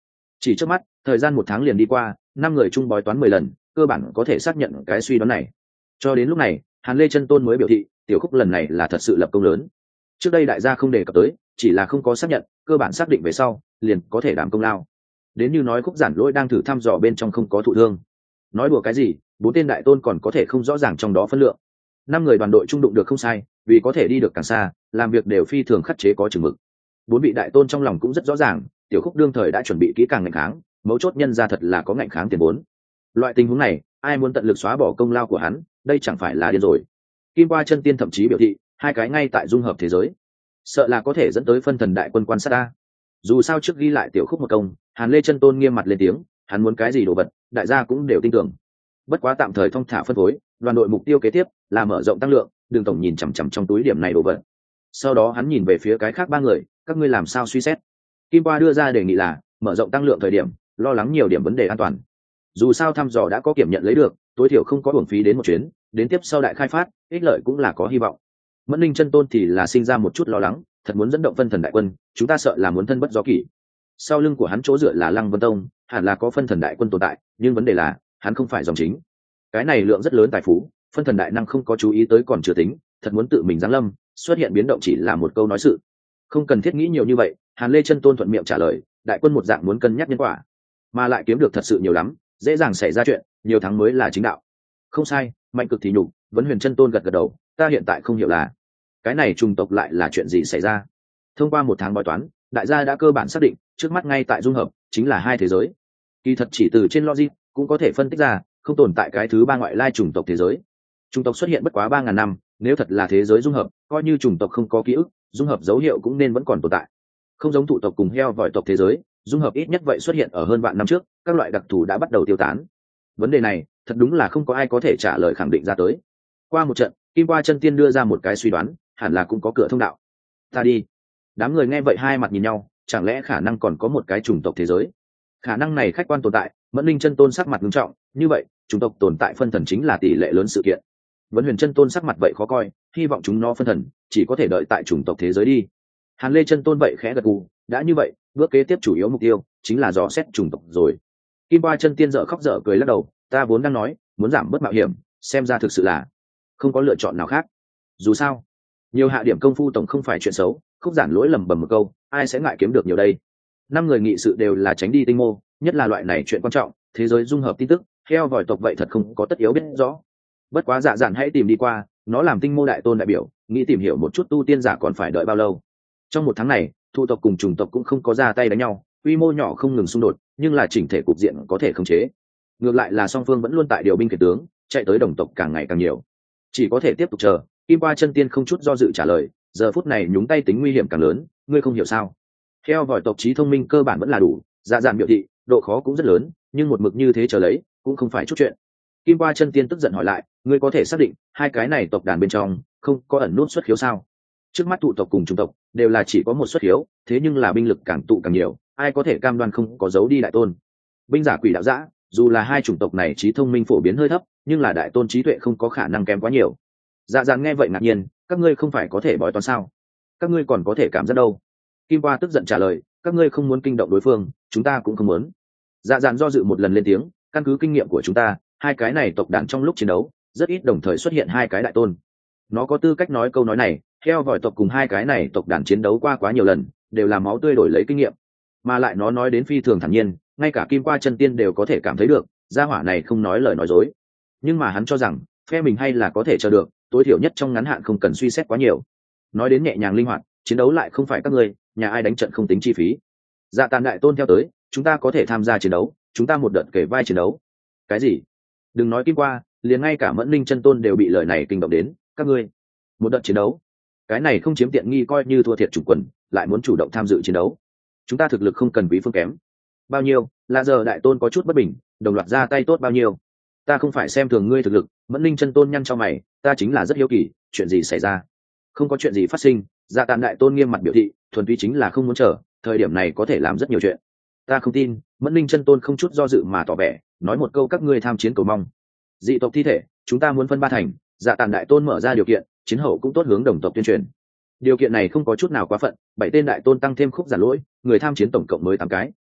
Chỉ trước mắt thời gian 1 tháng liền đi qua, 5 người chung bói toán 10 lần, cơ bản có thể xác nhận cái suy đoán này. Cho đến lúc này Hàn Lê Chân Tôn mới biểu thị tiểu khúc lần này là thật sự lập công lớn. Trước đây đại gia không đề cập tới, chỉ là không có xác nhận, cơ bản xác định về sau liền có thể đảm công lao. Đến như nói Khúc Giản Lỗi đang thử thăm dò bên trong không có thụ thương. Nói đùa cái gì, 4 tên đại tôn còn có thể không rõ ràng trong đó phân lượng. 5 người đoàn đội trung đụng được không sai, vì có thể đi được càng xa, làm việc đều phi thường khắt chế có chừng mực. 4 vị đại tôn trong lòng cũng rất rõ ràng, tiểu khúc đương thời đã chuẩn bị kỹ càng ngạnh kháng, mấu chốt nhân ra thật là có ngạnh kháng tiền vốn. Loại tình huống này, ai muốn tận lực xóa bỏ công lao của hắn, đây chẳng phải là điên rồi. Kim Qua Chân Tiên thậm chí biểu thị, hai cái ngay tại dung hợp thế giới, sợ là có thể dẫn tới phân thần đại quân quan sát ta. Dù sao trước ghi lại tiểu khúc một công, Hàn Lê Chân Tôn nghiêm mặt lên tiếng, hắn muốn cái gì đồ vật, đại gia cũng đều tin tưởng. Bất quá tạm thời thong thả phân phối, đoàn đội mục tiêu kế tiếp là mở rộng tăng lượng, Đường tổng nhìn chằm chằm trong túi điểm này đồ vật. Sau đó hắn nhìn về phía cái khác 3 người, các ngươi làm sao suy xét? Kim Qua đưa ra đề nghị là mở rộng tăng lượng thời điểm, lo lắng nhiều điểm vấn đề an toàn. Dù sao thăm dò đã có kiểm nhận lấy được, tối thiểu không có uổng phí đến một chuyến, đến tiếp sau đại khai phát, ích lợi cũng là có hy vọng. Mẫn Linh Chân Tôn thì là sinh ra một chút lo lắng, thật muốn dẫn động phân thần đại quân, chúng ta sợ là muốn thân bất do kỷ. Sau lưng của hắn chỗ dựa là Lăng Vân Tông, hẳn là có phân thần đại quân tồn tại, nhưng vấn đề là hắn không phải dòng chính. Cái này lượng rất lớn tài phú, phân thần đại năng không có chú ý tới còn chưa tính, thật muốn tự mình giáng lâm, xuất hiện biến động chỉ là một câu nói sự. Không cần thiết nghĩ nhiều như vậy, Hàn Lê Chân Tôn thuận miệng trả lời, đại quân một dạng muốn cân nhắc nhân quả, mà lại kiếm được thật sự nhiều lắm, dễ dàng xảy ra chuyện, nhiều thắng mới là chính đạo. Không sai, mạnh cực thì nhục, Vấn Huyền Chân Tôn gật gật đầu, ta hiện tại không hiểu là cái này trùng tộc lại là chuyện gì xảy ra. Thông qua 1 tháng bói toán, đại gia đã cơ bản xác định, trước mắt ngay tại dung hợp chính là 2 thế giới. Kỳ thật chỉ từ trên logic cũng có thể phân tích ra, không tồn tại cái thứ 3 ngoại lai chủng tộc thế giới. Chủng tộc xuất hiện bất quá 3000 năm, nếu thật là thế giới dung hợp, coi như chủng tộc không có ký ức, dung hợp dấu hiệu cũng nên vẫn còn tồn tại. Không giống thụ tộc cùng heo vòi tộc thế giới, dung hợp ít nhất vậy xuất hiện ở hơn vạn năm trước, các loại đặc thù đã bắt đầu tiêu tán. Vấn đề này, thật đúng là không có ai có thể trả lời khẳng định ra tới. Qua một trận, Kim Qua Chân Tiên đưa ra một cái suy đoán, hẳn là cũng có cửa thông đạo. Ta đi. Đám người nghe vậy hai mặt nhìn nhau, chẳng lẽ khả năng còn có một cái chủng tộc thế giới? Khả năng này khách quan tồn tại. Mẫn Linh Chân Tôn sắc mặt nghiêm trọng, như vậy, chủng tộc tồn tại phân thần chính là tỷ lệ lớn sự kiện. Vấn Huyền Chân Tôn sắc mặt vậy khó coi, hy vọng chúng nó phân thần, chỉ có thể đợi tại chủng tộc thế giới đi. Hàn Lê Chân Tôn vậy khẽ gật gù, đã như vậy, bước kế tiếp chủ yếu mục tiêu chính là dò xét chủng tộc rồi. Kim Qua Chân Tiên dở khóc dở cười lắc đầu, ta vốn đang nói, muốn giảm bớt mạo hiểm, xem ra thực sự là không có lựa chọn nào khác. Dù sao, nhiều hạ điểm công phu tổng không phải chuyện xấu. Khúc Giản Lỗi lẩm bẩm một câu, ai sẽ ngại kiếm được nhiều đây. 5 người nghị sự đều là tránh đi tinh mô, nhất là loại này chuyện quan trọng, thế giới dung hợp tin tức, heo vòi tộc vậy thật không có tất yếu biết rõ. Bất quá Dạ Dạn hãy tìm đi qua, nó làm tinh mô đại tôn đại biểu, nghĩ tìm hiểu một chút tu tiên giả còn phải đợi bao lâu. Trong 1 tháng này, thu tộc cùng chủng tộc cũng không có ra tay đánh nhau, quy mô nhỏ không ngừng xung đột, nhưng là chỉnh thể cục diện có thể khống chế. Ngược lại là song phương vẫn luôn tại điều binh khiển tướng, chạy tới đồng tộc càng ngày càng nhiều. Chỉ có thể tiếp tục chờ. Kim Qua Chân Tiên không chút do dự trả lời, giờ phút này nhúng tay tính nguy hiểm càng lớn, ngươi không hiểu sao? Theo vòi tộc trí thông minh cơ bản vẫn là đủ, Dạ Dạn biểu thị, độ khó cũng rất lớn, nhưng một mực như thế chờ lấy, cũng không phải chút chuyện. Kim Qua Chân Tiên tức giận hỏi lại, ngươi có thể xác định hai cái này tộc đàn bên trong không có ẩn nút xuất khiếu sao? Trước mắt thụ tộc cùng chủng tộc đều là chỉ có một xuất khiếu, thế nhưng là binh lực càng tụ càng nhiều, ai có thể cam đoan không có dấu đi đại tôn? Binh giả quỷ đạo dã, dù là hai chủng tộc này trí thông minh phổ biến hơi thấp, nhưng là đại tôn trí tuệ không có khả năng kém quá nhiều. Dạ Dạn nghe vậy ngạc nhiên, các ngươi không phải có thể bói toán sao? Các ngươi còn có thể cảm giác đâu? Kim Qua tức giận trả lời, các ngươi không muốn kinh động đối phương, chúng ta cũng không muốn. Dạ Dạn do dự một lần lên tiếng, căn cứ kinh nghiệm của chúng ta, hai cái này tộc đàn trong lúc chiến đấu rất ít đồng thời xuất hiện hai cái đại tôn. Nó có tư cách nói câu nói này, theo vòi tộc cùng hai cái này tộc đàn chiến đấu qua quá nhiều lần, đều là máu tươi đổi lấy kinh nghiệm, mà lại nó nói đến phi thường thản nhiên, ngay cả Kim Qua Chân Tiên đều có thể cảm thấy được, gia hỏa này không nói lời nói dối. Nhưng mà hắn cho rằng, phe mình hay là có thể chờ được, tối thiểu nhất trong ngắn hạn không cần suy xét quá nhiều. Nói đến nhẹ nhàng linh hoạt, chiến đấu lại không phải các ngươi, nhà ai đánh trận không tính chi phí. Dạ Tàn đại tôn theo tới, chúng ta có thể tham gia chiến đấu, chúng ta một đợt kể vai chiến đấu. Cái gì? Đừng nói Kim Qua, liền ngay cả Mẫn Linh Chân Tôn đều bị lời này kinh động đến, các ngươi một đợt chiến đấu, cái này không chiếm tiện nghi coi như thua thiệt chủ quần, lại muốn chủ động tham dự chiến đấu. Chúng ta thực lực không cần quý phương kém. Bao nhiêu? Là giờ đại tôn có chút bất bình, đồng loạt ra tay tốt bao nhiêu? Ta không phải xem thường ngươi thực lực. Mẫn Linh Chân Tôn nhăn cho mày, ta chính là rất hiếu kỳ, chuyện gì xảy ra? Không có chuyện gì phát sinh. Dạ Tàn đại tôn nghiêm mặt biểu thị, thuần túy chính là không muốn chờ, thời điểm này có thể làm rất nhiều chuyện. Ta không tin. Mẫn Linh Chân Tôn không chút do dự mà tỏ vẻ, nói một câu các ngươi tham chiến cầu mong. Dị tộc thi thể, chúng ta muốn phân 3 thành. Dạ Tàn đại tôn mở ra điều kiện, chiến hậu cũng tốt hướng đồng tộc tuyên truyền. Điều kiện này không có chút nào quá phận, 7 tên đại tôn tăng thêm Khúc Giản Lỗi, người tham chiến tổng cộng mới 8 cái,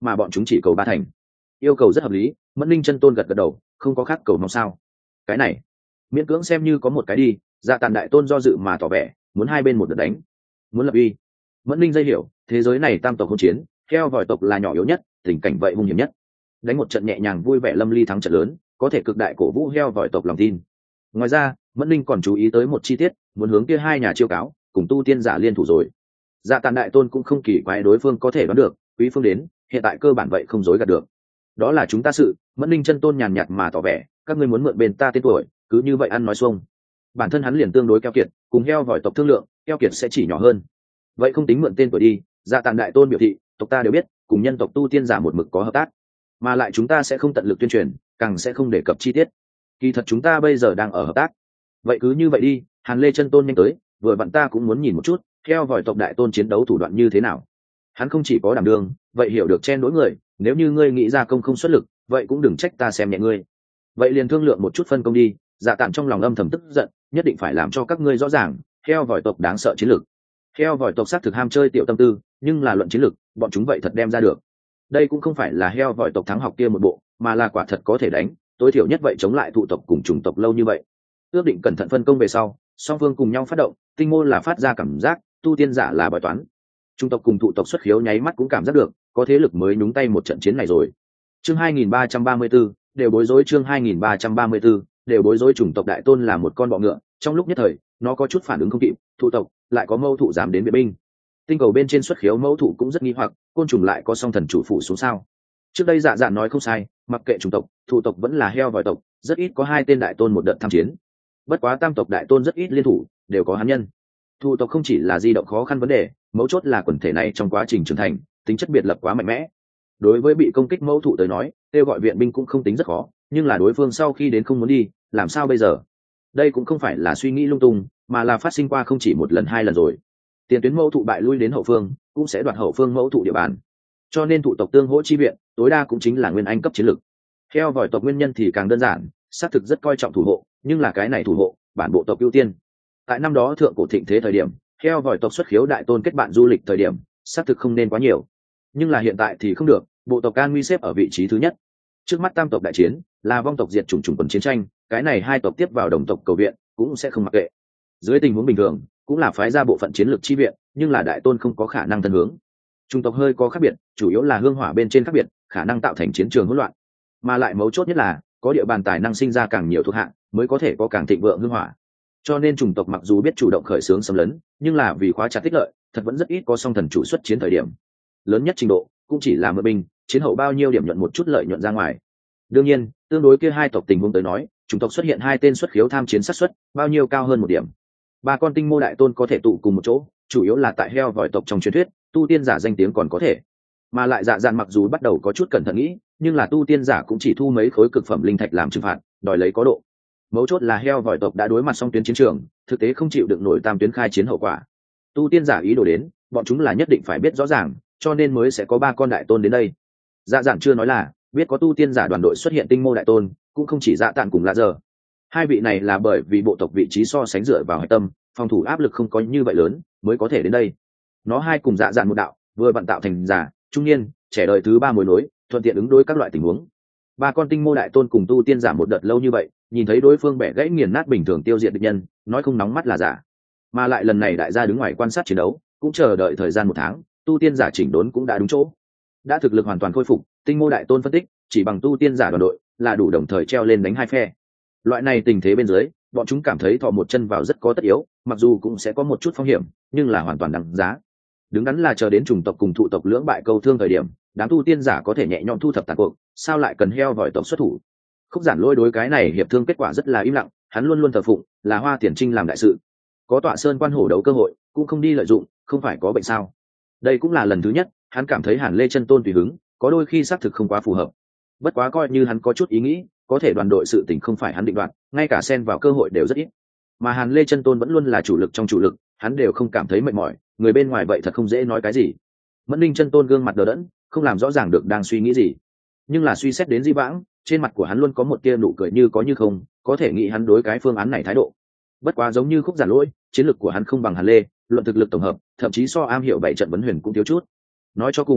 mà bọn chúng chỉ cầu 3 thành. Yêu cầu rất hợp lý. Mẫn Linh chân tôn gật gật đầu, không có khác cầu mong sao. Cái này miễn cưỡng xem như có một cái đi. Dạ Tàn đại tôn do dự mà tỏ vẻ muốn hai bên một đợt đánh, muốn lập uy. Mẫn Linh dây hiểu thế giới này tam tộc hỗn chiến, heo vòi tộc là nhỏ yếu nhất, tình cảnh vậy hung hiểm nhất. Đánh một trận nhẹ nhàng vui vẻ lâm ly thắng trận lớn, có thể cực đại cổ vũ heo vòi tộc lòng tin. Ngoài ra Mẫn Linh còn chú ý tới một chi tiết, muốn hướng kia hai nhà chiêu cáo cùng tu tiên giả liên thủ rồi. Dạ Tàn đại tôn cũng không kỳ quái đối phương có thể đoán được quý phương đến, hiện tại cơ bản vậy không dối gạt được. Đó là chúng ta sự. Mẫn Linh chân tôn nhàn nhạt mà tỏ vẻ các ngươi muốn mượn bên ta tên tuổi, cứ như vậy ăn nói xuông. Bản thân hắn liền tương đối keo kiệt, cùng heo vòi tộc thương lượng keo kiệt sẽ chỉ nhỏ hơn. Vậy không tính mượn tên tuổi đi. Dạ Tàn đại tôn biểu thị tộc ta đều biết cùng nhân tộc tu tiên giả một mực có hợp tác, mà lại chúng ta sẽ không tận lực tuyên truyền, càng sẽ không đề cập chi tiết. Kỳ thật chúng ta bây giờ đang ở hợp tác. Vậy cứ như vậy đi. Hàn Lê chân tôn nhanh tới, vừa vặn ta cũng muốn nhìn một chút heo vòi tộc đại tôn chiến đấu thủ đoạn như thế nào. Hắn không chỉ có đảm đương, vậy hiểu được chen đối người, nếu như ngươi nghĩ ra công không xuất lực, vậy cũng đừng trách ta xem nhẹ ngươi. Vậy liền thương lượng một chút phân công đi. Dạ Tản trong lòng âm thầm tức giận, nhất định phải làm cho các ngươi rõ ràng heo vòi tộc đáng sợ chiến lược. Heo vòi tộc xác thực ham chơi tiểu tâm tư, nhưng là luận chiến lược, bọn chúng vậy thật đem ra được. Đây cũng không phải là heo vòi tộc thắng học kia một bộ, mà là quả thật có thể đánh, tối thiểu nhất vậy chống lại thụ tộc cùng chủng tộc lâu như vậy. Ước định cẩn thận phân công về sau, song phương cùng nhau phát động. Tinh môn là phát ra cảm giác, tu tiên giả là bói toán. Trung tộc cùng thụ tộc xuất khiếu nháy mắt cũng cảm giác được có thế lực mới nhúng tay một trận chiến này rồi. Chương 2334, đều bối rối. Chương 2334, đều bối rối. Chủng tộc đại tôn là một con bọ ngựa, trong lúc nhất thời nó có chút phản ứng không kịp. Thụ tộc lại có mâu thụ dám đến viện binh. Tinh cầu bên trên xuất khiếu mâu thụ cũng rất nghi hoặc, côn trùng lại có song thần chủ phụ xuống sao. Trước đây Dạ Dạn nói không sai, mặc kệ chủng tộc, thụ tộc vẫn là heo vòi tộc, rất ít có hai tên đại tôn một đợt tham chiến. Bất quá tam tộc đại tôn rất ít liên thủ, đều có hắn nhân. Thụ tộc không chỉ là di động khó khăn vấn đề, mấu chốt là quần thể này trong quá trình trưởng thành tính chất biệt lập quá mạnh mẽ. Đối với bị công kích mẫu thụ tới nói, kêu gọi viện binh cũng không tính rất khó, nhưng là đối phương sau khi đến không muốn đi, làm sao bây giờ? Đây cũng không phải là suy nghĩ lung tung, mà là phát sinh qua không chỉ một lần hai lần rồi. Tiền tuyến mẫu thụ bại lui đến hậu phương, cũng sẽ đoạt hậu phương mẫu thụ địa bàn. Cho nên thụ tộc tương hỗ chi viện, tối đa cũng chính là nguyên anh cấp chiến lực. Heo vòi tộc nguyên nhân thì càng đơn giản, xác thực rất coi trọng thủ hộ, nhưng là cái này thủ hộ, bản bộ tộc ưu tiên. Tại năm đó thượng cổ thịnh thế thời điểm, heo vòi tộc xuất khiếu đại tôn kết bạn du lịch thời điểm, xác thực không nên quá nhiều. Nhưng là hiện tại thì không được, bộ tộc An Nguy xếp ở vị trí thứ nhất. Trước mắt tam tộc đại chiến, là vong tộc diệt chủng quần chiến tranh, cái này hai tộc tiếp vào đồng tộc cầu viện, cũng sẽ không mặc kệ. Dưới tình huống bình thường, cũng là phái ra bộ phận chiến lược chi viện, nhưng là đại tôn không có khả năng thân hướng. Chủng tộc hơi có khác biệt, chủ yếu là hương hỏa bên trên khác biệt, khả năng tạo thành chiến trường hỗn loạn. Mà lại mấu chốt nhất là, có địa bàn tài năng sinh ra càng nhiều thuộc hạ, mới có thể có càng thịnh vượng hương hỏa. Cho nên chủng tộc mặc dù biết chủ động khởi xướng xâm lấn, nhưng là vì khóa chặt tích lợi, thật vẫn rất ít có song thần chủ xuất chiến thời điểm. Lớn nhất trình độ cũng chỉ là mượn binh, chiến hậu bao nhiêu điểm nhuận một chút lợi nhuận ra ngoài. Đương nhiên, tương đối kia hai tộc tình huống tới nói, chủng tộc xuất hiện hai tên xuất khiếu tham chiến sát suất, bao nhiêu cao hơn một điểm. Ba con tinh mô đại tôn có thể tụ cùng một chỗ, chủ yếu là tại heo vòi tộc trong truyền thuyết, tu tiên giả danh tiếng còn có thể. Mà lại Dạ Dạn mặc dù bắt đầu có chút cẩn thận nghĩ, nhưng là tu tiên giả cũng chỉ thu mấy khối cực phẩm linh thạch làm trừng phạt, đòi lấy có độ. Mấu chốt là heo vòi tộc đã đối mặt song tuyến chiến trường, thực tế không chịu đựng nổi tam tuyến khai chiến hậu quả. Tu tiên giả ý đồ đến, bọn chúng là nhất định phải biết rõ ràng, cho nên mới sẽ có ba con đại tôn đến đây. Dạ Dạn chưa nói là biết có tu tiên giả đoàn đội xuất hiện tinh mô đại tôn, cũng không chỉ Dạ Tản cùng Lạ Giờ. Hai vị này là bởi vì bộ tộc vị trí so sánh dựa vào hệ tâm, phòng thủ áp lực không có như vậy lớn, mới có thể đến đây. Nó hai cùng Dạ Dạn một đạo, vừa vận tạo thành giả, trung niên, trẻ đời thứ ba mối nối, thuận tiện ứng đối các loại tình huống. Ba con tinh mô đại tôn cùng tu tiên giả một đợt lâu như vậy, nhìn thấy đối phương bẻ gãy nghiền nát bình thường tiêu diệt địch nhân, nói không nóng mắt là giả. Mà lại lần này đại gia đứng ngoài quan sát chiến đấu, cũng chờ đợi thời gian 1 tháng, tu tiên giả chỉnh đốn cũng đã đúng chỗ, đã thực lực hoàn toàn khôi phục. Tinh mô đại tôn phân tích, chỉ bằng tu tiên giả đoàn đội là đủ đồng thời treo lên đánh hai phe. Loại này tình thế bên dưới, bọn chúng cảm thấy thò một chân vào rất có tất yếu, mặc dù cũng sẽ có một chút phong hiểm, nhưng là hoàn toàn đáng giá. Đứng đắn là chờ đến chủng tộc cùng thụ tộc lưỡng bại câu thương thời điểm, đám tu tiên giả có thể nhẹ nhõm thu thập tàn cuộc, sao lại cần heo vòi tộc xuất thủ? Khúc Giản Lôi đối cái này hiệp thương kết quả rất là im lặng, hắn luôn luôn thờ phụng là Hoa Tiền Trinh làm đại sự, có tọa sơn quan hổ đấu cơ hội, cũng không đi lợi dụng, không phải có bệnh sao? Đây cũng là lần thứ nhất, hắn cảm thấy Hàn Lê chân tôn tùy hứng, có đôi khi xác thực không quá phù hợp. Bất quá coi như hắn có chút ý nghĩ, có thể đoàn đội sự tình không phải hắn định đoạt, ngay cả xen vào cơ hội đều rất ít. Mà Hàn Lê chân tôn vẫn luôn là chủ lực trong chủ lực, hắn đều không cảm thấy mệt mỏi, người bên ngoài vậy thật không dễ nói cái gì. Mẫn Linh chân tôn gương mặt đờ đẫn, không làm rõ ràng được đang suy nghĩ gì, nhưng là suy xét đến Di Vãng, trên mặt của hắn luôn có một tia nụ cười như có như không, có thể nghĩ hắn đối cái phương án này thái độ. Bất quá giống như Khúc Giản Lỗi, chiến lược của hắn không bằng Hàn Lê, luận thực lực tổng hợp, thậm chí so am hiểu 7 trận vấn huyền cũng thiếu chút. Nói cho cùng,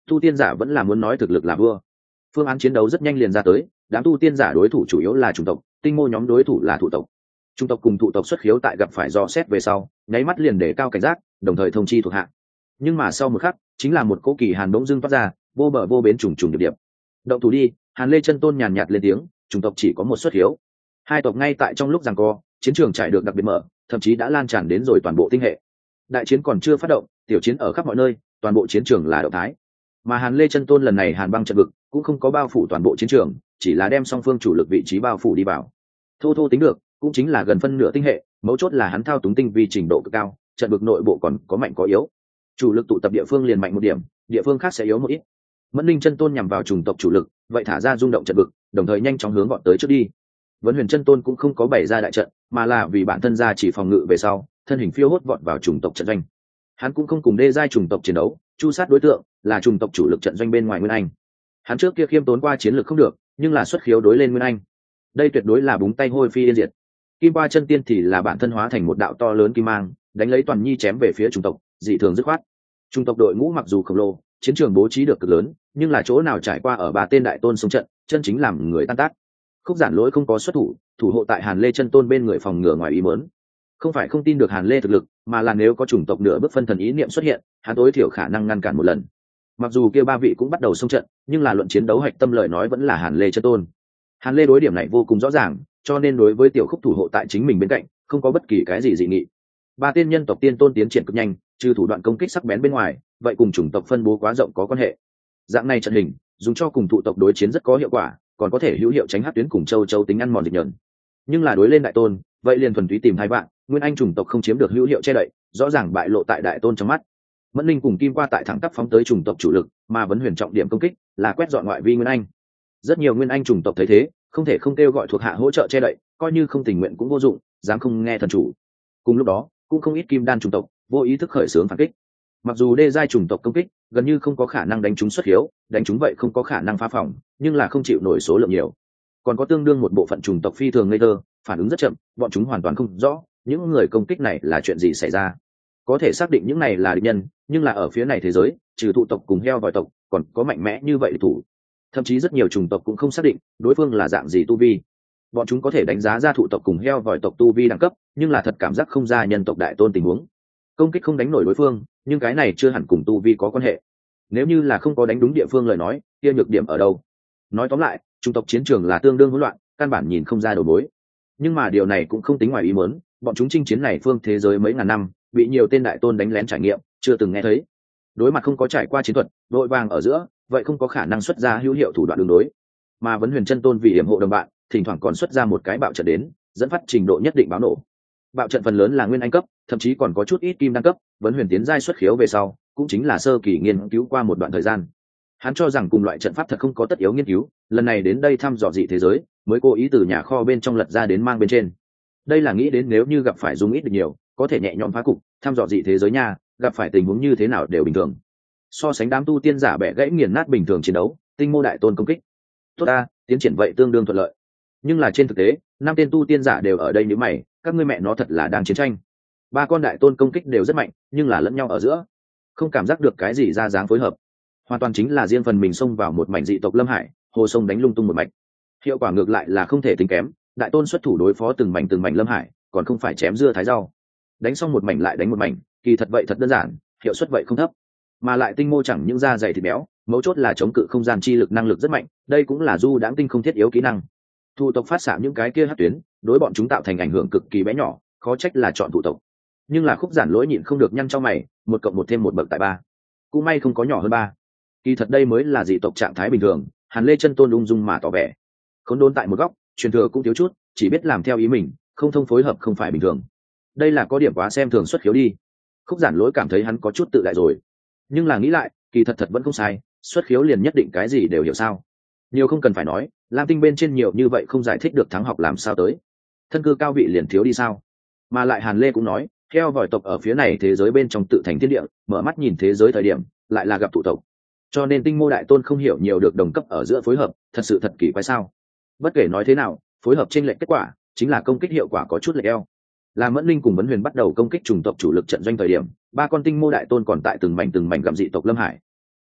tu tiên giả vẫn là muốn nói thực lực là vua. Phương án chiến đấu rất nhanh liền ra tới, đám tu tiên giả đối thủ chủ yếu là chủng tộc, tinh mô nhóm đối thủ là thụ tộc. Chủng tộc cùng thụ tộc xuất khiếu tại gặp phải dò xét về sau, nháy mắt liền để cao cảnh giác, đồng thời thông chi thuộc hạ. Nhưng mà sau một khắc, chính là một cỗ kỳ hàn bỗng dưng toát ra, vô bờ vô bến trùng trùng điệp điệp. Động thủ đi, Hàn Lê Chân Tôn nhàn nhạt lên tiếng, chủng tộc chỉ có một xuất khiếu. Hai tộc ngay tại trong lúc giằng co, chiến trường trải được đặc biệt mở, thậm chí đã lan tràn đến rồi toàn bộ tinh hệ. Đại chiến còn chưa phát động, tiểu chiến ở khắp mọi nơi, toàn bộ chiến trường là động thái. Mà Hàn Lê Chân Tôn lần này Hàn băng trận vực cũng không có bao phủ toàn bộ chiến trường, chỉ là đem song phương chủ lực vị trí bao phủ đi vào. Thô thô tính được, cũng chính là gần phân nửa tinh hệ, mấu chốt là hắn thao túng tinh vi trình độ cực cao, trận vực nội bộ còn có mạnh có yếu. Chủ lực tụ tập địa phương liền mạnh một điểm, địa phương khác sẽ yếu một ít. Mẫn Linh Chân Tôn nhằm vào chủng tộc chủ lực, vậy thả ra rung động trận vực, đồng thời nhanh chóng hướng gọn tới trước đi. Vấn Huyền Chân Tôn cũng không có bày ra đại trận, mà là vì bản thân ra chỉ phòng ngự về sau, thân hình phiêu hốt vọt vào chủng tộc trận doanh. Hắn cũng không cùng đê giai chủng tộc chiến đấu, chu sát đối tượng là chủng tộc chủ lực trận doanh bên ngoài Nguyên Anh. Hắn trước kia khiêm tốn qua chiến lược không được, nhưng là xuất khiếu đối lên Nguyên Anh. Đây tuyệt đối là búng tay hôi phi yên diệt. Kim Qua Chân Tiên thì là bản thân hóa thành một đạo to lớn kim mang, đánh lấy toàn nhi chém về phía chủng tộc, dị thường dứt khoát. Chủng tộc đội ngũ mặc dù khổng lồ, chiến trường bố trí được cực lớn, nhưng là chỗ nào trải qua ở ba tên đại tôn xung trận, chân chính làm người tan tác. Khúc Giản Lỗi không có xuất thủ, thủ hộ tại Hàn Lê Chân Tôn bên người phòng ngừa ngoài ý muốn. Không phải không tin được Hàn Lê thực lực, mà là nếu có chủng tộc nửa bước phân thần ý niệm xuất hiện, hắn tối thiểu khả năng ngăn cản một lần. Mặc dù kia ba vị cũng bắt đầu xung trận, nhưng là luận chiến đấu hạch tâm lời nói vẫn là Hàn Lê Chân Tôn. Hàn Lê đối điểm này vô cùng rõ ràng, cho nên đối với tiểu Khúc thủ hộ tại chính mình bên cạnh, không có bất kỳ cái gì dị nghị. Ba tên nhân tộc tiên tôn tiến triển cực nhanh, trừ thủ đoạn công kích sắc bén bên ngoài, vậy cùng chủng tộc phân bố quá rộng có quan hệ. Dạng này trận hình, dùng cho cùng thụ tộc đối chiến rất có hiệu quả, còn có thể hữu hiệu tránh hắc tuyến cùng châu tính ăn mòn dịch nhẫn. Nhưng là đối lên đại tôn, vậy liền thuần túy tìm hai bạn, Nguyên Anh chủng tộc không chiếm được hữu hiệu che đậy, rõ ràng bại lộ tại đại tôn trong mắt. Mẫn Linh cùng Kim Qua tại thẳng tắp phóng tới chủng tộc chủ lực, mà Vấn Huyền trọng điểm công kích là quét dọn ngoại vi Nguyên Anh. Rất nhiều Nguyên Anh chủng tộc thấy thế, không thể không kêu gọi thuộc hạ hỗ trợ che đậy, coi như không tình nguyện cũng vô dụng, dám không nghe thần chủ. Cùng lúc đó, cũng không ít kim đan chủng tộc vô ý thức khởi xướng phản kích. Mặc dù đê giai chủng tộc công kích gần như không có khả năng đánh trúng xuất hiếu, đánh trúng vậy không có khả năng phá phòng, nhưng là không chịu nổi số lượng nhiều. Còn có tương đương một bộ phận chủng tộc phi thường ngây thơ, phản ứng rất chậm, bọn chúng hoàn toàn không rõ những người công kích này là chuyện gì xảy ra. Có thể xác định những này là địch nhân, nhưng là ở phía này thế giới, trừ thụ tộc cùng heo vòi tộc, còn có mạnh mẽ như vậy thủ. Thậm chí rất nhiều chủng tộc cũng không xác định đối phương là dạng gì tu vi. Bọn chúng có thể đánh giá ra thụ tộc cùng heo vòi tộc tu vi đẳng cấp, nhưng là thật cảm giác không ra nhân tộc đại tôn tình huống. Công kích không đánh nổi đối phương, nhưng cái này chưa hẳn cùng tu vi có quan hệ. Nếu như là không có đánh đúng địa phương lời nói, kia nhược điểm ở đâu? Nói tóm lại, chủng tộc chiến trường là tương đương hỗn loạn, căn bản nhìn không ra đầu mối. Nhưng mà điều này cũng không tính ngoài ý muốn, bọn chúng chinh chiến này phương thế giới mấy ngàn năm, bị nhiều tên đại tôn đánh lén trải nghiệm, chưa từng nghe thấy. Đối mặt không có trải qua chiến thuật, đội vàng ở giữa, vậy không có khả năng xuất ra hữu hiệu thủ đoạn đường đối. Mà Vấn Huyền Chân Tôn vì hiểm hộ đồng bạn, thỉnh thoảng còn xuất ra một cái bạo trận đến, dẫn phát trình độ nhất định báo nổ. Bạo trận phần lớn là nguyên anh cấp, thậm chí còn có chút ít kim đăng cấp. Vấn Huyền tiến giai xuất khiếu về sau, cũng chính là sơ kỳ nghiên cứu qua một đoạn thời gian. Hắn cho rằng cùng loại trận pháp thật không có tất yếu nghiên cứu, lần này đến đây thăm dò dị thế giới, mới cố ý từ nhà kho bên trong lật ra đến mang bên trên. Đây là nghĩ đến nếu như gặp phải dùng ít được nhiều, có thể nhẹ nhõm phá cục, thăm dò dị thế giới nha, gặp phải tình huống như thế nào đều bình thường. So sánh đám tu tiên giả bẻ gãy nghiền nát bình thường chiến đấu, tinh mô đại tôn công kích, tốt ta, tiến triển vậy tương đương thuận lợi. Nhưng là trên thực tế, năm tên tu tiên giả đều ở đây, nếu mày, các ngươi mẹ nó thật là đang chiến tranh. Ba con đại tôn công kích đều rất mạnh, nhưng là lẫn nhau ở giữa, không cảm giác được cái gì ra dáng phối hợp. Hoàn toàn chính là riêng phần mình xông vào một mảnh dị tộc Lâm Hải, hồ sông đánh lung tung một mạch. Hiệu quả ngược lại là không thể tính kém, đại tôn xuất thủ đối phó từng mảnh Lâm Hải, còn không phải chém dưa thái rau. Đánh xong một mảnh lại đánh một mảnh, kỳ thật vậy thật đơn giản, hiệu suất vậy không thấp. Mà lại tinh mô chẳng những da dày thịt béo, mấu chốt là chống cự không gian chi lực năng lực rất mạnh, đây cũng là du đãng tinh không thiết yếu kỹ năng. Thụ tộc phát xạ những cái kia hắc tuyến, đối bọn chúng tạo thành ảnh hưởng cực kỳ bé nhỏ, khó trách là chọn thụ tộc. Nhưng là Khúc Giản Lỗi nhịn không được nhăn cho mày, 1 + 1 thêm 1 bậc tại 3. Cũng may không có nhỏ hơn 3. Kỳ thật đây mới là dị tộc trạng thái bình thường, Hàn Lê Chân Tôn ung dung mà tỏ vẻ. Khốn đốn tại một góc, truyền thừa cũng thiếu chút, chỉ biết làm theo ý mình, không thông phối hợp không phải bình thường. Đây là có điểm quá xem thường xuất khiếu đi. Khúc Giản Lỗi cảm thấy hắn có chút tự đại rồi. Nhưng là nghĩ lại, kỳ thật vẫn không sai, xuất khiếu liền nhất định cái gì đều hiểu sao? Nhiều không cần phải nói, Lam Tinh bên trên nhiều như vậy không giải thích được thắng học làm sao tới. Thân cư cao vị liền thiếu đi sao? Mà lại Hàn Lê cũng nói, theo vòi tộc ở phía này thế giới bên trong tự thành thiên địa, mở mắt nhìn thế giới thời điểm, lại là gặp tụ tộc. Cho nên tinh mô đại tôn không hiểu nhiều được đồng cấp ở giữa phối hợp, thật sự thật kỳ quái sao? Bất kể nói thế nào, phối hợp chênh lệch kết quả, chính là công kích hiệu quả có chút lệch eo. Là Mẫn Linh cùng Vấn Huyền bắt đầu công kích chủng tộc chủ lực trận doanh thời điểm, ba con tinh mô đại tôn còn tại từng mảnh gặm dị tộc Lâm Hải.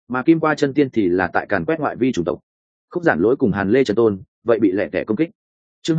mà kim qua chân tiên thì là tại càn quét ngoại vi chủng tộc. Khúc Giản Lỗi cùng Hàn Lê Trần Tôn vậy bị lẻ tẻ công kích. Chương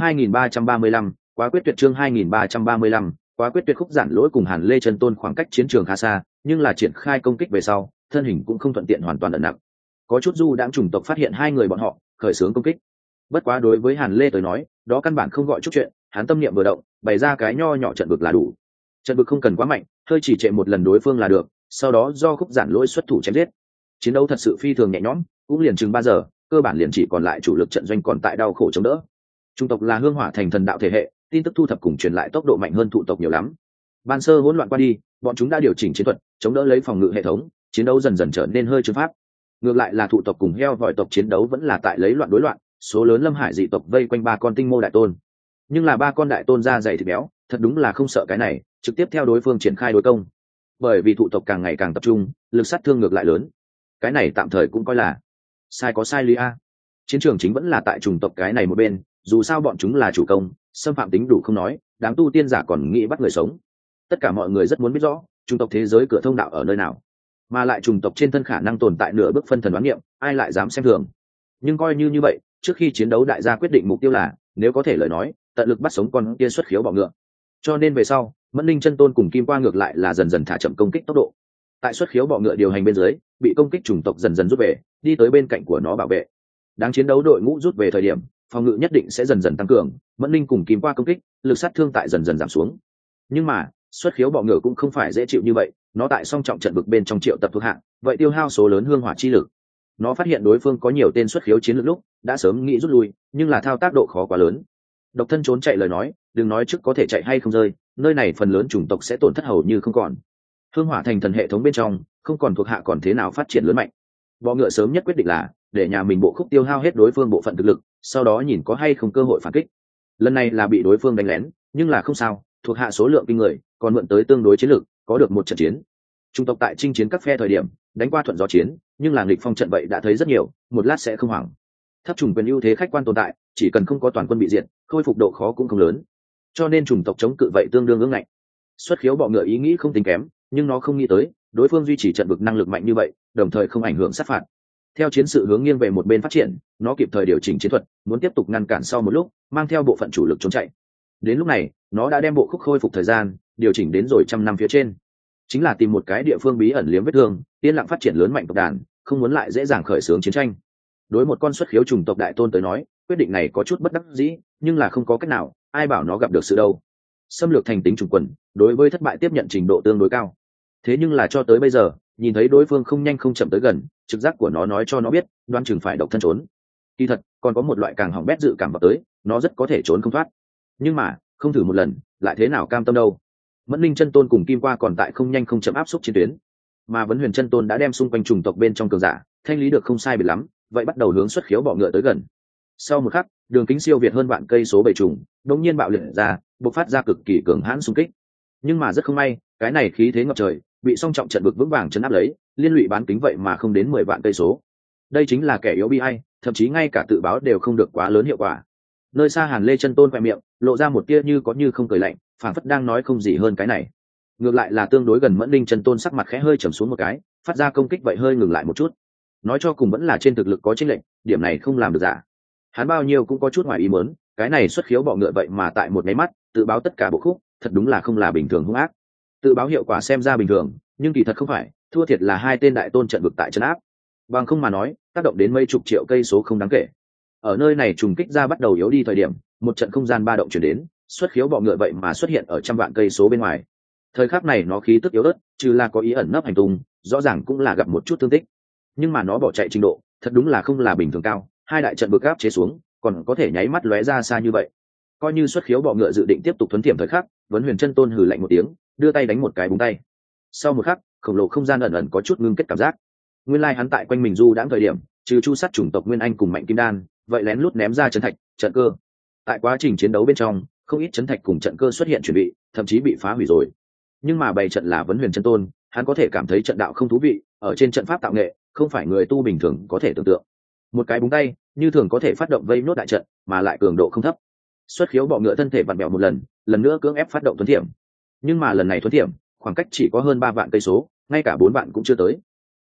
2335, quá quyết tuyệt. Chương 2335, quá quyết tuyệt. Khúc Giản Lỗi cùng Hàn Lê Trần Tôn khoảng cách chiến trường khá xa, nhưng là triển khai công kích về sau, thân hình cũng không thuận tiện hoàn toàn ẩn nặng. Có chút du đãng chủng tộc phát hiện hai người bọn họ, khởi xướng công kích. Bất quá đối với Hàn Lê tới nói, đó căn bản không gọi chút chuyện, hắn tâm niệm vừa động, bày ra cái nho nhỏ trận vực là đủ. Trận vực không cần quá mạnh, hơi chỉ trệ một lần đối phương là được, sau đó do Khúc Giản Lỗi xuất thủ chém giết. Chiến đấu thật sự phi thường nhẹ nhõm, cũng liền chừng 3 giờ, cơ bản liền chỉ còn lại chủ lực trận doanh còn tại đau khổ chống đỡ. Trung tộc là Hương Hỏa Thành thần đạo thể hệ, tin tức thu thập cùng truyền lại tốc độ mạnh hơn thụ tộc nhiều lắm. Ban sơ hỗn loạn qua đi, bọn chúng đã điều chỉnh chiến thuật, chống đỡ lấy phòng ngự hệ thống, chiến đấu dần dần trở nên hơi trừng pháp. Ngược lại là thụ tộc cùng heo vòi tộc chiến đấu vẫn là tại lấy loạn đối loạn, số lớn Lâm Hải dị tộc vây quanh 3 con tinh mô đại tôn. Nhưng là 3 con đại tôn da dày thịt béo, thật đúng là không sợ cái này, trực tiếp theo đối phương triển khai đối công. Bởi vì thụ tộc càng ngày càng tập trung, lực sát thương ngược lại lớn. Cái này tạm thời cũng coi là sai có sai lý a. Chiến trường chính vẫn là tại chủng tộc cái này một bên, dù sao bọn chúng là chủ công, xâm phạm tính đủ không nói, đáng tu tiên giả còn nghĩ bắt người sống. Tất cả mọi người rất muốn biết rõ chủng tộc thế giới cửa thông đạo ở nơi nào, mà lại chủng tộc trên thân khả năng tồn tại nửa bước phân thần đoán niệm, ai lại dám xem thường. Nhưng coi như vậy, trước khi chiến đấu đại gia quyết định mục tiêu là nếu có thể lời nói tận lực bắt sống con kia xuất khiếu bọ ngựa. Cho nên về sau Mẫn Ninh Chân Tôn cùng Kim Qua ngược lại là dần dần thả chậm công kích tốc độ. Tại xuất khiếu bọ ngựa điều hành bên dưới, bị công kích chủng tộc dần dần rút về, đi tới bên cạnh của nó bảo vệ. Đáng chiến đấu đội ngũ rút về thời điểm, phòng ngự nhất định sẽ dần dần tăng cường, Mẫn Ninh cùng Kim Qua công kích, lực sát thương tại dần dần giảm xuống. Nhưng mà xuất khiếu bọ ngựa cũng không phải dễ chịu như vậy, nó tại song trọng trận vực bên trong triệu tập thuộc hạng, vậy tiêu hao số lớn hương hỏa chi lực. Nó phát hiện đối phương có nhiều tên xuất khiếu chiến lược lúc đã sớm nghĩ rút lui, nhưng là thao tác độ khó quá lớn. Độc thân trốn chạy lời nói, đừng nói trước có thể chạy hay không rơi, nơi này phần lớn chủng tộc sẽ tổn thất hầu như không còn. Hương Hỏa Thành thần hệ thống bên trong không còn thuộc hạ còn thế nào phát triển lớn mạnh. Bọ ngựa sớm nhất quyết định là để nhà mình bộ khúc tiêu hao hết đối phương bộ phận thực lực, sau đó nhìn có hay không cơ hội phản kích. Lần này là bị đối phương đánh lén, nhưng là không sao, thuộc hạ số lượng kinh người, còn mượn tới tương đối chiến lược, có được một trận chiến. Chủng tộc tại chinh chiến các phe thời điểm đánh qua thuận gió chiến, nhưng là nghịch phong trận vậy đã thấy rất nhiều, một lát sẽ không hoảng. Thấp trùng quyền ưu thế khách quan tồn tại, chỉ cần không có toàn quân bị diệt, khôi phục độ khó cũng không lớn. Cho nên chủng tộc chống cự vậy tương đương ương ngạnh. Xuất khiếu bọ ngựa ý nghĩ không tính kém, nhưng nó không nghĩ tới đối phương duy trì trận vực năng lực mạnh như vậy, đồng thời không ảnh hưởng sát phạt. Theo chiến sự hướng nghiêng về một bên phát triển, nó kịp thời điều chỉnh chiến thuật, muốn tiếp tục ngăn cản sau một lúc, mang theo bộ phận chủ lực trốn chạy. Đến lúc này, nó đã đem bộ khúc khôi phục thời gian điều chỉnh đến rồi 100 năm phía trên, chính là tìm một cái địa phương bí ẩn liếm vết thương, yên lặng phát triển lớn mạnh tộc đàn, không muốn lại dễ dàng khởi xướng chiến tranh. Đối một con xuất khiếu chủng tộc đại tôn tới nói, quyết định này có chút bất đắc dĩ, nhưng là không có cách nào, ai bảo nó gặp được sự đâu. Xâm lược thành tính chủng quần, đối với thất bại tiếp nhận trình độ tương đối cao. Thế nhưng là cho tới bây giờ, nhìn thấy đối phương không nhanh không chậm tới gần, trực giác của nó nói cho nó biết, đoán chừng phải độc thân trốn. Kỳ thật, còn có một loại càng hỏng bét dự cảm vào tới, nó rất có thể trốn không thoát. Nhưng mà, không thử một lần, lại thế nào cam tâm đâu. Mẫn Ninh Chân Tôn cùng Kim Qua còn tại không nhanh không chậm áp xúc chiến tuyến, mà Vấn Huyền Chân Tôn đã đem xung quanh chủng tộc bên trong cường giả thanh lý được không sai biệt lắm, vậy bắt đầu hướng xuất khiếu bọ ngựa tới gần. Sau một khắc, đường kính siêu việt hơn vạn cây số bầy trùng đống nhiên bạo liệt ra, bộc phát ra cực kỳ cường hãn xung kích. Nhưng mà rất không may, cái này khí thế ngập trời, bị song trọng trận vực vững vàng chấn áp lấy, liên lụy bán kính vậy mà không đến 10 vạn cây số. Đây chính là kẻ yếu bi ai, thậm chí ngay cả tự báo đều không được quá lớn hiệu quả. Nơi xa Hàn Lê Chân Tôn quẹt miệng, lộ ra một tia như có như không cười lạnh, phảng phất đang nói không gì hơn cái này. Ngược lại là tương đối gần Mẫn Ninh Chân Tôn sắc mặt khẽ hơi trầm xuống một cái, phát ra công kích vậy hơi ngừng lại một chút. Nói cho cùng vẫn là trên thực lực có chênh lệch, điểm này không làm được giả. Hắn bao nhiêu cũng có chút ngoài ý muốn, cái này xuất khiếu bọ ngựa vậy mà tại một cái mắt tự báo tất cả bộ khúc, thật đúng là không là bình thường hung ác. Tự báo hiệu quả xem ra bình thường, nhưng kỳ thật không phải, thua thiệt là hai tên đại tôn trận vực tại trấn áp. Bằng không mà nói, tác động đến mấy chục triệu cây số không đáng kể. Ở nơi này trùng kích ra bắt đầu yếu đi thời điểm, một trận không gian ba động chuyển đến, xuất khiếu bọ ngựa vậy mà xuất hiện ở trăm vạn cây số bên ngoài. Thời khắc này nó khí tức yếu ớt, trừ là có ý ẩn nấp hành tung, rõ ràng cũng là gặp một chút thương tích. Nhưng mà nó bỏ chạy trình độ, thật đúng là không là bình thường cao, hai đại trận vực áp chế xuống, còn có thể nháy mắt lóe ra xa như vậy. Coi như xuất khiếu bọ ngựa dự định tiếp tục thuấn tiệm thời khắc, Vấn Huyền Chân Tôn hừ lạnh một tiếng, đưa tay đánh một cái búng tay. Sau một khắc, khổng lồ không gian ẩn ẩn có chút ngưng kết cảm giác. Nguyên lai hắn tại quanh mình du đãng thời điểm, trừ chu sát chủng tộc Nguyên Anh cùng Mạnh Kim Đan, vậy lén lút ném ra chấn thạch, trận cơ. Tại quá trình chiến đấu bên trong, không ít chấn thạch cùng trận cơ xuất hiện chuẩn bị, thậm chí bị phá hủy rồi. Nhưng mà bày trận là Vấn Huyền Chân Tôn, hắn có thể cảm thấy trận đạo không thú vị, ở trên trận pháp tạo nghệ, không phải người tu bình thường có thể tưởng tượng. Một cái búng tay, như thường có thể phát động vây nốt đại trận, mà lại cường độ không thấp. Xuất khiếu bọ ngựa thân thể vặn vẹo một lần nữa cưỡng ép phát động thuấn thiểm. Nhưng mà lần này thuấn thiểm, khoảng cách chỉ có hơn 3 vạn cây số, ngay cả 4 vạn cũng chưa tới.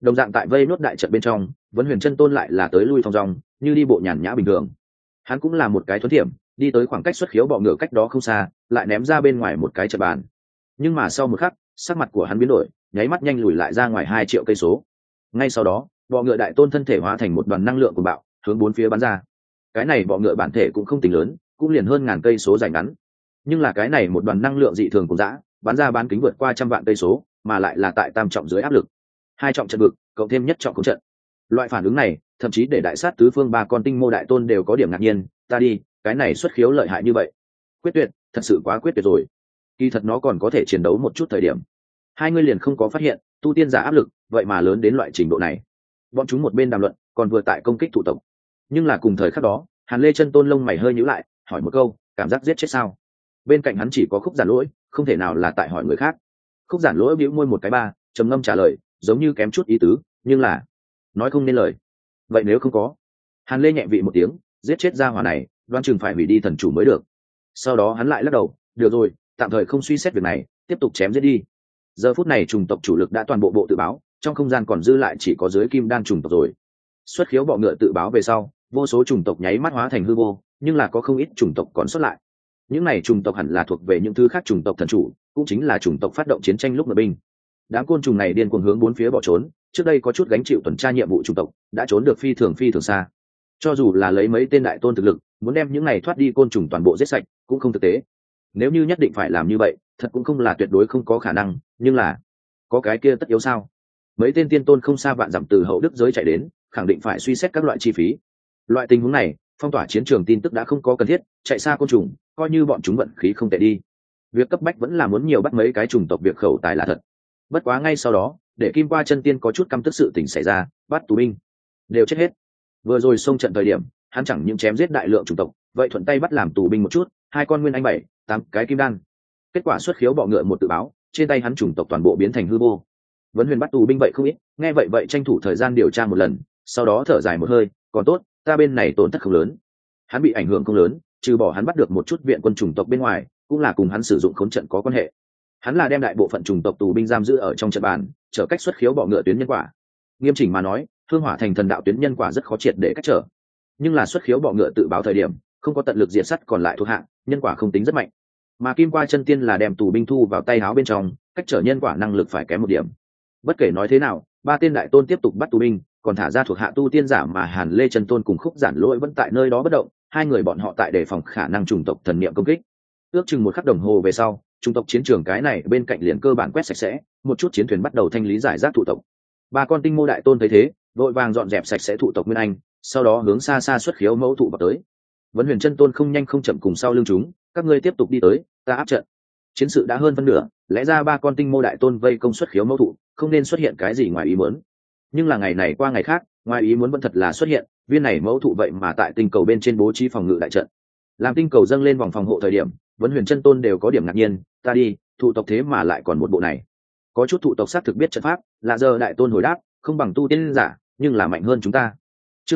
Đồng dạng tại vây nốt đại trận bên trong, Vấn Huyền Chân Tôn lại là tới lui thong dong, như đi bộ nhàn nhã bình thường. Hắn cũng là một cái thuần thiểm, đi tới khoảng cách xuất khiếu bọ ngựa cách đó không xa, lại ném ra bên ngoài một cái trận bàn. Nhưng mà sau một khắc, sắc mặt của hắn biến đổi, nháy mắt nhanh lùi lại ra ngoài 2 triệu cây số. Ngay sau đó, bọ ngựa đại tôn thân thể hóa thành một đoàn năng lượng của bạo, hướng bốn phía bắn ra. Cái này bọ ngựa bản thể cũng không tính lớn, cũng liền hơn ngàn cây số dài ngắn. Nhưng là cái này một đoàn năng lượng dị thường cùng dã, bắn ra bán kính vượt qua trăm vạn cây số, mà lại là tại tam trọng dưới áp lực. 2 trọng trận vực, cộng thêm nhất trọng công trận. Loại phản ứng này, thậm chí để đại sát tứ phương 3 con tinh mô đại tôn đều có điểm ngạc nhiên, ta đi, cái này xuất khiếu lợi hại như vậy. Quyết tuyệt, thật sự quá quyết tuyệt rồi. Kỳ thật nó còn có thể chiến đấu một chút thời điểm. Hai người liền không có phát hiện, tu tiên giả áp lực, vậy mà lớn đến loại trình độ này. Bọn chúng một bên đàm luận, còn vừa tại công kích thủ tộc. Nhưng là cùng thời khắc đó, Hàn Lê Chân Tôn lông mày hơi nhíu lại, hỏi một câu, cảm giác giết chết sao? Bên cạnh hắn chỉ có Khúc Giản Lỗi, không thể nào là tại hỏi người khác. Khúc Giản Lỗi bĩu môi một cái ba, trầm ngâm trả lời, giống như kém chút ý tứ, nhưng là nói không nên lời. Vậy nếu không có? Hàn Lê nhẹ vị một tiếng, giết chết gia hỏa này, đoán chừng phải hủy đi thần chủ mới được. Sau đó hắn lại lắc đầu, được rồi, tạm thời không suy xét việc này, tiếp tục chém giết đi. Giờ phút này trùng tộc chủ lực đã toàn bộ tự báo, trong không gian còn dư lại chỉ có dưới kim đan trùng tộc rồi. Xuất khiếu bọ ngựa tự báo về sau, vô số trùng tộc nháy mắt hóa thành hư vô, nhưng là có không ít trùng tộc còn sót lại. Những này trùng tộc hẳn là thuộc về những thứ khác trùng tộc thần chủ, cũng chính là trùng tộc phát động chiến tranh lúc ngựa binh. Đám côn trùng này điên cuồng hướng bốn phía bỏ trốn, trước đây có chút gánh chịu tuần tra nhiệm vụ trùng tộc, đã trốn được phi thường xa. Cho dù là lấy mấy tên đại tôn thực lực, muốn đem những này thoát đi côn trùng toàn bộ giết sạch, cũng không thực tế. Nếu như nhất định phải làm như vậy, thật cũng không là tuyệt đối không có khả năng, nhưng là có cái kia tất yếu sao? Mấy tên tiên tôn không xa vạn dặm từ hậu đức giới chạy đến, khẳng định phải suy xét các loại chi phí. Loại tình huống này, phong tỏa chiến trường tin tức đã không có cần thiết, chạy xa côn trùng, coi như bọn chúng vận khí không tệ đi. Việc cấp bách vẫn là muốn nhiều bắt mấy cái trùng tộc việc khẩu tài là thật. Bất quá ngay sau đó, để Kim Qua Chân Tiên có chút căm tức sự tình xảy ra, bắt tù binh đều chết hết. Vừa rồi xông trận thời điểm, hắn chẳng những chém giết đại lượng chủng tộc, vậy thuận tay bắt làm tù binh một chút, 2 con nguyên anh 7, 8 cái kim đan. Kết quả xuất khiếu bọ ngựa một tự báo, trên tay hắn chủng tộc toàn bộ biến thành hư vô. Vấn Huyền bắt tù binh vậy không ít, nghe vậy tranh thủ thời gian điều tra một lần, sau đó thở dài một hơi, còn tốt, ta bên này tổn thất không lớn. Hắn bị ảnh hưởng không lớn, trừ bỏ hắn bắt được một chút viện quân chủng tộc bên ngoài, cũng là cùng hắn sử dụng khốn trận có quan hệ. Hắn là đem đại bộ phận chủng tộc tù binh giam giữ ở trong trận bàn, trở cách xuất khiếu bọ ngựa tuyến nhân quả. Nghiêm chỉnh mà nói, Hương Hỏa Thành thần đạo tuyến nhân quả rất khó triệt để cách trở. Nhưng là xuất khiếu bọ ngựa tự báo thời điểm, không có tận lực diệt sắt còn lại thuộc hạng, nhân quả không tính rất mạnh. Mà Kim Qua Chân Tiên là đem tù binh thu vào tay áo bên trong, cách trở nhân quả năng lực phải kém một điểm. Bất kể nói thế nào, 3 tên đại tôn tiếp tục bắt tù binh, còn thả ra thuộc hạ tu tiên giả mà Hàn Lê Chân Tôn cùng Khúc Giản Lỗi vẫn tại nơi đó bất động, 2 người bọn họ tại đề phòng khả năng chủng tộc thần niệm công kích. Ước chừng 1 khắc đồng hồ về sau, chủng tộc chiến trường cái này bên cạnh liền cơ bản quét sạch sẽ, một chút chiến thuyền bắt đầu thanh lý giải rác thụ tộc. 3 con tinh mô đại tôn thấy thế, vội vàng dọn dẹp sạch sẽ thụ tộc nguyên anh, sau đó hướng xa xuất khiếu mẫu thụ vào tới. Vấn Huyền Chân Tôn không nhanh không chậm cùng sau lưng chúng, các ngươi tiếp tục đi tới, ta áp trận. Chiến sự đã hơn phân nửa, lẽ ra 3 con tinh mô đại tôn vây công xuất khiếu mẫu thụ, không nên xuất hiện cái gì ngoài ý muốn. Nhưng là ngày này qua ngày khác, ngoài ý muốn vẫn thật là xuất hiện, viên này mẫu thụ vậy mà tại tinh cầu bên trên bố trí phòng ngự đại trận. Làm tinh cầu dâng lên vòng phòng hộ thời điểm, Vấn Huyền Chân Tôn đều có điểm ngạc nhiên, ta đi, thụ tộc thế mà lại còn một bộ này. Có chút thụ tộc xác thực biết trận pháp, là giờ đại tôn hồi đáp, không bằng tu tiên giả, nhưng là mạnh hơn chúng ta. Chương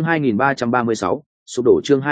2336, sụp đổ. Chương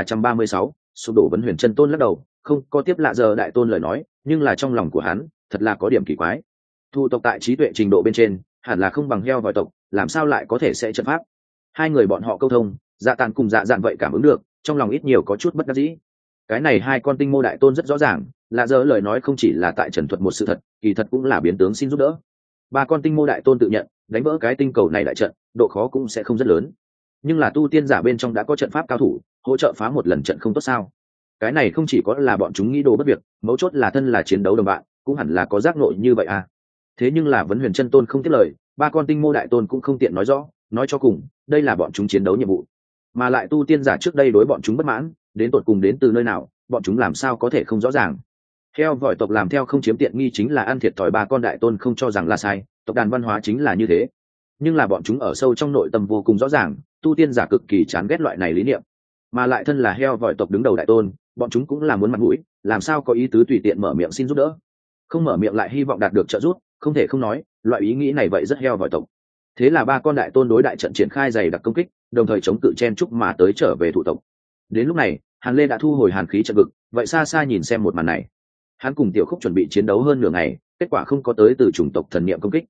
2336, sụp đổ. Vấn Huyền Chân Tôn lắc đầu, không có tiếp lạ giờ đại tôn lời nói, nhưng là trong lòng của hắn thật là có điểm kỳ quái. Thụ tộc tại trí tuệ trình độ bên trên hẳn là không bằng heo vòi tộc, làm sao lại có thể sẽ trận pháp? 2 người bọn họ câu thông, Dạ Tàn cùng Dạ Dạn vậy cảm ứng được, trong lòng ít nhiều có chút bất đắc dĩ. Cái này 2 con tinh mô đại tôn rất rõ ràng, là giờ lời nói không chỉ là tại trần thuật một sự thật, kỳ thật cũng là biến tướng xin giúp đỡ. 3 con tinh mô đại tôn tự nhận đánh vỡ cái tinh cầu này đại trận, độ khó cũng sẽ không rất lớn. Nhưng là tu tiên giả bên trong đã có trận pháp cao thủ, hỗ trợ phá một lần trận không tốt sao? Cái này không chỉ có là bọn chúng nghĩ đồ bất việc, mấu chốt là thân là chiến đấu đồng bạn, cũng hẳn là có giác ngộ như vậy à. Thế nhưng là Vấn Huyền Chân Tôn không tiếp lời, 3 con tinh mô đại tôn cũng không tiện nói rõ, nói cho cùng, đây là bọn chúng chiến đấu nhiệm vụ. Mà lại tu tiên giả trước đây đối bọn chúng bất mãn, đến tột cùng đến từ nơi nào, bọn chúng làm sao có thể không rõ ràng. Theo vòi tộc làm theo không chiếm tiện nghi chính là ăn thiệt thòi, 3 con đại tôn không cho rằng là sai, tộc đàn văn hóa chính là như thế. Nhưng là bọn chúng ở sâu trong nội tâm vô cùng rõ ràng, tu tiên giả cực kỳ chán ghét loại này lý niệm. Mà lại thân là heo vòi tộc đứng đầu đại tôn, bọn chúng cũng là muốn mặt mũi, làm sao có ý tứ tùy tiện mở miệng xin giúp đỡ. Không mở miệng lại hy vọng đạt được trợ giúp, không thể không nói, loại ý nghĩ này vậy rất heo vòi tộc. Thế là 3 con đại tôn đối đại trận triển khai dày đặc công kích, đồng thời chống cự chen chúc mà tới trở về thủ tộc. Đến lúc này, Hàn Lê đã thu hồi hàn khí trận vực, vậy xa xa nhìn xem một màn này. Hắn cùng Tiểu Khúc chuẩn bị chiến đấu hơn nửa ngày, kết quả không có tới từ chủng tộc thần niệm công kích.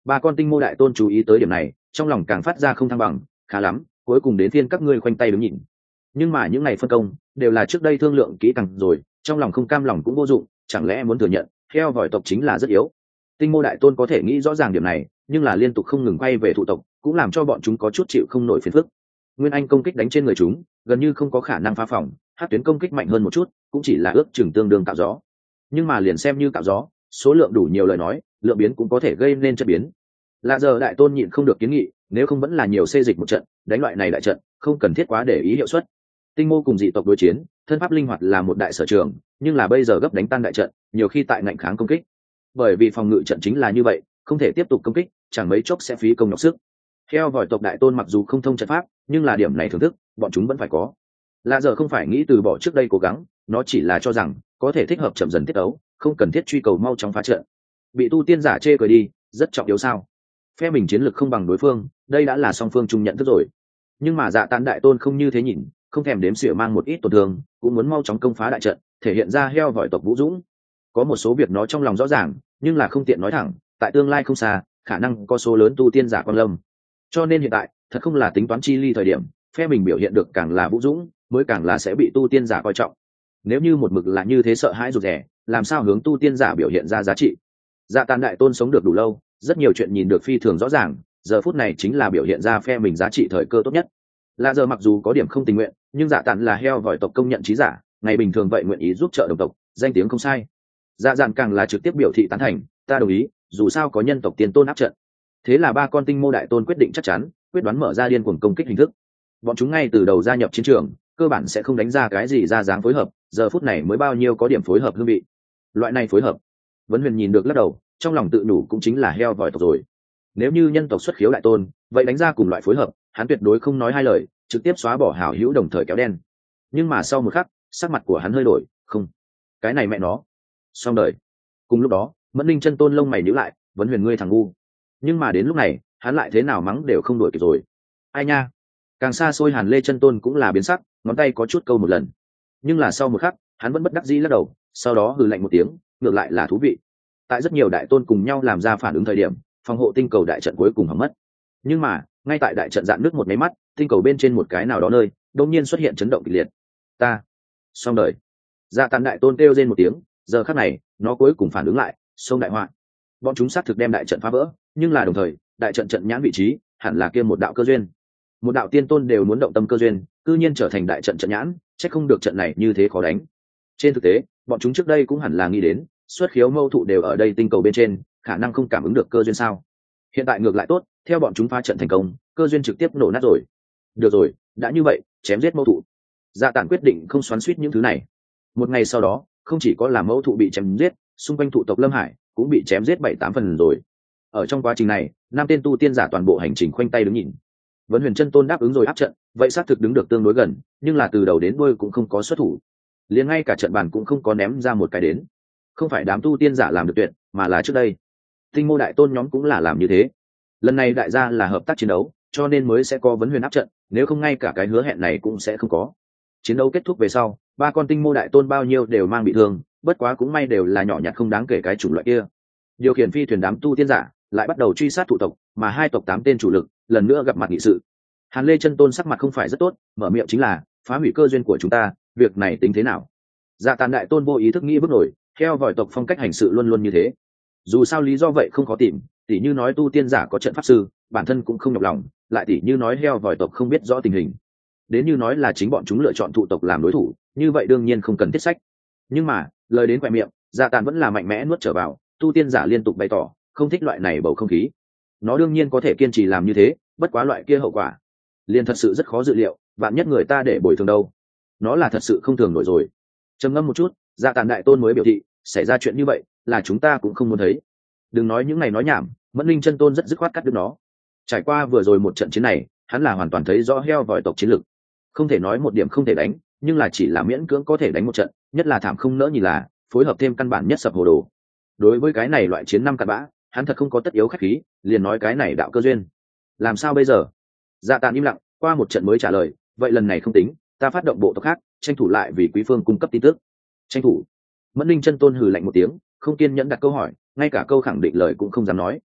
Ba con tinh mô đại tôn chú ý tới điểm này, trong lòng càng phát ra không thăng bằng. Khá lắm, cuối cùng đến phiên các ngươi khoanh tay đứng nhìn. Nhưng mà những ngày phân công đều là trước đây thương lượng kỹ càng rồi, trong lòng không cam lòng cũng vô dụng. Chẳng lẽ muốn thừa nhận heo vòi tộc chính là rất yếu? Tinh mô đại tôn có thể nghĩ rõ ràng điểm này, nhưng là liên tục không ngừng quay về thụ tộc, cũng làm cho bọn chúng có chút chịu không nổi phiền phức. Nguyên Anh công kích đánh trên người chúng, gần như không có khả năng phá phòng. Hát tuyến công kích mạnh hơn một chút, cũng chỉ là ước chừng tương đương tạo gió. Nhưng mà liền xem như tạo gió, số lượng đủ nhiều lời nói, lượng biến cũng có thể gây nên chất biến. Lạ giờ đại tôn nhịn không được kiến nghị, nếu không vẫn là nhiều xê dịch một trận, đánh loại này đại trận, không cần thiết quá để ý hiệu suất. Tinh mô cùng dị tộc đối chiến, thân pháp linh hoạt là một đại sở trường, nhưng là bây giờ gấp đánh tan đại trận, nhiều khi tại ngạnh kháng công kích. Bởi vì phòng ngự trận chính là như vậy, không thể tiếp tục công kích, chẳng mấy chốc sẽ phí công nhọc sức. Theo vòi tộc đại tôn mặc dù không thông trận pháp, nhưng là điểm này thưởng thức, bọn chúng vẫn phải có. Lạ giờ không phải nghĩ từ bỏ trước đây cố gắng, nó chỉ là cho rằng có thể thích hợp chậm dần tiết ấu, không cần thiết truy cầu mau chóng phá trận. Bị tu tiên giả chê cười đi, rất trọng yếu sao? Phe mình chiến lược không bằng đối phương, đây đã là song phương chung nhận thức rồi. Nhưng mà Dạ Tán đại tôn không như thế nhìn, không thèm đếm xỉa mang một ít tổn thương, cũng muốn mau chóng công phá đại trận, thể hiện ra heo vòi tộc vũ dũng. Có một số việc nó trong lòng rõ ràng, nhưng là không tiện nói thẳng, tại tương lai không xa, khả năng có số lớn tu tiên giả quan lâm. Cho nên hiện tại, thật không là tính toán chi ly thời điểm, phe mình biểu hiện được càng là vũ dũng, mới càng là sẽ bị tu tiên giả coi trọng. Nếu như một mực là như thế sợ hãi rụt rè, làm sao hướng tu tiên giả biểu hiện ra giá trị? Dạ Tán đại tôn sống được đủ lâu, rất nhiều chuyện nhìn được phi thường rõ ràng, giờ phút này chính là biểu hiện ra phe mình giá trị thời cơ tốt nhất. Là giờ mặc dù có điểm không tình nguyện, nhưng Dạ Tán là heo vòi tộc công nhận trí giả, ngày bình thường vậy nguyện ý giúp trợ đồng tộc, danh tiếng không sai. Dạ Dạn càng là trực tiếp biểu thị tán thành, ta đồng ý, dù sao có nhân tộc tiền tôn áp trận. Thế là ba con tinh mô đại tôn quyết định chắc chắn, quyết đoán mở ra điên cuồng công kích hình thức. Bọn chúng ngay từ đầu gia nhập chiến trường, cơ bản sẽ không đánh ra cái gì ra dáng phối hợp, giờ phút này mới bao nhiêu có điểm phối hợp hương vị. Loại này phối hợp, Vấn Huyền nhìn được lắc đầu, trong lòng tự đủ cũng chính là heo vòi tộc rồi. Nếu như nhân tộc xuất khiếu đại tôn, vậy đánh ra cùng loại phối hợp, hắn tuyệt đối không nói hai lời, trực tiếp xóa bỏ hảo hữu đồng thời kéo đen. Nhưng mà sau một khắc, sắc mặt của hắn hơi đổi, không, cái này mẹ nó, xong đời. Cùng lúc đó, Mẫn Linh chân tôn lông mày nhíu lại, Vấn Huyền ngươi thằng ngu. Nhưng mà đến lúc này, hắn lại thế nào mắng đều không đuổi kịp rồi. Ai nha, càng xa xôi Hàn Lê chân tôn cũng là biến sắc, ngón tay có chút câu một lần. Nhưng là sau một khắc, hắn vẫn bất đắc dĩ lắc đầu, sau đó hừ lạnh một tiếng, ngược lại là thú vị. Tại rất nhiều đại tôn cùng nhau làm ra phản ứng thời điểm, phòng hộ tinh cầu đại trận cuối cùng hỏng mất. Nhưng mà ngay tại đại trận dạn nước một máy mắt, tinh cầu bên trên một cái nào đó nơi đột nhiên xuất hiện chấn động kịch liệt. Ta xong đời. Dạ Tán đại tôn kêu rên một tiếng, giờ khắc này nó cuối cùng phản ứng lại, sông đại họa. Bọn chúng xác thực đem đại trận phá vỡ, nhưng là đồng thời đại trận trận nhãn vị trí hẳn là kia một đạo cơ duyên. Một đạo tiên tôn đều muốn động tâm cơ duyên, cư nhiên trở thành đại trận trận nhãn, chắc không được trận này như thế khó đánh. Trên thực tế bọn chúng trước đây cũng hẳn là nghĩ đến xuất khiếu mâu thụ đều ở đây tinh cầu bên trên, khả năng không cảm ứng được cơ duyên sao. Hiện tại ngược lại tốt, theo bọn chúng phá trận thành công, cơ duyên trực tiếp nổ nát rồi. Được rồi, đã như vậy, chém giết mâu thụ. Dạ Tản quyết định không xoắn xuýt những thứ này. Một ngày sau đó, không chỉ có là mâu thụ bị chém giết, xung quanh thụ tộc Lâm Hải cũng bị chém giết 7-8 phần rồi. Ở trong quá trình này, 5 tên tu tiên giả toàn bộ hành trình khoanh tay đứng nhìn. Vấn Huyền chân tôn đáp ứng rồi áp trận, vậy xác thực đứng được tương đối gần, nhưng là từ đầu đến đuôi cũng không có xuất thủ, liền ngay cả trận bàn cũng không có ném ra một cái đến. Không phải đám tu tiên giả làm được tuyệt, mà là trước đây tinh mô đại tôn nhóm cũng là làm như thế. Lần này đại gia là hợp tác chiến đấu, cho nên mới sẽ có Vấn Huyền áp trận, nếu không ngay cả cái hứa hẹn này cũng sẽ không có. Chiến đấu kết thúc về sau, 3 con tinh mô đại tôn bao nhiêu đều mang bị thương, bất quá cũng may đều là nhỏ nhặt không đáng kể cái chủng loại kia. Điều khiển phi thuyền đám tu tiên giả lại bắt đầu truy sát thụ tộc, mà 2 tộc 8 tên chủ lực lần nữa gặp mặt nghị sự. Hàn Lê chân tôn sắc mặt không phải rất tốt, mở miệng chính là phá hủy cơ duyên của chúng ta, việc này tính thế nào? Dạ Tàn đại tôn vô ý thức nghĩ bước nổi, theo vòi tộc phong cách hành sự luôn luôn như thế. Dù sao lý do vậy không khó tìm, tỉ như nói tu tiên giả có trận pháp sư, bản thân cũng không nhọc lòng, lại tỉ như nói heo vòi tộc không biết rõ tình hình, đến như nói là chính bọn chúng lựa chọn thụ tộc làm đối thủ, như vậy đương nhiên không cần thiết sách. Nhưng mà lời đến quẹ miệng, Dạ Tàn vẫn là mạnh mẽ nuốt trở vào. Tu tiên giả liên tục bày tỏ không thích loại này bầu không khí, nó đương nhiên có thể kiên trì làm như thế, bất quá loại kia hậu quả liền thật sự rất khó dự liệu, vạn nhất người ta để bồi thường đâu, nó là thật sự không thường nổi rồi. Trầm ngâm một chút, Dạ Tàn đại tôn mới biểu thị xảy ra chuyện như vậy là chúng ta cũng không muốn thấy. Đừng nói những ngày nói nhảm, Mẫn Linh chân tôn rất dứt khoát cắt đứt nó. Trải qua vừa rồi một trận chiến này, hắn là hoàn toàn thấy rõ heo vòi tộc chiến lực, không thể nói một điểm không thể đánh, nhưng là chỉ là miễn cưỡng có thể đánh một trận, nhất là thảm không nỡ nhìn là phối hợp thêm căn bản nhất sập hồ đồ. Đối với cái này loại chiến năm cặn bã, hắn thật không có tất yếu khách khí, liền nói cái này đạo cơ duyên. Làm sao bây giờ? Dạ Tàn im lặng, qua một trận mới trả lời, vậy lần này không tính, ta phát động bộ tộc khác, tranh thủ lại vì quý phương cung cấp tin tức. Tranh thủ? Mẫn Linh chân tôn hừ lạnh một tiếng, không kiên nhẫn đặt câu hỏi, ngay cả câu khẳng định lời cũng không dám nói.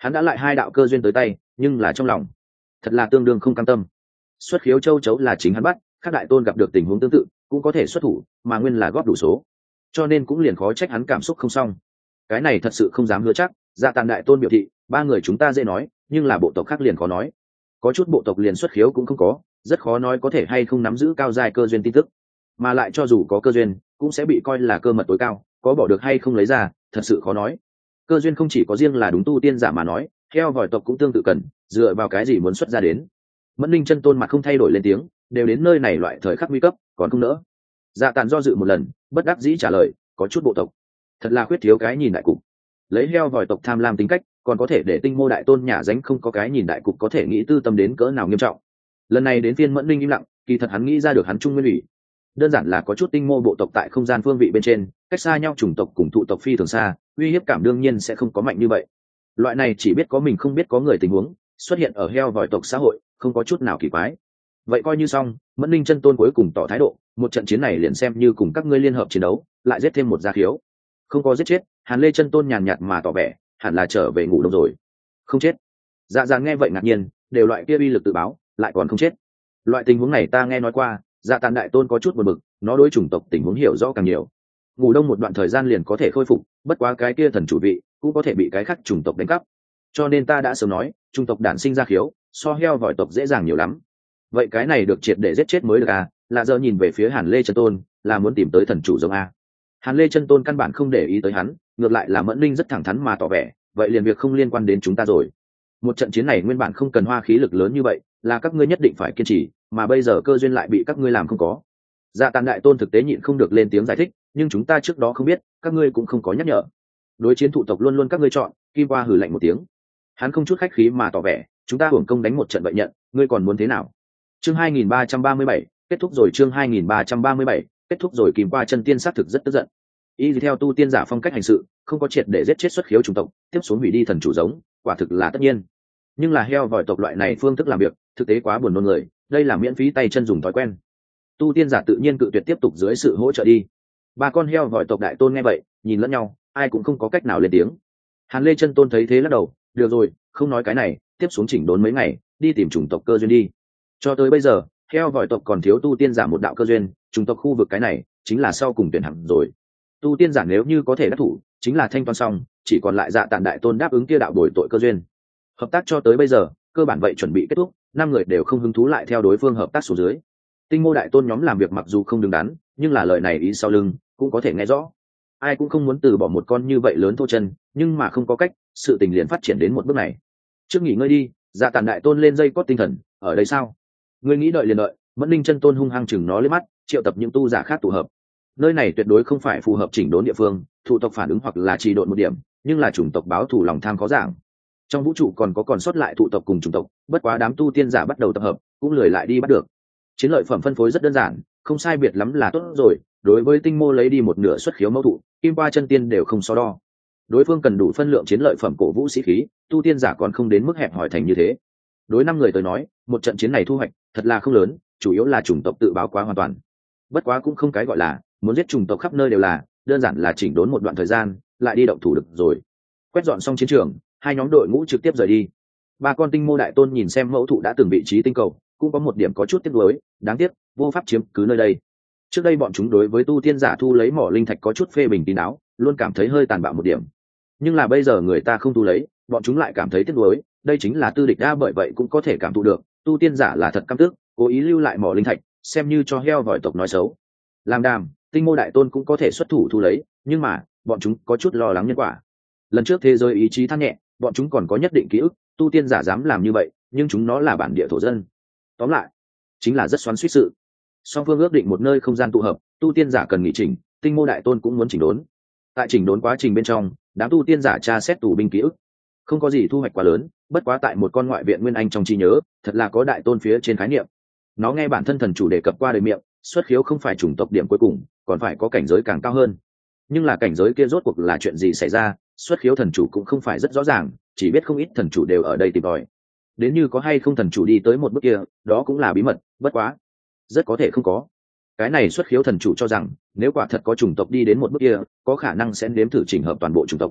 Hắn đã lại hai đạo cơ duyên tới tay, nhưng là trong lòng thật là tương đương không cam tâm. Xuất khiếu châu chấu là chính hắn bắt, các đại tôn gặp được tình huống tương tự cũng có thể xuất thủ, mà nguyên là góp đủ số, cho nên cũng liền khó trách hắn cảm xúc không xong. Cái này thật sự không dám hứa chắc. Dạ Tàn đại tôn biểu thị, ba người chúng ta dễ nói, nhưng là bộ tộc khác liền khó nói. Có chút bộ tộc liền xuất khiếu cũng không có, rất khó nói có thể hay không nắm giữ cao giai cơ duyên tin tức, mà lại cho dù có cơ duyên cũng sẽ bị coi là cơ mật tối cao, có bỏ được hay không lấy ra thật sự khó nói. Cơ duyên không chỉ có riêng là đúng tu tiên giả mà nói, heo vòi tộc cũng tương tự cần, dựa vào cái gì muốn xuất ra đến. Mẫn Linh chân tôn mặt không thay đổi lên tiếng, đều đến nơi này loại thời khắc nguy cấp còn không nỡ. Dạ Tàn do dự một lần, bất đắc dĩ trả lời, có chút bộ tộc thật là khuyết thiếu cái nhìn đại cục. Lấy heo vòi tộc tham lam tính cách, còn có thể để tinh mô đại tôn nhà dánh không có cái nhìn đại cục, có thể nghĩ tư tâm đến cỡ nào nghiêm trọng. Lần này đến phiên Mẫn Linh im lặng, kỳ thật hắn nghĩ ra được hắn trung nguyên ủy, đơn giản là có chút tinh mô bộ tộc tại không gian phương vị bên trên cách xa nhau, chủng tộc cùng thụ tộc phi thường xa, uy hiếp cảm đương nhiên sẽ không có mạnh như vậy. Loại này chỉ biết có mình không biết có người tình huống xuất hiện ở heo vòi tộc xã hội, không có chút nào kỳ quái. Vậy coi như xong. Mẫn Linh chân tôn cuối cùng tỏ thái độ, một trận chiến này liền xem như cùng các ngươi liên hợp chiến đấu, lại giết thêm một gia khiếu. Không có giết chết. Hàn Lê chân tôn nhàn nhạt mà tỏ vẻ, hẳn là trở về ngủ đông rồi. Không chết. Dạ Dàn nghe vậy ngạc nhiên, đều loại kia uy lực tự báo lại còn không chết. Loại tình huống này ta nghe nói qua. Dạ Tàn đại tôn có chút buồn bực, nó đối chủng tộc tình huống hiểu rõ càng nhiều. Ngủ đông một đoạn thời gian liền có thể khôi phục, bất quá cái kia thần chủ vị cũng có thể bị cái khác chủng tộc đánh cắp, cho nên ta đã sớm nói chủng tộc đản sinh ra khiếu so heo vòi tộc dễ dàng nhiều lắm. Vậy cái này được triệt để giết chết mới được à? Là giờ nhìn về phía Hàn Lê chân tôn, là muốn tìm tới thần chủ giống a. Hàn Lê chân tôn căn bản không để ý tới hắn, ngược lại là Mẫn Linh rất thẳng thắn mà tỏ vẻ, vậy liền việc không liên quan đến chúng ta rồi. Một trận chiến này nguyên bản không cần hoa khí lực lớn như vậy, là các ngươi nhất định phải kiên trì, mà bây giờ cơ duyên lại bị các ngươi làm không có. Dạ Tàn đại tôn thực tế nhịn không được lên tiếng giải thích, nhưng chúng ta trước đó không biết, các ngươi cũng không có nhắc nhở. Đối chiến thụ tộc luôn luôn các ngươi chọn. Kim Qua hừ lạnh một tiếng, hắn không chút khách khí mà tỏ vẻ, chúng ta hưởng công đánh một trận vậy nhận, ngươi còn muốn thế nào? Chương 2337, kết thúc rồi. Chương 2337, kết thúc rồi. Kim Qua chân tiên xác thực rất tức giận. Y theo tu tiên giả phong cách hành sự, không có triệt để giết chết xuất khiếu chủng tộc, tiếp xuống hủy đi thần chủ giống, quả thực là tất nhiên. Nhưng là heo vòi tộc loại này phương thức làm việc, thực tế quá buồn nôn người, đây là miễn phí tay chân dùng thói quen. Tu tiên giả tự nhiên cự tuyệt tiếp tục dưới sự hỗ trợ đi. Ba con heo vòi tộc đại tôn nghe vậy, nhìn lẫn nhau, ai cũng không có cách nào lên tiếng. Hàn Lê chân tôn thấy thế lắc đầu, được rồi, không nói cái này, tiếp xuống chỉnh đốn mấy ngày, đi tìm chủng tộc cơ duyên đi. Cho tới bây giờ, heo vòi tộc còn thiếu tu tiên giả một đạo cơ duyên, chủng tộc khu vực cái này chính là sau cùng tuyển hẳn rồi. Tu tiên giả nếu như có thể đắc thủ, chính là thanh toán xong, chỉ còn lại Dạ Tàn đại tôn đáp ứng kia đạo bồi tội cơ duyên. Hợp tác cho tới bây giờ, cơ bản vậy chuẩn bị kết thúc, 5 người đều không hứng thú lại theo đối phương hợp tác xuống dưới. Tinh mô đại tôn nhóm làm việc mặc dù không đứng đắn, nhưng là lời này ý sau lưng cũng có thể nghe rõ. Ai cũng không muốn từ bỏ một con như vậy lớn thô chân, nhưng mà không có cách, sự tình liền phát triển đến một bước này. Trước nghỉ ngơi đi. Dạ Tàn đại tôn lên dây cót tinh thần, ở đây sao? Ngươi nghĩ đợi liền đợi. Mẫn Linh chân tôn hung hăng chừng nó lên mắt, triệu tập những tu giả khác tụ hợp. Nơi này tuyệt đối không phải phù hợp chỉnh đốn địa phương, thụ tộc phản ứng hoặc là trì độn một điểm, nhưng là chủng tộc báo thù lòng tham khó giảng. Trong vũ trụ còn sót lại thụ tộc cùng chủng tộc, bất quá đám tu tiên giả bắt đầu tập hợp, cũng lười lại đi bắt được. Chiến lợi phẩm phân phối rất đơn giản, không sai biệt lắm là tốt rồi. Đối với tinh mô lấy đi một nửa xuất khiếu mẫu thụ, Kim Qua chân tiên đều không so đo. Đối phương cần đủ phân lượng chiến lợi phẩm cổ vũ sĩ khí, tu tiên giả còn không đến mức hẹp hỏi thành như thế. Đối 5 người tới nói, một trận chiến này thu hoạch thật là không lớn, chủ yếu là chủng tộc tự báo quá hoàn toàn. Bất quá cũng không cái gọi là muốn giết chủng tộc khắp nơi đều là, đơn giản là chỉnh đốn một đoạn thời gian, lại đi động thủ được rồi. Quét dọn xong chiến trường, hai nhóm đội ngũ trực tiếp rời đi. Ba con tinh mô đại tôn nhìn xem mẫu thụ đã từng vị trí tinh cầu, cũng có một điểm có chút tiếc nuối, đáng tiếc vô pháp chiếm cứ nơi đây. Trước đây bọn chúng đối với tu tiên giả thu lấy mỏ linh thạch có chút phê bình tín đáo, luôn cảm thấy hơi tàn bạo một điểm. Nhưng là bây giờ người ta không thu lấy, bọn chúng lại cảm thấy tiếc nuối, đây chính là tư địch a, bởi vậy cũng có thể cảm thụ được tu tiên giả là thật căm tức, cố ý lưu lại mỏ linh thạch, xem như cho heo vòi tộc nói xấu. Làm đàm, tinh mô đại tôn cũng có thể xuất thủ thu lấy, nhưng mà bọn chúng có chút lo lắng nhân quả. Lần trước thế giới ý chí than nhẹ, bọn chúng còn có nhất định ký ức, tu tiên giả dám làm như vậy, nhưng chúng nó là bản địa thổ dân. Tóm lại, chính là rất xoắn xuýt sự. Song phương ước định một nơi không gian tụ hợp, tu tiên giả cần nghỉ chỉnh, tinh mô đại tôn cũng muốn chỉnh đốn. Tại chỉnh đốn quá trình bên trong, đám tu tiên giả tra xét tù binh ký ức, không có gì thu hoạch quá lớn, bất quá tại một con ngoại viện nguyên anh trong trí nhớ, thật là có đại tôn phía trên khái niệm. Nó nghe bản thân thần chủ đề cập qua đời miệng, xuất khiếu không phải chủng tộc điểm cuối cùng, còn phải có cảnh giới càng cao hơn. Nhưng là cảnh giới kia rốt cuộc là chuyện gì xảy ra, xuất khiếu thần chủ cũng không phải rất rõ ràng, chỉ biết không ít thần chủ đều ở đây tìm tòi. Đến như có hay không thần chủ đi tới một bước kia, đó cũng là bí mật, bất quá rất có thể không có. Cái này xuất khiếu thần chủ cho rằng, nếu quả thật có chủng tộc đi đến một bước kia, có khả năng sẽ nếm thử chỉnh hợp toàn bộ chủng tộc.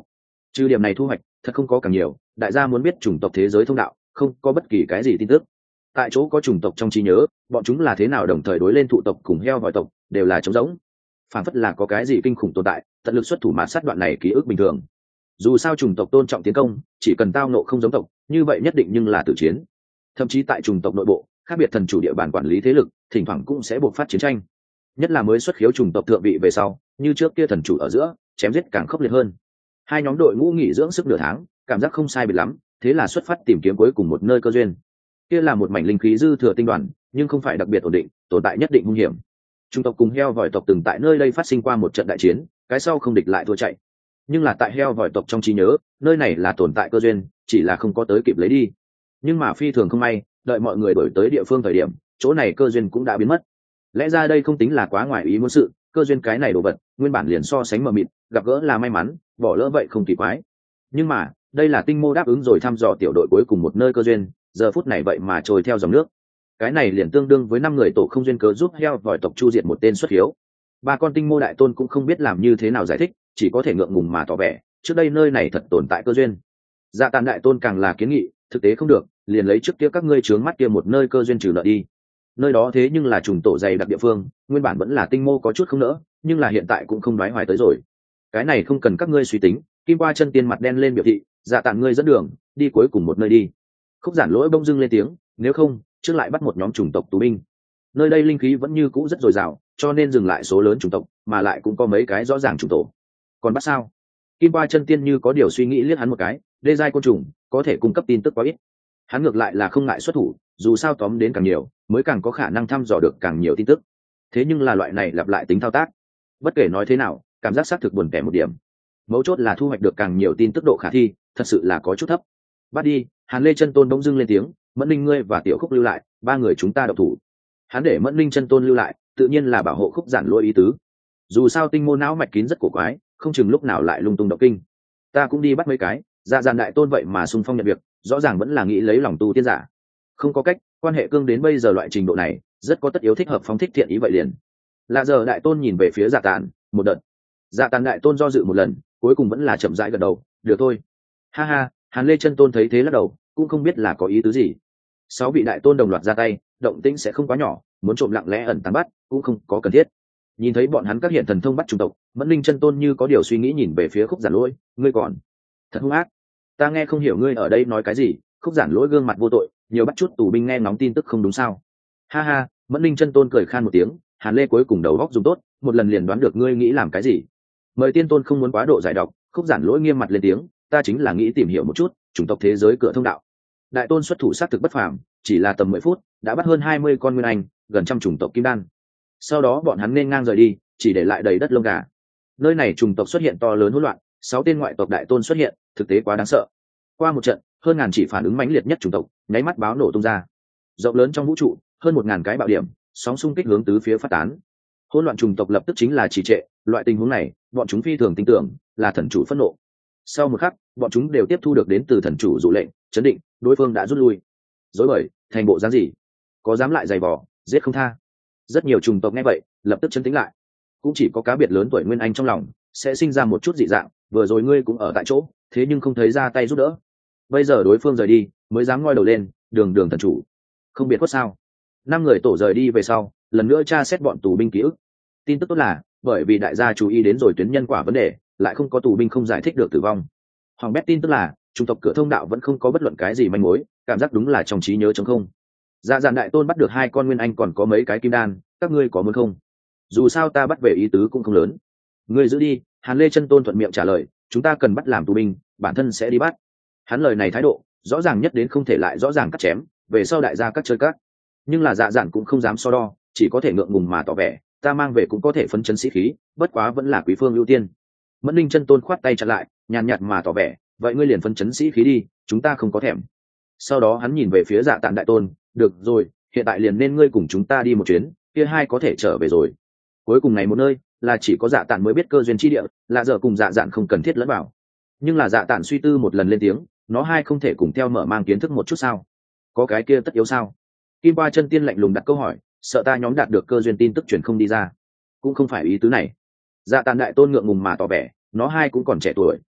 trừ điểm này thu hoạch thật không có càng nhiều. Đại gia muốn biết chủng tộc thế giới thông đạo, không có bất kỳ cái gì tin tức. Tại chỗ có chủng tộc trong trí nhớ, bọn chúng là thế nào đồng thời đối lên thụ tộc cùng heo vòi tộc đều là trống rỗng, phản phất là có cái gì kinh khủng tồn tại tận lực xuất thủ mạt sát đoạn này ký ức bình thường. Dù sao chủng tộc tôn trọng tiến công, chỉ cần tao nộ không giống tộc như vậy nhất định nhưng là tử chiến. Thậm chí tại chủng tộc nội bộ khác biệt thần chủ địa bàn quản lý thế lực thỉnh thoảng cũng sẽ buộc phát chiến tranh, nhất là mới xuất khiếu chủng tộc thượng vị về sau, như trước kia thần chủ ở giữa chém giết càng khốc liệt hơn. Hai nhóm đội ngũ nghỉ dưỡng sức nửa tháng, cảm giác không sai biệt lắm, thế là xuất phát tìm kiếm cuối cùng một nơi cơ duyên. Kia là một mảnh linh khí dư thừa tinh đoàn, nhưng không phải đặc biệt ổn định, tồn tại nhất định nguy hiểm. Trung tộc cùng heo vòi tộc từng tại nơi đây phát sinh qua một trận đại chiến, cái sau không địch lại thua chạy. Nhưng là tại heo vòi tộc trong trí nhớ, nơi này là tồn tại cơ duyên, chỉ là không có tới kịp lấy đi. Nhưng mà phi thường không may, đợi mọi người đổi tới địa phương thời điểm, chỗ này cơ duyên cũng đã biến mất. Lẽ ra đây không tính là quá ngoài ý muốn sự, cơ duyên cái này đồ vật, nguyên bản liền so sánh mờ mịt, gặp gỡ là may mắn, bỏ lỡ vậy không kỳ quái. Nhưng mà, đây là Tinh Mô đáp ứng rồi thăm dò tiểu đội cuối cùng một nơi cơ duyên, giờ phút này vậy mà trôi theo dòng nước. Cái này liền tương đương với 5 người tổ không duyên cớ giúp heo vòi tộc chu diệt một tên xuất hiếu. Ba con Tinh Mô đại tôn cũng không biết làm như thế nào giải thích, chỉ có thể ngượng ngùng mà tỏ vẻ, trước đây nơi này thật tồn tại cơ duyên. Dạ Tàn đại tôn càng là kiến nghị, thực tế không được, liền lấy trước kia các ngươi trướng mắt kia một nơi cơ duyên trừ nợ đi. Nơi đó thế nhưng là trùng tổ dày đặc địa phương, nguyên bản vẫn là Tinh Mô có chút không nỡ, nhưng là hiện tại cũng không đoái hoài tới rồi. Cái này không cần các ngươi suy tính, Kim Qua Chân Tiên mặt đen lên biểu thị, Dạ Tàn ngươi dẫn đường, đi cuối cùng một nơi đi. Khúc Giản Lỗi bỗng dưng lên tiếng, nếu không, trước lại bắt một nhóm chủng tộc tù binh. Nơi đây linh khí vẫn như cũ rất dồi dào, cho nên dừng lại số lớn chủng tộc, mà lại cũng có mấy cái rõ ràng chủng tổ. Còn bắt sao? Kim Qua Chân Tiên như có điều suy nghĩ liếc hắn một cái, đê giai côn trùng, có thể cung cấp tin tức quá ít. Hắn ngược lại là không ngại xuất thủ, dù sao tóm đến càng nhiều, mới càng có khả năng thăm dò được càng nhiều tin tức. Thế nhưng là loại này lặp lại tính thao tác. Bất kể nói thế nào, cảm giác xác thực buồn kẻ một điểm. Mấu chốt là thu hoạch được càng nhiều tin tức độ khả thi, thật sự là có chút thấp. Bắt đi. Hàn Lê Chân Tôn bỗng dưng lên tiếng, Mẫn Linh ngươi và Tiểu Khúc lưu lại, ba người chúng ta độc thủ. Hắn để Mẫn Linh Chân Tôn lưu lại, tự nhiên là bảo hộ Khúc Giản Lỗi ý tứ. Dù sao Tinh Mô não mạch kín rất cổ quái, không chừng lúc nào lại lung tung động kinh. Ta cũng đi bắt mấy cái, Dạ Dàn đại tôn vậy mà xung phong nhận việc, rõ ràng vẫn là nghĩ lấy lòng tu tiên giả. Không có cách, quan hệ cương đến bây giờ loại trình độ này, rất có tất yếu thích hợp phóng thích thiện ý vậy liền. Lạ giờ đại tôn nhìn về phía Dạ Tàn, một đợt. Dạ Tàn đại tôn do dự một lần, cuối cùng vẫn là chậm rãi gật đầu, được thôi. Ha ha, Hàn Lê Chân Tôn thấy thế lắc đầu, cũng không biết là có ý tứ gì. 6 vị đại tôn đồng loạt ra tay, động tĩnh sẽ không quá nhỏ, muốn trộm lặng lẽ ẩn tàng bắt cũng không có cần thiết. Nhìn thấy bọn hắn các hiện thần thông bắt chủng tộc, Mẫn Linh Chân Tôn như có điều suy nghĩ nhìn về phía Khúc Giản Lỗi, ngươi còn thật hung ác. Ta nghe không hiểu ngươi ở đây nói cái gì. Khúc Giản Lỗi gương mặt vô tội, nhiều bắt chút tù binh nghe ngóng tin tức không đúng sao? Ha ha, Mẫn Linh Chân Tôn cười khan một tiếng, Hàn Lê cuối cùng đầu óc dùng tốt, một lần liền đoán được ngươi nghĩ làm cái gì. Mời tiên tôn không muốn quá độ giải độc. Khúc Giản Lỗi nghiêm mặt lên tiếng, ta chính là nghĩ tìm hiểu một chút chủng tộc thế giới cửa thông đạo. Đại tôn xuất thủ sát thực bất phàm, chỉ là tầm 10 phút đã bắt hơn 20 con nguyên anh, gần trăm chủng tộc kim đan. Sau đó bọn hắn nên ngang rời đi, chỉ để lại đầy đất lông gà. Nơi này chủng tộc xuất hiện to lớn hỗn loạn, 6 tên ngoại tộc đại tôn xuất hiện, thực tế quá đáng sợ. Qua một trận, hơn ngàn chỉ phản ứng mãnh liệt nhất chủng tộc, nháy mắt báo nổ tung ra. Rộng lớn trong vũ trụ, hơn 1000 cái bạo điểm, sóng xung kích hướng tứ phía phát tán. Hỗn loạn chủng tộc lập tức chính là trì trệ, loại tình huống này, bọn chúng phi thường tin tưởng là thần chủ phẫn nộ. Sau một khắc, bọn chúng đều tiếp thu được đến từ thần chủ dụ lệnh, chấn định, đối phương đã rút lui. Dối bời, thành bộ dáng gì? Có dám lại giày vò, giết không tha. Rất nhiều chủng tộc nghe vậy, lập tức chấn tĩnh lại. Cũng chỉ có cá biệt lớn tuổi nguyên anh trong lòng sẽ sinh ra một chút dị dạng, vừa rồi ngươi cũng ở tại chỗ, thế nhưng không thấy ra tay giúp đỡ. Bây giờ đối phương rời đi, mới dám ngoi đầu lên, đường đường thần chủ. Không biết khuất sao? 5 người tổ rời đi về sau, lần nữa tra xét bọn tù binh ký ức. Tin tức tốt là, bởi vì đại gia chú ý đến rồi tuyến nhân quả vấn đề, lại không có tù binh không giải thích được tử vong. Hoàng bét tin tức là, chủng tộc cửa thông đạo vẫn không có bất luận cái gì manh mối, cảm giác đúng là trong trí nhớ trống không. Dạ Dàn đại tôn bắt được 2 con nguyên anh còn có mấy cái kim đan, các ngươi có muốn không? Dù sao ta bắt về ý tứ cũng không lớn. Ngươi giữ đi. Hàn Lê Chân Tôn thuận miệng trả lời, chúng ta cần bắt làm tù binh, bản thân sẽ đi bắt. Hắn lời này thái độ, rõ ràng nhất đến không thể lại rõ ràng cắt chém, về sau đại gia cắt chơi cắt. Nhưng là Dạ Dàn cũng không dám so đo, chỉ có thể ngượng ngùng mà tỏ vẻ, ta mang về cũng có thể phấn chấn sĩ khí, bất quá vẫn là quý phương ưu tiên. Mẫn Linh Chân Tôn khoát tay chặn lại, nhàn nhạt mà tỏ vẻ, vậy ngươi liền phấn chấn sĩ khí đi, chúng ta không có thèm. Sau đó hắn nhìn về phía Dạ Tàn đại tôn, được rồi, hiện tại liền nên ngươi cùng chúng ta đi một chuyến, kia 2 có thể trở về rồi. Cuối cùng này một nơi là chỉ có Dạ Tàn mới biết cơ duyên chi địa, là giờ cùng Dạ Dàn không cần thiết lẫn vào. Nhưng là Dạ Tàn suy tư một lần lên tiếng, nó 2 không thể cùng theo mở mang kiến thức một chút sao? Có cái kia tất yếu sao? Kim Qua Chân Tiên lạnh lùng đặt câu hỏi, sợ ta nhóm đạt được cơ duyên tin tức truyền không đi ra. Cũng không phải ý tứ này. Dạ Tàn đại tôn ngượng ngùng mà tỏ vẻ, nó 2 cũng còn trẻ tuổi,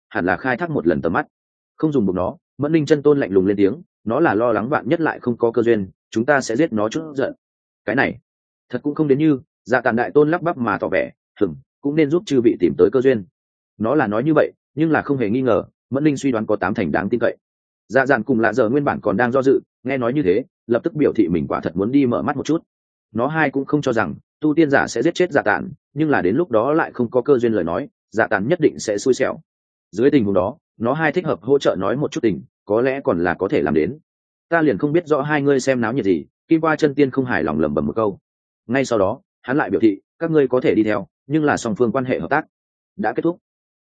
hẳn là khai thác một lần tầm mắt. Không dùng buộc nó. Mẫn Linh chân tôn lạnh lùng lên tiếng, nó là lo lắng bạn nhất lại không có cơ duyên, chúng ta sẽ giết nó chút giận. Cái này thật cũng không đến như. Dạ Tản đại tôn lắp bắp mà tỏ vẻ, cũng nên giúp chư vị tìm tới cơ duyên. Nó là nói như vậy, nhưng là không hề nghi ngờ, Mẫn Linh suy đoán có 8 thành đáng tin cậy. Dạ Dạn cùng Lạ Giờ nguyên bản còn đang do dự, nghe nói như thế, lập tức biểu thị mình quả thật muốn đi mở mắt một chút. Nó hai cũng không cho rằng tu tiên giả sẽ giết chết Dạ Tản, nhưng là đến lúc đó lại không có cơ duyên lời nói, Dạ Tản nhất định sẽ xui xẻo. Dưới tình huống đó, nó hai thích hợp hỗ trợ nói một chút tình, có lẽ còn là có thể làm đến. Ta liền không biết rõ hai ngươi xem náo nhiệt gì. Kim Qua chân tiên không hài lòng lẩm bẩm một câu. Ngay sau đó, hắn lại biểu thị, các ngươi có thể đi theo, nhưng là song phương quan hệ hợp tác đã kết thúc.